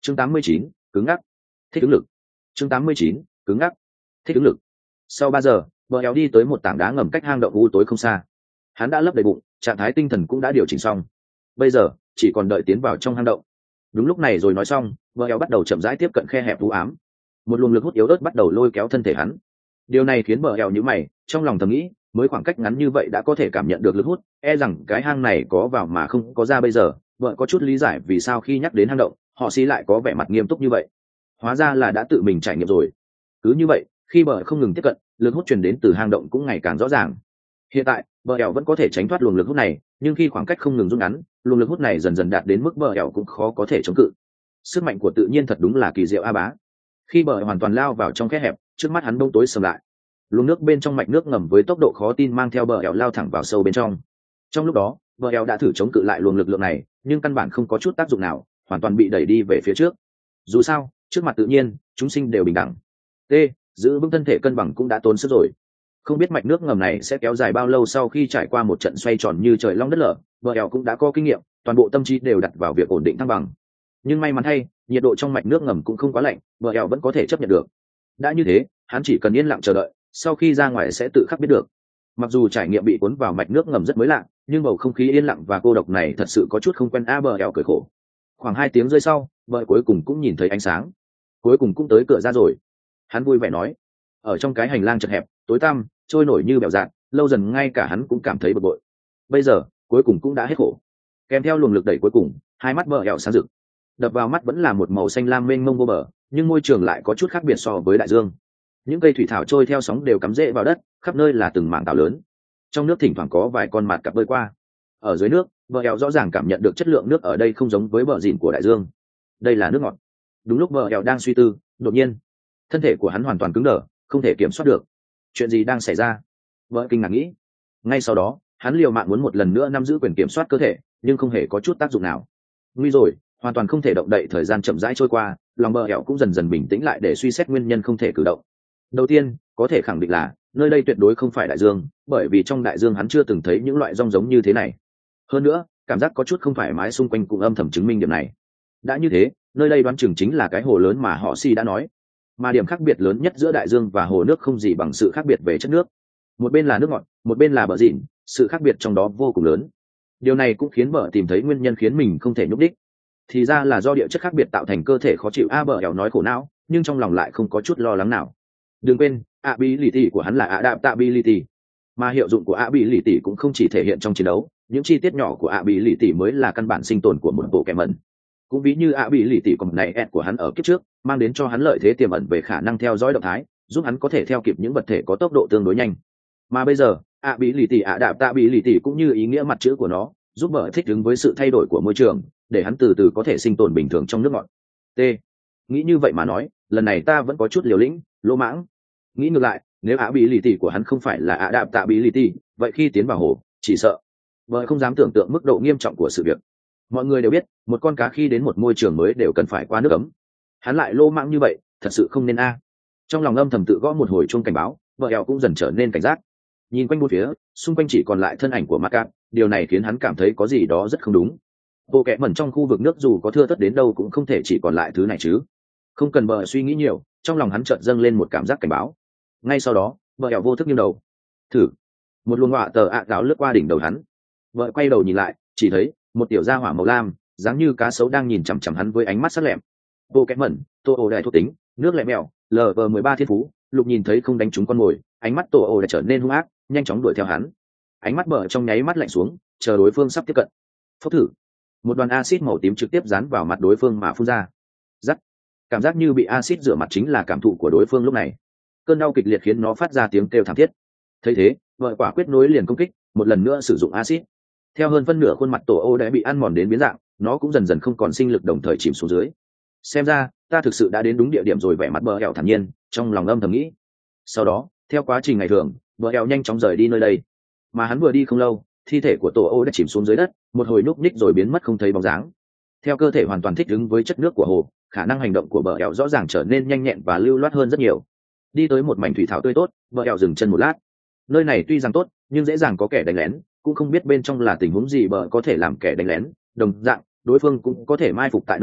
chương 89, cứng ngắc, thích ứng lực. chương 89, cứng ngắc, thích ứng lực. Sau 3 giờ, bờ eo đi tới một tảng đá ngầm cách hang động u tối không xa. Hắn đã lấp đầy bụng, trạng thái tinh thần cũng đã điều chỉnh xong. Bây giờ chỉ còn đợi tiến vào trong hang động. Đúng lúc này rồi nói xong, bờ eo bắt đầu chậm rãi tiếp cận khe hẹp u ám. Một luồng lực hút yếu ớt bắt đầu lôi kéo thân thể hắn. Điều này khiến bờ eo nhíu mày, trong lòng thầm nghĩ, mới khoảng cách ngắn như vậy đã có thể cảm nhận được lực hút, e rằng cái hang này có vào mà không có ra bây giờ. Vợ có chút lý giải vì sao khi nhắc đến hang động, họ xí lại có vẻ mặt nghiêm túc như vậy. Hóa ra là đã tự mình trải nghiệm rồi. Cứ như vậy, khi bờ không ngừng tiếp cận, lực hút truyền đến từ hang động cũng ngày càng rõ ràng. Hiện tại, bờ eo vẫn có thể tránh thoát luồng lực hút này, nhưng khi khoảng cách không ngừng rút ngắn, luồng lực hút này dần dần đạt đến mức bờ eo cũng khó có thể chống cự. Sức mạnh của tự nhiên thật đúng là kỳ diệu a bá. Khi bờ hoàn toàn lao vào trong khe hẹp, trước mắt hắn bỗng tối sầm lại. Luồng nước bên trong mạch nước ngầm với tốc độ khó tin mang theo bờ eo lao thẳng vào sâu bên trong. Trong lúc đó, bờ eo đã thử chống cự lại luồng lực lượng này, nhưng căn bản không có chút tác dụng nào, hoàn toàn bị đẩy đi về phía trước. Dù sao, trước mặt tự nhiên, chúng sinh đều bình đẳng. T, giữ vững thân thể cân bằng cũng đã tốn sức rồi. Không biết mạch nước ngầm này sẽ kéo dài bao lâu. Sau khi trải qua một trận xoay tròn như trời long đất lở, bờ eo cũng đã có kinh nghiệm, toàn bộ tâm trí đều đặt vào việc ổn định thăng bằng. Nhưng may mắn thay, nhiệt độ trong mạch nước ngầm cũng không quá lạnh, bờ eo vẫn có thể chấp nhận được. Đã như thế, hắn chỉ cần yên lặng chờ đợi, sau khi ra ngoài sẽ tự khắc biết được. Mặc dù trải nghiệm bị cuốn vào mạch nước ngầm rất mới lạ, nhưng bầu không khí yên lặng và cô độc này thật sự có chút không quen. Bờ eo cười khổ. Khoảng 2 tiếng rơi sau, bờ cuối cùng cũng nhìn thấy ánh sáng, cuối cùng cũng tới cửa ra rồi. Hắn vui vẻ nói. Ở trong cái hành lang chật hẹp, tối tăm, trôi nổi như bèo dạn, lâu dần ngay cả hắn cũng cảm thấy bực bội. Bây giờ, cuối cùng cũng đã hết khổ. Kèm theo luồng lực đẩy cuối cùng, hai mắt bờ eo sáng rực. Đập vào mắt vẫn là một màu xanh lam mênh mông vô bờ, nhưng môi trường lại có chút khác biệt so với đại dương. Những cây thủy thảo trôi theo sóng đều cắm rễ vào đất, khắp nơi là từng mảng tảo lớn. Trong nước thỉnh thoảng có vài con mạt cặp bơi qua. Ở dưới nước, bờ eo rõ ràng cảm nhận được chất lượng nước ở đây không giống với bờ dìn của đại dương. Đây là nước ngọt. Đúng lúc bờ eo đang suy tư, đột nhiên thân thể của hắn hoàn toàn cứng đờ, không thể kiểm soát được. Chuyện gì đang xảy ra? Vợ kinh ngạc nghĩ. Ngay sau đó, hắn liều mạng muốn một lần nữa nắm giữ quyền kiểm soát cơ thể, nhưng không hề có chút tác dụng nào. Nguy rồi, hoàn toàn không thể động đậy. Thời gian chậm rãi trôi qua, lòng bờ eo cũng dần dần bình tĩnh lại để suy xét nguyên nhân không thể cử động. Đầu tiên, có thể khẳng định là nơi đây tuyệt đối không phải đại dương, bởi vì trong đại dương hắn chưa từng thấy những loại rong giống như thế này. Hơn nữa, cảm giác có chút không thoải mái xung quanh cũng âm thầm chứng minh điểm này. Đã như thế, nơi đây đoán chừng chính là cái hồ lớn mà họ Si đã nói. Mà điểm khác biệt lớn nhất giữa đại dương và hồ nước không gì bằng sự khác biệt về chất nước. Một bên là nước ngọt, một bên là bờ dịn, sự khác biệt trong đó vô cùng lớn. Điều này cũng khiến bờ tìm thấy nguyên nhân khiến mình không thể nhúc đích. Thì ra là do địa chất khác biệt tạo thành cơ thể khó chịu. Bờ ẻo nói khổ não, nhưng trong lòng lại không có chút lo lắng nào. Đừng quên, ability của hắn là adaptability, mà hiệu dụng của ability cũng không chỉ thể hiện trong chiến đấu. Những chi tiết nhỏ của ability mới là căn bản sinh tồn của một bộ kẻ mẩn. Cũng ví như ability còn này của hắn ở kiếp trước mang đến cho hắn lợi thế tiềm ẩn về khả năng theo dõi động thái, giúp hắn có thể theo kịp những vật thể có tốc độ tương đối nhanh. Mà bây giờ, ability adaptability cũng như ý nghĩa mặt chữ của nó, giúp bờ thích ứng với sự thay đổi của môi trường, để hắn từ từ có thể sinh tồn bình thường trong nước ngọt. T. Nghĩ như vậy mà nói, lần này ta vẫn có chút liều lĩnh, lỗ mãng. Nghĩ ngược lại, nếu ability của hắn không phải là adaptability, vậy khi tiến vào hồ, chỉ sợ bờ không dám tưởng tượng mức độ nghiêm trọng của sự việc. Mọi người đều biết, một con cá khi đến một môi trường mới đều cần phải qua nước ấm. Hắn lại lô mãng như vậy, thật sự không nên a. Trong lòng âm thầm tự gõ một hồi chuông cảnh báo, vợ eo cũng dần trở nên cảnh giác. Nhìn quanh bốn phía, xung quanh chỉ còn lại thân ảnh của Mark, điều này khiến hắn cảm thấy có gì đó rất không đúng. Bộ kẻ mẩn trong khu vực nước dù có thưa thớt đến đâu cũng không thể chỉ còn lại thứ này chứ. Không cần bờ suy nghĩ nhiều, trong lòng hắn chợt dâng lên một cảm giác cảnh báo. Ngay sau đó, vợ eo vô thức nghiêng đầu. Thử. Một luồng hỏa tờ gáo lướt qua đỉnh đầu hắn. Vợ quay đầu nhìn lại, chỉ thấy một tiểu gia hỏa màu lam, dáng như cá sấu đang nhìn chằm chằm hắn với ánh mắt sắc lẹm. Bộ kẻ mẩn, tô ồ đại thuộc tính, nước lẹ mèo, LV13 thiên phú. Lục nhìn thấy không đánh trúng con mồi, ánh mắt tô ồ đại trở nên hung ác, nhanh chóng đuổi theo hắn. Ánh mắt bờ trong nháy mắt lạnh xuống, chờ đối phương sắp tiếp cận. Phốc thử. Một đoàn axit màu tím trực tiếp dán vào mặt đối phương mà phun ra. Rắc. Cảm giác như bị axit rửa mặt chính là cảm thụ của đối phương lúc này. Cơn đau kịch liệt khiến nó phát ra tiếng kêu thảm thiết. Thấy thế, vợ quả quyết nối liền công kích, một lần nữa sử dụng axit. Theo hơn phân nửa khuôn mặt tổ ô đã bị ăn mòn đến biến dạng, nó cũng dần dần không còn sinh lực, đồng thời chìm xuống dưới. Xem ra, ta thực sự đã đến đúng địa điểm rồi. Vẻ mặt bờ eo thản nhiên, trong lòng âm thầm nghĩ. Sau đó, theo quá trình ngày thường, bờ eo nhanh chóng rời đi nơi đây. Mà hắn vừa đi không lâu, thi thể của tổ ô đã chìm xuống dưới đất, một hồi núp ních rồi biến mất không thấy bóng dáng. Theo cơ thể hoàn toàn thích ứng với chất nước của hồ, khả năng hành động của bờ eo rõ ràng trở nên nhanh nhẹn và lưu loát hơn rất nhiều. Đi tới một mảnh thủy thảo tươi tốt, bờ eo dừng chân một lát. Nơi này tuy rằng tốt, nhưng dễ dàng có kẻ đánh lén, cũng không biết bên trong là tình huống gì. Bờ có thể làm kẻ đánh lén, đồng dạng đối phương cũng có thể mai phục tại nơi đây,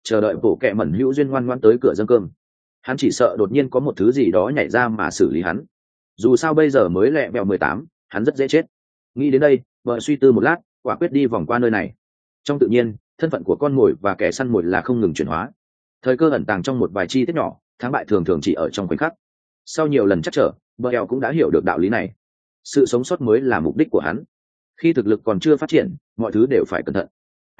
chờ đợi bộ kẹ mẩn hữu duyên ngoan ngoan tới cửa dâng cơm. Hắn chỉ sợ đột nhiên có một thứ gì đó nhảy ra mà xử lý hắn. Dù sao bây giờ mới lẹ bẹo 18, hắn rất dễ chết. Nghĩ đến đây, vợ suy tư một lát, quả quyết đi vòng qua nơi này. Trong tự nhiên, thân phận của con mồi và kẻ săn mồi là không ngừng chuyển hóa. Thời cơ ẩn tàng trong một vài chi tiết nhỏ, thắng bại thường thường chỉ ở trong khoảnh khắc. Sau nhiều lần chắc trở, Bell cũng đã hiểu được đạo lý này. Sự sống sót mới là mục đích của hắn. Khi thực lực còn chưa phát triển, mọi thứ đều phải cẩn thận.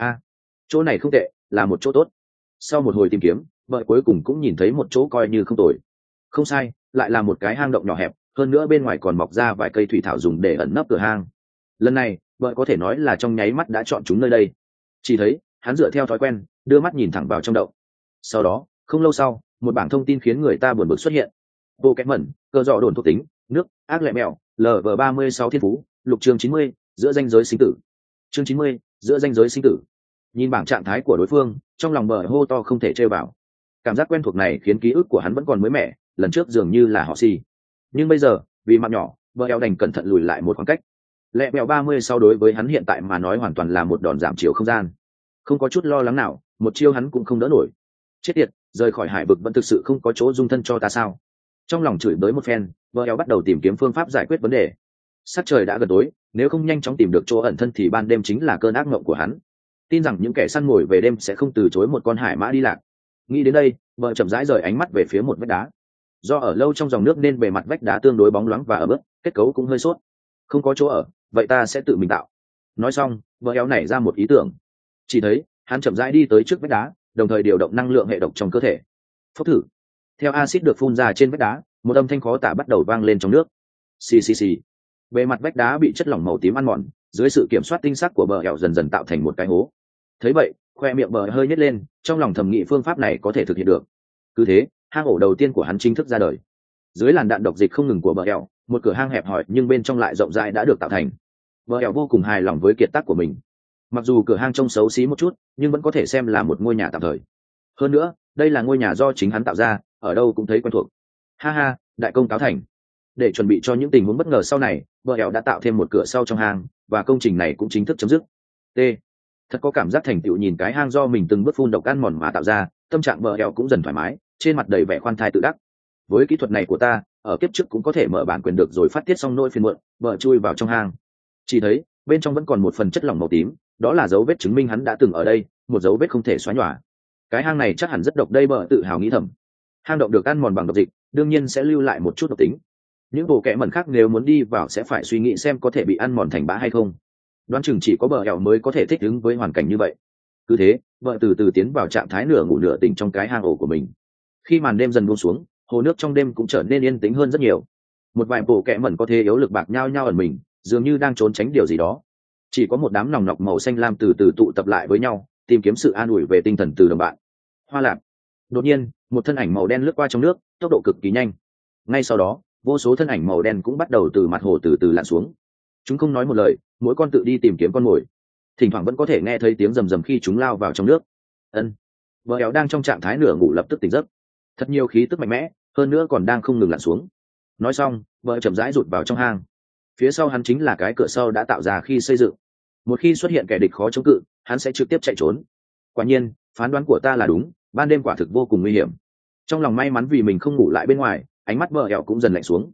Chỗ này không tệ, là một chỗ tốt. Sau một hồi tìm kiếm, Bell cuối cùng cũng nhìn thấy một chỗ coi như không tồi. Không sai, lại là một cái hang động nhỏ hẹp, hơn nữa bên ngoài còn mọc ra vài cây thủy thảo dùng để ẩn nấp cửa hang. Lần này, Bell có thể nói là trong nháy mắt đã chọn chúng nơi đây. Chỉ thấy, hắn dựa theo thói quen, đưa mắt nhìn thẳng vào trong động. Sau đó, không lâu sau, một bảng thông tin khiến người ta buồn bực xuất hiện. Bộ kẽ mẩn, cơ dọ đồn thuộc tính, nước, ác lẹ mèo, LV36 thiên phú, lục chương 90, giữa ranh giới sinh tử. Chương 90, giữa ranh giới sinh tử. Nhìn bảng trạng thái của đối phương, trong lòng Bờ hô to không thể trêu vào. Cảm giác quen thuộc này khiến ký ức của hắn vẫn còn mới mẻ, lần trước dường như là họ xì. Nhưng bây giờ, vì mạng nhỏ, Bờ eo đành cẩn thận lùi lại một khoảng cách. Lẹ mèo 36 đối với hắn hiện tại mà nói hoàn toàn là một đòn giảm chiều không gian. Không có chút lo lắng nào, một chiêu hắn cũng không đỡ nổi. Chết tiệt, rời khỏi hải vực vẫn thực sự không có chỗ dung thân cho ta sao? Trong lòng chửi bới một phen, Bờ eo bắt đầu tìm kiếm phương pháp giải quyết vấn đề. Sắc trời đã gần tối, nếu không nhanh chóng tìm được chỗ ẩn thân thì ban đêm chính là cơn ác mộng của hắn. Tin rằng những kẻ săn mồi về đêm sẽ không từ chối một con hải mã đi lạc. Nghĩ đến đây, Bờ chậm rãi rời ánh mắt về phía một vách đá. Do ở lâu trong dòng nước nên bề mặt vách đá tương đối bóng loáng và ẩm ướt, kết cấu cũng hơi sốt. Không có chỗ ở, vậy ta sẽ tự mình tạo. Nói xong, Bờ eo nảy ra một ý tưởng. Chỉ thấy hắn chậm rãi đi tới trước vách đá, đồng thời điều động năng lượng hệ độc trong cơ thể. Phốc thử. Theo axit được phun ra trên vách đá, một âm thanh khó tả bắt đầu vang lên trong nước. Xì xì xì. Bề mặt vách đá bị chất lỏng màu tím ăn mòn, dưới sự kiểm soát tinh xác của Bờ eo dần dần tạo thành một cái hố. Thấy vậy, khoe miệng Bờ hơi nhếch lên, trong lòng thầm nghĩ phương pháp này có thể thực hiện được. Cứ thế, hang ổ đầu tiên của hắn chính thức ra đời. Dưới làn đạn độc dịch không ngừng của Bờ eo, một cửa hang hẹp hòi nhưng bên trong lại rộng rãi đã được tạo thành. Bờ eo vô cùng hài lòng với kiệt tác của mình. Mặc dù cửa hang trông xấu xí một chút, nhưng vẫn có thể xem là một ngôi nhà tạm thời. Hơn nữa, đây là ngôi nhà do chính hắn tạo ra, ở đâu cũng thấy quen thuộc. Ha ha, đại công cáo thành. Để chuẩn bị cho những tình huống bất ngờ sau này, Bờ eo đã tạo thêm một cửa sau trong hang, và công trình này cũng chính thức chấm dứt. T. Thật có cảm giác thành tựu nhìn cái hang do mình từng bước phun độc ăn mòn mà tạo ra, tâm trạng Bờ eo cũng dần thoải mái, trên mặt đầy vẻ khoan thai tự đắc. Với kỹ thuật này của ta, ở kiếp trước cũng có thể mở bản quyền được rồi phát tiết xong nỗi phiền muộn. Bờ chui vào trong hang, chỉ thấy bên trong vẫn còn một phần chất lỏng màu tím, đó là dấu vết chứng minh hắn đã từng ở đây, một dấu vết không thể xóa nhòa. Cái hang này chắc hẳn rất độc đây, Bờ tự hào nghĩ thầm. Hang động được ăn mòn bằng độc dịch, đương nhiên sẽ lưu lại một chút độc tính. Những bộ kẽ mẩn khác nếu muốn đi vào sẽ phải suy nghĩ xem có thể bị ăn mòn thành bã hay không. Đoán chừng chỉ có Bờ eo mới có thể thích ứng với hoàn cảnh như vậy. Cứ thế, Bờ từ từ tiến vào trạng thái nửa ngủ nửa tỉnh trong cái hang ổ của mình. Khi màn đêm dần buông xuống, hồ nước trong đêm cũng trở nên yên tĩnh hơn rất nhiều. Một vài bộ kẽ mẩn có thế yếu lực bạc nhao nhao ẩn mình, dường như đang trốn tránh điều gì đó. Chỉ có một đám nòng nọc màu xanh lam từ từ tụ tập lại với nhau, tìm kiếm sự an ủi về tinh thần từ đồng bạn. Hoa lạc. Đột nhiên, một thân ảnh màu đen lướt qua trong nước, tốc độ cực kỳ nhanh. Ngay sau đó, vô số thân ảnh màu đen cũng bắt đầu từ mặt hồ từ từ lặn xuống. Chúng không nói một lời, mỗi con tự đi tìm kiếm con mồi. Thỉnh thoảng vẫn có thể nghe thấy tiếng rầm rầm khi chúng lao vào trong nước. Ân. Bờ eo đang trong trạng thái nửa ngủ lập tức tỉnh giấc. Thật nhiều khí tức mạnh mẽ, hơn nữa còn đang không ngừng lặn xuống. Nói xong, Bờ chậm rãi rụt vào trong hang. Phía sau hắn chính là cái cửa sau đã tạo ra khi xây dựng. Một khi xuất hiện kẻ địch khó chống cự, hắn sẽ trực tiếp chạy trốn. Quả nhiên, phán đoán của ta là đúng, ban đêm quả thực vô cùng nguy hiểm. Trong lòng may mắn vì mình không ngủ lại bên ngoài, ánh mắt Bờ eo cũng dần lạnh xuống.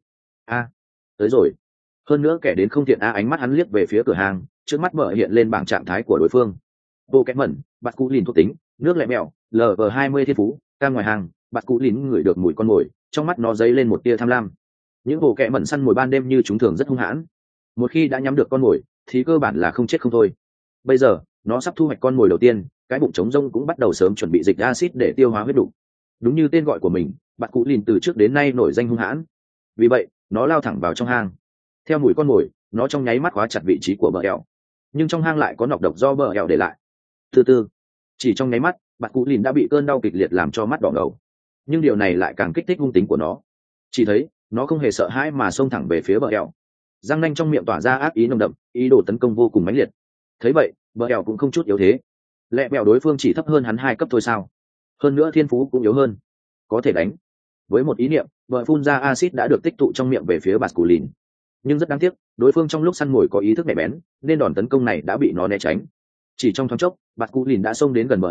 Tới rồi. Hơn nữa kẻ đến không thiện ánh mắt hắn liếc về phía cửa hàng, trước mắt Bờ hiện lên bảng trạng thái của đối phương. Bộ kẽ mẩn, bạt cú lìn thuộc tính, nước lẹ mèo, LV20 thiên phú, cam ngoài hàng, bạt cú lìn ngửi được mùi con mồi, trong mắt nó dấy lên một tia tham lam. Những bộ kẽ mẩn săn mồi ban đêm như chúng thường rất hung hãn. Một khi đã nhắm được con mồi, thì cơ bản là không chết không thôi. Bây giờ, nó sắp thu hoạch con mồi đầu tiên, cái bụng trống rỗng cũng bắt đầu sớm chuẩn bị dịch axit để tiêu hóa huyết đủ. Đúng như tên gọi của mình, bạt cú lìn từ trước đến nay nổi danh hung hãn. Vì vậy, nó lao thẳng vào trong hang. Theo mùi con mồi, nó trong nháy mắt khóa chặt vị trí của Bờ eo. Nhưng trong hang lại có nọc độc do Bờ eo để lại. Từ từ, chỉ trong nháy mắt, bạt cú lìn đã bị cơn đau kịch liệt làm cho mắt đỏ ngầu. Nhưng điều này lại càng kích thích hung tính của nó. Chỉ thấy nó không hề sợ hãi mà xông thẳng về phía Bờ eo. Răng nanh trong miệng tỏa ra ác ý nồng đậm, ý đồ tấn công vô cùng mãnh liệt. Thấy vậy, Bờ eo cũng không chút yếu thế. Lẹ bẹo đối phương chỉ thấp hơn hắn 2 cấp thôi sao? Hơn nữa thiên phú cũng yếu hơn, có thể đánh. Với một ý niệm, Bờ phun ra axit đã được tích tụ trong miệng về phía bạt cú lìn. Nhưng rất đáng tiếc, đối phương trong lúc săn mồi có ý thức nhạy bén, nên đòn tấn công này đã bị nó né tránh. Chỉ trong thoáng chốc, bạt cú lìn đã xông đến gần Bờ eo,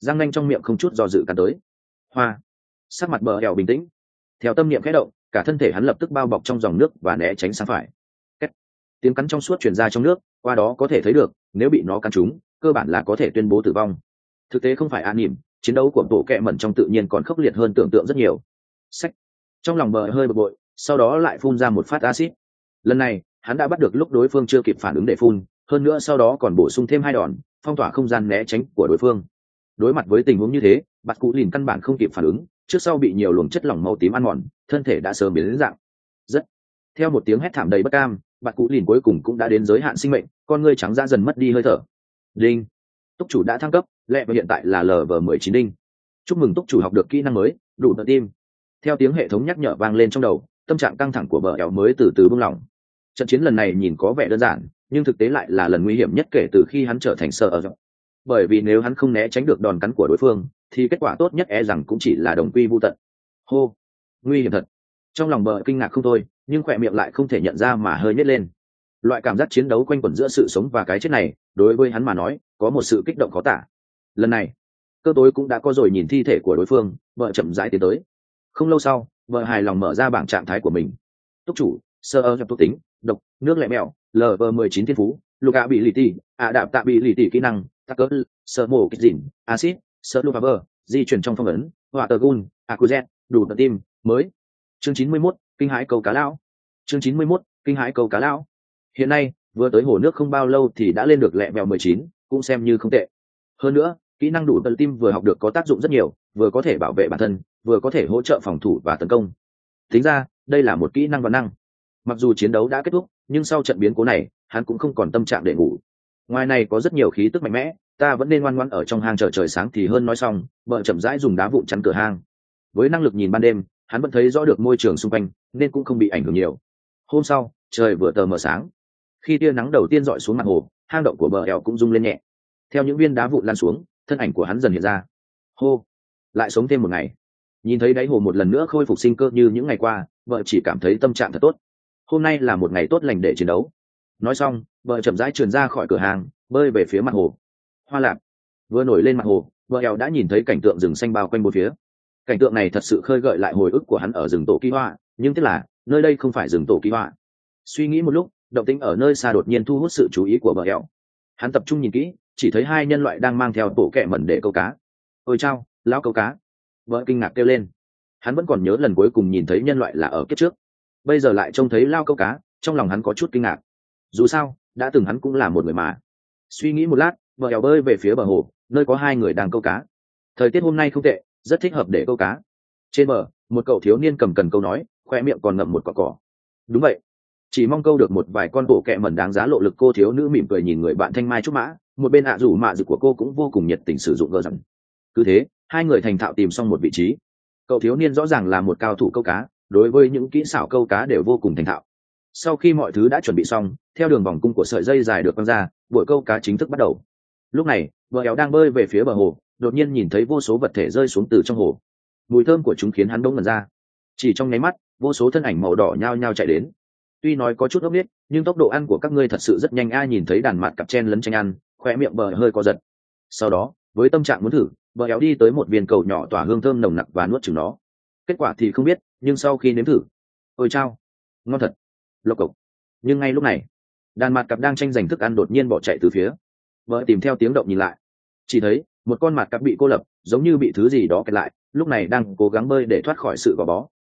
răng nanh trong miệng không chút do dự cắn tới. Hoa. Sắc mặt bờ eo bình tĩnh, theo tâm niệm khẽ động, cả thân thể hắn lập tức bao bọc trong dòng nước và né tránh sang phải. Kết. Tiếng cắn trong suốt truyền ra trong nước, qua đó có thể thấy được nếu bị nó cắn trúng cơ bản là có thể tuyên bố tử vong. Thực tế không phải an nỉm, chiến đấu của bộ kẹ mẩn trong tự nhiên còn khốc liệt hơn tưởng tượng rất nhiều. Sách. Trong lòng bờ hơi bực bội, sau đó lại phun ra một phát acid. Lần này hắn đã bắt được lúc đối phương chưa kịp phản ứng để phun, hơn nữa sau đó còn bổ sung thêm 2 đòn phong tỏa không gian né tránh của đối phương. Đối mặt với tình huống như thế, bạt cụ lìn căn bản không kịp phản ứng, trước sau bị nhiều luồng chất lỏng màu tím ăn mòn, thân thể đã sớm biến đến dạng. Rất. Theo một tiếng hét thảm đầy bất cam, bạt cụ lìn cuối cùng cũng đã đến giới hạn sinh mệnh, con ngươi trắng ra dần mất đi hơi thở. Đinh. Túc chủ đã thăng cấp, lẹ và hiện tại là LV19 đinh. Chúc mừng túc chủ học được kỹ năng mới, đủ tự tim. Theo tiếng hệ thống nhắc nhở vang lên trong đầu, tâm trạng căng thẳng của bờ ẻo mới từ từ buông lỏng. Trận chiến lần này nhìn có vẻ đơn giản, nhưng thực tế lại là lần nguy hiểm nhất kể từ khi hắn trở thành sơ ở rộng. Bởi vì nếu hắn không né tránh được đòn cắn của đối phương thì kết quả tốt nhất rằng cũng chỉ là đồng quy vu tận. Hô, nguy hiểm thật. Trong lòng bờ kinh ngạc không thôi, nhưng khỏe miệng lại không thể nhận ra mà hơi nhếch lên. Loại cảm giác chiến đấu quanh quẩn giữa sự sống và cái chết này đối với hắn mà nói có một sự kích động khó tả. Lần này cơ tối cũng đã có rồi nhìn thi thể của đối phương, vợ chậm rãi tiến tới. Không lâu sau, vợ hài lòng mở ra bảng trạng thái của mình. Túc chủ, sơ ơ thuộc tính, độc, nước lẹ mèo, LV19 thiên phú, lục ạ bị lì tỉ, đạp tạ bị lì tỉ kỹ năng, tắc cỡ, sơ mổ kích dịn, acid, sơ lupaver, di chuyển trong phong ấn, hỏa tờ gun, acuzet, đủ tận tim, mới. Chương 91, kinh hãi câu cá lão. Chương 91, kinh hãi câu cá lão. Hiện nay, vừa tới hồ nước không bao lâu thì đã lên được lẹ mèo 19, cũng xem như không tệ. Hơn nữa, kỹ năng đủ tận tim vừa học được có tác dụng rất nhiều, vừa có thể bảo vệ bản thân, vừa có thể hỗ trợ phòng thủ và tấn công. Tính ra, đây là một kỹ năng văn năng. Mặc dù chiến đấu đã kết thúc, nhưng sau trận biến cố này, hắn cũng không còn tâm trạng để ngủ. Ngoài này có rất nhiều khí tức mạnh mẽ, ta vẫn nên ngoan ngoãn ở trong hang chờ trời sáng thì hơn. Nói xong, vợ chậm rãi dùng đá vụn chắn cửa hang. Với năng lực nhìn ban đêm, hắn vẫn thấy rõ được môi trường xung quanh, nên cũng không bị ảnh hưởng nhiều. Hôm sau, trời vừa tờ mờ sáng. Khi tia nắng đầu tiên rọi xuống mặt hồ, hang động của bờ eo cũng rung lên nhẹ. Theo những viên đá vụn lan xuống, thân ảnh của hắn dần hiện ra. Hô, lại sống thêm một ngày. Nhìn thấy đáy hồ một lần nữa khôi phục sinh cơ như những ngày qua, vợ chỉ cảm thấy tâm trạng thật tốt. Hôm nay là một ngày tốt lành để chiến đấu. Nói xong, vợ chậm rãi trườn ra khỏi cửa hàng, bơi về phía mặt hồ. Hoa lạc vừa nổi lên mặt hồ, vợ eo đã nhìn thấy cảnh tượng rừng xanh bao quanh bốn phía. Cảnh tượng này thật sự khơi gợi lại hồi ức của hắn ở rừng tổ kỳ hoa, nhưng tiếc là nơi đây không phải rừng tổ kỳ hoa. Suy nghĩ một lúc, động tĩnh ở nơi xa đột nhiên thu hút sự chú ý của vợ eo. Hắn tập trung nhìn kỹ, chỉ thấy 2 nhân loại đang mang theo tổ kẹ mẩn để câu cá. Ôi chao, lão câu cá! Vợ kinh ngạc kêu lên. Hắn vẫn còn nhớ lần cuối cùng nhìn thấy nhân loại là ở kiếp trước, bây giờ lại trông thấy lao câu cá, trong lòng hắn có chút kinh ngạc. Dù sao, đã từng hắn cũng là một người mà. Suy nghĩ một lát, vợ eo bơi về phía bờ hồ, nơi có 2 người đang câu cá. Thời tiết hôm nay không tệ, rất thích hợp để câu cá. Trên bờ, một cậu thiếu niên cầm cần câu nói, khoe miệng còn ngậm một quả cỏ. Đúng vậy, chỉ mong câu được một vài con tổ kẹ mẩn đáng giá lộ lực. Cô thiếu nữ mỉm cười nhìn người bạn thanh mai trúc mã, một bên rủ mạ rực của cô cũng vô cùng nhiệt tình sử dụng gờ rằng. Cứ thế, 2 người thành thạo tìm xong một vị trí. Cậu thiếu niên rõ ràng là một cao thủ câu cá, đối với những kỹ xảo câu cá đều vô cùng thành thạo. Sau khi mọi thứ đã chuẩn bị xong, theo đường vòng cung của sợi dây dài được quăng ra, buổi câu cá chính thức bắt đầu. Lúc này, vợ éo đang bơi về phía bờ hồ, đột nhiên nhìn thấy vô số vật thể rơi xuống từ trong hồ. Mùi thơm của chúng khiến hắn bỗng ngẩn ra. Chỉ trong nháy mắt, vô số thân ảnh màu đỏ nhao nhao chạy đến. Tuy nói có chút ốc biết, nhưng tốc độ ăn của các ngươi thật sự rất nhanh. Ai nhìn thấy đàn mạt cặp chen lấn tranh ăn, khoe miệng bờ hơi co giật. Sau đó, với tâm trạng muốn thử, vợ éo đi tới một viên cầu nhỏ tỏa hương thơm nồng nặc và nuốt chửng nó. Kết quả thì không biết, nhưng sau khi nếm thử, ôi chao, ngon thật. Lộc cộc. Nhưng ngay lúc này, đàn mạt cặp đang tranh giành thức ăn đột nhiên bỏ chạy từ phía. Vợ tìm theo tiếng động nhìn lại, chỉ thấy một con mạt cặp bị cô lập, giống như bị thứ gì đó kẹt lại, lúc này đang cố gắng bơi để thoát khỏi sự gò bó.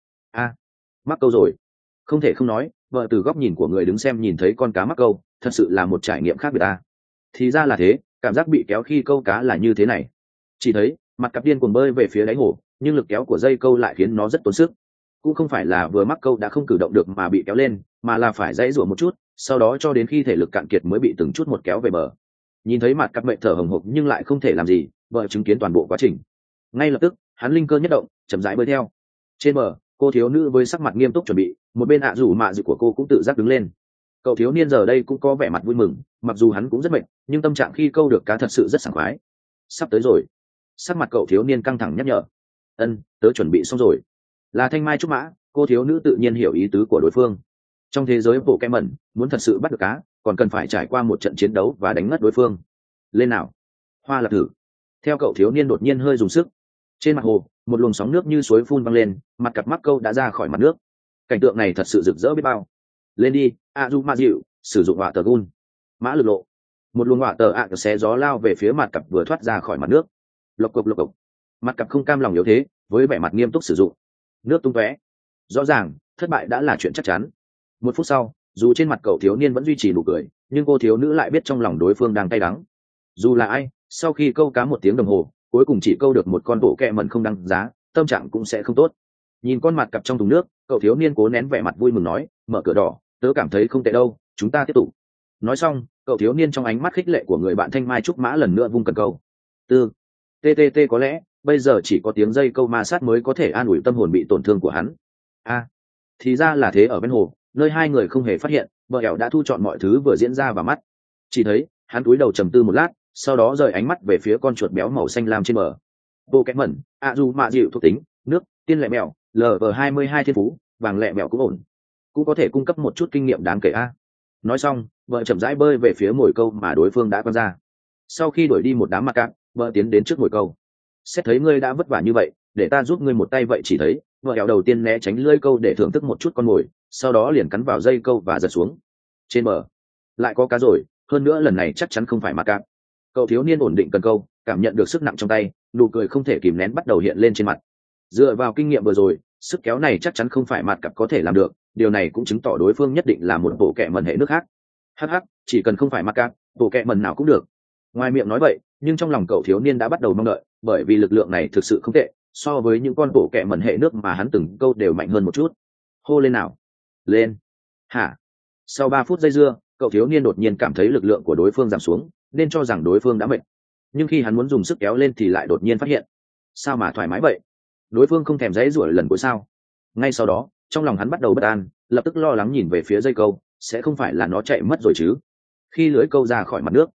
Mắc câu rồi. Không thể không nói, vợ từ góc nhìn của người đứng xem nhìn thấy con cá mắc câu, thật sự là một trải nghiệm khác biệt ta. Thì ra là thế, cảm giác bị kéo khi câu cá là như thế này. Chỉ thấy mặt cặp điên cuồng bơi về phía đáy hồ, nhưng lực kéo của dây câu lại khiến nó rất tốn sức. Cũng không phải là vừa mắc câu đã không cử động được mà bị kéo lên, mà là phải dãy rủa một chút, sau đó cho đến khi thể lực cạn kiệt mới bị từng chút một kéo về bờ. Nhìn thấy mặt cặp mệnh thở hồng hộc nhưng lại không thể làm gì, vợ chứng kiến toàn bộ quá trình. Ngay lập tức, hắn linh cơ nhất động, chậm rãi bơi theo. Trên bờ, cô thiếu nữ với sắc mặt nghiêm túc chuẩn bị, một bên rủ mạ rực của cô cũng tự giác đứng lên. Cậu thiếu niên giờ đây cũng có vẻ mặt vui mừng, mặc dù hắn cũng rất mệt, nhưng tâm trạng khi câu được cá thật sự rất sảng khoái. Sắp tới rồi. Sắc mặt cậu thiếu niên căng thẳng nhắc nhở. Tớ chuẩn bị xong rồi. Là thanh mai trúc mã, cô thiếu nữ tự nhiên hiểu ý tứ của đối phương. Trong thế giới bộ kem mẩn, muốn thật sự bắt được cá, còn cần phải trải qua một trận chiến đấu và đánh ngất đối phương. Lên nào, hoa lạc thử. theo cậu thiếu niên đột nhiên hơi dùng sức, trên mặt hồ một luồng sóng nước như suối phun văng lên, mặt cặp mắc câu đã ra khỏi mặt nước. Cảnh tượng này thật sự rực rỡ biết bao. Lên đi a du ma dịu, sử dụng hỏa tờ gun, mã lực lộ. Một luồng hỏa tờ ạ xé gió lao về phía mặt cặp vừa thoát ra khỏi mặt nước. Lộc cộc lộc cộc, mặt cặp không cam lòng yếu thế, với vẻ mặt nghiêm túc sử dụng. Nước tung tóe, rõ ràng thất bại đã là chuyện chắc chắn. Một phút sau, dù trên mặt cậu thiếu niên vẫn duy trì nụ cười, nhưng cô thiếu nữ lại biết trong lòng đối phương đang cay đắng. Dù là ai, sau khi câu cá một tiếng đồng hồ, cuối cùng chỉ câu được một con bộ kẹ mẩn không đăng giá, tâm trạng cũng sẽ không tốt. Nhìn con mặt cặp trong thùng nước, cậu thiếu niên cố nén vẻ mặt vui mừng nói, mở cửa đỏ, tớ cảm thấy không tệ đâu, chúng ta tiếp tục. Nói xong, cậu thiếu niên trong ánh mắt khích lệ của người bạn thanh mai trúc mã lần nữa vung cần câu. Tư, ttt có lẽ bây giờ chỉ có tiếng dây câu ma sát mới có thể an ủi tâm hồn bị tổn thương của hắn. Thì ra là thế. Ở bên hồ, nơi hai người không hề phát hiện, bờ ẻo đã thu chọn mọi thứ vừa diễn ra vào mắt. Chỉ thấy hắn cúi đầu trầm tư một lát, sau đó rời ánh mắt về phía con chuột béo màu xanh lam trên bờ. Bộ kẽ mẩn ạ dù mạ dịu thuộc tính nước, tiên lẹ mèo LV22 thiên phú, vàng lẹ mèo cũng ổn, cũng có thể cung cấp một chút kinh nghiệm đáng kể a. Nói xong, vợ chậm rãi bơi về phía mồi câu mà đối phương đã quăng ra. Sau khi đuổi đi một đám mặt cạn, vợ tiến đến trước mồi câu. Xét thấy ngươi đã vất vả như vậy, để ta giúp ngươi một tay vậy. Chỉ thấy vợ ẻo đầu tiên né tránh lưỡi câu để thưởng thức một chút con mồi, sau đó liền cắn vào dây câu và giật xuống. Trên bờ lại có cá rồi, hơn nữa lần này chắc chắn không phải mặt cạn. Cậu thiếu niên ổn định cần câu, cảm nhận được sức nặng trong tay, nụ cười không thể kìm nén bắt đầu hiện lên trên mặt. Dựa vào kinh nghiệm vừa rồi, sức kéo này chắc chắn không phải mặt cặp có thể làm được, điều này cũng chứng tỏ đối phương nhất định là một bộ kẹ mần hệ nước khác. Hắc, chỉ cần không phải mặt cặp, bộ kẹ mần nào cũng được. Ngoài miệng nói vậy, nhưng trong lòng cậu thiếu niên đã bắt đầu mong đợi, bởi vì lực lượng này thực sự không tệ, so với những con bộ kẹ mần hệ nước mà hắn từng câu đều mạnh hơn một chút. Hô lên nào, lên. Hả? Sau 3 phút dây dưa, cậu thiếu niên đột nhiên cảm thấy lực lượng của đối phương giảm xuống, nên cho rằng đối phương đã mệt. Nhưng khi hắn muốn dùng sức kéo lên thì lại đột nhiên phát hiện, sao mà thoải mái vậy? Đối phương không thèm giãy giụa lần cuối sao? Ngay sau đó, trong lòng hắn bắt đầu bất an, lập tức lo lắng nhìn về phía dây câu, sẽ không phải là nó chạy mất rồi chứ? Khi lưỡi câu ra khỏi mặt nước,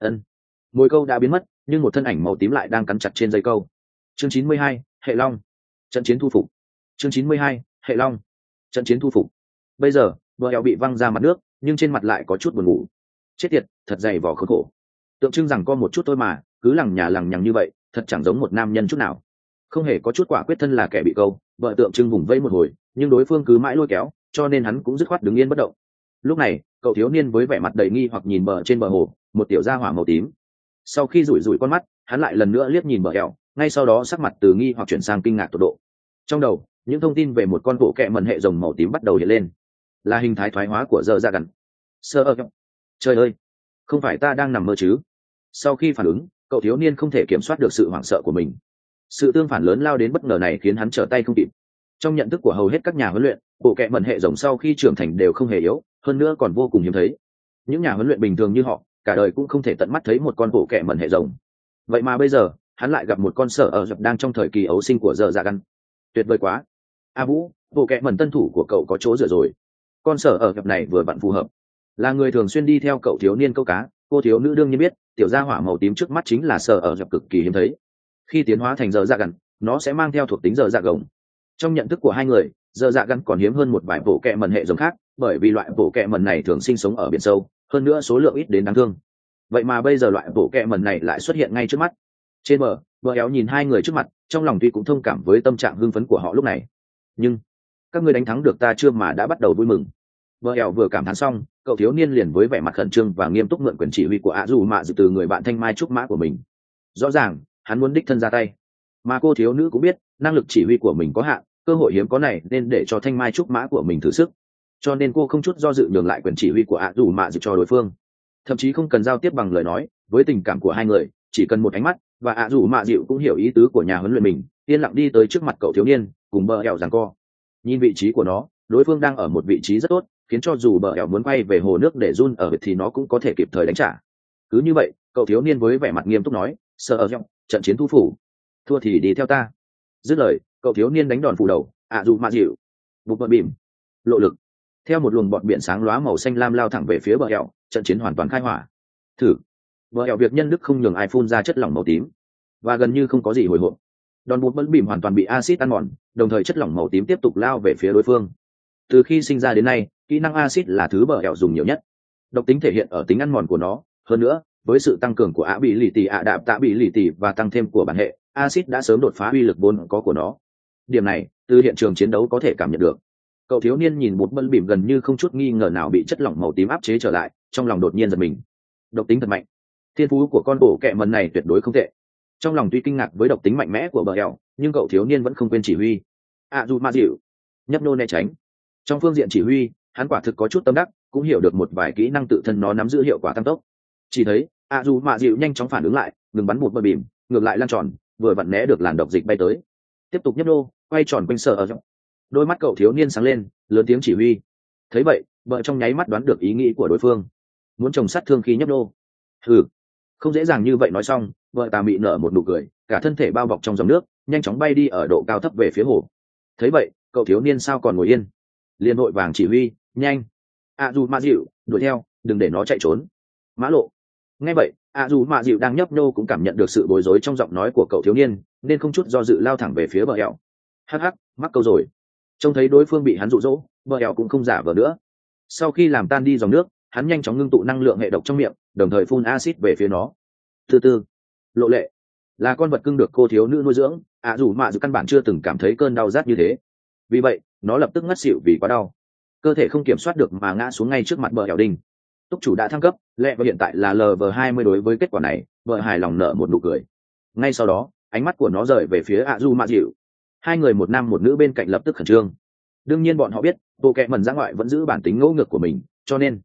mồi câu đã biến mất, nhưng một thân ảnh màu tím lại đang cắn chặt trên dây câu. Chương 92, hệ long, trận chiến thu phục. Chương 92, hệ long, trận chiến thu phục. Bây giờ, bờ eo bị văng ra mặt nước, nhưng trên mặt lại có chút buồn ngủ. Chết tiệt, thật dày vò khốn khổ. Tượng trưng rằng có một chút thôi mà, cứ lằng nhằng như vậy, thật chẳng giống một nam nhân chút nào. Không hề có chút quả quyết thân là kẻ bị câu, vợ tượng trưng vùng vây một hồi, nhưng đối phương cứ mãi lôi kéo, cho nên hắn cũng dứt khoát đứng yên bất động. Lúc này, cậu thiếu niên với vẻ mặt đầy nghi hoặc nhìn bờ trên bờ hồ, một tiểu gia hỏa màu tím. Sau khi rủi rủi con mắt, hắn lại lần nữa liếc nhìn bờ eo, ngay sau đó sắc mặt từ nghi hoặc chuyển sang kinh ngạc tột độ. Trong đầu, những thông tin về một con bộ kẹ mần hệ rồng màu tím bắt đầu hiện lên, là hình thái thoái hóa của dơ ra gần. Trời ơi, không phải ta đang nằm mơ chứ? Sau khi phản ứng, cậu thiếu niên không thể kiểm soát được sự hoảng sợ của mình. Sự tương phản lớn lao đến bất ngờ này khiến hắn trở tay không kịp. Trong nhận thức của hầu hết các nhà huấn luyện, bộ kẹ mẩn hệ rồng sau khi trưởng thành đều không hề yếu, hơn nữa còn vô cùng hiếm thấy. Những nhà huấn luyện bình thường như họ, cả đời cũng không thể tận mắt thấy một con bộ kẹ mẩn hệ rồng. Vậy mà bây giờ, hắn lại gặp một con sở ở dập đang trong thời kỳ ấu sinh của dơ dạ gắn. Tuyệt vời quá! A Vũ, bộ kẹ mẩn tân thủ của cậu có chỗ dựa rồi. Con sở ở dập này vừa vặn phù hợp. Là người thường xuyên đi theo cậu thiếu niên câu cá, cô thiếu nữ đương nhiên biết, tiểu gia hỏa màu tím trước mắt chính là sở ở dập cực kỳ hiếm thấy. Khi tiến hóa thành dơ dạ gắn, nó sẽ mang theo thuộc tính dơ dạ gồng. Trong nhận thức của hai người, dơ dạ gắn còn hiếm hơn một vài bộ kẹ mẩn hệ rồng khác, bởi vì loại bộ kẹ mẩn này thường sinh sống ở biển sâu, hơn nữa số lượng ít đến đáng thương. Vậy mà bây giờ loại bộ kẹ mẩn này lại xuất hiện ngay trước mắt. Trên bờ, bờ éo nhìn hai người trước mặt, trong lòng tuy cũng thông cảm với tâm trạng hưng phấn của họ lúc này. Nhưng các ngươi đánh thắng được ta chưa mà đã bắt đầu vui mừng. Bờ éo vừa cảm thán xong, cậu thiếu niên liền với vẻ mặt khẩn trương và nghiêm túc mượn quyền chỉ huy của ạ dù mạ dự từ người bạn thanh mai trúc mã của mình. Rõ ràng hắn muốn đích thân ra tay, mà cô thiếu nữ cũng biết năng lực chỉ huy của mình có hạn, cơ hội hiếm có này nên để cho thanh mai trúc mã của mình thử sức, cho nên cô không chút do dự nhường lại quyền chỉ huy của ạ dù mạ dự cho đối phương, thậm chí không cần giao tiếp bằng lời nói. Với tình cảm của hai người, chỉ cần một ánh mắt, và ạ dù mạ dịu cũng hiểu ý tứ của nhà huấn luyện mình, yên lặng đi tới trước mặt cậu thiếu niên, cùng bờ ẻo giằng co. Nhìn vị trí của nó, đối phương đang ở một vị trí rất tốt, khiến cho dù bờ ẻo muốn quay về hồ nước để run ở thì nó cũng có thể kịp thời đánh trả. Cứ như vậy, cậu thiếu niên với vẻ mặt nghiêm túc nói, sợ ở giọng trận chiến thu phủ, thua thì đi theo ta. Dứt lời, cậu thiếu niên đánh đòn phủ đầu, ạ dù mạ dịu, bụt bọt bìm, lộ lực. Theo một luồng bọt biển sáng lóa màu xanh lam lao thẳng về phía bờ ẻo, trận chiến hoàn toàn khai hỏa. Thử. Bờ ẻo việc nhân đức không nhường ai phun ra chất lỏng màu tím, và gần như không có gì hồi hộp. Đòn bụt bọt bìm hoàn toàn bị axit ăn mòn, đồng thời chất lỏng màu tím tiếp tục lao về phía đối phương. Từ khi sinh ra đến nay, kỹ năng axit là thứ bờ ẻo dùng nhiều nhất. Độc tính thể hiện ở tính ăn mòn của nó, hơn nữa với sự tăng cường của ạ bị lì tì ạ đạp tạ bị lì tì và tăng thêm của bản hệ acid đã sớm đột phá uy lực vốn có của nó. Điểm này từ hiện trường chiến đấu có thể cảm nhận được. Cậu thiếu niên nhìn một bân bỉm gần như không chút nghi ngờ nào bị chất lỏng màu tím áp chế trở lại, trong lòng đột nhiên giật mình. Độc tính thật mạnh, thiên phú của con bổ kẹ mần này tuyệt đối không tệ. Trong lòng tuy kinh ngạc với độc tính mạnh mẽ của bờ eo, nhưng cậu thiếu niên vẫn không quên chỉ huy. Dù ma dịu nhấp nô né tránh. Trong phương diện chỉ huy, hắn quả thực có chút tâm đắc, cũng hiểu được một vài kỹ năng tự thân nó nắm giữ hiệu quả tăng tốc. Chỉ thấy dù mạ dịu nhanh chóng phản ứng lại, ngừng bắn một bờ bìm, ngược lại lan tròn, vừa vặn né được làn độc dịch bay tới. Tiếp tục nhấp nô, quay tròn quanh sở ở trong. Đôi mắt cậu thiếu niên sáng lên, lớn tiếng chỉ huy. Thấy vậy, vợ trong nháy mắt đoán được ý nghĩ của đối phương, muốn trồng sát thương khi nhấp nô. Không dễ dàng như vậy. Nói xong, vợ tà mị nở một nụ cười, cả thân thể bao bọc trong dòng nước, nhanh chóng bay đi ở độ cao thấp về phía hồ. Thấy vậy, cậu thiếu niên sao còn ngồi yên, liền vội vàng chỉ huy, nhanh, dù ma dịu đuổi theo, đừng để nó chạy trốn. Mã lộ. Nghe vậy, dù ma dịu đang nhấp nô cũng cảm nhận được sự bối rối trong giọng nói của cậu thiếu niên, nên không chút do dự lao thẳng về phía bờ eo. Hắc hắc, mắc câu rồi. Trông thấy đối phương bị hắn dụ dỗ, bờ eo cũng không giả vờ nữa. Sau khi làm tan đi dòng nước, hắn nhanh chóng ngưng tụ năng lượng hệ độc trong miệng, đồng thời phun axit về phía nó. Từ từ, lộ lệ là con vật cưng được cô thiếu nữ nuôi dưỡng, dù mạ dù căn bản chưa từng cảm thấy cơn đau rát như thế. Vì vậy, nó lập tức ngất xỉu vì quá đau, cơ thể không kiểm soát được mà ngã xuống ngay trước mặt bờ eo đinh. Túc chủ đã thăng cấp, lệ và hiện tại là LV20. Đối với kết quả này, vợ hài lòng nở một nụ cười. Ngay sau đó, ánh mắt của nó rời về phía dù mạ dịu. Hai người một nam một nữ bên cạnh lập tức khẩn trương. Đương nhiên bọn họ biết bộ kẹ mần ra ngoại vẫn giữ bản tính ngỗ ngược của mình, cho nên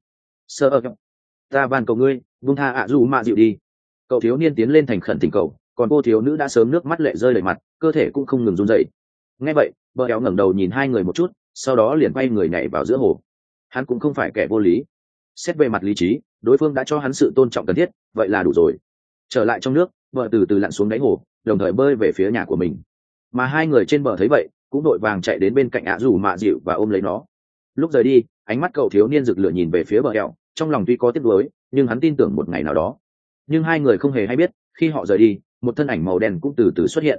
ta van cầu ngươi buông tha dù mạ dịu đi. Cậu thiếu niên tiến lên thành khẩn thỉnh cầu, còn cô thiếu nữ đã sớm nước mắt lệ rơi đầy mặt, cơ thể cũng không ngừng run rẩy. Nghe vậy, bờ éo ngẩng đầu nhìn hai người một chút, sau đó liền quay người nhảy vào giữa hồ. Hắn cũng không phải kẻ vô lý, xét về mặt lý trí, đối phương đã cho hắn sự tôn trọng cần thiết, vậy là đủ rồi. Trở lại trong nước, vợ từ từ lặn xuống đáy hồ, đồng thời bơi về phía nhà của mình. Mà hai người trên bờ thấy vậy, cũng đội vàng chạy đến bên cạnh dù mạ dịu và ôm lấy nó. Lúc rời đi, ánh mắt cậu thiếu niên rực lửa nhìn về phía bờ eo, trong lòng tuy có tiếc nuối, nhưng hắn tin tưởng một ngày nào đó. Nhưng hai người không hề hay biết, khi họ rời đi, một thân ảnh màu đen cũng từ từ xuất hiện.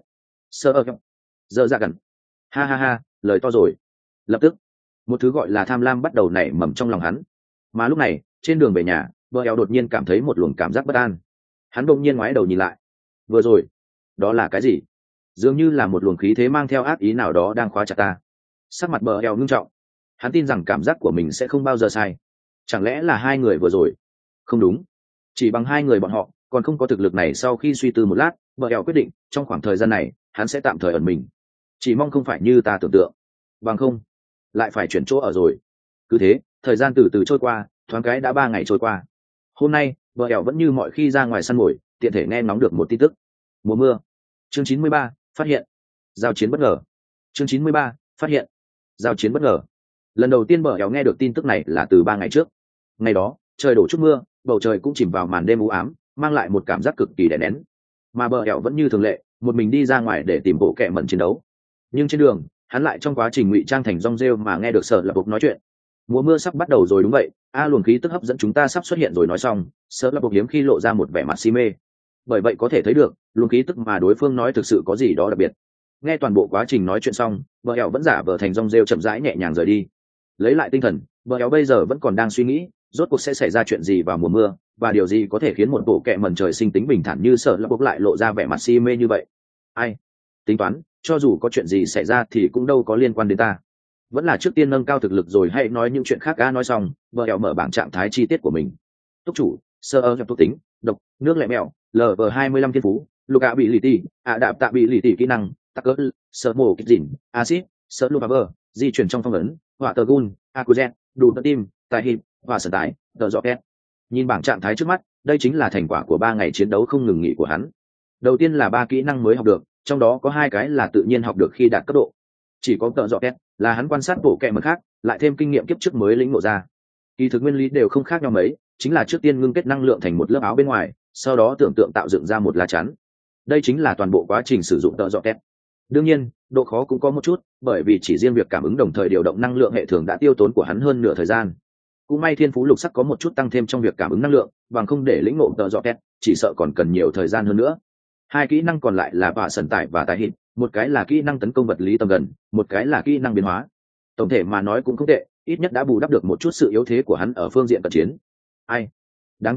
Giờ ra gần. Ha ha ha, lời to rồi. Lập tức, một thứ gọi là tham lam bắt đầu nảy mầm trong lòng hắn. Mà lúc này, trên đường về nhà, bờ eo đột nhiên cảm thấy một luồng cảm giác bất an. Hắn bỗng nhiên ngoái đầu nhìn lại. Vừa rồi, đó là cái gì? Dường như là một luồng khí thế mang theo ác ý nào đó đang khóa chặt ta. Sắc mặt bờ eo ngưng trọng. Hắn tin rằng cảm giác của mình sẽ không bao giờ sai. Chẳng lẽ là hai người vừa rồi? Không đúng, chỉ bằng hai người bọn họ còn không có thực lực này. Sau khi suy tư một lát, bờ eo quyết định trong khoảng thời gian này hắn sẽ tạm thời ẩn mình, chỉ mong không phải như ta tưởng tượng, bằng không lại phải chuyển chỗ ở rồi. Cứ thế, thời gian từ từ trôi qua, thoáng cái đã 3 ngày trôi qua. Hôm nay bờ eo vẫn như mọi khi ra ngoài săn mồi, tiện thể nghe ngóng được một tin tức. Mùa mưa. Chương 93, phát hiện giao chiến bất ngờ. Chương 93, phát hiện giao chiến bất ngờ. Lần đầu tiên bờ eo nghe được tin tức này là từ 3 ngày trước. Ngày đó trời đổ chút mưa, bầu trời cũng chìm vào màn đêm u ám, mang lại một cảm giác cực kỳ đè nén. Mà bờ eo vẫn như thường lệ, một mình đi ra ngoài để tìm bộ kẹ mẩn chiến đấu. Nhưng trên đường, hắn lại trong quá trình ngụy trang thành rong rêu mà nghe được Sở Lập Bộc nói chuyện. Mùa mưa sắp bắt đầu rồi. Đúng vậy, luồng khí tức hấp dẫn chúng ta sắp xuất hiện rồi. Nói xong, Sở Lập Bộc hiếm khi lộ ra một vẻ mặt si mê. Bởi vậy có thể thấy được, luồng khí tức mà đối phương nói thực sự có gì đó đặc biệt. Nghe toàn bộ quá trình nói chuyện xong, bờ eo vẫn giả vờ thành rong rêu chậm rãi nhẹ nhàng rời đi. Lấy lại tinh thần, bờ eo bây giờ vẫn còn đang suy nghĩ, rốt cuộc sẽ xảy ra chuyện gì vào mùa mưa, và điều gì có thể khiến một bộ kẹ mẩn trời sinh tính bình thản như Sở Lập Bộc lại lộ ra vẻ mặt si mê như vậy. Ai tính toán, cho dù có chuyện gì xảy ra thì cũng đâu có liên quan đến ta. Vẫn là trước tiên nâng cao thực lực rồi hãy nói những chuyện khác. Nói xong, bờ eo mở bảng trạng thái chi tiết của mình. Túc chủ, sơ nhập thuộc tính, độc, nước lẹ mèo, LV25 thiên phú, Luca bị lì tì, đạp tạ bị lì tì kỹ năng, tắc cỡ, sơ mổ kích dỉn, acid, sơ lupaver, di chuyển trong phong ấn, hỏa tờ gun, akuzen, đủ tơ tim, tài hiệp, và sở tải, tờ dọ két. Nhìn bảng trạng thái trước mắt, đây chính là thành quả của 3 ngày chiến đấu không ngừng nghỉ của hắn. Đầu tiên là 3 kỹ năng mới học được, trong đó có 2 cái là tự nhiên học được khi đạt cấp độ. Chỉ có tợ dọ két là hắn quan sát bộ kẹ mật khác, lại thêm kinh nghiệm kiếp trước mới lĩnh ngộ ra. Kỳ thực nguyên lý đều không khác nhau mấy, chính là trước tiên ngưng kết năng lượng thành một lớp áo bên ngoài, sau đó tưởng tượng tạo dựng ra một lá chắn. Đây chính là toàn bộ quá trình sử dụng tợ dọ két. Đương nhiên, độ khó cũng có một chút, bởi vì chỉ riêng việc cảm ứng đồng thời điều động năng lượng hệ thường đã tiêu tốn của hắn hơn nửa thời gian. Cũng may thiên phú lục sắc có một chút tăng thêm trong việc cảm ứng năng lượng, bằng không để lĩnh ngộ tợ dọ két, chỉ sợ còn cần nhiều thời gian hơn nữa. 2 kỹ năng còn lại là bạ sần tải và tài hịt, một cái là kỹ năng tấn công vật lý tầm gần, một cái là kỹ năng biến hóa. Tổng thể mà nói cũng không tệ, ít nhất đã bù đắp được một chút sự yếu thế của hắn ở phương diện cận chiến. Đáng tiếc là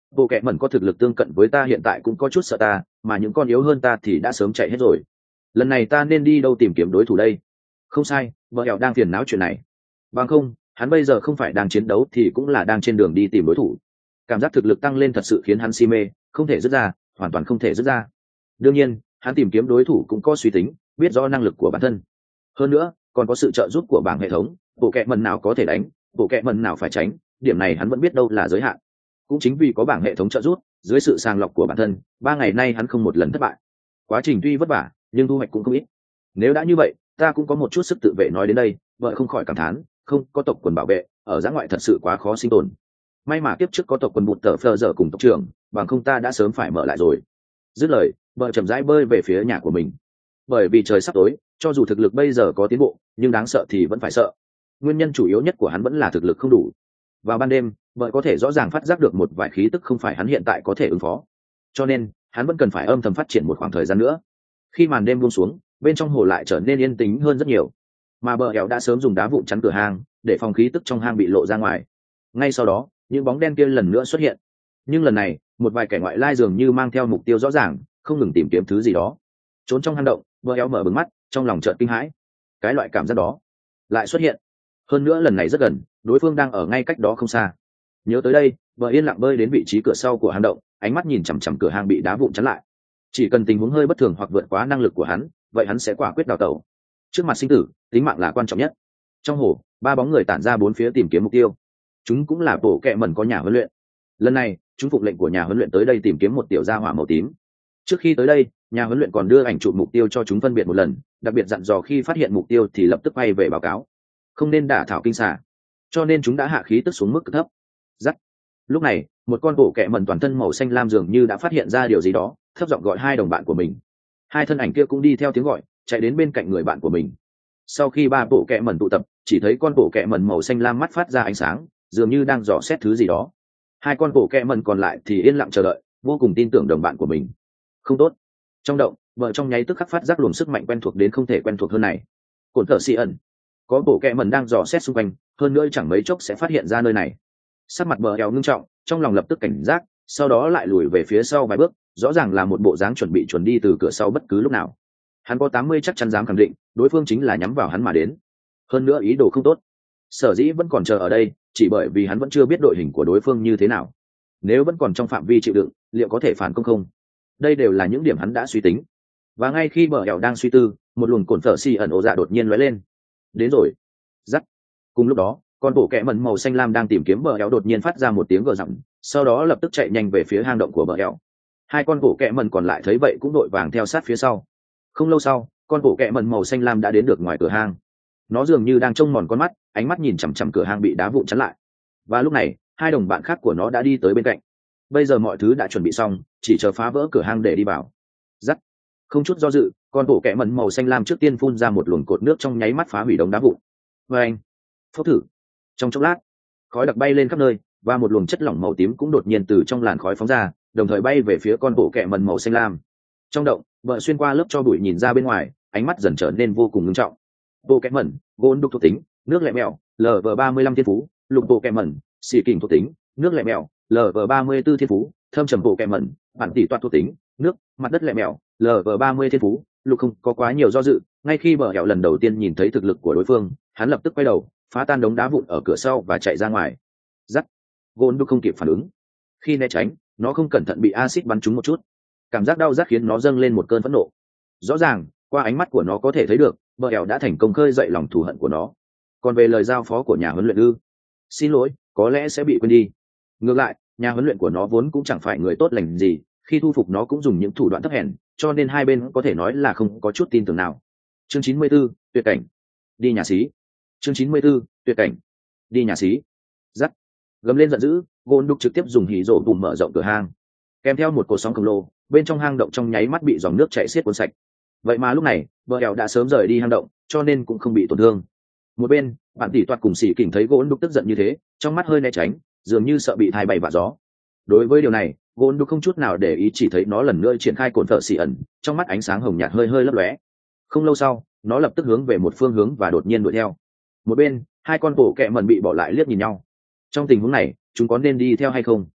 bộ kệ mẩn có thực lực tương cận với ta hiện tại cũng có chút sợ ta, mà những con yếu hơn ta thì đã sớm chạy hết rồi. Lần này ta nên đi đâu tìm kiếm đối thủ đây? Không sai, vợ hẹo đang phiền não chuyện này. Bằng không, hắn bây giờ không phải đang chiến đấu thì cũng là đang trên đường đi tìm đối thủ. Cảm giác thực lực tăng lên thật sự khiến hắn si mê, không thể dứt ra, hoàn toàn không thể dứt ra. Đương nhiên, hắn tìm kiếm đối thủ cũng có suy tính, biết rõ năng lực của bản thân. Hơn nữa, còn có sự trợ giúp của bảng hệ thống, bộ kệ mẩn nào có thể đánh, bộ kệ mẩn nào phải tránh, điểm này hắn vẫn biết đâu là giới hạn. Cũng chính vì có bảng hệ thống trợ giúp, dưới sự sàng lọc của bản thân, 3 ngày nay hắn không một lần thất bại. Quá trình tuy vất vả, nhưng thu hoạch cũng không ít. Nếu đã như vậy, ta cũng có một chút sức tự vệ. Nói đến đây, vợ không khỏi cảm thán, không có tộc quần bảo vệ, ở giã ngoại thật sự quá khó sinh tồn. May mà kiếp trước có tộc quần bụt tờ phờ dở cùng tộc trưởng, bằng không ta đã sớm phải mở lại rồi. Dứt lời, vợ chậm rãi bơi về phía nhà của mình. Bởi vì trời sắp tối, cho dù thực lực bây giờ có tiến bộ, nhưng đáng sợ thì vẫn phải sợ. Nguyên nhân chủ yếu nhất của hắn vẫn là thực lực không đủ. Vào ban đêm, vợ có thể rõ ràng phát giác được một vài khí tức không phải hắn hiện tại có thể ứng phó, cho nên hắn vẫn cần phải âm thầm phát triển một khoảng thời gian nữa. Khi màn đêm buông xuống, bên trong hồ lại trở nên yên tĩnh hơn rất nhiều, mà bờ hẻo đã sớm dùng đá vụn chắn cửa hang để phòng khí tức trong hang bị lộ ra ngoài. Ngay sau đó, những bóng đen kia lần nữa xuất hiện, nhưng lần này một vài kẻ ngoại lai dường như mang theo mục tiêu rõ ràng, không ngừng tìm kiếm thứ gì đó. Trốn trong hang động, bờ hẻo mở bừng mắt, trong lòng chợt kinh hãi. Cái loại cảm giác đó lại xuất hiện, hơn nữa lần này rất gần, đối phương đang ở ngay cách đó không xa. Nhớ tới đây, vợ yên lặng bơi đến vị trí cửa sau của hang động, ánh mắt nhìn chằm chằm cửa hang bị đá vụn chắn lại. Chỉ cần tình huống hơi bất thường hoặc vượt quá năng lực của hắn, vậy hắn sẽ quả quyết đào tẩu. Trước mặt sinh tử, tính mạng là quan trọng nhất. Trong hồ, 3 bóng người tản ra 4 phía tìm kiếm mục tiêu. Chúng cũng là bộ kệ mẩn có nhà huấn luyện. Lần này, chúng phục lệnh của nhà huấn luyện tới đây tìm kiếm một tiểu gia hỏa màu tím. Trước khi tới đây, nhà huấn luyện còn đưa ảnh chụp mục tiêu cho chúng phân biệt một lần, đặc biệt dặn dò khi phát hiện mục tiêu thì lập tức quay về báo cáo, không nên đả thảo kinh xà. Cho nên chúng đã hạ khí tức xuống mức cực thấp. Rắc. Lúc này, một con bộ kệ mẩn toàn thân màu xanh lam dường như đã phát hiện ra điều gì đó, thấp giọng gọi 2 đồng bạn của mình. 2 thân ảnh kia cũng đi theo tiếng gọi, chạy đến bên cạnh người bạn của mình. Sau khi 3 bộ kệ mẩn tụ tập, chỉ thấy con bộ kệ mẩn màu xanh lam mắt phát ra ánh sáng, dường như đang dò xét thứ gì đó. 2 con bộ kệ mẩn còn lại thì yên lặng chờ đợi, vô cùng tin tưởng đồng bạn của mình. Không tốt. Trong động, vợ trong nháy tức khắc phát giác luồng sức mạnh quen thuộc đến không thể quen thuộc hơn này. Cổn thở xì ẩn. Có bộ kệ mẩn đang dò xét xung quanh, hơn nữa chẳng mấy chốc sẽ phát hiện ra nơi này. Sắc mặt bờ eo ngưng trọng, trong lòng lập tức cảnh giác, sau đó lại lùi về phía sau vài bước, rõ ràng là một bộ dáng chuẩn bị chuẩn đi từ cửa sau bất cứ lúc nào. Hắn có 80 chắc chắn dám khẳng định, đối phương chính là nhắm vào hắn mà đến. Hơn nữa ý đồ không tốt. Sở dĩ vẫn còn chờ ở đây, chỉ bởi vì hắn vẫn chưa biết đội hình của đối phương như thế nào. Nếu vẫn còn trong phạm vi chịu đựng, liệu có thể phản công không? Đây đều là những điểm hắn đã suy tính. Và ngay khi bờ eo đang suy tư, một luồng cồn phở xì ẩn ồ dạ đột nhiên lóe lên. Đến rồi. Rắc. Cùng lúc đó, con bộ kẽ mẩn màu xanh lam đang tìm kiếm bờ eo đột nhiên phát ra một tiếng gờ rặng, sau đó lập tức chạy nhanh về phía hang động của bờ eo. 2 con bộ kẽ mẩn còn lại thấy vậy cũng đội vàng theo sát phía sau. Không lâu sau, con bộ kẽ mẩn màu xanh lam đã đến được ngoài cửa hang. Nó dường như đang trông mòn con mắt, ánh mắt nhìn chằm chằm cửa hang bị đá vụn chắn lại. Và lúc này, 2 đồng bạn khác của nó đã đi tới bên cạnh. Bây giờ mọi thứ đã chuẩn bị xong, chỉ chờ phá vỡ cửa hang để đi vào. Rắc. Không chút do dự, con bộ kẽ mẩn màu xanh lam trước tiên phun ra một luồng cột nước trong nháy mắt phá hủy đống đá vụn. Và anh. Phốc thử. Trong chốc lát, khói đặc bay lên khắp nơi, và một luồng chất lỏng màu tím cũng đột nhiên từ trong làn khói phóng ra, đồng thời bay về phía con bộ kẹ mẩn màu xanh lam. Trong động, vợ xuyên qua lớp cho bụi nhìn ra bên ngoài, ánh mắt dần trở nên vô cùng nghiêm trọng. Bộ kẹ mẩn, gôn đục thuộc tính, nước lẹ mèo, LV35 thiên phú, lục bộ kẹ mẩn, xỉ kình thuộc tính, nước lẹ mèo, LV34 thiên phú, thâm trầm bộ kẹ mẩn, bản tỷ toát thuộc tính, nước, mặt đất lẹ mèo, LV30 thiên phú. Lục không có quá nhiều do dự, ngay khi bờ hẹo lần đầu tiên nhìn thấy thực lực của đối phương, hắn lập tức quay đầu, phá tan đống đá vụn ở cửa sau và chạy ra ngoài. Rắc. Gôn đúc không kịp phản ứng. Khi né tránh, nó không cẩn thận bị axit bắn trúng một chút. Cảm giác đau rát khiến nó dâng lên một cơn phẫn nộ. Rõ ràng, qua ánh mắt của nó có thể thấy được, bờ ẻo đã thành công khơi dậy lòng thù hận của nó. Còn về lời giao phó của nhà huấn luyện xin lỗi, có lẽ sẽ bị quên đi. Ngược lại, nhà huấn luyện của nó vốn cũng chẳng phải người tốt lành gì, khi thu phục nó cũng dùng những thủ đoạn thấp hèn, cho nên hai bên có thể nói là không có chút tin tưởng nào. Chương 94, tuyệt cảnh. Đi nhà xí. Chương 94, tuyệt cảnh. Đi nhà xí. Rắc. Gầm lên giận dữ, gôn đục trực tiếp dùng hỉ rổ bùm mở rộng cửa hang, kèm theo một cột sóng khổng lồ, bên trong hang động trong nháy mắt bị dòng nước chảy xiết cuốn sạch. Vậy mà lúc này, bờ ẻo đã sớm rời đi hang động, cho nên cũng không bị tổn thương. Một bên, bạn tỷ toát cùng xỉ kỉnh thấy gôn đục tức giận như thế, trong mắt hơi né tránh, dường như sợ bị thai bay vạ gió. Đối với điều này, gôn đục không chút nào để ý, chỉ thấy nó lần nữa triển khai cồn phở xỉ ẩn, trong mắt ánh sáng hồng nhạt hơi hơi lấp lóe. Không lâu sau, nó lập tức hướng về một phương hướng và đột nhiên đuổi theo. Một bên, hai con bộ kẹ mẩn bị bỏ lại liếc nhìn nhau. Trong tình huống này, chúng có nên đi theo hay không?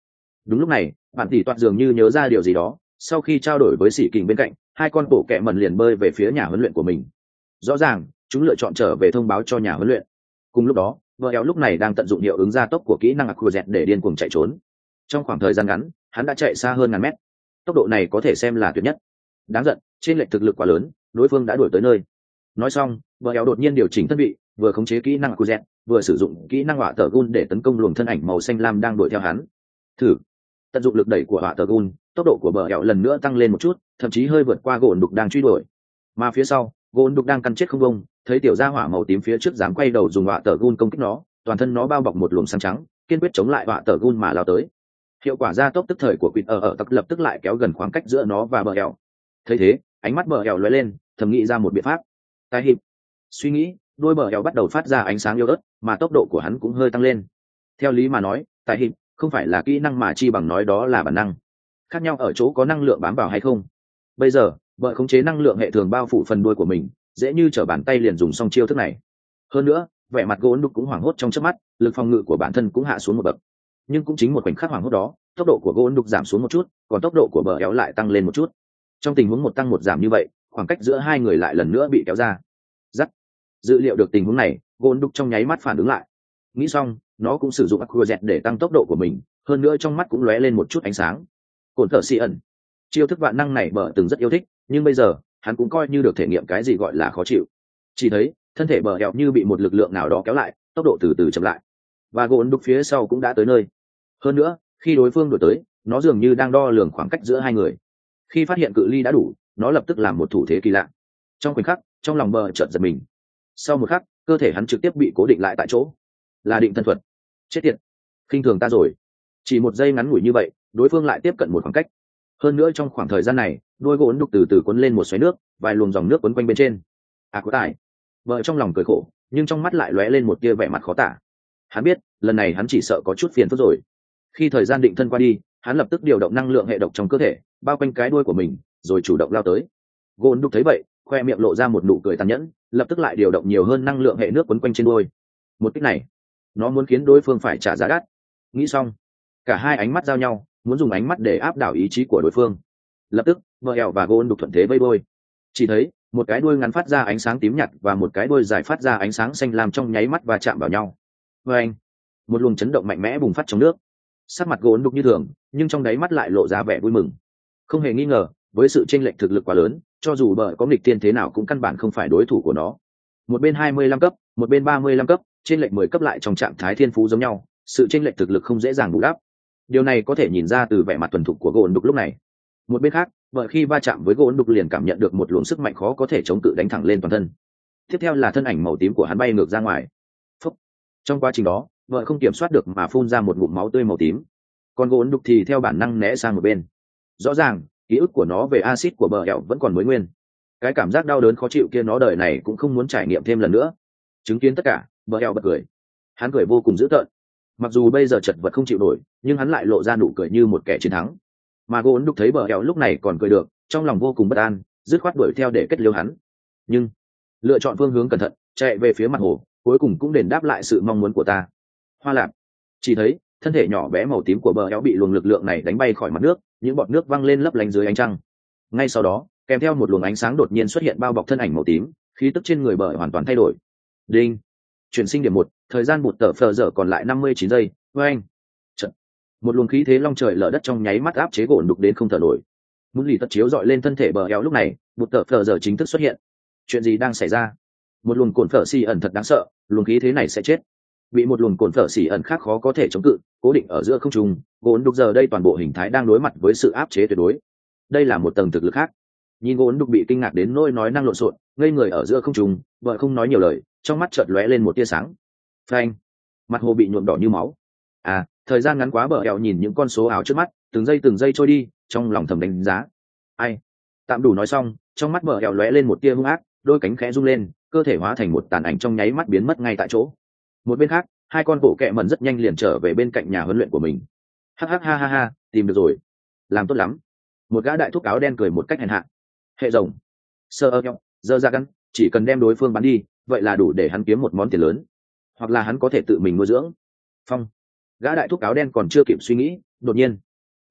Đúng lúc này bạn tỷ toạt dường như nhớ ra điều gì đó, sau khi trao đổi với sĩ kình bên cạnh, hai con bộ kẹ mẩn liền bơi về phía nhà huấn luyện của mình. Rõ ràng chúng lựa chọn trở về thông báo cho nhà huấn luyện. Cùng lúc đó vợ éo lúc này đang tận dụng hiệu ứng gia tốc của kỹ năng Aquazet để điên cuồng chạy trốn. Trong khoảng thời gian ngắn hắn đã chạy xa hơn ngàn mét, tốc độ này có thể xem là tuyệt nhất. Đáng giận, trên lệch thực lực quá lớn, đối phương đã đuổi tới nơi. Nói xong vợ éo đột nhiên điều chỉnh thân vị, vừa khống chế kỹ năng Aquazet, vừa sử dụng kỹ năng hỏa tờ gun để tấn công luồng thân ảnh màu xanh lam đang đuổi theo hắn. Thử tận dụng lực đẩy của hỏa tờ gun, tốc độ của bờ éo lần nữa tăng lên một chút, thậm chí hơi vượt qua gỗ đục đang truy đuổi. Mà phía sau gỗ đục đang căn chết không bông, thấy tiểu gia hỏa màu tím phía trước dám quay đầu dùng hỏa tờ gun công kích nó, toàn thân nó bao bọc một luồng sáng trắng, kiên quyết chống lại hỏa tờ gun mà lao tới. Hiệu quả gia tốc tức thời của quỷ ở tặc lập tức lại kéo gần khoảng cách giữa nó và bờ éo. Thấy thế ánh mắt bờ éo lóe lên, thầm nghĩ ra một biện pháp. Tai hiệp suy nghĩ, đuôi bờ éo bắt đầu phát ra ánh sáng yếu ớt, mà tốc độ của hắn cũng hơi tăng lên. Theo lý mà nói tai hiệp không phải là kỹ năng mà chi bằng nói đó là bản năng. Khác nhau ở chỗ có năng lượng bám vào hay không. Bây giờ vợ khống chế năng lượng hệ thường bao phủ phần đuôi của mình, dễ như trở bàn tay liền dùng xong chiêu thức này. Hơn nữa vẻ mặt gỗ đục cũng hoảng hốt trong chớp mắt, lực phòng ngự của bản thân cũng hạ xuống một bậc. Nhưng cũng chính một khoảnh khắc hoảng hốt đó, tốc độ của gỗ đục giảm xuống một chút, còn tốc độ của bờ éo lại tăng lên một chút. Trong tình huống một tăng một giảm như vậy, khoảng cách giữa hai người lại lần nữa bị kéo ra. Dắt dự liệu được tình huống này, gỗ đục trong nháy mắt phản ứng lại. Nghĩ xong nó cũng sử dụng Aquazet để tăng tốc độ của mình, hơn nữa trong mắt cũng lóe lên một chút ánh sáng. Cổn thở xì ẩn, chiêu thức vạn năng này bờ từng rất yêu thích, nhưng bây giờ hắn cũng coi như được thể nghiệm cái gì gọi là khó chịu. Chỉ thấy thân thể bờ éo như bị một lực lượng nào đó kéo lại, tốc độ từ từ chậm lại, và gỗ đục phía sau cũng đã tới nơi. Hơn nữa khi đối phương đuổi tới, nó dường như đang đo lường khoảng cách giữa hai người. Khi phát hiện cự ly đã đủ, nó lập tức làm một thủ thế kỳ lạ. Trong khoảnh khắc trong lòng bờ chợt giật mình. Sau một khắc cơ thể hắn trực tiếp bị cố định lại tại chỗ. Là định thân thuật. Chết tiệt, khinh thường ta rồi. Chỉ một giây ngắn ngủi như vậy, đối phương lại tiếp cận một khoảng cách. Hơn nữa trong khoảng thời gian này, đuôi gỗ đục từ từ cuốn lên một xoáy nước, vài luồng dòng nước quấn quanh bên trên. Có tài. Vợ trong lòng cười khổ, nhưng trong mắt lại lóe lên một tia vẻ mặt khó tả. Hắn biết lần này hắn chỉ sợ có chút phiền phức rồi. Khi thời gian định thân qua đi, hắn lập tức điều động năng lượng hệ độc trong cơ thể, bao quanh cái đuôi của mình, rồi chủ động lao tới. Gỗ đục thấy vậy, khoe miệng lộ ra một nụ cười tàn nhẫn, lập tức lại điều động nhiều hơn năng lượng hệ nước quấn quanh trên đuôi. Một cách này nó muốn khiến đối phương phải trả giá đắt. Nghĩ xong cả hai ánh mắt giao nhau, muốn dùng ánh mắt để áp đảo ý chí của đối phương. Lập tức vợ ẻo và gôn đục thuận thế vây đôi. Chỉ thấy một cái đuôi ngắn phát ra ánh sáng tím nhạt và một cái đuôi dài phát ra ánh sáng xanh lam trong nháy mắt và chạm vào nhau. Và anh, một luồng chấn động mạnh mẽ bùng phát trong nước. Sắc mặt gôn đục như thường, nhưng trong đáy mắt lại lộ ra vẻ vui mừng. Không hề nghi ngờ, với sự chênh lệch thực lực quá lớn, cho dù bờ có nghịch tiên thế nào cũng căn bản không phải đối thủ của nó. Một bên 25 cấp, một bên 35 cấp, trên lệch 10 cấp lại trong trạng thái thiên phú giống nhau, sự chênh lệch thực lực không dễ dàng bù đắp. Điều này có thể nhìn ra từ vẻ mặt thuần thục của gỗ đục lúc này. Một bên khác, vợ khi va chạm với gỗ đục liền cảm nhận được một luồng sức mạnh khó có thể chống cự đánh thẳng lên toàn thân. Tiếp theo là thân ảnh màu tím của hắn bay ngược ra ngoài. Phúc. Trong quá trình đó, vợ không kiểm soát được mà phun ra một ngụm máu tươi màu tím. Còn gỗ đục thì theo bản năng né sang một bên. Rõ ràng ký ức của nó về axit của bờ ẹo vẫn còn mới nguyên. Cái cảm giác đau đớn khó chịu kia nó đời này cũng không muốn trải nghiệm thêm lần nữa. Chứng kiến tất cả, bờ eo bật cười. Hắn cười vô cùng dữ tợn. Mặc dù bây giờ chật vật không chịu nổi, nhưng hắn lại lộ ra nụ cười như một kẻ chiến thắng. Mà gỗ đục thấy bờ eo lúc này còn cười được, trong lòng vô cùng bất an, dứt khoát đuổi theo để kết liễu hắn. Nhưng lựa chọn phương hướng cẩn thận, chạy về phía mặt hồ, cuối cùng cũng đền đáp lại sự mong muốn của ta. Hoa lạc. Chỉ thấy thân thể nhỏ bé màu tím của bờ eo bị luồng lực lượng này đánh bay khỏi mặt nước, những bọt nước văng lên lấp lánh dưới ánh trăng. Ngay sau đó kèm theo một luồng ánh sáng đột nhiên xuất hiện bao bọc thân ảnh màu tím, khí tức trên người bờ hoàn toàn thay đổi. Đinh. Chuyển sinh điểm 1, thời gian bụt tờ phờ giờ còn lại 59 giây. Với anh. Trận. Một luồng khí thế long trời lở đất trong nháy mắt áp chế gỗ đục đến không thở nổi. Muốn lì tật chiếu dọi lên thân thể bờ eo lúc này, bụt tờ phờ giờ chính thức xuất hiện. Chuyện gì đang xảy ra? Một luồng cồn phở xì ẩn thật đáng sợ, luồng khí thế này sẽ chết. Bị một luồng cồn phở xì ẩn khác khó có thể chống cự, cố định ở giữa không trung, gỗ đục giờ đây toàn bộ hình thái đang đối mặt với sự áp chế tuyệt đối. Đây là một tầng thực lực khác. Nhìn gỗ đục bị kinh ngạc đến nỗi nói năng lộn xộn, ngây người ở giữa không trung, vợ không nói nhiều lời, trong mắt chợt lóe lên một tia sáng. Phanh. Mặt hồ bị nhuộm đỏ như máu. À, thời gian ngắn quá bờ eo nhìn những con số ảo trước mắt, từng giây trôi đi, trong lòng thầm đánh giá. Ai? Tạm đủ nói xong, trong mắt bờ eo lóe lên một tia hung ác, đôi cánh khẽ rung lên, cơ thể hóa thành một tàn ảnh trong nháy mắt biến mất ngay tại chỗ. Một bên khác, hai con bộ kẹ mẩn rất nhanh liền trở về bên cạnh nhà huấn luyện của mình. Hắc hắc ha ha ha, tìm được rồi, làm tốt lắm. Một gã đại thúc áo đen cười một cách hèn hạ. Hệ rồng, sơ ơ nhóc, dơ ra gắn, chỉ cần đem đối phương bắn đi, vậy là đủ để hắn kiếm một món tiền lớn, hoặc là hắn có thể tự mình nuôi dưỡng. Phong, gã đại thúc áo đen còn chưa kịp suy nghĩ, đột nhiên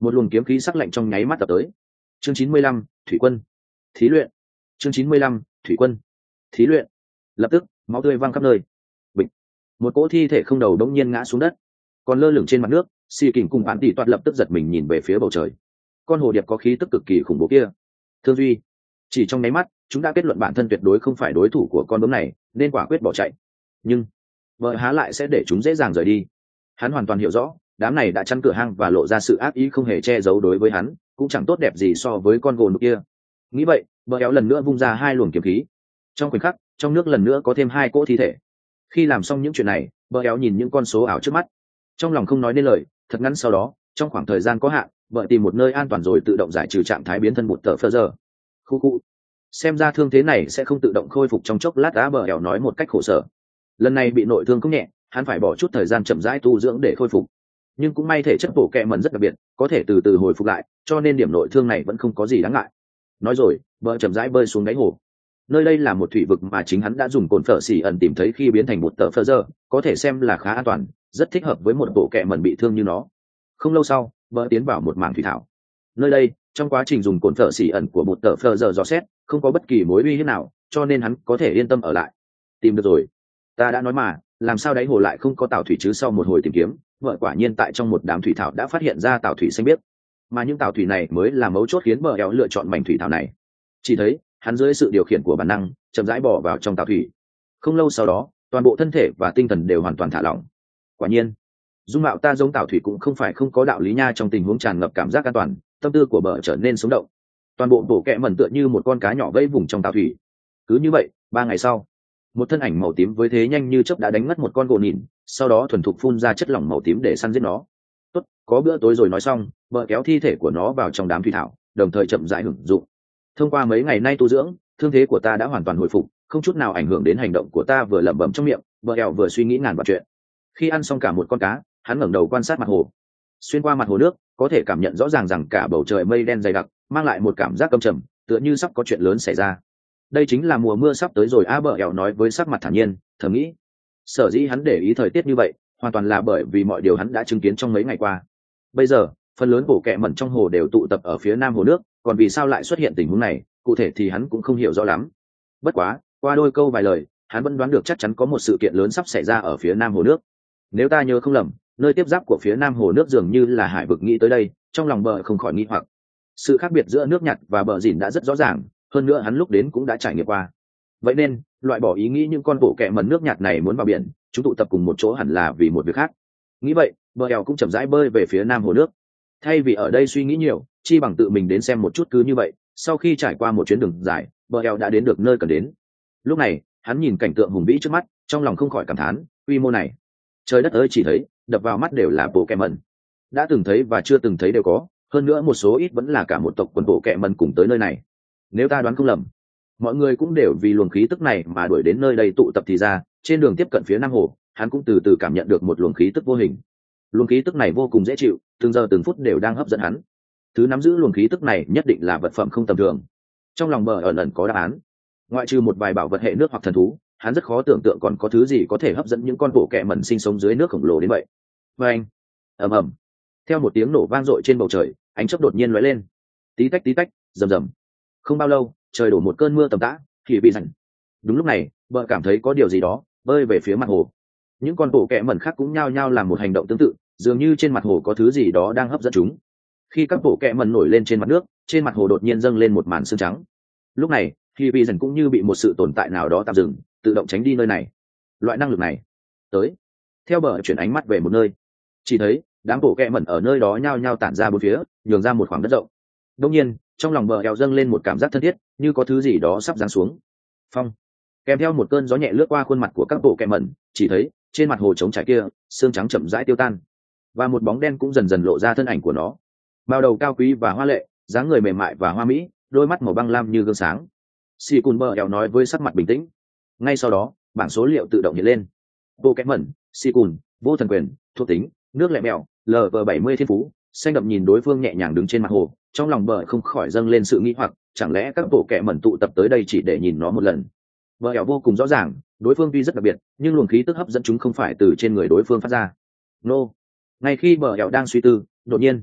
một luồng kiếm khí sắc lạnh trong nháy mắt tập tới. Chương 95, thủy quân thí luyện. Chương 95, thủy quân thí luyện. Lập tức máu tươi văng khắp nơi. Bịch, một cỗ thi thể không đầu đống nhiên ngã xuống đất, còn lơ lửng trên mặt nước. Xì Kình cùng Bạn Tỷ toát lập tức giật mình nhìn về phía bầu trời. Con hồ điệp có khí tức cực kỳ khủng bố kia, Thương Duy, chỉ trong nháy mắt chúng đã kết luận bản thân tuyệt đối không phải đối thủ của con bướm này, nên quả quyết bỏ chạy. Nhưng vợ há lại sẽ để chúng dễ dàng rời đi. Hắn hoàn toàn hiểu rõ đám này đã chắn cửa hang và lộ ra sự ác ý không hề che giấu đối với hắn, cũng chẳng tốt đẹp gì so với con gồ nục kia. Nghĩ vậy, bờ éo lần nữa vung ra hai luồng kiếm khí. Trong khoảnh khắc, trong nước lần nữa có thêm hai cỗ thi thể. Khi làm xong những chuyện này, bờ éo nhìn những con số ảo trước mắt, trong lòng không nói nên lời. Thật ngắn sau đó, trong khoảng thời gian có hạn, vợ tìm một nơi an toàn rồi tự động giải trừ trạng thái biến thân một tờ phơ giờ. Khu khu, xem ra thương thế này sẽ không tự động khôi phục trong chốc lát đã, bờ éo nói một cách khổ sở. Lần này bị nội thương không nhẹ, hắn phải bỏ chút thời gian chậm rãi tu dưỡng để khôi phục. Nhưng cũng may thể chất bổ kẹ mẩn rất đặc biệt, có thể từ từ hồi phục lại, cho nên điểm nội thương này vẫn không có gì đáng ngại. Nói rồi, bờ chậm rãi bơi xuống đáy hồ. Nơi đây là một thủy vực mà chính hắn đã dùng cồn phở xỉ ẩn tìm thấy khi biến thành một tờ phơ giờ, có thể xem là khá an toàn, rất thích hợp với một bộ kẹ mẩn bị thương như nó. Không lâu sau, bờ tiến vào một mảng thủy thảo. Nơi đây, trong quá trình dùng cồn phở xỉ ẩn của một tờ phơ giờ dò xét, không có bất kỳ mối uy hiếp nào, cho nên hắn có thể yên tâm ở lại. Tìm được rồi. Ta đã nói mà, làm sao đáy hồ lại không có tảo thủy chứ? Sau một hồi tìm kiếm, vợ quả nhiên tại trong một đám thủy thảo đã phát hiện ra tảo thủy xanh biếc, mà những tảo thủy này mới là mấu chốt khiến bờ éo lựa chọn mảnh thủy thảo này. Chỉ thấy hắn dưới sự điều khiển của bản năng chậm rãi bỏ vào trong tảo thủy. Không lâu sau đó, toàn bộ thân thể và tinh thần đều hoàn toàn thả lỏng. Quả nhiên, dung mạo ta giống tảo thủy cũng không phải không có đạo lý nha. Trong tình huống tràn ngập cảm giác an toàn, tâm tư của bờ trở nên sống động. Toàn bộ bộ kẹ mẩn tựa như một con cá nhỏ vây vùng trong tảo thủy. Cứ như vậy, 3 ngày sau, một thân ảnh màu tím với thế nhanh như chớp đã đánh mất một con gỗ nhìn, sau đó thuần thục phun ra chất lỏng màu tím để săn giết nó. Tốt, có bữa tối rồi. Nói xong, vợ kéo thi thể của nó vào trong đám thủy thảo, đồng thời chậm rãi hưởng dụng. Thông qua mấy ngày nay tu dưỡng, thương thế của ta đã hoàn toàn hồi phục, không chút nào ảnh hưởng đến hành động của ta. Vừa lẩm bẩm trong miệng, vợ kéo vừa suy nghĩ ngàn vạn chuyện. Khi ăn xong cả một con cá, hắn ngẩng đầu quan sát mặt hồ. Xuyên qua mặt hồ nước, có thể cảm nhận rõ ràng rằng cả bầu trời mây đen dày đặc, mang lại một cảm giác căm trầm, tựa như sắp có chuyện lớn xảy ra. Đây chính là mùa mưa sắp tới rồi a, bờ ẻo nói với sắc mặt thản nhiên. Thầm nghĩ, sở dĩ hắn để ý thời tiết như vậy hoàn toàn là bởi vì mọi điều hắn đã chứng kiến trong mấy ngày qua. Bây giờ phần lớn bộ kẹ mẩn trong hồ đều tụ tập ở phía nam hồ nước, còn vì sao lại xuất hiện tình huống này cụ thể thì hắn cũng không hiểu rõ lắm. Bất quá qua đôi câu vài lời, hắn vẫn đoán được chắc chắn có một sự kiện lớn sắp xảy ra ở phía nam hồ nước. Nếu ta nhớ không lầm, nơi tiếp giáp của phía nam hồ nước dường như là hải vực. Nghĩ tới đây, trong lòng bờ không khỏi nghi hoặc. Sự khác biệt giữa nước nhặt và bờ dỉn đã rất rõ ràng, hơn nữa hắn lúc đến cũng đã trải nghiệm qua. Vậy nên loại bỏ ý nghĩ những con bộ kẹ mẩn nước nhạt này muốn vào biển, chúng tụ tập cùng một chỗ hẳn là vì một việc khác. Nghĩ vậy, bờ eo cũng chậm rãi bơi về phía nam hồ nước. Thay vì ở đây suy nghĩ nhiều, chi bằng tự mình đến xem một chút. Cứ như vậy, sau khi trải qua một chuyến đường dài, bờ eo đã đến được nơi cần đến. Lúc này hắn nhìn cảnh tượng hùng vĩ trước mắt, trong lòng không khỏi cảm thán, quy mô này, trời đất ơi! Chỉ thấy đập vào mắt đều là bộ kẹ mẩn, đã từng thấy và chưa từng thấy đều có, hơn nữa một số ít vẫn là cả một tộc quần bộ kẹ mẩn cùng tới nơi này. Nếu ta đoán không lầm, mọi người cũng đều vì luồng khí tức này mà đuổi đến nơi đây tụ tập. Thì ra trên đường tiếp cận phía nam hồ, hắn cũng từ từ cảm nhận được một luồng khí tức vô hình. Luồng khí tức này vô cùng dễ chịu, từng giờ từng phút đều đang hấp dẫn hắn. Thứ nắm giữ luồng khí tức này nhất định là vật phẩm không tầm thường. Trong lòng bờ ẩn ẩn có đáp án. Ngoại trừ một vài bảo vật hệ nước hoặc thần thú, hắn rất khó tưởng tượng còn có thứ gì có thể hấp dẫn những con bộ kẹ mẩn sinh sống dưới nước khổng lồ đến vậy. Và anh, ầm ầm, theo một tiếng nổ vang dội trên bầu trời, ánh chớp đột nhiên lóe lên. Tí tách, rầm rầm. Không bao lâu, trời đổ một cơn mưa tầm tã, thì bị rảnh. Đúng lúc này, bờ cảm thấy có điều gì đó bơi về phía mặt hồ. Những con bộ kẹ mẩn khác cũng nhao nhao làm một hành động tương tự, dường như trên mặt hồ có thứ gì đó đang hấp dẫn chúng. Khi các bộ kẹ mẩn nổi lên trên mặt nước, trên mặt hồ đột nhiên dâng lên một màn sương trắng. Lúc này, thì bị dần cũng như bị một sự tồn tại nào đó tạm dừng, tự động tránh đi nơi này. Loại năng lực này tới. Theo bờ chuyển ánh mắt về một nơi, chỉ thấy đám bộ kẹ mẩn ở nơi đó nhao nhao tản ra bốn phía, nhường ra một khoảng đất rộng. Đương nhiên, trong lòng bờ eo dâng lên một cảm giác thân thiết, như có thứ gì đó sắp giáng xuống. Phong, kèm theo một cơn gió nhẹ lướt qua khuôn mặt của các bộ kẹ mẩn, chỉ thấy trên mặt hồ trống trải kia, xương trắng chậm rãi tiêu tan, và một bóng đen cũng dần dần lộ ra thân ảnh của nó. Mao đầu cao quý và hoa lệ, dáng người mềm mại và hoa mỹ, đôi mắt màu băng lam như gương sáng. Xì Cùn bờ eo nói với sắc mặt bình tĩnh. Ngay sau đó, bảng số liệu tự động hiện lên. Bộ kẹ mẩn, Xì Cùn, vô thần quyền, thuộc tính, nước lẹ mèo, LV70 thiên phú. Xanh đậm nhìn đối phương nhẹ nhàng đứng trên mặt hồ, trong lòng bờ không khỏi dâng lên sự nghi hoặc, chẳng lẽ các bộ kẹ mẩn tụ tập tới đây chỉ để nhìn nó một lần? Bờ eo vô cùng rõ ràng, đối phương tuy rất đặc biệt, nhưng luồng khí tức hấp dẫn chúng không phải từ trên người đối phương phát ra. Nô. Ngay khi bờ eo đang suy tư, đột nhiên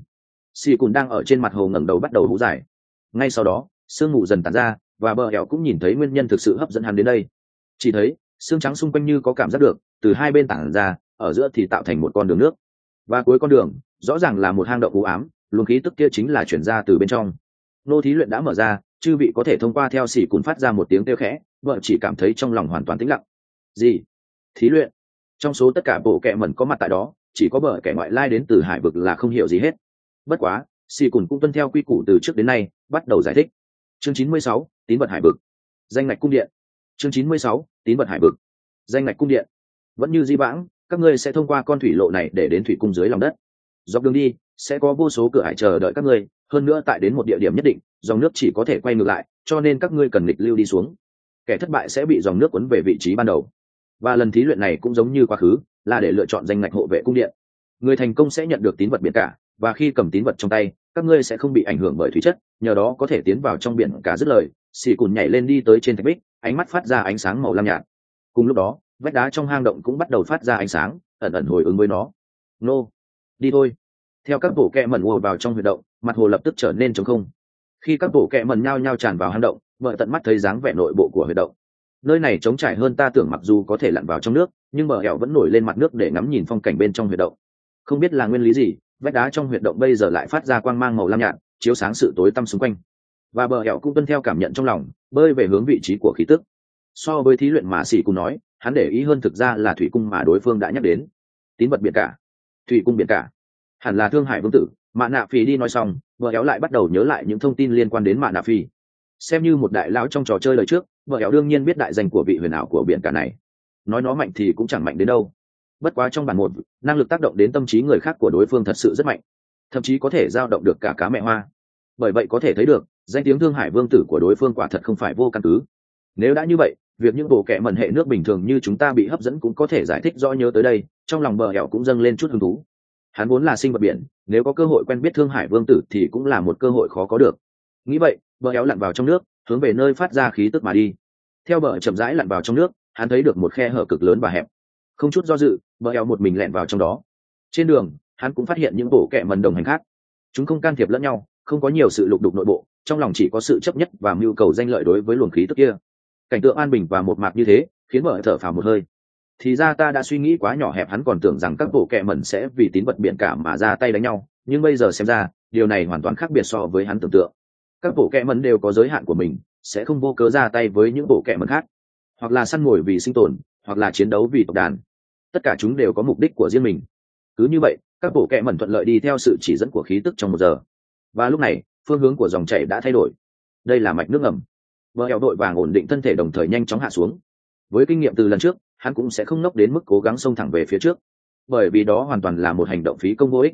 xì cùn đang ở trên mặt hồ ngẩng đầu bắt đầu hú dài. Ngay sau đó sương mù dần tàn ra và bờ hẻo cũng nhìn thấy nguyên nhân thực sự hấp dẫn hắn đến đây. Chỉ thấy xương trắng xung quanh như có cảm giác được từ hai bên tản ra, ở giữa thì tạo thành một con đường nước, và cuối con đường rõ ràng là một hang động u ám, luồng khí tức kia chính là chuyển ra từ bên trong. Nô thí luyện đã mở ra, chư vị có thể thông qua. Theo xỉ cùn phát ra một tiếng kêu khẽ, vợ chỉ cảm thấy trong lòng hoàn toàn tĩnh lặng. Gì? Thí luyện? Trong số tất cả bộ kệ mẩn có mặt tại đó, chỉ có bờ kẻ ngoại lai đến từ hải vực là không hiểu gì hết. Bất quá xỉ cùn cũng tuân theo quy củ từ trước đến nay, bắt đầu giải thích. Chương 96, tín vật hải vực. Danh ngạch cung điện. Chương 96, tín vật hải vực. Danh ngạch cung điện. Vẫn như di vãng, các ngươi sẽ thông qua con thủy lộ này để đến thủy cung dưới lòng đất. Dọc đường đi sẽ có vô số cửa hải chờ đợi các ngươi, hơn nữa tại đến một địa điểm nhất định dòng nước chỉ có thể quay ngược lại, cho nên các ngươi cần nghịch lưu đi xuống. Kẻ thất bại sẽ bị dòng nước cuốn về vị trí ban đầu. Và lần thí luyện này cũng giống như quá khứ, là để lựa chọn danh ngạch hộ vệ cung điện. Người thành công sẽ nhận được tín vật biển cả, và khi cầm tín vật trong tay, các ngươi sẽ không bị ảnh hưởng bởi thủy chất, nhờ đó có thể tiến vào trong biển cả. Dứt lời, xì cùn nhảy lên đi tới trên thạch bích, ánh mắt phát ra ánh sáng màu lam nhạt. Cùng lúc đó vách đá trong hang động cũng bắt đầu phát ra ánh sáng, ẩn ẩn hồi ứng với nó. Nô, đi thôi. Theo các bộ kẹ mẩn ùa vào trong huyệt động, mặt hồ lập tức trở nên trống không. Khi các bộ kẹ mẩn nhao nhao tràn vào hang động, vợ tận mắt thấy dáng vẻ nội bộ của huyệt động. Nơi này trống trải hơn ta tưởng, mặc dù có thể lặn vào trong nước, nhưng bờ hẻo vẫn nổi lên mặt nước để ngắm nhìn phong cảnh bên trong huyệt động. Không biết là nguyên lý gì, vách đá trong huyệt động bây giờ lại phát ra quang mang màu lam nhạt, chiếu sáng sự tối tăm xung quanh. Và bờ hẻo cũng tuân theo cảm nhận trong lòng, bơi về hướng vị trí của khí tức. So với thí luyện mà sĩ cùng nói, hắn để ý hơn thực ra là thủy cung mà đối phương đã nhắc đến. Tín vật biển cả. Thủy cung biển cả, hẳn là Thương Hải Vương tử. Mạ Nạ Phi đi nói xong, vợ éo lại bắt đầu nhớ lại những thông tin liên quan đến Mạ Nạ Phi. Xem như một đại lão trong trò chơi lời trước, vợ éo đương nhiên biết đại danh của vị huyền ảo của biển cả này. Nói nó mạnh thì cũng chẳng mạnh đến đâu. Bất quá trong bản một, năng lực tác động đến tâm trí người khác của đối phương thật sự rất mạnh, thậm chí có thể dao động được cả cá mẹ hoa. Bởi vậy có thể thấy được danh tiếng Thương Hải Vương tử của đối phương quả thật không phải vô căn cứ. Nếu đã như vậy, việc những bộ kệ mẩn hệ nước bình thường như chúng ta bị hấp dẫn cũng có thể giải thích rõ. Nhớ tới đây, trong lòng bờ hẻo cũng dâng lên chút hứng thú. Hắn vốn là sinh vật biển, nếu có cơ hội quen biết Thương Hải Vương tử thì cũng là một cơ hội khó có được. Nghĩ vậy, bờ hẻo lặn vào trong nước, hướng về nơi phát ra khí tức mà đi. Theo bờ chậm rãi lặn vào trong nước, hắn thấy được một khe hở cực lớn và hẹp. Không chút do dự, bờ hẻo một mình lẻn vào trong đó. Trên đường, hắn cũng phát hiện những bộ kệ mẩn đồng hành khác. Chúng không can thiệp lẫn nhau, không có nhiều sự lục đục nội bộ, trong lòng chỉ có sự chấp nhất và mưu cầu danh lợi đối với luồng khí tức kia. Cảnh tượng an bình và một mạc như thế khiến vợ thở phào một hơi. Thì ra ta đã suy nghĩ quá nhỏ hẹp, hắn còn tưởng rằng các bộ kệ mẩn sẽ vì tín vật biển cả mà ra tay đánh nhau, nhưng bây giờ xem ra điều này hoàn toàn khác biệt so với hắn tưởng tượng. Các bộ kệ mẩn đều có giới hạn của mình, sẽ không vô cớ ra tay với những bộ kệ mẩn khác, hoặc là săn mồi vì sinh tồn, hoặc là chiến đấu vì tộc đàn. Tất cả chúng đều có mục đích của riêng mình. Cứ như vậy, các bộ kệ mẩn thuận lợi đi theo sự chỉ dẫn của khí tức trong 1 giờ. Và lúc này phương hướng của dòng chảy đã thay đổi. Đây là mạch nước ngầm. Vợ hẻo đội vàng ổn định thân thể, đồng thời nhanh chóng hạ xuống. Với kinh nghiệm từ lần trước, hắn cũng sẽ không ngốc đến mức cố gắng xông thẳng về phía trước, bởi vì đó hoàn toàn là một hành động phí công vô ích.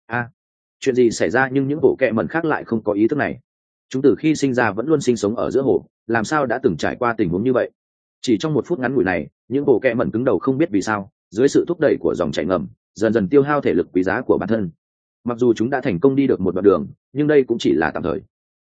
Chuyện gì xảy ra? Nhưng những bộ kệ mẩn khác lại không có ý thức này. Chúng từ khi sinh ra vẫn luôn sinh sống ở giữa hồ, làm sao đã từng trải qua tình huống như vậy? Chỉ trong 1 phút ngắn ngủi này, những bộ kệ mẩn cứng đầu không biết vì sao, dưới sự thúc đẩy của dòng chảy ngầm, dần dần tiêu hao thể lực quý giá của bản thân. Mặc dù chúng đã thành công đi được một đoạn đường, nhưng đây cũng chỉ là tạm thời.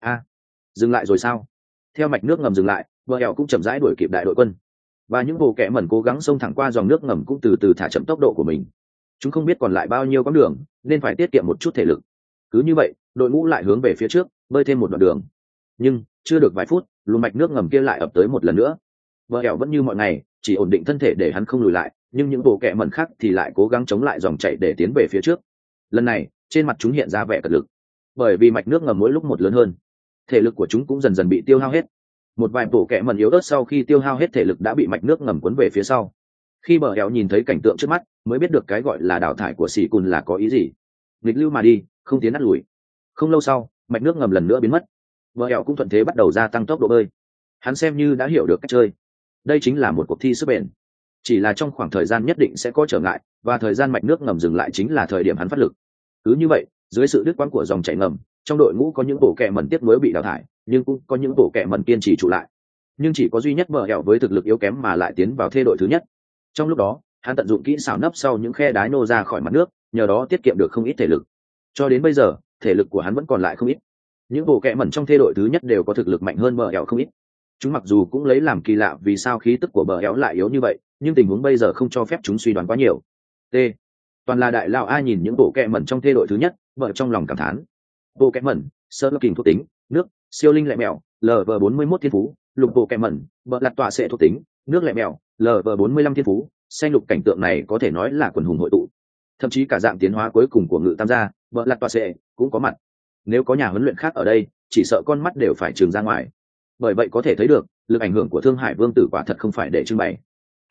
Dừng lại rồi sao? Theo mạch nước ngầm dừng lại, vợ hẻo cũng chậm rãi đuổi kịp đại đội quân, và những bộ kệ mẩn cố gắng xông thẳng qua dòng nước ngầm cũng từ từ thả chậm tốc độ của mình. Chúng không biết còn lại bao nhiêu quãng đường, nên phải tiết kiệm một chút thể lực. Cứ như vậy, đội ngũ lại hướng về phía trước, bơi thêm một đoạn đường. Nhưng chưa được vài phút, luồng mạch nước ngầm kia lại ập tới một lần nữa. Vợ hẻo vẫn như mọi ngày, chỉ ổn định thân thể để hắn không lùi lại, nhưng những bộ kệ mẩn khác thì lại cố gắng chống lại dòng chảy để tiến về phía trước. Lần này, trên mặt chúng hiện ra vẻ cật lực, bởi vì mạch nước ngầm mỗi lúc một lớn hơn, thể lực của chúng cũng dần dần bị tiêu hao hết. Một vài bộ kệ mẩn yếu ớt sau khi tiêu hao hết thể lực đã bị mạch nước ngầm cuốn về phía sau. Khi bờ hẻo nhìn thấy cảnh tượng trước mắt, mới biết được cái gọi là đào thải của xì cùn là có ý gì. Nghịch lưu mà đi, không tiến nát lùi. Không lâu sau, mạch nước ngầm lần nữa biến mất. Bờ hẻo cũng thuận thế bắt đầu gia tăng tốc độ bơi. Hắn xem như đã hiểu được cách chơi. Đây chính là một cuộc thi sức bền. Chỉ là trong khoảng thời gian nhất định sẽ có trở ngại, và thời gian mạch nước ngầm dừng lại chính là thời điểm hắn phát lực. Cứ như vậy, dưới sự đứt quãng của dòng chảy ngầm, trong đội ngũ có những bộ kệ mẩn tiếp nối bị đào thải, nhưng cũng có những bộ kệ mẩn kiên trì trụ lại. Nhưng chỉ có duy nhất bờ hẻo với thực lực yếu kém mà lại tiến vào thê đội thứ nhất. Trong lúc đó, hắn tận dụng kỹ xảo nấp sau những khe đá nô ra khỏi mặt nước, nhờ đó tiết kiệm được không ít thể lực. Cho đến bây giờ, thể lực của hắn vẫn còn lại không ít. Những bộ kệ mẩn trong thê đội thứ nhất đều có thực lực mạnh hơn bờ hẻo không ít. Chúng mặc dù cũng lấy làm kỳ lạ vì sao khí tức của bờ hẻo lại yếu như vậy, nhưng tình huống bây giờ không cho phép chúng suy đoán quá nhiều. Toàn là đại lao ai nhìn những bộ kệ mẩn trong thê đội thứ nhất, vợ trong lòng cảm thán. bộ kẹm mẩn sơ lơ kình thuộc tính nước siêu linh lẹ mèo lv 41 thiên phú lục bộ kẹm mẩn bợ lặt tọa sệ thuộc tính nước lẹ mèo lv 45 thiên phú. Xanh lục cảnh tượng này có thể nói là quần hùng hội tụ, thậm chí cả dạng tiến hóa cuối cùng của ngự tam gia bợ lặt tọa sệ cũng có mặt. Nếu có nhà huấn luyện khác ở đây chỉ sợ con mắt đều phải trừng ra ngoài. Bởi vậy có thể thấy được lực ảnh hưởng của Thương Hải Vương tử quả thật không phải để trưng bày.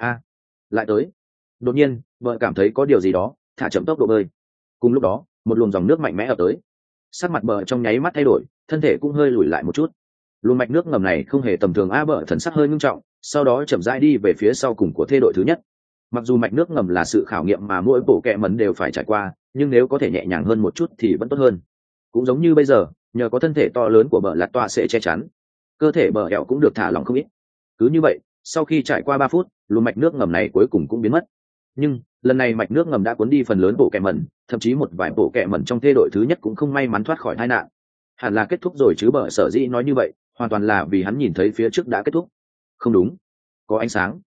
Lại tới. Đột nhiên vợ cảm thấy có điều gì đó thả chậm tốc độ bơi. Cùng lúc đó một luồng dòng nước mạnh mẽ ập tới, sắc mặt bờ trong nháy mắt thay đổi, thân thể cũng hơi lùi lại một chút. Luồng mạch nước ngầm này không hề tầm thường. Bờ thần sắc hơi ngưng trọng, sau đó chậm rãi đi về phía sau cùng của thê đội thứ nhất. Mặc dù mạch nước ngầm là sự khảo nghiệm mà mỗi bộ kệ mẩn đều phải trải qua, nhưng nếu có thể nhẹ nhàng hơn một chút thì vẫn tốt hơn. Cũng giống như bây giờ, nhờ có thân thể to lớn của bờ lạt toa sẽ che chắn, cơ thể bờ ẹo cũng được thả lỏng không ít. Cứ như vậy, sau khi trải qua 3 phút, luồng mạch nước ngầm này cuối cùng cũng biến mất. Nhưng lần này mạch nước ngầm đã cuốn đi phần lớn bộ kệ mẩn, thậm chí một vài bộ kệ mẩn trong thê đội thứ nhất cũng không may mắn thoát khỏi tai nạn. Hẳn là kết thúc rồi chứ, bờ sở dĩ nói như vậy hoàn toàn là vì hắn nhìn thấy phía trước đã kết thúc. Không đúng, có ánh sáng.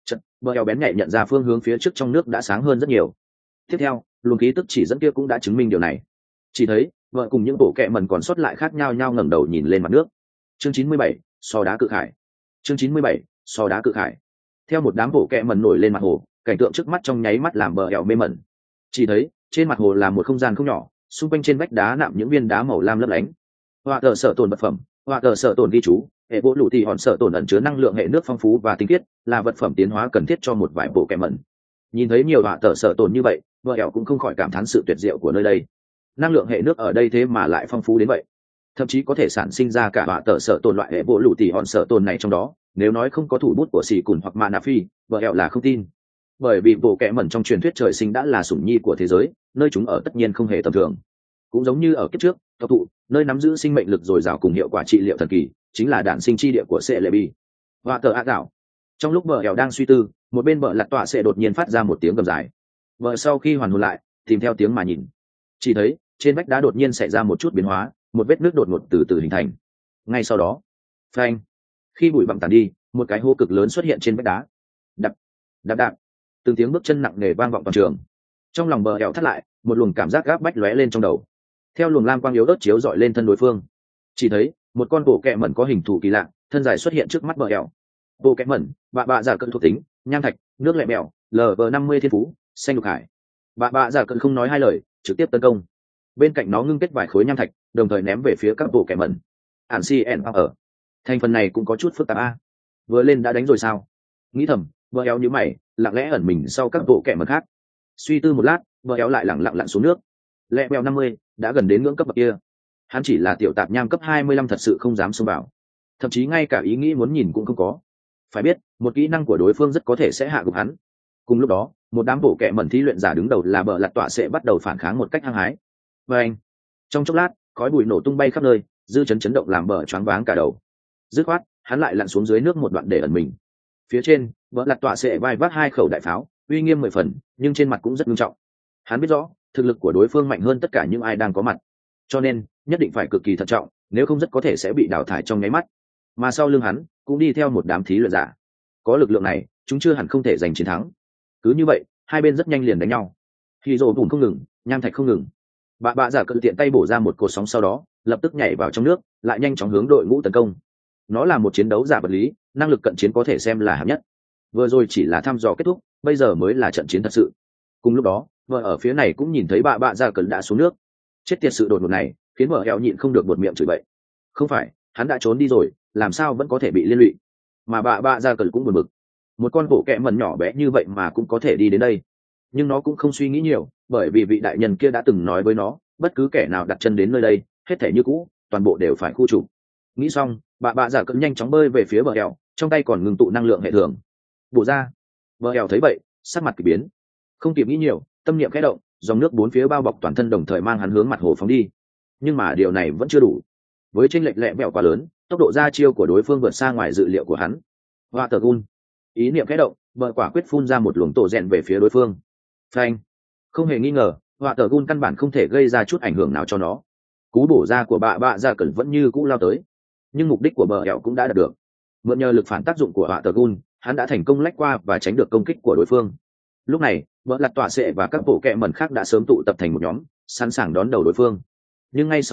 Bờ eo bén nhạy nhận ra phương hướng phía trước trong nước đã sáng hơn rất nhiều. Tiếp theo luồng khí tức chỉ dẫn kia cũng đã chứng minh điều này. Chỉ thấy vợ cùng những bộ kệ mẩn còn sót lại khác nhau ngẩng đầu nhìn lên mặt nước. Chương 97, so đá cự khải. Chương 97, so đá cự khải. Theo một đám bộ kệ mẩn nổi lên mặt hồ, cảnh tượng trước mắt trong nháy mắt làm bờ eo mê mẩn. Chỉ thấy trên mặt hồ là một không gian không nhỏ, xung quanh trên vách đá nạm những viên đá màu lam lấp lánh. Họa tờ sở tồn vật phẩm, họa tờ sở tồn ghi chú, hệ bộ lũ thì hòn sở tồn ẩn chứa năng lượng hệ nước phong phú và tinh khiết, là vật phẩm tiến hóa cần thiết cho một vài bộ kệ mẩn. Nhìn thấy nhiều họa tờ sở tồn như vậy, vợ ẻo cũng không khỏi cảm thán sự tuyệt diệu của nơi đây. Năng lượng hệ nước ở đây thế mà lại phong phú đến vậy, thậm chí có thể sản sinh ra cả họa tờ sở tồn loại hệ bộ lũ thì hòn sở tồn này trong đó. Nếu nói không có thủ bút của xì cùn hoặc mana phi, vợ ẻo là không tin. Bởi vì bộ kệ mẩn trong truyền thuyết trời sinh đã là sủng nhi của thế giới, nơi chúng ở tất nhiên không hề tầm thường. Cũng giống như ở kiếp trước, tộc thụ, nơi nắm giữ sinh mệnh lực dồi dào cùng hiệu quả trị liệu thần kỳ, chính là đản sinh chi địa của Celebi. Và tờ ác đảo. Trong lúc vợ ẻo đang suy tư, một bên vợ lặt tọa sẽ đột nhiên phát ra một tiếng gầm dài. Vợ sau khi hoàn hồn lại, tìm theo tiếng mà nhìn, chỉ thấy trên vách đá đột nhiên xảy ra một chút biến hóa, một vết nước đột ngột từ từ hình thành. Ngay sau đó, phanh, khi bụi bặm tàn đi, một cái hố cực lớn xuất hiện trên vách đá. Đập, đạp đạp, từng tiếng bước chân nặng nề vang vọng toàn trường. Trong lòng bờ ẻo thắt lại, một luồng cảm giác gáp bách lóe lên trong đầu. Theo luồng lam quang yếu ớt chiếu dọi lên thân đối phương, chỉ thấy một con bộ kệ mẩn có hình thù kỳ lạ, thân dài xuất hiện trước mắt bờ ẻo. Bộ kệ mẩn bạ giả cận thuộc tính nham thạch nước lẹ mèo lv 50 thiên phú xanh lục hải. Bạ giả cận không nói hai lời, trực tiếp tấn công. Bên cạnh nó ngưng kết vài khối nham thạch, đồng thời ném về phía các bộ kệ mẩn. Ản si en ở thành phần này cũng có chút phức tạp. Vừa lên đã đánh rồi sao? Nghĩ thầm, bờ ẻo nhíu mày, lặng lẽ ẩn mình sau các bộ kệ mẩn khác. Suy tư một lát, bờ ẻo lại lẳng lặng lặn xuống nước. Lẹ mèo 50 đã gần đến ngưỡng cấp bậc kia. Hắn chỉ là tiểu tạp nham cấp 25, thật sự không dám xông vào, thậm chí ngay cả ý nghĩ muốn nhìn cũng không có. Phải biết một kỹ năng của đối phương rất có thể sẽ hạ gục hắn. Cùng lúc đó một đám bộ kệ mẩn thí luyện giả đứng đầu là bờ lặt tọa sẽ bắt đầu phản kháng một cách hăng hái. Và anh, trong chốc lát khói bụi nổ tung bay khắp nơi, dư chấn chấn động làm bờ choáng váng cả đầu. Dứt khoát hắn lại lặn xuống dưới nước một đoạn để ẩn mình. Phía trên bờ lặt tọa sẽ vai vác 2 khẩu đại pháo, uy nghiêm 10 phần, nhưng trên mặt cũng rất nghiêm trọng. Hắn biết rõ thực lực của đối phương mạnh hơn tất cả những ai đang có mặt, cho nên nhất định phải cực kỳ thận trọng, nếu không rất có thể sẽ bị đào thải trong nháy mắt. Mà sau lưng hắn cũng đi theo một đám thí luyện giả, có lực lượng này chúng chưa hẳn không thể giành chiến thắng. Cứ như vậy hai bên rất nhanh liền đánh nhau. Khi rồ bùn không ngừng, nham thạch không ngừng. Bạ giả cự tiện tay bổ ra một cột sóng, sau đó lập tức nhảy vào trong nước, lại nhanh chóng hướng đội ngũ tấn công. Nó là một chiến đấu giả vật lý, năng lực cận chiến có thể xem là hạng nhất. Vừa rồi chỉ là thăm dò kết thúc, bây giờ mới là trận chiến thật sự. Cùng lúc đó vợ ở phía này cũng nhìn thấy bạ giả cự đã xuống nước. Chết tiệt, sự đột ngột này khiến vợ eo nhịn không được buột miệng chửi bậy. Không phải hắn đã trốn đi rồi, làm sao vẫn có thể bị liên lụy? Mà bạ giả cự cũng buồn bực, một con bộ kẹ mẩn nhỏ bé như vậy mà cũng có thể đi đến đây. Nhưng nó cũng không suy nghĩ nhiều, bởi vì vị đại nhân kia đã từng nói với nó, bất cứ kẻ nào đặt chân đến nơi đây hết thể như cũ, toàn bộ đều phải khu trục. Nghĩ xong bạ giả cự nhanh chóng bơi về phía bờ eo, trong tay còn ngừng tụ năng lượng hệ thường. Bổ ra. Bờ eo thấy vậy sắc mặt kỳ biến, không kịp nghĩ nhiều, tâm niệm khẽ động, dòng nước bốn phía bao bọc toàn thân, đồng thời mang hắn hướng mặt hồ phóng đi. Nhưng mà điều này vẫn chưa đủ, với chênh lệch lẹ mẹo quá lớn, tốc độ ra chiêu của đối phương vượt xa ngoài dự liệu của hắn. Watergun, ý niệm khẽ động, bờ quả quyết phun ra một luồng tổ rèn về phía đối phương. Phanh, không hề nghi ngờ, Watergun căn bản không thể gây ra chút ảnh hưởng nào cho nó. Cú bổ ra của bạ giả cẩn vẫn như cũ lao tới, nhưng mục đích của bờ ẻo cũng đã đạt được. Mượn nhờ lực phản tác dụng của Watergun, hắn đã thành công lách qua và tránh được công kích của đối phương. Lúc này vợ lặt tọa sệ và các bộ kẹ mẩn khác đã sớm tụ tập thành một nhóm, sẵn sàng đón đầu đối phương. Nhưng ngay sau đó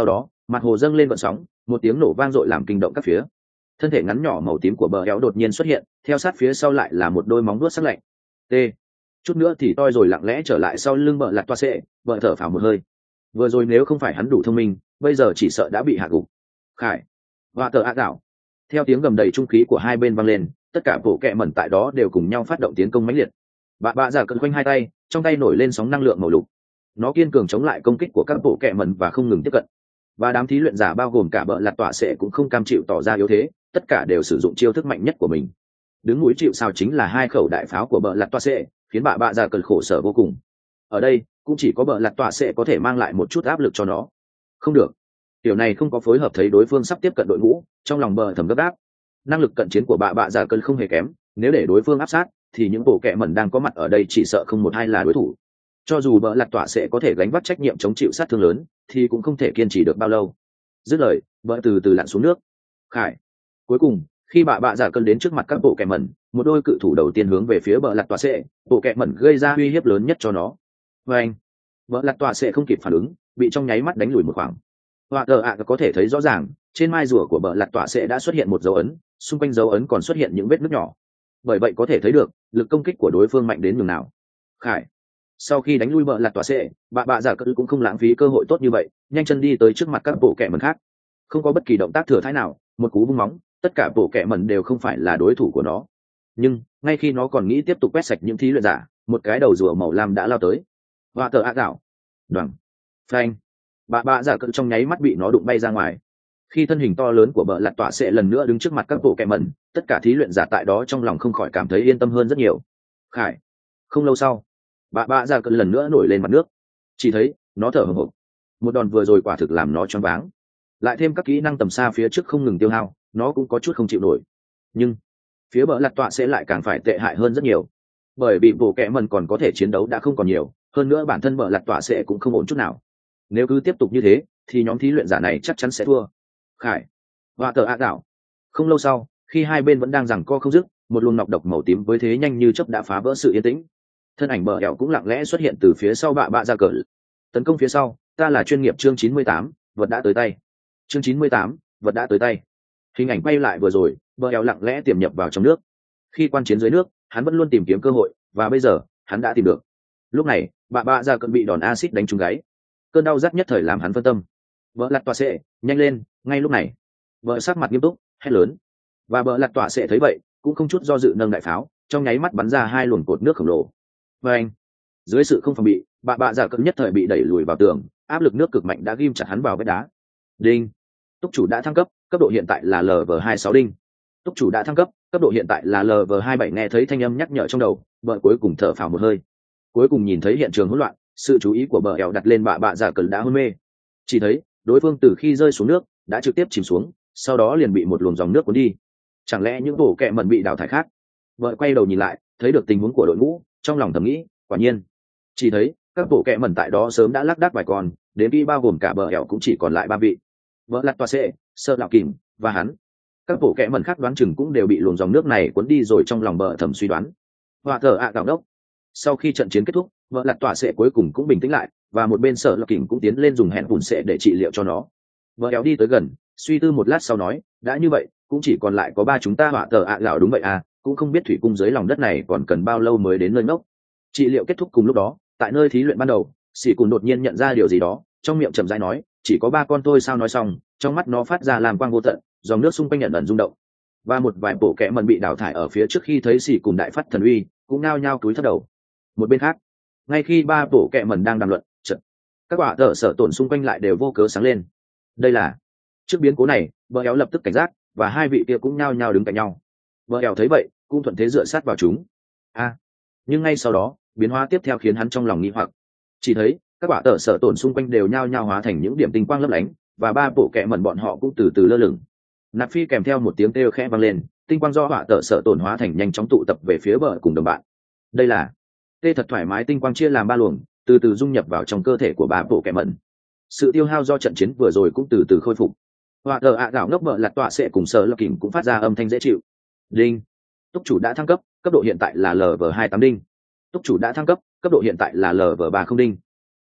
Mặt hồ dâng lên vận sóng, một tiếng nổ vang dội làm kinh động các phía. Thân thể ngắn nhỏ màu tím của bờ éo đột nhiên xuất hiện, theo sát phía sau lại là một đôi móng vuốt sắc lạnh. T. Chút nữa thì toi rồi lặng lẽ trở lại sau lưng bờ lặt toa xệ, bờ thở phào một hơi. Vừa rồi nếu không phải hắn đủ thông minh, bây giờ chỉ sợ đã bị hạ gục. Khải, và tờ ác đảo. Theo tiếng gầm đầy trung khí của hai bên vang lên, tất cả bộ kẹ mẩn tại đó đều cùng nhau phát động tiến công mãnh liệt. Bạ giả cận quanh hai tay, trong tay nổi lên sóng năng lượng màu lục. Nó kiên cường chống lại công kích của các bộ kẹ mẩn và không ngừng tiếp cận. Và đám thí luyện giả bao gồm cả bợ lặt tỏa sẽ cũng không cam chịu tỏ ra yếu thế, tất cả đều sử dụng chiêu thức mạnh nhất của mình. Đứng núi chịu sào chính là hai khẩu đại pháo của bợ lặt tỏa sẽ, khiến bạ giả cận khổ sở vô cùng. Ở đây cũng chỉ có bợ lặt tỏa sẽ có thể mang lại một chút áp lực cho nó. Không được, điều này không có phối hợp, thấy đối phương sắp tiếp cận đội ngũ, trong lòng bợ thầm gấp gáp. Năng lực cận chiến của bạ giả cận không hề kém, nếu để đối phương áp sát thì những bộ kẹ mẩn đang có mặt ở đây chỉ sợ không một hai là đối thủ. Cho dù bợ lặt tỏa sẽ có thể gánh vác trách nhiệm chống chịu sát thương lớn thì cũng không thể kiên trì được bao lâu. Dứt lời, bợ từ từ lặn xuống nước. Khải. Cuối cùng, khi bạ giả cân đến trước mặt các bộ kẹ mẩn, một đôi cự thủ đầu tiên hướng về phía bợ lặt tỏa sẽ, bộ kẹ mẩn gây ra uy hiếp lớn nhất cho nó. Và anh, bợ lặt tỏa sẽ không kịp phản ứng, bị trong nháy mắt đánh lùi một khoảng. Hoa tờ ạ có thể thấy rõ ràng, trên mai rùa của bợ lặt tỏa sẽ đã xuất hiện một dấu ấn, xung quanh dấu ấn còn xuất hiện những vết nứt nhỏ. Bởi vậy có thể thấy được lực công kích của đối phương mạnh đến nhường nào. Khải. Sau khi đánh lui bợ lặt tỏa sẽ, bạ giả cân cũng không lãng phí cơ hội tốt như vậy, nhanh chân đi tới trước mặt các bộ kẹ mẩn khác. Không có bất kỳ động tác thừa thãi nào, một cú vung móng, tất cả bộ kẹ mẩn đều không phải là đối thủ của nó. Nhưng ngay khi nó còn nghĩ tiếp tục quét sạch những thí luyện giả, một cái đầu rùa màu lam đã lao tới. Hoa tờ ác đảo. Đoằng. Phanh. Bạ giả cân trong nháy mắt bị nó đụng bay ra ngoài. Khi thân hình to lớn của bợ lặt tỏa sẽ lần nữa đứng trước mặt các bộ kẹ mẩn, tất cả thí luyện giả tại đó trong lòng không khỏi cảm thấy yên tâm hơn rất nhiều. Khải. Không lâu sau, bạ giả cân lần nữa nổi lên mặt nước. Chỉ thấy nó thở hổn hển. Một đòn vừa rồi quả thực làm nó choáng váng, lại thêm các kỹ năng tầm xa phía trước không ngừng tiêu hao, nó cũng có chút không chịu nổi. Nhưng phía bợ lặt tọa sẽ lại càng phải tệ hại hơn rất nhiều, bởi vì bộ kẹ mẩn còn có thể chiến đấu đã không còn nhiều, hơn nữa bản thân bợ lặt tọa sẽ cũng không ổn chút nào. Nếu cứ tiếp tục như thế thì nhóm thí luyện giả này chắc chắn sẽ thua. Khải và tờ ác đảo. Không lâu sau, khi hai bên vẫn đang giằng co không dứt, một luồng nọc độc màu tím với thế nhanh như chớp đã phá vỡ sự yên tĩnh. Thân ảnh bờ ẻo cũng lặng lẽ xuất hiện từ phía sau bạ ra cờ. Tấn công phía sau, ta là chuyên nghiệp. Chương 98, vật đã tới tay. Chương 98, vật đã tới tay. Hình ảnh quay lại vừa rồi, bờ ẻo lặng lẽ tiềm nhập vào trong nước. Khi quan chiến dưới nước, hắn vẫn luôn tìm kiếm cơ hội, và bây giờ hắn đã tìm được. Lúc này, bạ ra cờ bị đòn axit đánh trúng gáy, cơn đau rát nhất thời làm hắn phân tâm. Bợ lặt tỏa sẽ, nhanh lên! Ngay lúc này, bợ sắc mặt nghiêm túc hét lớn, và bợ lặt tỏa sẽ thấy vậy cũng không chút do dự nâng đại pháo, trong nháy mắt bắn ra hai luồng cột nước khổng lồ. Và anh, dưới sự không phòng bị, bạ giả cận nhất thời bị đẩy lùi vào tường, áp lực nước cực mạnh đã ghim chặt hắn vào vách đá. Đinh, túc chủ đã thăng cấp, cấp độ hiện tại là LV26 đinh. Túc chủ đã thăng cấp, cấp độ hiện tại là LV27. Nghe thấy thanh âm nhắc nhở trong đầu, bợ cuối cùng thở phào một hơi. Cuối cùng nhìn thấy hiện trường hỗn loạn, sự chú ý của bợ ẻo đặt lên bạ giả cận đã hôn mê. Chỉ thấy đối phương từ khi rơi xuống nước đã trực tiếp chìm xuống, sau đó liền bị một luồng dòng nước cuốn đi. Chẳng lẽ những bộ kẹ mẩn bị đào thải khác? Vợ quay đầu nhìn lại, thấy được tình huống của đội ngũ, trong lòng thầm nghĩ, quả nhiên. Chỉ thấy các bộ kẹ mẩn tại đó sớm đã lác đác vài con, đến khi bao gồm cả bờ ẻo cũng chỉ còn lại 3 vị. Vợ lặt toa xệ, sơ lạo kìm và hắn. Các bộ kẹ mẩn khác đoán chừng cũng đều bị luồng dòng nước này cuốn đi rồi, trong lòng bờ thầm suy đoán. Hòa thở gạo đốc. Sau khi trận chiến kết thúc, vợ lặt tỏa xệ cuối cùng cũng bình tĩnh lại, và một bên sợ lạo kìm cũng tiến lên dùng hẹn bùn xệ để trị liệu cho nó. Vợ éo đi tới gần, suy tư một lát sau nói, đã như vậy cũng chỉ còn lại có 3 chúng ta. Họa tờ gạo đúng vậy à, cũng không biết thủy cung dưới lòng đất này còn cần bao lâu mới đến nơi ngốc. Trị liệu kết thúc cùng lúc đó, tại nơi thí luyện ban đầu, Sĩ Cùn đột nhiên nhận ra điều gì đó, trong miệng chậm rãi nói, chỉ có 3 con thôi sao? Nói xong, trong mắt nó phát ra làm quang vô tận, dòng nước xung quanh ẩn ẩn rung động, và một vài bộ kẽ mần bị đào thải ở phía trước khi thấy Sĩ Cùn đại phát thần uy cũng nao nhao cúi thấp đầu. Một bên khác, ngay khi 3 bộ kẽ mần đang đàm luận, các quả tờ sở tổn xung quanh lại đều vô cớ sáng lên. Đây là trước biến cố này, bờ éo lập tức cảnh giác, và hai vị kia cũng nhao nhao đứng cạnh nhau. Bờ éo thấy vậy cũng thuận thế dựa sát vào chúng. Nhưng ngay sau đó, biến hóa tiếp theo khiến hắn trong lòng nghi hoặc. Chỉ thấy các quả tờ sở tổn xung quanh đều nhao nhao hóa thành những điểm tinh quang lấp lánh, và 3 bộ kẹ mẩn bọn họ cũng từ từ lơ lửng. Nạp Phi kèm theo một tiếng kêu khẽ vang lên, tinh quang do quả tờ sở tổn hóa thành nhanh chóng tụ tập về phía bờ cùng đồng bạn. Đây là tê thật thoải mái, tinh quang chia làm 3 luồng, từ từ dung nhập vào trong cơ thể của 3 bộ kẹ mẩn. Sự tiêu hao do trận chiến vừa rồi cũng từ từ khôi phục. Họa tờ gạo ngốc bợ lặt tọa sẽ cùng sợ lập kìm cũng phát ra âm thanh dễ chịu. Đinh, túc chủ đã thăng cấp, cấp độ hiện tại là LV28 đinh. Túc chủ đã thăng cấp, cấp độ hiện tại là LV30 đinh.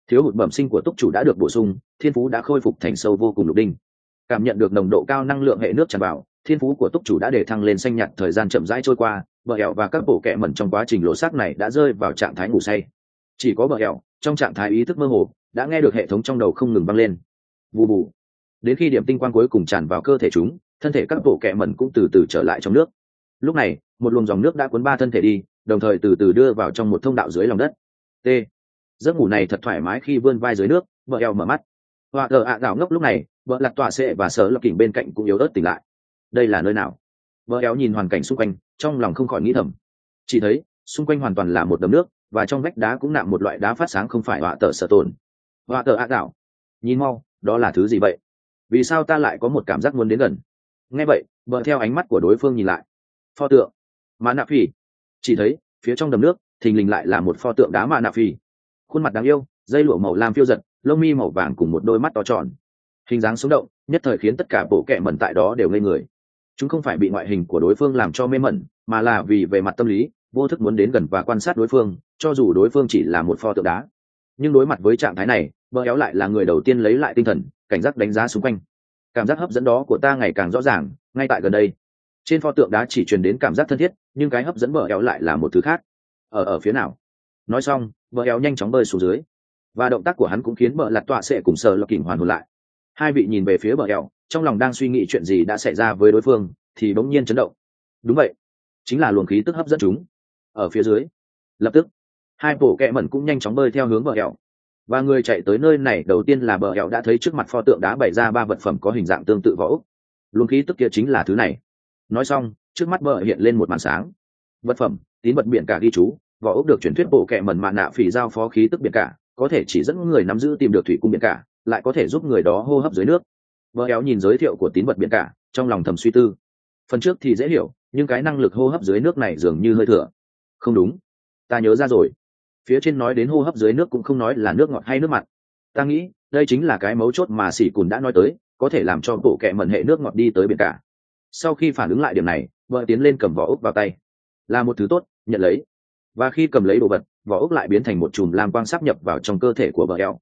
thiếu hụt bẩm sinh của túc chủ đã được bổ sung, thiên phú đã khôi phục thành sâu vô cùng lục đinh. Cảm nhận được nồng độ cao năng lượng hệ nước tràn vào, thiên phú của túc chủ đã để thăng lên xanh nhạt. Thời gian chậm rãi trôi qua, bờ hẻo và các bộ kẹ mẩn trong quá trình lộ xác này đã rơi vào trạng thái ngủ say. Chỉ có bờ hẻo trong trạng thái ý thức mơ hồ đã nghe được hệ thống trong đầu không ngừng vang lên, vù vù. Đến khi điểm tinh quang cuối cùng tràn vào cơ thể chúng, thân thể các bộ kẹ mẩn cũng từ từ trở lại trong nước. Lúc này một luồng dòng nước đã cuốn ba thân thể đi, đồng thời từ từ đưa vào trong một thông đạo dưới lòng đất. T. Giấc ngủ này thật thoải mái. Khi vươn vai dưới nước, bờ eo mở mắt. Hoa cờ ạ gạo ngốc lúc này, vợ lặt tỏa sệ và sở lập kỉnh bên cạnh cũng yếu ớt tỉnh lại. Đây là nơi nào? Bờ eo nhìn hoàn cảnh xung quanh, trong lòng không khỏi nghĩ thầm. Chỉ thấy xung quanh hoàn toàn là một đầm nước, và trong vách đá cũng nạm một loại đá phát sáng không phải họa tờ sở tồn. Hoa cờ ạ gạo, nhìn mau, đó là thứ gì vậy? Vì sao ta lại có một cảm giác muốn đến gần? Nghe vậy, bờ theo ánh mắt của đối phương nhìn lại. Pho tượng mã nạ phi. Chỉ thấy phía trong đầm nước thình lình lại là một pho tượng đá mã nạ phi, khuôn mặt đáng yêu, dây lụa màu lam phiêu giật, lông mi màu vàng cùng một đôi mắt to tròn, hình dáng sống động, nhất thời khiến tất cả bộ kệ mẩn tại đó đều ngây người. Chúng không phải bị ngoại hình của đối phương làm cho mê mẩn, mà là vì về mặt tâm lý vô thức muốn đến gần và quan sát đối phương, cho dù đối phương chỉ là một pho tượng đá. Nhưng đối mặt với trạng thái này, bờ éo lại là người đầu tiên lấy lại tinh thần, cảnh giác đánh giá xung quanh. Cảm giác hấp dẫn đó của ta ngày càng rõ ràng, ngay tại gần đây. Trên pho tượng đá chỉ truyền đến cảm giác thân thiết, nhưng cái hấp dẫn bờ éo lại là một thứ khác. Ở phía nào? Nói xong, bờ éo nhanh chóng bơi xuống dưới, và động tác của hắn cũng khiến bờ lặt tọa sệ cùng sờ lập kỉnh hoàn hồn lại. Hai vị nhìn về phía bờ éo, trong lòng đang suy nghĩ chuyện gì đã xảy ra với đối phương, thì bỗng nhiên chấn động. Đúng vậy, chính là luồng khí tức hấp dẫn chúng. Ở phía dưới, lập tức hai bộ kẹ mẩn cũng nhanh chóng bơi theo hướng bờ éo, và người chạy tới nơi này đầu tiên là bờ éo đã thấy trước mặt pho tượng đá bày ra ba vật phẩm có hình dạng tương tự vỏ ốc. Luồng khí tức kia chính là thứ này. Nói xong, trước mắt bờ hiện lên một màn sáng. Vật phẩm tín vật biển cả ghi chú, vỏ ốc được truyền thuyết bộ kệ mẩn mạn nạ phỉ giao phó khí tức biển cả, có thể chỉ dẫn người nắm giữ tìm được thủy cung biển cả, lại có thể giúp người đó hô hấp dưới nước. Bờ éo nhìn giới thiệu của tín vật biển cả, trong lòng thầm suy tư. Phần trước thì dễ hiểu, nhưng cái năng lực hô hấp dưới nước này dường như hơi thừa. Không đúng, ta nhớ ra rồi. Phía trên nói đến hô hấp dưới nước cũng không nói là nước ngọt hay nước mặn. Ta nghĩ đây chính là cái mấu chốt mà Sĩ Cùn đã nói tới, có thể làm cho bộ kệ mẩn hệ nước ngọt đi tới biển cả. Sau khi phản ứng lại điểm này, vợ tiến lên cầm vỏ ốc vào tay. Là một thứ tốt, nhận lấy. Và khi cầm lấy đồ vật, vỏ ốc lại biến thành một chùm lam quang sáp nhập vào trong cơ thể của bờ eo.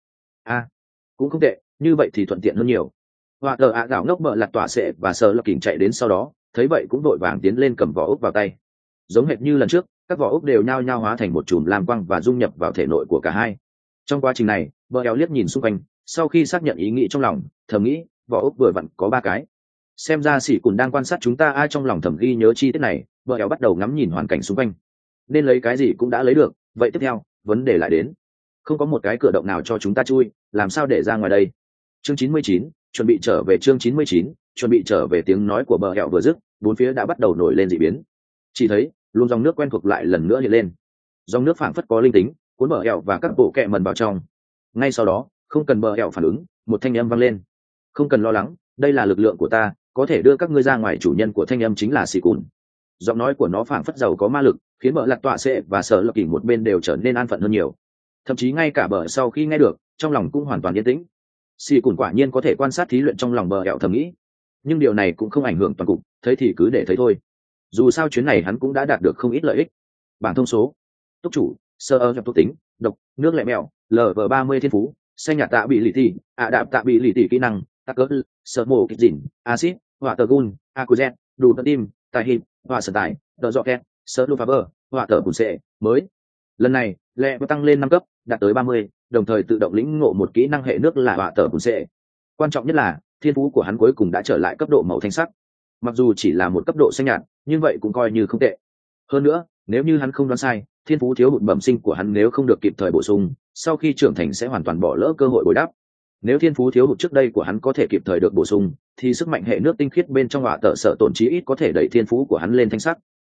Cũng không tệ, như vậy thì thuận tiện hơn nhiều. Hoa tờ ạ gạo ngốc bợ lặt tỏa sệ và sờ lập kỉnh chạy đến sau đó, thấy vậy cũng vội vàng tiến lên cầm vỏ ốc vào tay. Giống hệt như lần trước, các vỏ ốc đều nhao nhao hóa thành một chùm lam quang và dung nhập vào thể nội của cả hai. Trong quá trình này, bờ eo liếc nhìn xung quanh, sau khi xác nhận ý nghĩ trong lòng, thầm nghĩ vỏ ốc vừa vặn có 3 cái. Xem ra Sĩ Cùn đang quan sát chúng ta. Ai trong lòng thầm ghi nhớ chi tiết này, bờ eo bắt đầu ngắm nhìn hoàn cảnh xung quanh. Nên lấy cái gì cũng đã lấy được, vậy tiếp theo vấn đề lại đến. Không có một cái cửa động nào cho chúng ta chui, làm sao để ra ngoài đây? Chương 99, chuẩn bị trở về. Chương 99, chuẩn bị trở về. Tiếng nói của bờ eo vừa dứt, bốn phía đã bắt đầu nổi lên dị biến. Chỉ thấy luồng dòng nước quen thuộc lại lần nữa hiện lên. Dòng nước phảng phất có linh tính, cuốn bờ eo và các bộ kẹ mần vào trong. Ngay sau đó, không cần bờ eo phản ứng, một thanh âm vang lên. Không cần lo lắng, đây là lực lượng của ta, có thể đưa các ngươi ra ngoài. Chủ nhân của thanh âm chính là Sĩ Cùn. Giọng nói của nó phảng phất giàu có ma lực, khiến bờ lặt tọa sệ và sở lập kỉnh một bên đều trở nên an phận hơn nhiều. Thậm chí ngay cả bờ sau khi nghe được, trong lòng cũng hoàn toàn yên tĩnh. Sĩ Cùn quả nhiên có thể quan sát thí luyện trong lòng bờ eo thầm nghĩ. Nhưng điều này cũng không ảnh hưởng toàn cục, thấy thì cứ để thấy thôi. Dù sao chuyến này hắn cũng đã đạt được không ít lợi ích. Bảng thông số: túc chủ, sơ ơ nhập thuộc tính, độc, nước lẹ mèo, LV30 thiên phú, xanh nhạt tạ bị lì tỉ, đạp tạ bị lì tỉ kỹ năng, tắc cỡ, sơ mổ kịch dỉn, acid, hỏa tờ gun, acuzen, đủ tận tim, tài hiệp, hỏa sở tải, tờ dọ kẹt, sơ lu faber, hỏa tờ bùn xệ, mới. Lần này lẹ tăng lên 5 cấp, đạt tới 30, đồng thời tự động lĩnh ngộ một kỹ năng hệ nước là hỏa tờ bùn xệ. Quan trọng nhất là thiên phú của hắn cuối cùng đã trở lại cấp độ màu thanh sắc. Mặc dù chỉ là một cấp độ xanh nhạt, nhưng vậy cũng coi như không tệ. Hơn nữa, nếu như hắn không đoán sai, thiên phú thiếu hụt bẩm sinh của hắn nếu không được kịp thời bổ sung, sau khi trưởng thành sẽ hoàn toàn bỏ lỡ cơ hội bồi đắp. Nếu thiên phú thiếu hụt trước đây của hắn có thể kịp thời được bổ sung, thì sức mạnh hệ nước tinh khiết bên trong hỏa tợ sợ tổn chí ít có thể đẩy thiên phú của hắn lên thanh sắc.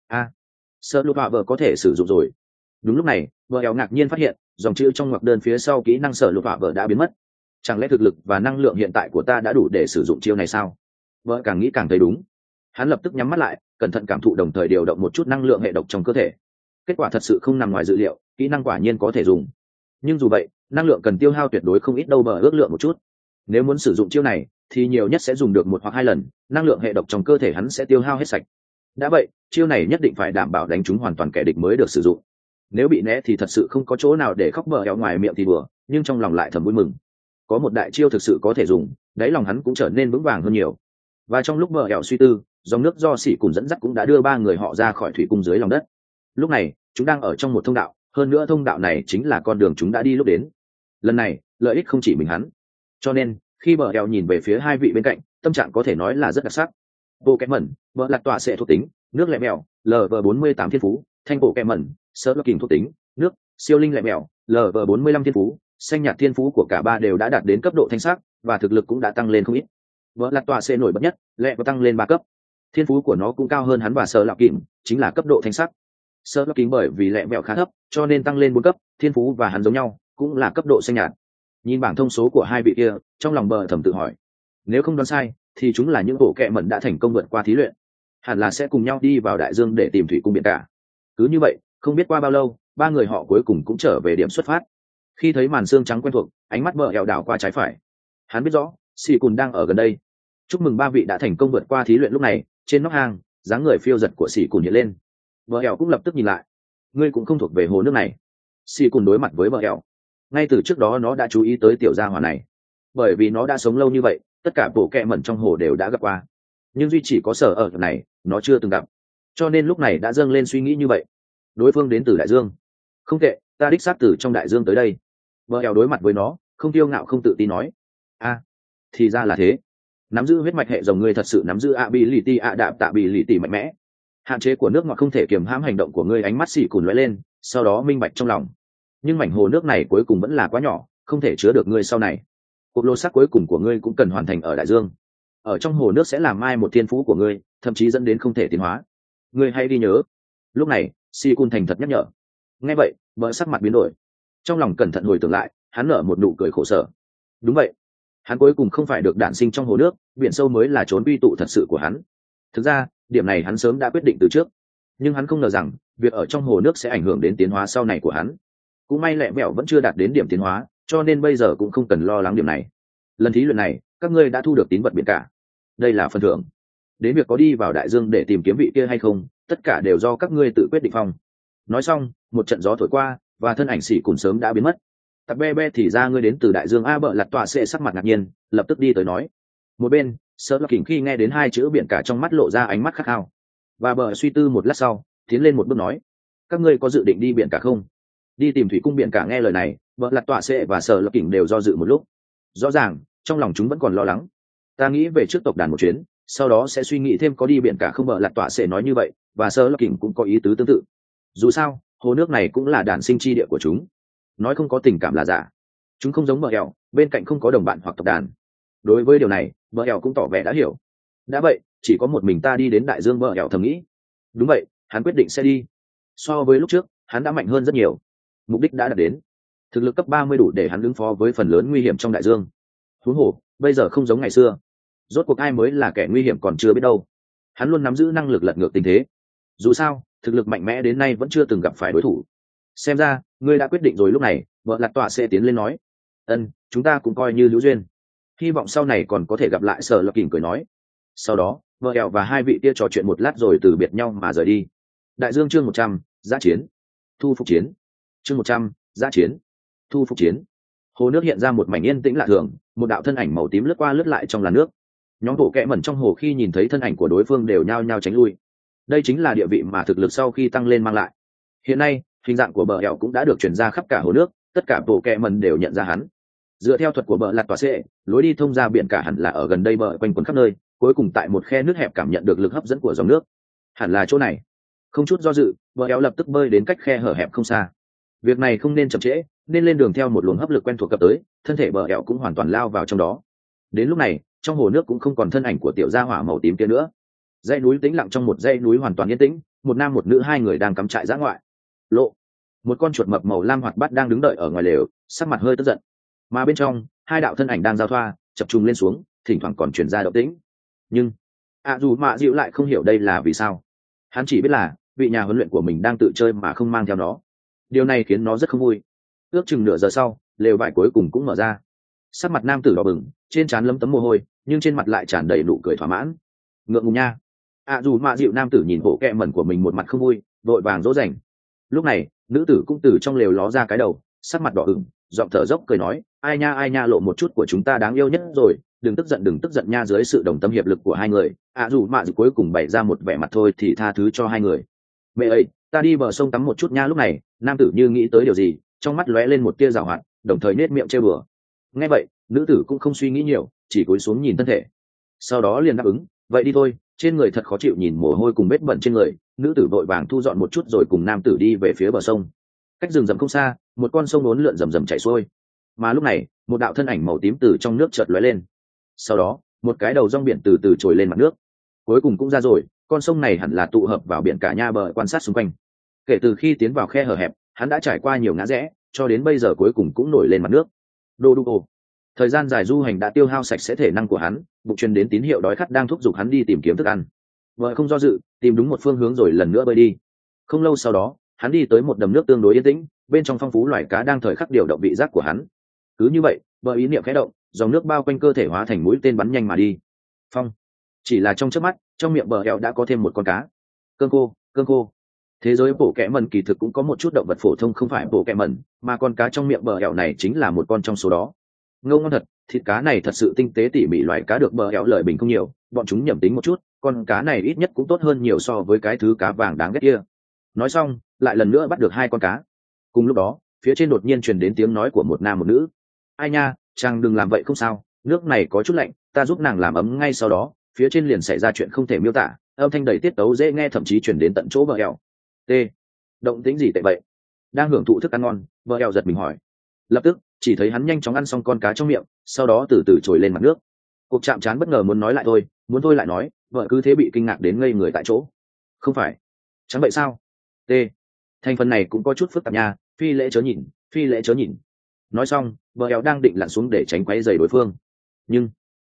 Sợ lụt hỏa vợ có thể sử dụng rồi. Đúng lúc này, vợ éo ngạc nhiên phát hiện dòng chữ trong ngoặc đơn phía sau kỹ năng sợ lụt hỏa vợ đã biến mất. Chẳng lẽ thực lực và năng lượng hiện tại của ta đã đủ để sử dụng chiêu này sao? Vợ càng nghĩ càng thấy đúng. Hắn lập tức nhắm mắt lại, cẩn thận cảm thụ, đồng thời điều động một chút năng lượng hệ độc trong cơ thể. Kết quả thật sự không nằm ngoài dự liệu, kỹ năng quả nhiên có thể dùng. Nhưng dù vậy, năng lượng cần tiêu hao tuyệt đối không ít đâu, bờ ước lượng một chút. Nếu muốn sử dụng chiêu này, thì nhiều nhất sẽ dùng được 1 hoặc 2 lần, năng lượng hệ độc trong cơ thể hắn sẽ tiêu hao hết sạch. Đã vậy, chiêu này nhất định phải đảm bảo đánh trúng hoàn toàn kẻ địch mới được sử dụng. Nếu bị né thì thật sự không có chỗ nào để khóc. Bờ éo ngoài miệng thì đùa, nhưng trong lòng lại thầm vui mừng. Có một đại chiêu thực sự có thể dùng, đáy lòng hắn cũng trở nên vững vàng hơn nhiều. Và trong lúc bờ ẻo suy tư, dòng nước do xỉ cùng dẫn dắt cũng đã đưa ba người họ ra khỏi thủy cung dưới lòng đất. Lúc này chúng đang ở trong một thông đạo, hơn nữa thông đạo này chính là con đường chúng đã đi lúc đến. Lần này lợi ích không chỉ mình hắn, cho nên khi bờ ẻo nhìn về phía hai vị bên cạnh, tâm trạng có thể nói là rất đặc sắc. Bộ kẹm mẩn vợ lặt tọa sẽ thuộc tính nước lẹ mèo LV48 thiên phú, thanh bộ kẹm mẩn sơ lơ kình thuộc tính nước siêu linh lẹ mèo LV45 thiên phú, xanh nhạt thiên phú của cả ba đều đã đạt đến cấp độ thanh sắc và thực lực cũng đã tăng lên không ít. Vợ lặt tọa sẽ nổi bật nhất, lẹ và tăng lên 3 cấp. Thiên phú của nó cũng cao hơn hắn và sơ lọ kình, chính là cấp độ thanh sắc. Sơ lọ kình bởi vì lẹ mèo khá thấp cho nên tăng lên 4 cấp, thiên phú và hắn giống nhau, cũng là cấp độ xanh nhạt. Nhìn bảng thông số của hai vị kia, trong lòng bờ thầm tự hỏi, nếu không đoán sai thì chúng là những bộ kệ mẩn đã thành công vượt qua thí luyện, hẳn là sẽ cùng nhau đi vào đại dương để tìm thủy cung biển cả. Cứ như vậy, không biết qua bao lâu, ba người họ cuối cùng cũng trở về điểm xuất phát. Khi thấy màn xương trắng quen thuộc, ánh mắt bờ eo đảo qua trái phải, hắn biết rõ xì cùn đang ở gần đây. Chúc mừng ba vị đã thành công vượt qua thí luyện. Lúc này trên nóc hang, dáng người phiêu giật của xì cùn hiện lên. Bờ eo cũng lập tức nhìn lại. Ngươi cũng không thuộc về hồ nước này. Xì cùn đối mặt với bờ eo. Ngay từ trước đó nó đã chú ý tới tiểu gia hỏa này, bởi vì nó đã sống lâu như vậy, tất cả bộ kẹ mẩn trong hồ đều đã gặp qua, nhưng duy chỉ có sở ở này nó chưa từng gặp, cho nên lúc này đã dâng lên suy nghĩ như vậy. Đối phương đến từ đại dương, không tệ, ta đích xác từ trong đại dương tới đây. Vợ eo đối mặt với nó, không kiêu ngạo không tự tin nói, thì ra là thế. Nắm giữ huyết mạch hệ rồng, ngươi thật sự nắm giữ ability đạp tạ bị lì tỉ mạnh mẽ. Hạn chế của nước ngọt không thể kiềm hãm hành động của ngươi. Ánh mắt xì cùn lóe lên, sau đó minh bạch trong lòng, nhưng mảnh hồ nước này cuối cùng vẫn là quá nhỏ, không thể chứa được ngươi sau này. Cuộc lô sắc cuối cùng của ngươi cũng cần hoàn thành ở đại dương. Ở trong hồ nước sẽ làm mai một thiên phú của ngươi, thậm chí dẫn đến không thể tiến hóa. Ngươi hãy ghi nhớ. Lúc này si cun thành thật nhắc nhở. Nghe vậy vợ sắc mặt biến đổi, trong lòng cẩn thận hồi tưởng lại, hắn nở một nụ cười khổ sở. Đúng vậy, hắn cuối cùng không phải được đản sinh trong hồ nước, biển sâu mới là trốn quy tụ thật sự của hắn. Thực ra điểm này hắn sớm đã quyết định từ trước, nhưng hắn không ngờ rằng việc ở trong hồ nước sẽ ảnh hưởng đến tiến hóa sau này của hắn. Cũng may lẹ mẹo vẫn chưa đạt đến điểm tiến hóa, cho nên bây giờ cũng không cần lo lắng điểm này. Lần thí luyện này các ngươi đã thu được tín vật biển cả, đây là phần thưởng. Đến việc có đi vào đại dương để tìm kiếm vị kia hay không, tất cả đều do các ngươi tự quyết định phong. Nói xong một trận gió thổi qua và thân ảnh xỉ cùng sớm đã biến mất. Tặc be be, thì ra ngươi đến từ đại dương. A bợ lặt tọa sẽ sắc mặt ngạc nhiên, lập tức đi tới nói. Một bên sợ lắc kỉnh khi nghe đến hai chữ biển cả trong mắt lộ ra ánh mắt khát khao, và bờ suy tư một lát sau tiến lên một bước nói, các ngươi có dự định đi biển cả không? Đi tìm thủy cung biển cả. Nghe lời này bợ lặt tọa sẽ và sợ lắc kỉnh đều do dự một lúc. Rõ ràng trong lòng chúng vẫn còn lo lắng. Ta nghĩ về trước tộc đàn một chuyến, sau đó sẽ suy nghĩ thêm có đi biển cả không. Bợ lặt tọa sẽ nói như vậy, và sợ lắc kỉnh cũng có ý tứ tương tự. Dù sao hồ nước này cũng là đàn sinh chi địa của chúng, nói không có tình cảm là giả. Chúng không giống bờ eo, bên cạnh không có đồng bạn hoặc tộc đàn. Đối với điều này bờ eo cũng tỏ vẻ đã hiểu. Đã vậy chỉ có một mình ta đi đến đại dương. Bờ eo thầm nghĩ. Đúng vậy, hắn quyết định sẽ đi. So với lúc trước hắn đã mạnh hơn rất nhiều, mục đích đã đạt đến. Thực lực cấp 30 đủ để hắn ứng phó với phần lớn nguy hiểm trong đại dương. Huống hồ bây giờ không giống ngày xưa, rốt cuộc ai mới là kẻ nguy hiểm còn chưa biết đâu. Hắn luôn nắm giữ năng lực lật ngược tình thế. Dù sao thực lực mạnh mẽ đến nay vẫn chưa từng gặp phải đối thủ. Xem ra ngươi đã quyết định rồi. Lúc này vợ lặt tọa sẽ tiến lên nói, chúng ta cũng coi như hữu duyên, hy vọng sau này còn có thể gặp lại. Sở lập kỉnh cười nói. Sau đó vợ eo và hai vị kia trò chuyện một lát rồi từ biệt nhau mà rời đi. Đại dương chương 100, giã chiến thu phục chiến. Chương 100, giã chiến thu phục chiến. Hồ nước hiện ra một mảnh yên tĩnh lạ thường, một đạo thân ảnh màu tím lướt qua lướt lại trong làn nước. Nhóm bộ kẽ mẩn trong hồ khi nhìn thấy thân ảnh của đối phương đều nhao nhao tránh lui. Đây chính là địa vị mà thực lực sau khi tăng lên mang lại. Hiện nay hình dạng của bờ eo cũng đã được truyền ra khắp cả hồ nước, tất cả bộ kẽ mẩn đều nhận ra hắn. Dựa theo thuật của bờ lặt tòa xệ, lối đi thông ra biển cả hẳn là ở gần đây. Bờ quanh quẩn khắp nơi, cuối cùng tại một khe nước hẹp cảm nhận được lực hấp dẫn của dòng nước. Hẳn là chỗ này. Không chút do dự bờ eo lập tức bơi đến cách khe hở hẹp không xa. Việc này không nên chậm trễ, nên lên đường theo một luồng hấp lực quen thuộc cập tới. Thân thể bờ eo cũng hoàn toàn lao vào trong đó. Đến lúc này trong hồ nước cũng không còn thân ảnh của tiểu gia hỏa màu tím kia nữa. Dãy núi tĩnh lặng, trong một dãy núi hoàn toàn yên tĩnh, một nam một nữ, hai người đang cắm trại dã ngoại. Lộ, một con chuột mập màu lam hoạt bát đang đứng đợi ở ngoài lều, sắc mặt hơi tức giận. Mà bên trong hai đạo thân ảnh đang giao thoa, chập trùng lên xuống, thỉnh thoảng còn truyền ra động tĩnh. Nhưng dù mạ dịu lại không hiểu đây là vì sao. Hắn chỉ biết là vị nhà huấn luyện của mình đang tự chơi mà không mang theo nó. Điều này khiến nó rất không vui. Ước chừng nửa giờ sau lều vải cuối cùng cũng mở ra. Sắc mặt nam tử đỏ bừng, trên trán lấm tấm mồ hôi, nhưng trên mặt lại tràn đầy nụ cười thỏa mãn. Ngượng ngùng nha. Dù mạ dịu nam tử nhìn bộ kẹ mẩn của mình một mặt không vui, vội vàng dỗ dành. Lúc này nữ tử cũng từ trong lều ló ra cái đầu, sắc mặt đỏ ửng, giọng thở dốc cười nói, ai nha, lộ một chút của chúng ta đáng yêu nhất rồi, đừng tức giận nha. Dưới sự đồng tâm hiệp lực của hai người, dù mạ dù cuối cùng bày ra một vẻ mặt thôi thì tha thứ cho hai người. Mẹ ơi, ta đi bờ sông tắm một chút nha. Lúc này nam tử như nghĩ tới điều gì, trong mắt lóe lên một tia giảo hoạt, đồng thời nết miệng trêu bừa. Nghe vậy nữ tử cũng không suy nghĩ nhiều, chỉ cúi xuống nhìn thân thể, sau đó liền đáp ứng, vậy đi thôi. Trên người thật khó chịu, nhìn mồ hôi cùng vết bẩn trên người, nữ tử vội vàng thu dọn một chút rồi cùng nam tử đi về phía bờ sông. Cách rừng rậm không xa, một con sông uốn lượn rầm rầm chảy xuôi, mà lúc này một đạo thân ảnh màu tím từ trong nước chợt lóe lên, sau đó một cái đầu rong biển từ từ trồi lên mặt nước. Cuối cùng cũng ra rồi, con sông này hẳn là tụ hợp vào biển cả nha. Bờ quan sát xung quanh, kể từ khi tiến vào khe hở hẹp, hắn đã trải qua nhiều ngã rẽ, cho đến bây giờ cuối cùng cũng nổi lên mặt nước. Đô đu ồ, thời gian dài du hành đã tiêu hao sạch sẽ thể năng của hắn, bụng truyền đến tín hiệu đói khát đang thúc giục hắn đi tìm kiếm thức ăn. Vợ không do dự, tìm đúng một phương hướng rồi lần nữa bơi đi. Không lâu sau đó, hắn đi tới một đầm nước tương đối yên tĩnh, bên trong phong phú loài cá đang thời khắc điều động vị giác của hắn. Cứ như vậy, vợ ý niệm khẽ động, dòng nước bao quanh cơ thể hóa thành mũi tên bắn nhanh mà đi. Phong, chỉ là trong chớp mắt, trong miệng bờ eo đã có thêm một con cá. Cơn khô. Thế giới bộ kẹ mần kỳ thực cũng có một chút động vật phổ thông không phải bộ kẹ mần, mà con cá trong miệng bờ eo này chính là một con trong số đó. Ngâu ngon thật, thịt cá này thật sự tinh tế tỉ mỉ. Loài cá được bờ eo lợi bình không nhiều, bọn chúng nhẩm tính một chút, con cá này ít nhất cũng tốt hơn nhiều so với cái thứ cá vàng đáng ghét kia. Nói xong, lại lần nữa bắt được hai con cá. Cùng lúc đó, phía trên đột nhiên truyền đến tiếng nói của một nam một nữ. Ai nha, chàng đừng làm vậy không sao, nước này có chút lạnh, ta giúp nàng làm ấm. Ngay sau đó, phía trên liền xảy ra chuyện không thể miêu tả, âm thanh đầy tiết tấu dễ nghe, thậm chí truyền đến tận chỗ bờ eo. T, động tĩnh gì tệ vậy? Đang hưởng thụ thức ăn ngon, bờ eo giật mình hỏi. Lập tức chỉ thấy hắn nhanh chóng ăn xong con cá trong miệng, sau đó từ từ trồi lên mặt nước. Cuộc chạm trán bất ngờ muốn nói lại thôi, muốn thôi lại nói, vợ cứ thế bị kinh ngạc đến ngây người tại chỗ. Không phải chẳng vậy sao? T, thành phần này cũng có chút phức tạp nha, phi lễ chớ nhìn. Nói xong, bờ eo đang định lặn xuống để tránh quấy rầy đối phương, nhưng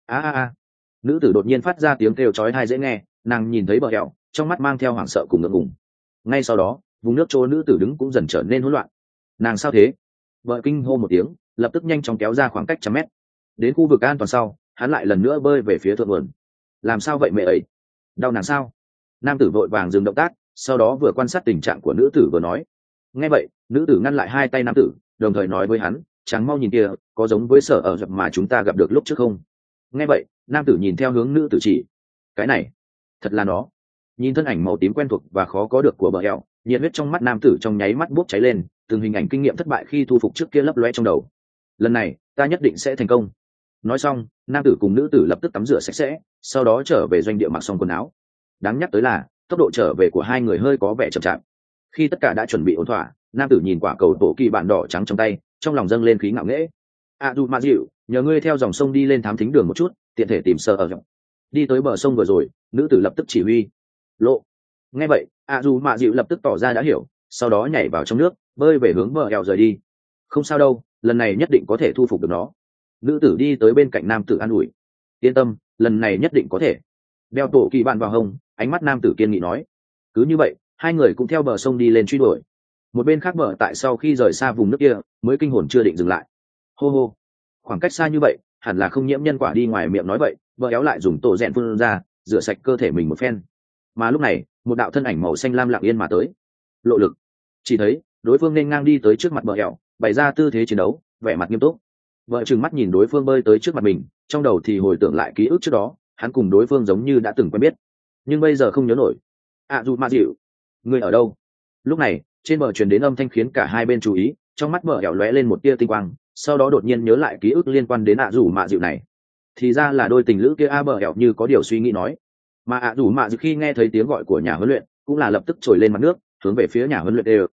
nữ tử đột nhiên phát ra tiếng kêu chói tai dễ nghe. Nàng nhìn thấy bờ eo, trong mắt mang theo hoảng sợ cùng ngượng ngùng. Ngay sau đó, vùng nước chỗ nữ tử đứng cũng dần trở nên hỗn loạn. Nàng sao thế? Vợ kinh hô một tiếng, lập tức nhanh chóng kéo ra khoảng cách trăm mét. Đến khu vực an toàn sau, hắn lại lần nữa bơi về phía thượng nguồn. Làm sao vậy mẹ ấy? Đau nàng sao? Nam tử vội vàng dừng động tác, sau đó vừa quan sát tình trạng của nữ tử vừa nói. Nghe vậy, nữ tử ngăn lại hai tay nam tử, đồng thời nói với hắn, chàng mau nhìn kia, có giống với sở ở dập mà chúng ta gặp được lúc trước không? Nghe vậy, nam tử nhìn theo hướng nữ tử chỉ. Cái này, thật là nó. Nhìn thân ảnh màu tím quen thuộc và khó có được của bờ eo, nhiệt huyết trong mắt nam tử trong nháy mắt bốc cháy lên, từng hình ảnh kinh nghiệm thất bại khi thu phục trước kia lấp loe trong đầu. Lần này, ta nhất định sẽ thành công. Nói xong, nam tử cùng nữ tử lập tức tắm rửa sạch sẽ, sau đó trở về doanh địa mặc xong quần áo. Đáng nhắc tới là, tốc độ trở về của hai người hơi có vẻ chậm chạp. Khi tất cả đã chuẩn bị ổn thỏa, nam tử nhìn quả cầu tổ kỳ bản đỏ trắng trong tay, trong lòng dâng lên khí ngạo nghễ. Dù mà dịu, nhờ ngươi theo dòng sông đi lên thám thính đường một chút, tiện thể tìm sơ ở dọc. Đi tới bờ sông vừa rồi, nữ tử lập tức chỉ huy. Lộ. Nghe vậy, dù mà dịu lập tức tỏ ra đã hiểu, sau đó nhảy vào trong nước, bơi về hướng bờ eo rời đi. Không sao đâu, lần này nhất định có thể thu phục được nó. Nữ tử đi tới bên cạnh nam tử an ủi. Yên tâm, lần này nhất định có thể. Đeo tổ kỳ bạn vào hông, ánh mắt nam tử kiên nghị nói. Cứ như vậy, hai người cũng theo bờ sông đi lên truy đuổi. Một bên khác bờ tại sau khi rời xa vùng nước kia, mới kinh hồn chưa định dừng lại. Hô hô, khoảng cách xa như vậy, hẳn là không nhiễm nhân quả đi. Ngoài miệng nói vậy, bờ éo lại dùng tổ rèn phun ra, rửa sạch cơ thể mình một phen. Mà lúc này, một đạo thân ảnh màu xanh lam lặng yên mà tới. Lộ lực. Chỉ thấy đối phương nên ngang đi tới trước mặt bờ éo, bày ra tư thế chiến đấu, vẻ mặt nghiêm túc. Vợ trừng mắt nhìn đối phương bơi tới trước mặt mình, trong đầu thì hồi tưởng lại ký ức trước đó, hắn cùng đối phương giống như đã từng quen biết, nhưng bây giờ không nhớ nổi. Dù mà dịu, ngươi ở đâu? Lúc này, trên bờ truyền đến âm thanh khiến cả hai bên chú ý, trong mắt bờ ẻo lóe lên một tia tinh quang, sau đó đột nhiên nhớ lại ký ức liên quan đến dù mạ dịu này. Thì ra là đôi tình lữ kia. Bờ ẻo như có điều suy nghĩ nói. Mà dù mạ dịu khi nghe thấy tiếng gọi của nhà huấn luyện, cũng là lập tức trồi lên mặt nước, hướng về phía nhà huấn luyện đều.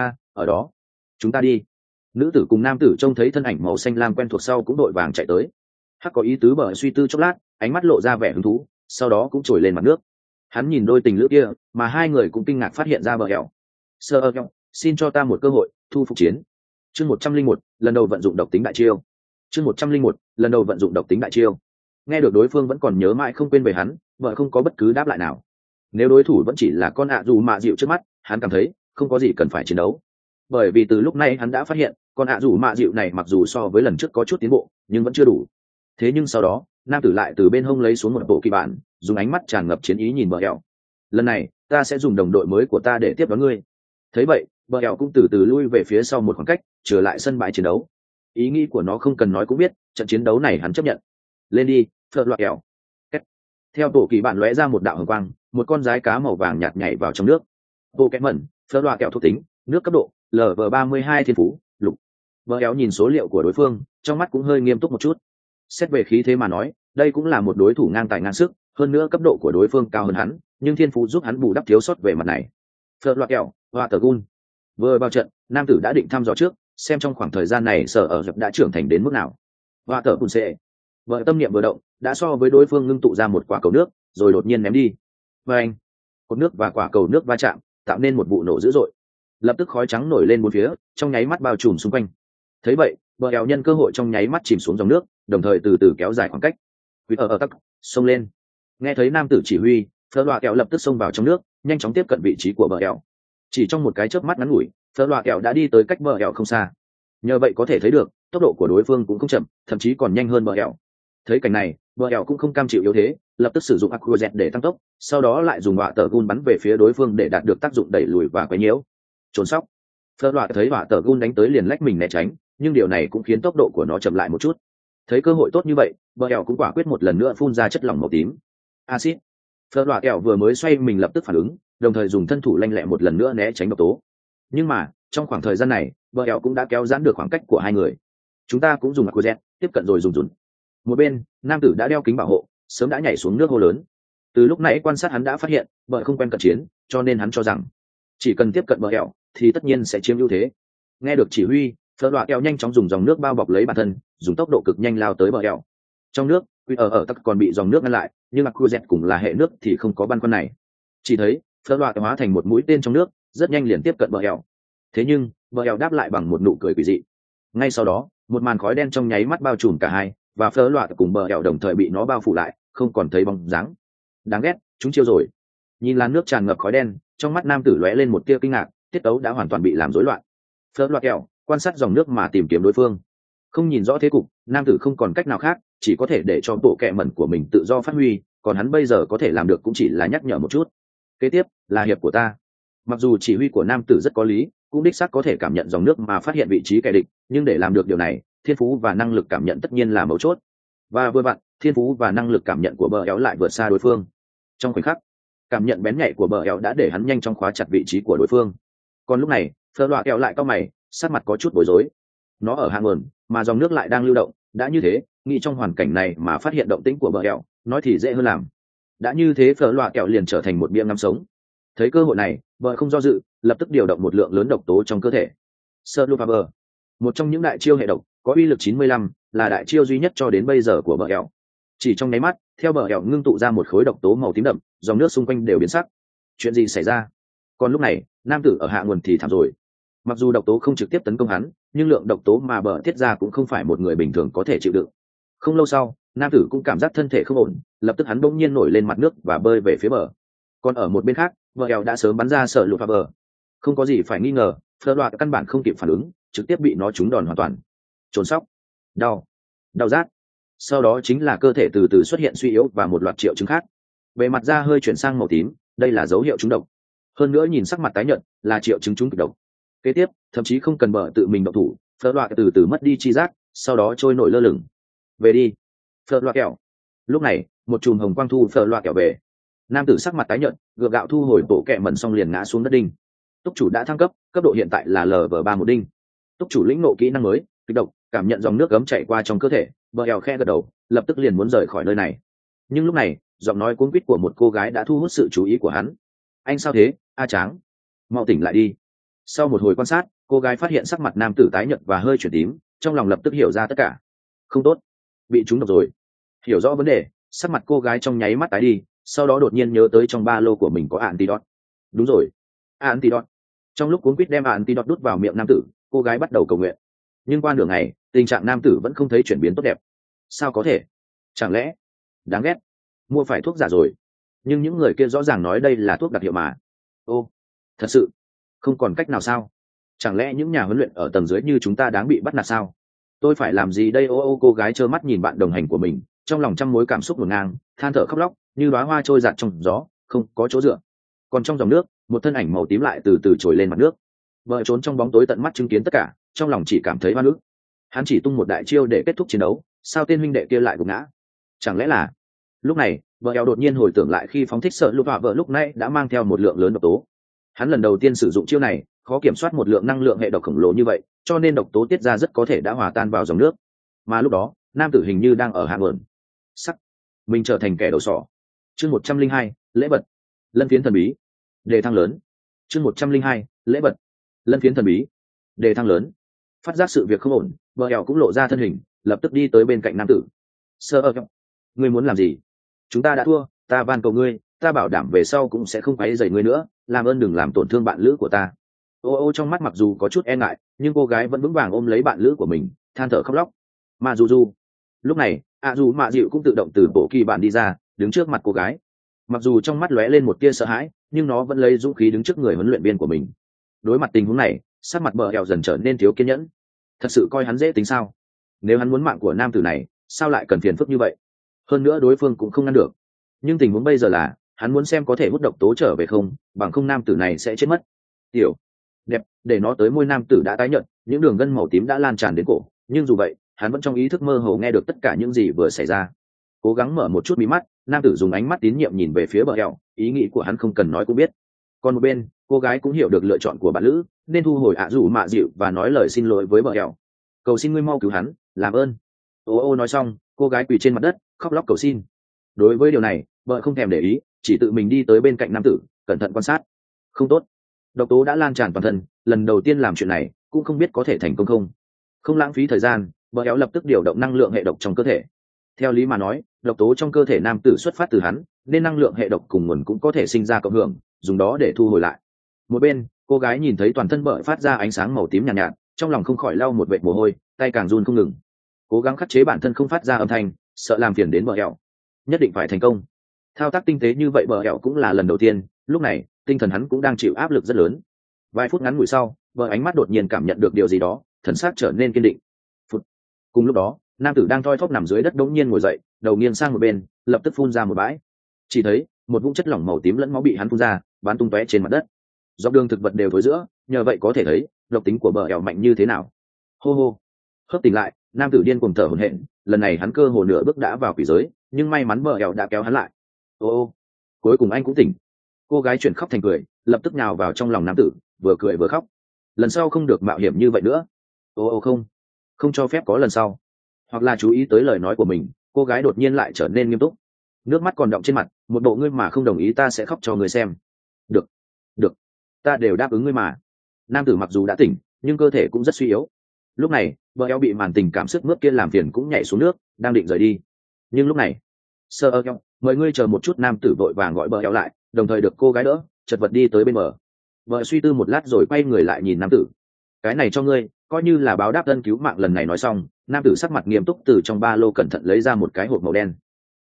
Ở đó, chúng ta đi. Nữ tử cùng nam tử trông thấy thân ảnh màu xanh lam quen thuộc sau cũng đội vàng chạy tới. Hắc có ý tứ bờ suy tư chốc lát, ánh mắt lộ ra vẻ hứng thú, sau đó cũng trồi lên mặt nước. Hắn nhìn đôi tình lữ kia, mà hai người cũng kinh ngạc phát hiện ra bờ ẻo. Sơ ơ, xin cho ta một cơ hội thu phục chiến. Chương 101, lần đầu vận dụng độc tính đại chiêu. Chương 101, lần đầu vận dụng độc tính đại chiêu. Nghe được đối phương vẫn còn nhớ mãi không quên về hắn, vợ không có bất cứ đáp lại nào. Nếu đối thủ vẫn chỉ là con dù mạ dịu trước mắt, hắn cảm thấy không có gì cần phải chiến đấu. Bởi vì từ lúc này hắn đã phát hiện, con dù mạ dịu này mặc dù so với lần trước có chút tiến bộ, nhưng vẫn chưa đủ. Thế nhưng sau đó, nam tử lại từ bên hông lấy xuống một bộ kỳ bản, dùng ánh mắt tràn ngập chiến ý nhìn bờ ẻo. Lần này, ta sẽ dùng đồng đội mới của ta để tiếp đón ngươi. Thấy vậy, bờ ẻo cũng từ từ lui về phía sau một khoảng cách, trở lại sân bãi chiến đấu. ý nghĩ của nó không cần nói cũng biết trận chiến đấu này hắn chấp nhận. Lên đi phật loạt kẹo. Theo tổ kỳ bạn lóe ra một đạo hồng quang, một con rái cá màu vàng nhạt nhảy vào trong nước. Bộ kẹt mẩn phật loạt kẹo thuộc tính nước cấp độ LV32 thiên phú lục. Vợ éo nhìn số liệu của đối phương, trong mắt cũng hơi nghiêm túc một chút. Xét về khí thế mà nói, đây cũng là một đối thủ ngang tài ngang sức, hơn nữa cấp độ của đối phương cao hơn hắn, nhưng thiên phú giúp hắn bù đắp thiếu sót về mặt này. Phật loạt kẹo, hoa tờ gun. Vừa vào trận, nam tử đã định thăm dò trước, xem trong khoảng thời gian này sở ở dập đã trưởng thành đến mức nào. Hoa tờ gun sẽ. Vợ tâm niệm vừa động, đã so với đối phương ngưng tụ ra một quả cầu nước, rồi đột nhiên ném đi. Và anh, cột nước và quả cầu nước va chạm, tạo nên một vụ nổ dữ dội. Lập tức khói trắng nổi lên bốn phía, trong nháy mắt bao trùm xung quanh. Thấy vậy, bờ eo nhân cơ hội trong nháy mắt chìm xuống dòng nước, đồng thời từ từ kéo dài khoảng cách. Quýt ở tắc xông lên. Nghe thấy nam tử chỉ huy, phở loạ kẹo lập tức xông vào trong nước, nhanh chóng tiếp cận vị trí của bờ eo. Chỉ trong một cái chớp mắt ngắn ngủi, phở loạ kẹo đã đi tới cách bờ eo không xa. Nhờ vậy có thể thấy được tốc độ của đối phương cũng không chậm, thậm chí còn nhanh hơn bờ eo. Thấy cảnh này, bờ eo cũng không cam chịu yếu thế, lập tức sử dụng aquajet để tăng tốc, sau đó lại dùng hỏa tờ gun bắn về phía đối phương để đạt được tác dụng đẩy lùi và quấy nhiễu. Trốn sóc. Phở loạ thấy hỏa tờ gun đánh tới liền lách mình né tránh, nhưng điều này cũng khiến tốc độ của nó chậm lại một chút. Thấy cơ hội tốt như vậy, bờ eo cũng quả quyết một lần nữa phun ra chất lỏng màu tím acid. Phở loạ kẹo vừa mới xoay mình lập tức phản ứng, đồng thời dùng thân thủ lanh lẹ một lần nữa né tránh độc tố. Nhưng mà trong khoảng thời gian này, bờ eo cũng đã kéo giãn được khoảng cách của hai người. Chúng ta cũng dùng aquajet tiếp cận rồi dùng dùn. Một bên, nam tử đã đeo kính bảo hộ, sớm đã nhảy xuống nước hô lớn. Từ lúc nãy quan sát hắn đã phát hiện, bờ không quen cận chiến, cho nên hắn cho rằng chỉ cần tiếp cận bờ eo thì tất nhiên sẽ chiếm ưu thế. Nghe được chỉ huy, phở loạ kẹo nhanh chóng dùng dòng nước bao bọc lấy bản thân, dùng tốc độ cực nhanh lao tới bờ eo. Trong nước, quy ở tắc còn bị dòng nước ngăn lại, nhưng mà cua dẹt cùng là hệ nước thì không có băn khoăn này. Chỉ thấy phở loạ kẹo hóa thành một mũi tên trong nước, rất nhanh liền tiếp cận bờ eo. Thế nhưng bờ eo đáp lại bằng một nụ cười quỷ dị. Ngay sau đó, một màn khói đen trong nháy mắt bao trùm cả hai, và phở loạ cùng bờ eo đồng thời bị nó bao phủ lại, không còn thấy bóng dáng. Đáng ghét, chúng chiêu rồi. Nhìn làn nước tràn ngập khói đen, trong mắt nam tử lóe lên một tia kinh ngạc, tiết tấu đã hoàn toàn bị làm rối loạn. Phở loạ kẹo quan sát dòng nước mà tìm kiếm đối phương, không nhìn rõ thế cục, nam tử không còn cách nào khác, chỉ có thể để cho bộ kẹ mẩn của mình tự do phát huy, còn hắn bây giờ có thể làm được cũng chỉ là nhắc nhở một chút. Kế tiếp là hiệp của ta. Mặc dù chỉ huy của nam tử rất có lý, cũng đích xác có thể cảm nhận dòng nước mà phát hiện vị trí kẻ địch, nhưng để làm được điều này, thiên phú và năng lực cảm nhận tất nhiên là mấu chốt. Và vừa vặn, thiên phú và năng lực cảm nhận của bờ éo lại vượt xa đối phương. Trong khoảnh khắc, cảm nhận bén nhạy của bờ éo đã để hắn nhanh chóng khóa chặt vị trí của đối phương. Còn lúc này, phở loạ kẹo lại cau mày, sắc mặt có chút bối rối. Nó ở hạ nguồn, mà dòng nước lại đang lưu động, đã như thế, nghĩ trong hoàn cảnh này mà phát hiện động tĩnh của bờ éo, nói thì dễ hơn làm. Đã như thế, phở loạ kẹo liền trở thành một bia ngắm sống. Thấy cơ hội này, bờ không do dự, lập tức điều động một lượng lớn độc tố trong cơ thể. Surlupaber, một trong những đại chiêu hệ độc có uy lực 95, là đại chiêu duy nhất cho đến bây giờ của bờ éo. Chỉ trong nháy mắt, theo bờ éo ngưng tụ ra một khối độc tố màu tím đậm, dòng nước xung quanh đều biến sắc. Chuyện gì xảy ra? Còn lúc này, nam tử ở hạ nguồn thì thảm rồi. Mặc dù độc tố không trực tiếp tấn công hắn, nhưng lượng độc tố mà bờ tiết ra cũng không phải một người bình thường có thể chịu đựng. Không lâu sau, nam tử cũng cảm giác thân thể không ổn, lập tức hắn bỗng nhiên nổi lên mặt nước và bơi về phía bờ. Còn ở một bên khác, bờ eo đã sớm bắn ra sợ lụt vào bờ. Không có gì phải nghi ngờ, phở loạ căn bản không kịp phản ứng, trực tiếp bị nó trúng đòn hoàn toàn. Trốn sóc, đau rát. Sau đó chính là cơ thể từ từ xuất hiện suy yếu và một loạt triệu chứng khác. Bề mặt da hơi chuyển sang màu tím, đây là dấu hiệu trúng độc. Hơn nữa nhìn sắc mặt tái nhợt, là triệu chứng trúng kịch độc. Kế tiếp, thậm chí không cần bờ tự mình động thủ, phở loạ từ từ mất đi chi giác, sau đó trôi nổi lơ lửng. Về đi, phở loạ kẹo. Lúc này, một chùm hồng quang thu phở loạ kẹo về. Nam tử sắc mặt tái nhợt, gượng gạo thu hồi bộ kẹ mẩn xong liền ngã xuống đất đinh. Túc chủ đã thăng cấp, cấp độ hiện tại là LV3 một đinh. Túc chủ lĩnh ngộ kỹ năng mới, kịch độc, cảm nhận dòng nước gấm chảy qua trong cơ thể, bờ eo khe gật đầu, lập tức liền muốn rời khỏi nơi này. Nhưng lúc này, giọng nói cuống quýt của một cô gái đã thu hút sự chú ý của hắn. Anh sao thế, A Tráng? Mau tỉnh lại đi. Sau một hồi quan sát, cô gái phát hiện sắc mặt nam tử tái nhợt và hơi chuyển tím, trong lòng lập tức hiểu ra tất cả. Không tốt, bị trúng độc rồi. Hiểu rõ vấn đề, sắc mặt cô gái trong nháy mắt tái đi, sau đó đột nhiên nhớ tới trong ba lô của mình có antidote. Đúng rồi, antidote. Trong lúc cuống quýt đem antidote đút vào miệng nam tử, cô gái bắt đầu cầu nguyện. Nhưng qua nửa ngày, tình trạng nam tử vẫn không thấy chuyển biến tốt đẹp. Sao có thể? Chẳng lẽ đáng ghét, mua phải thuốc giả rồi? Nhưng những người kia rõ ràng nói đây là thuốc đặc hiệu mà. Ô, thật sự không còn cách nào sao? Chẳng lẽ những nhà huấn luyện ở tầng dưới như chúng ta đáng bị bắt nạt sao? Tôi phải làm gì đây? Ô, cô gái trơ mắt nhìn bạn đồng hành của mình, trong lòng trăm mối cảm xúc ngổn ngang, than thở khóc lóc như đóa hoa trôi giạt trong gió, không có chỗ dựa. Còn trong dòng nước, một thân ảnh màu tím lại từ từ trồi lên mặt nước. Vợ trốn trong bóng tối tận mắt chứng kiến tất cả, trong lòng chỉ cảm thấy oan ức. hắn chỉ tung một đại chiêu để kết thúc chiến đấu, sao tên huynh đệ kia lại gục ngã? Chẳng lẽ là... Lúc này vợ eo đột nhiên hồi tưởng lại khi phóng thích sợ lụt họa vợ lúc nãy đã mang theo một lượng lớn độc tố. Hắn lần đầu tiên sử dụng chiêu này, khó kiểm soát một lượng năng lượng hệ độc khổng lồ như vậy, cho nên độc tố tiết ra rất có thể đã hòa tan vào dòng nước. Mà lúc đó nam tử hình như đang ở hạ nguồn. Sắc, mình trở thành kẻ đầu sỏ. Chương 102, lễ vật. Lân phiến thần bí. Đề thăng lớn. Chương 102, lễ vật. Lân phiến thần bí. Đề thăng lớn. Phát giác sự việc không ổn, vợ eo cũng lộ ra thân hình, lập tức đi tới bên cạnh nam tử. Sơ, ngươi muốn làm gì? Chúng ta đã thua, ta van cầu ngươi, ta bảo đảm về sau cũng sẽ không quấy rầy ngươi nữa, làm ơn đừng làm tổn thương bạn lữ của ta. Ô trong mắt mặc dù có chút e ngại, nhưng cô gái vẫn vững vàng ôm lấy bạn lữ của mình, than thở khóc lóc. Mà du lúc này dù mạ dịu cũng tự động từ bộ kỳ bản đi ra, đứng trước mặt cô gái. Mặc dù trong mắt lóe lên một tia sợ hãi, nhưng nó vẫn lấy dũng khí đứng trước người huấn luyện viên của mình. Đối mặt tình huống này, sắc mặt bờ hẹo dần trở nên thiếu kiên nhẫn. Thật sự coi hắn dễ tính sao? Nếu hắn muốn mạng của nam tử này, sao lại cần phiền phức như vậy? Hơn nữa đối phương cũng không ngăn được. Nhưng tình huống bây giờ là hắn muốn xem có thể hút độc tố trở về không, bằng không nam tử này sẽ chết mất. Tiểu đẹp, để nó tới môi nam tử đã tái nhợt, những đường gân màu tím đã lan tràn đến cổ, nhưng dù vậy hắn vẫn trong ý thức mơ hồ nghe được tất cả những gì vừa xảy ra. Cố gắng mở một chút mí mắt, nam tử dùng ánh mắt tín nhiệm nhìn về phía bờ eo, ý nghĩ của hắn không cần nói cũng biết. Còn một bên cô gái cũng hiểu được lựa chọn của bạn lữ, nên thu hồi dù mạ dịu và nói lời xin lỗi với bờ eo. Cầu xin ngươi mau cứu hắn, làm ơn. Ô nói xong, cô gái quỳ trên mặt đất khóc lóc cầu xin. Đối với điều này vợ không thèm để ý, chỉ tự mình đi tới bên cạnh nam tử, cẩn thận quan sát. Không tốt, độc tố đã lan tràn toàn thân, lần đầu tiên làm chuyện này cũng không biết có thể thành công không. Không lãng phí thời gian, vợ éo lập tức điều động năng lượng hệ độc trong cơ thể. Theo lý mà nói, độc tố trong cơ thể nam tử xuất phát từ hắn, nên năng lượng hệ độc cùng nguồn cũng có thể sinh ra cộng hưởng, dùng đó để thu hồi lại. Một bên cô gái nhìn thấy toàn thân vợ phát ra ánh sáng màu tím nhàn nhạt, trong lòng không khỏi lau một vệt mồ hôi, tay càng run không ngừng. Cố gắng khắc chế bản thân không phát ra âm thanh, sợ làm phiền đến vợ éo. Nhất định phải thành công. Thao tác tinh tế như vậy vợ éo cũng là lần đầu tiên, lúc này tinh thần hắn cũng đang chịu áp lực rất lớn. Vài phút ngắn ngủi sau, vợ ánh mắt đột nhiên cảm nhận được điều gì đó, thần sắc trở nên kiên định. Cùng lúc đó nam tử đang thoi thóp nằm dưới đất đống nhiên ngồi dậy, đầu nghiêng sang một bên, lập tức phun ra một bãi. Chỉ thấy một vũng chất lỏng màu tím lẫn máu bị hắn phun ra, bắn tung tóe trên mặt đất. Dọc đường thực vật đều thối giữa, nhờ vậy có thể thấy độc tính của bờ ẻo mạnh như thế nào. Hô hô, hớp tỉnh lại, nam tử điên cuồng thở hổn hển, lần này hắn cơ hồ nửa bước đã vào quỷ giới, nhưng may mắn bờ ẻo đã kéo hắn lại. Ô, cuối cùng anh cũng tỉnh. Cô gái chuyển khóc thành cười, lập tức nhào vào trong lòng nam tử, vừa cười vừa khóc. Lần sau không được mạo hiểm như vậy nữa. Ô không cho phép có lần sau. Hoặc là chú ý tới lời nói của mình, cô gái đột nhiên lại trở nên nghiêm túc, nước mắt còn đọng trên mặt, một bộ ngươi mà không đồng ý ta sẽ khóc cho ngươi xem. Được, ta đều đáp ứng ngươi mà. Nam tử mặc dù đã tỉnh, nhưng cơ thể cũng rất suy yếu. Lúc này bờ eo bị màn tình cảm sức mướt kia làm phiền cũng nhảy xuống nước, đang định rời đi. Nhưng lúc này sơ eo, mời ngươi chờ một chút. Nam tử vội vàng gọi bờ eo lại, đồng thời được cô gái đỡ, chật vật đi tới bên bờ. Vợ suy tư một lát rồi quay người lại nhìn nam tử. Cái này cho ngươi, coi như là báo đáp ân cứu mạng lần này. Nói xong, nam tử sắc mặt nghiêm túc từ trong ba lô cẩn thận lấy ra một cái hộp màu đen.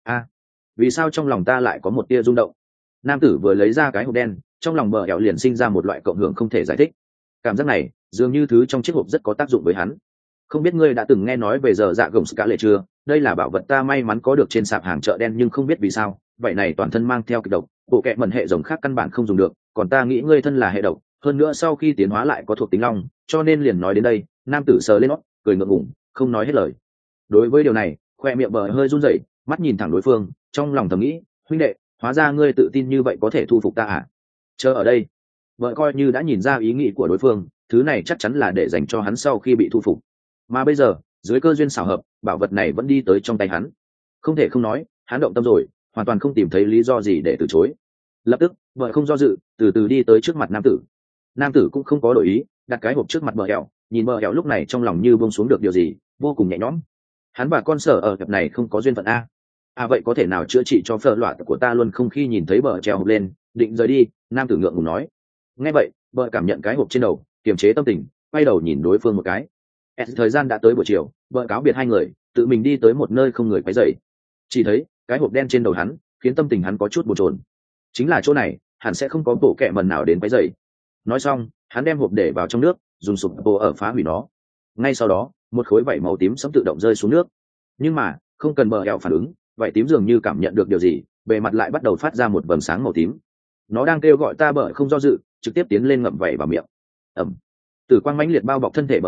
Vì sao trong lòng ta lại có một tia rung động? Nam tử vừa lấy ra cái hộp đen, trong lòng bờ ẻo liền sinh ra một loại cộng hưởng không thể giải thích. Cảm giác này dường như thứ trong chiếc hộp rất có tác dụng với hắn. Không biết ngươi đã từng nghe nói về giờ dạ gồng ska lệ chưa? Đây là bảo vật ta may mắn có được trên sạp hàng chợ đen, nhưng không biết vì sao vậy này toàn thân mang theo kịch độc, bộ kệ mẩn hệ rồng khác căn bản không dùng được, còn ta nghĩ ngươi thân là hệ độc, hơn nữa sau khi tiến hóa lại có thuộc tính long, cho nên liền nói đến đây. Nam tử sờ lên nót, cười ngượng ngùng, không nói hết lời. Đối với điều này, khoe miệng bờ hơi run rẩy, mắt nhìn thẳng đối phương, trong lòng thầm nghĩ, huynh đệ, hóa ra ngươi tự tin như vậy có thể thu phục ta à? Chờ ở đây. Vợ coi như đã nhìn ra ý nghĩ của đối phương, thứ này chắc chắn là để dành cho hắn sau khi bị thu phục. Mà bây giờ dưới cơ duyên xảo hợp, bảo vật này vẫn đi tới trong tay hắn. Không thể không nói, hắn động tâm rồi, hoàn toàn không tìm thấy lý do gì để từ chối. Lập tức vợ không do dự, từ từ đi tới trước mặt nam tử. Nam tử cũng không có đổi ý, đặt cái hộp trước mặt bờ hẹo, nhìn bờ hẹo lúc này trong lòng như buông xuống được điều gì, vô cùng nhẹ nhõm. Hắn và con sở ở cặp này không có duyên phận a. Vậy có thể nào chữa trị cho phở loạn của ta luôn không? Khi nhìn thấy bờ treo hộp lên, định rời đi, nam tử ngượng ngùng nói. Nghe vậy, bờ cảm nhận cái hộp trên đầu, kiềm chế tâm tình, quay đầu nhìn đối phương một cái. Thời gian đã tới buổi chiều, bờ cáo biệt hai người, tự mình đi tới một nơi không người quấy rầy. Chỉ thấy cái hộp đen trên đầu hắn, khiến tâm tình hắn có chút bồn chồn. Chính là chỗ này, hẳn sẽ không có bộ kệ mần nào đến quấy rầy. Nói xong, hắn đem hộp để vào trong nước, dùng sụp bộ ở phá hủy nó. Ngay sau đó, một khối vảy màu tím sẫm tự động rơi xuống nước. Nhưng mà không cần bờ eo phản ứng, vảy tím dường như cảm nhận được điều gì, bề mặt lại bắt đầu phát ra một vầng sáng màu tím. Nó đang kêu gọi ta. Bờ không do dự, trực tiếp tiến lên ngậm vảy vào miệng. Tử quang mãnh liệt bao bọc thân thể bờ eo,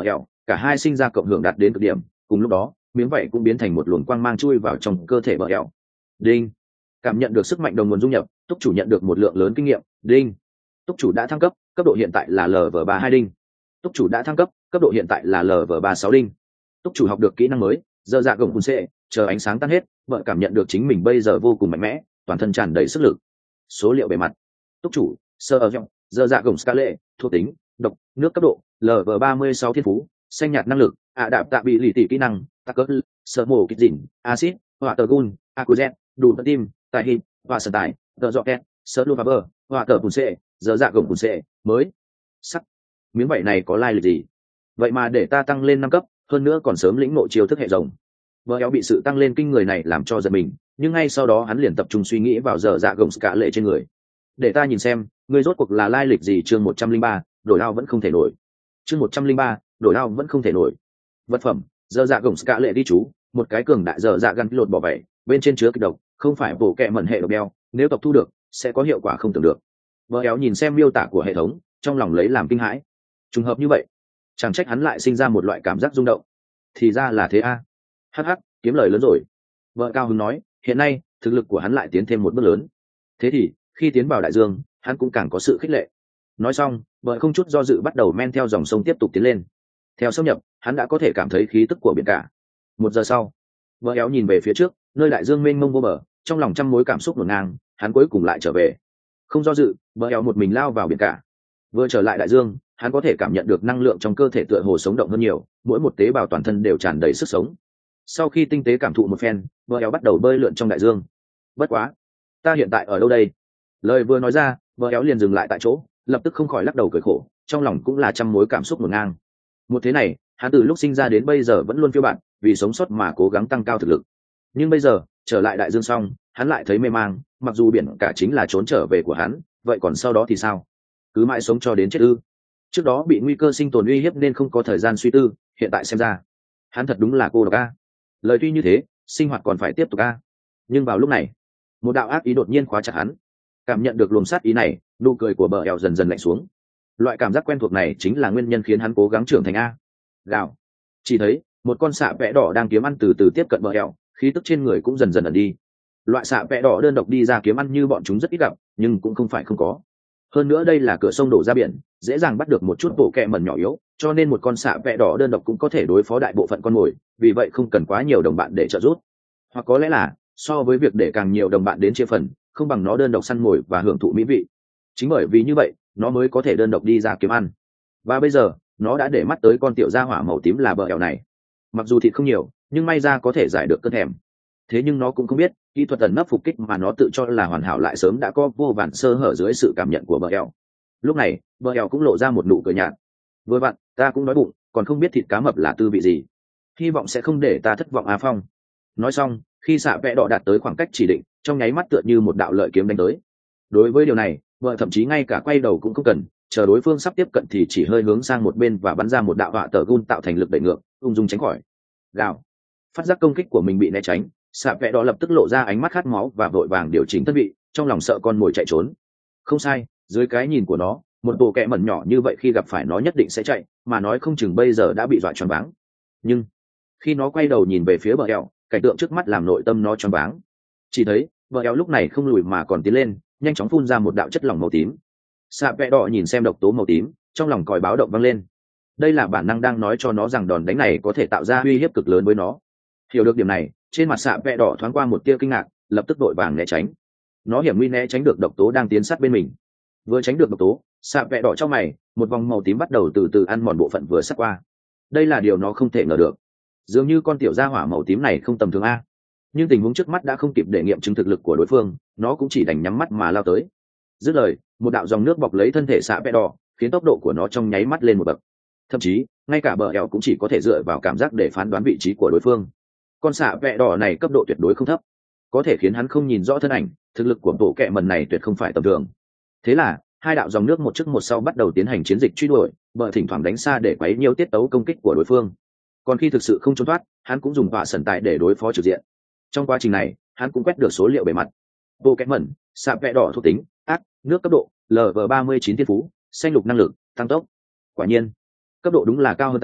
cả hai sinh ra cộng hưởng đạt đến cực điểm. Cùng lúc đó miếng vảy cũng biến thành một luồng quang mang chui vào trong cơ thể bờ eo. Đinh. Cảm nhận được sức mạnh đồng nguồn dung nhập, túc chủ nhận được một lượng lớn kinh nghiệm. Đinh. Túc chủ đã thăng cấp, cấp độ hiện tại là LV32 đinh. Túc chủ đã thăng cấp, cấp độ hiện tại là LV36 đinh. Túc chủ học được kỹ năng mới, giờ dạ gồng cùn xệ, chờ ánh sáng tan hết, vợ cảm nhận được chính mình bây giờ vô cùng mạnh mẽ, toàn thân tràn đầy sức lực. Số liệu bề mặt. Túc chủ, sơ ở trong, giờ dạ gồng Scarlet, thuộc tính, độc, nước cấp độ, LV36 thiên phú, xanh nhạt năng lực, đạp tạ bị lì tỷ kỹ năng, tắc cỡ, sơ mổ kích dỉnh, acid, hỏa tờ gun, aquajet, đủ tận tim, tài hình, và sần tài, tờ dọ két, sơ lô bờ, hỏa tờ cùn xệ, giờ dạ gồng cùn xệ, mới. Sắc. Miếng vảy này có lai lịch gì? Vậy mà để ta tăng lên 5 cấp, hơn nữa còn sớm lĩnh ngộ chiêu thức hệ rồng. Vợ éo bị sự tăng lên kinh người này làm cho giật mình, nhưng ngay sau đó hắn liền tập trung suy nghĩ vào giờ dạ gồng cả lệ trên người. Để ta nhìn xem, ngươi rốt cuộc là lai lịch gì? Chương 103, đổi ao vẫn không thể nổi. Chương 103, đổi ao vẫn không thể nổi. Vật phẩm, giờ dạ gồng cả lệ đi chú, một cái cường đại giờ dạ gắn lột bỏ vảy, bên trên chứa kịch độc, không phải bổ kẹ mẩn hệ độc đeo, nếu tộc thu được, sẽ có hiệu quả không tưởng được. Vợ éo nhìn xem miêu tả của hệ thống, trong lòng lấy làm kinh hãi. Trùng hợp như vậy, chẳng trách hắn lại sinh ra một loại cảm giác rung động. Thì ra là thế a. Hắc, kiếm lời lớn rồi. Vợ cao hứng nói, hiện nay thực lực của hắn lại tiến thêm một bước lớn. Thế thì khi tiến vào đại dương, hắn cũng càng có sự khích lệ. Nói xong, vợ không chút do dự bắt đầu men theo dòng sông tiếp tục tiến lên. Theo xâm nhập, hắn đã có thể cảm thấy khí tức của biển cả. 1 giờ sau, vợ éo nhìn về phía trước, nơi đại dương mênh mông vô bờ, trong lòng trăm mối cảm xúc ngổn ngang, hắn cuối cùng lại trở về. Không do dự, vợ éo một mình lao vào biển cả. Vừa trở lại đại dương, hắn có thể cảm nhận được năng lượng trong cơ thể tựa hồ sống động hơn nhiều, mỗi một tế bào toàn thân đều tràn đầy sức sống. Sau khi tinh tế cảm thụ một phen, vợ éo bắt đầu bơi lượn trong đại dương. Bất quá, ta hiện tại ở đâu đây? Lời vừa nói ra, vợ éo liền dừng lại tại chỗ, lập tức không khỏi lắc đầu cười khổ, trong lòng cũng là trăm mối cảm xúc ngổn ngang. Một thế này, hắn từ lúc sinh ra đến bây giờ vẫn luôn phiêu bạt, vì sống sót mà cố gắng tăng cao thực lực. Nhưng bây giờ, trở lại đại dương xong, hắn lại thấy mê mang, mặc dù biển cả chính là trốn trở về của hắn, vậy còn sau đó thì sao? Cứ mãi sống cho đến chết ư? Trước đó bị nguy cơ sinh tồn uy hiếp nên không có thời gian suy tư, hiện tại xem ra, hắn thật đúng là cô độc a. Lời tuy như thế, sinh hoạt còn phải tiếp tục a. Nhưng vào lúc này, một đạo ác ý đột nhiên khóa chặt hắn. Cảm nhận được luồng sát ý này, nụ cười của bờ eo dần dần lạnh xuống. Loại cảm giác quen thuộc này chính là nguyên nhân khiến hắn cố gắng trưởng thành a. Gào. Chỉ thấy một con sạ vẽ đỏ đang kiếm ăn từ từ tiếp cận bờ eo, khí tức trên người cũng dần dần ẩn đi. Loại sạ vẽ đỏ đơn độc đi ra kiếm ăn như bọn chúng rất ít gặp, nhưng cũng không phải không có. Hơn nữa đây là cửa sông đổ ra biển, dễ dàng bắt được một chút bộ kẹ mẩn nhỏ yếu, cho nên một con sạ vẽ đỏ đơn độc cũng có thể đối phó đại bộ phận con mồi, vì vậy không cần quá nhiều đồng bạn để trợ giúp. Hoặc có lẽ là so với việc để càng nhiều đồng bạn đến chia phần, không bằng nó đơn độc săn mồi và hưởng thụ mỹ vị. Chính bởi vì như vậy, nó mới có thể đơn độc đi ra kiếm ăn. Và bây giờ, nó đã để mắt tới con tiểu gia hỏa màu tím là bờ ẻo này. Mặc dù thịt không nhiều, nhưng may ra có thể giải được cơn thèm. Thế nhưng nó cũng không biết, kỹ thuật ẩn nấp phục kích mà nó tự cho là hoàn hảo lại sớm đã có vô vàn sơ hở dưới sự cảm nhận của bờ ẻo. Lúc này, bờ ẻo cũng lộ ra một nụ cười nhạt. Vừa vặn, ta cũng đói bụng, còn không biết thịt cá mập là tư vị gì. Hy vọng sẽ không để ta thất vọng A Phong. Nói xong, khi xạ vẽ đỏ đạt tới khoảng cách chỉ định, trong nháy mắt tựa như một đạo lợi kiếm đánh tới. Đối với điều này, vợ thậm chí ngay cả quay đầu cũng không cần, chờ đối phương sắp tiếp cận thì chỉ hơi hướng sang một bên và bắn ra một đạo họa tờ gun tạo thành lực đẩy ngược, ung dung tránh khỏi. Gào. Phát giác công kích của mình bị né tránh, xạ vẽ đỏ lập tức lộ ra ánh mắt khát máu và vội vàng điều chỉnh thân vị, trong lòng sợ con mồi chạy trốn. Không sai, dưới cái nhìn của nó, một bộ kẹ mẩn nhỏ như vậy khi gặp phải nó nhất định sẽ chạy, mà nói không chừng bây giờ đã bị dọa choáng váng. Nhưng khi nó quay đầu nhìn về phía bờ eo, cảnh tượng trước mắt làm nội tâm nó choáng váng. Chỉ thấy bờ eo lúc này không lùi mà còn tiến lên, nhanh chóng phun ra một đạo chất lỏng màu tím. Xạ vẽ đỏ nhìn xem độc tố màu tím, trong lòng còi báo động vang lên. Đây là bản năng đang nói cho nó rằng đòn đánh này có thể tạo ra uy hiếp cực lớn với nó. Hiểu được điểm này, trên mặt xạ vẽ đỏ thoáng qua một tia kinh ngạc, lập tức vội vàng né tránh. Nó hiểm nguy né tránh được độc tố đang tiến sát bên mình. Vừa tránh được độc tố, xạ vẽ đỏ trong mày, một vòng màu tím bắt đầu từ từ ăn mòn bộ phận vừa sát qua. Đây là điều nó không thể ngờ được. Dường như con tiểu gia hỏa màu tím này không tầm thường a. Nhưng tình huống trước mắt đã không kịp để nghiệm chứng thực lực của đối phương, nó cũng chỉ đành nhắm mắt mà lao tới. Dứt lời, một đạo dòng nước bọc lấy thân thể xạ vẽ đỏ, khiến tốc độ của nó trong nháy mắt lên một bậc. Thậm chí, ngay cả bờ eo cũng chỉ có thể dựa vào cảm giác để phán đoán vị trí của đối phương. Con xạ vẽ đỏ này cấp độ tuyệt đối không thấp, có thể khiến hắn không nhìn rõ thân ảnh, thực lực của bộ kẹ mần này tuyệt không phải tầm thường. Thế là hai đạo dòng nước một trước một sau bắt đầu tiến hành chiến dịch truy đuổi, bờ thỉnh thoảng đánh xa để quấy nhiễu tiết tấu công kích của đối phương. Còn khi thực sự không trốn thoát, hắn cũng dùng hỏa sẩn tại để đối phó trực diện. Trong quá trình này, hắn cũng quét được số liệu bề mặt. Bộ kẹ mẩn, xạ vẽ đỏ thuộc tính, ác, nước cấp độ, LV39 thiên phú, xanh lục năng lực, tăng tốc. Quả nhiên, cấp độ đúng là cao hơn ta,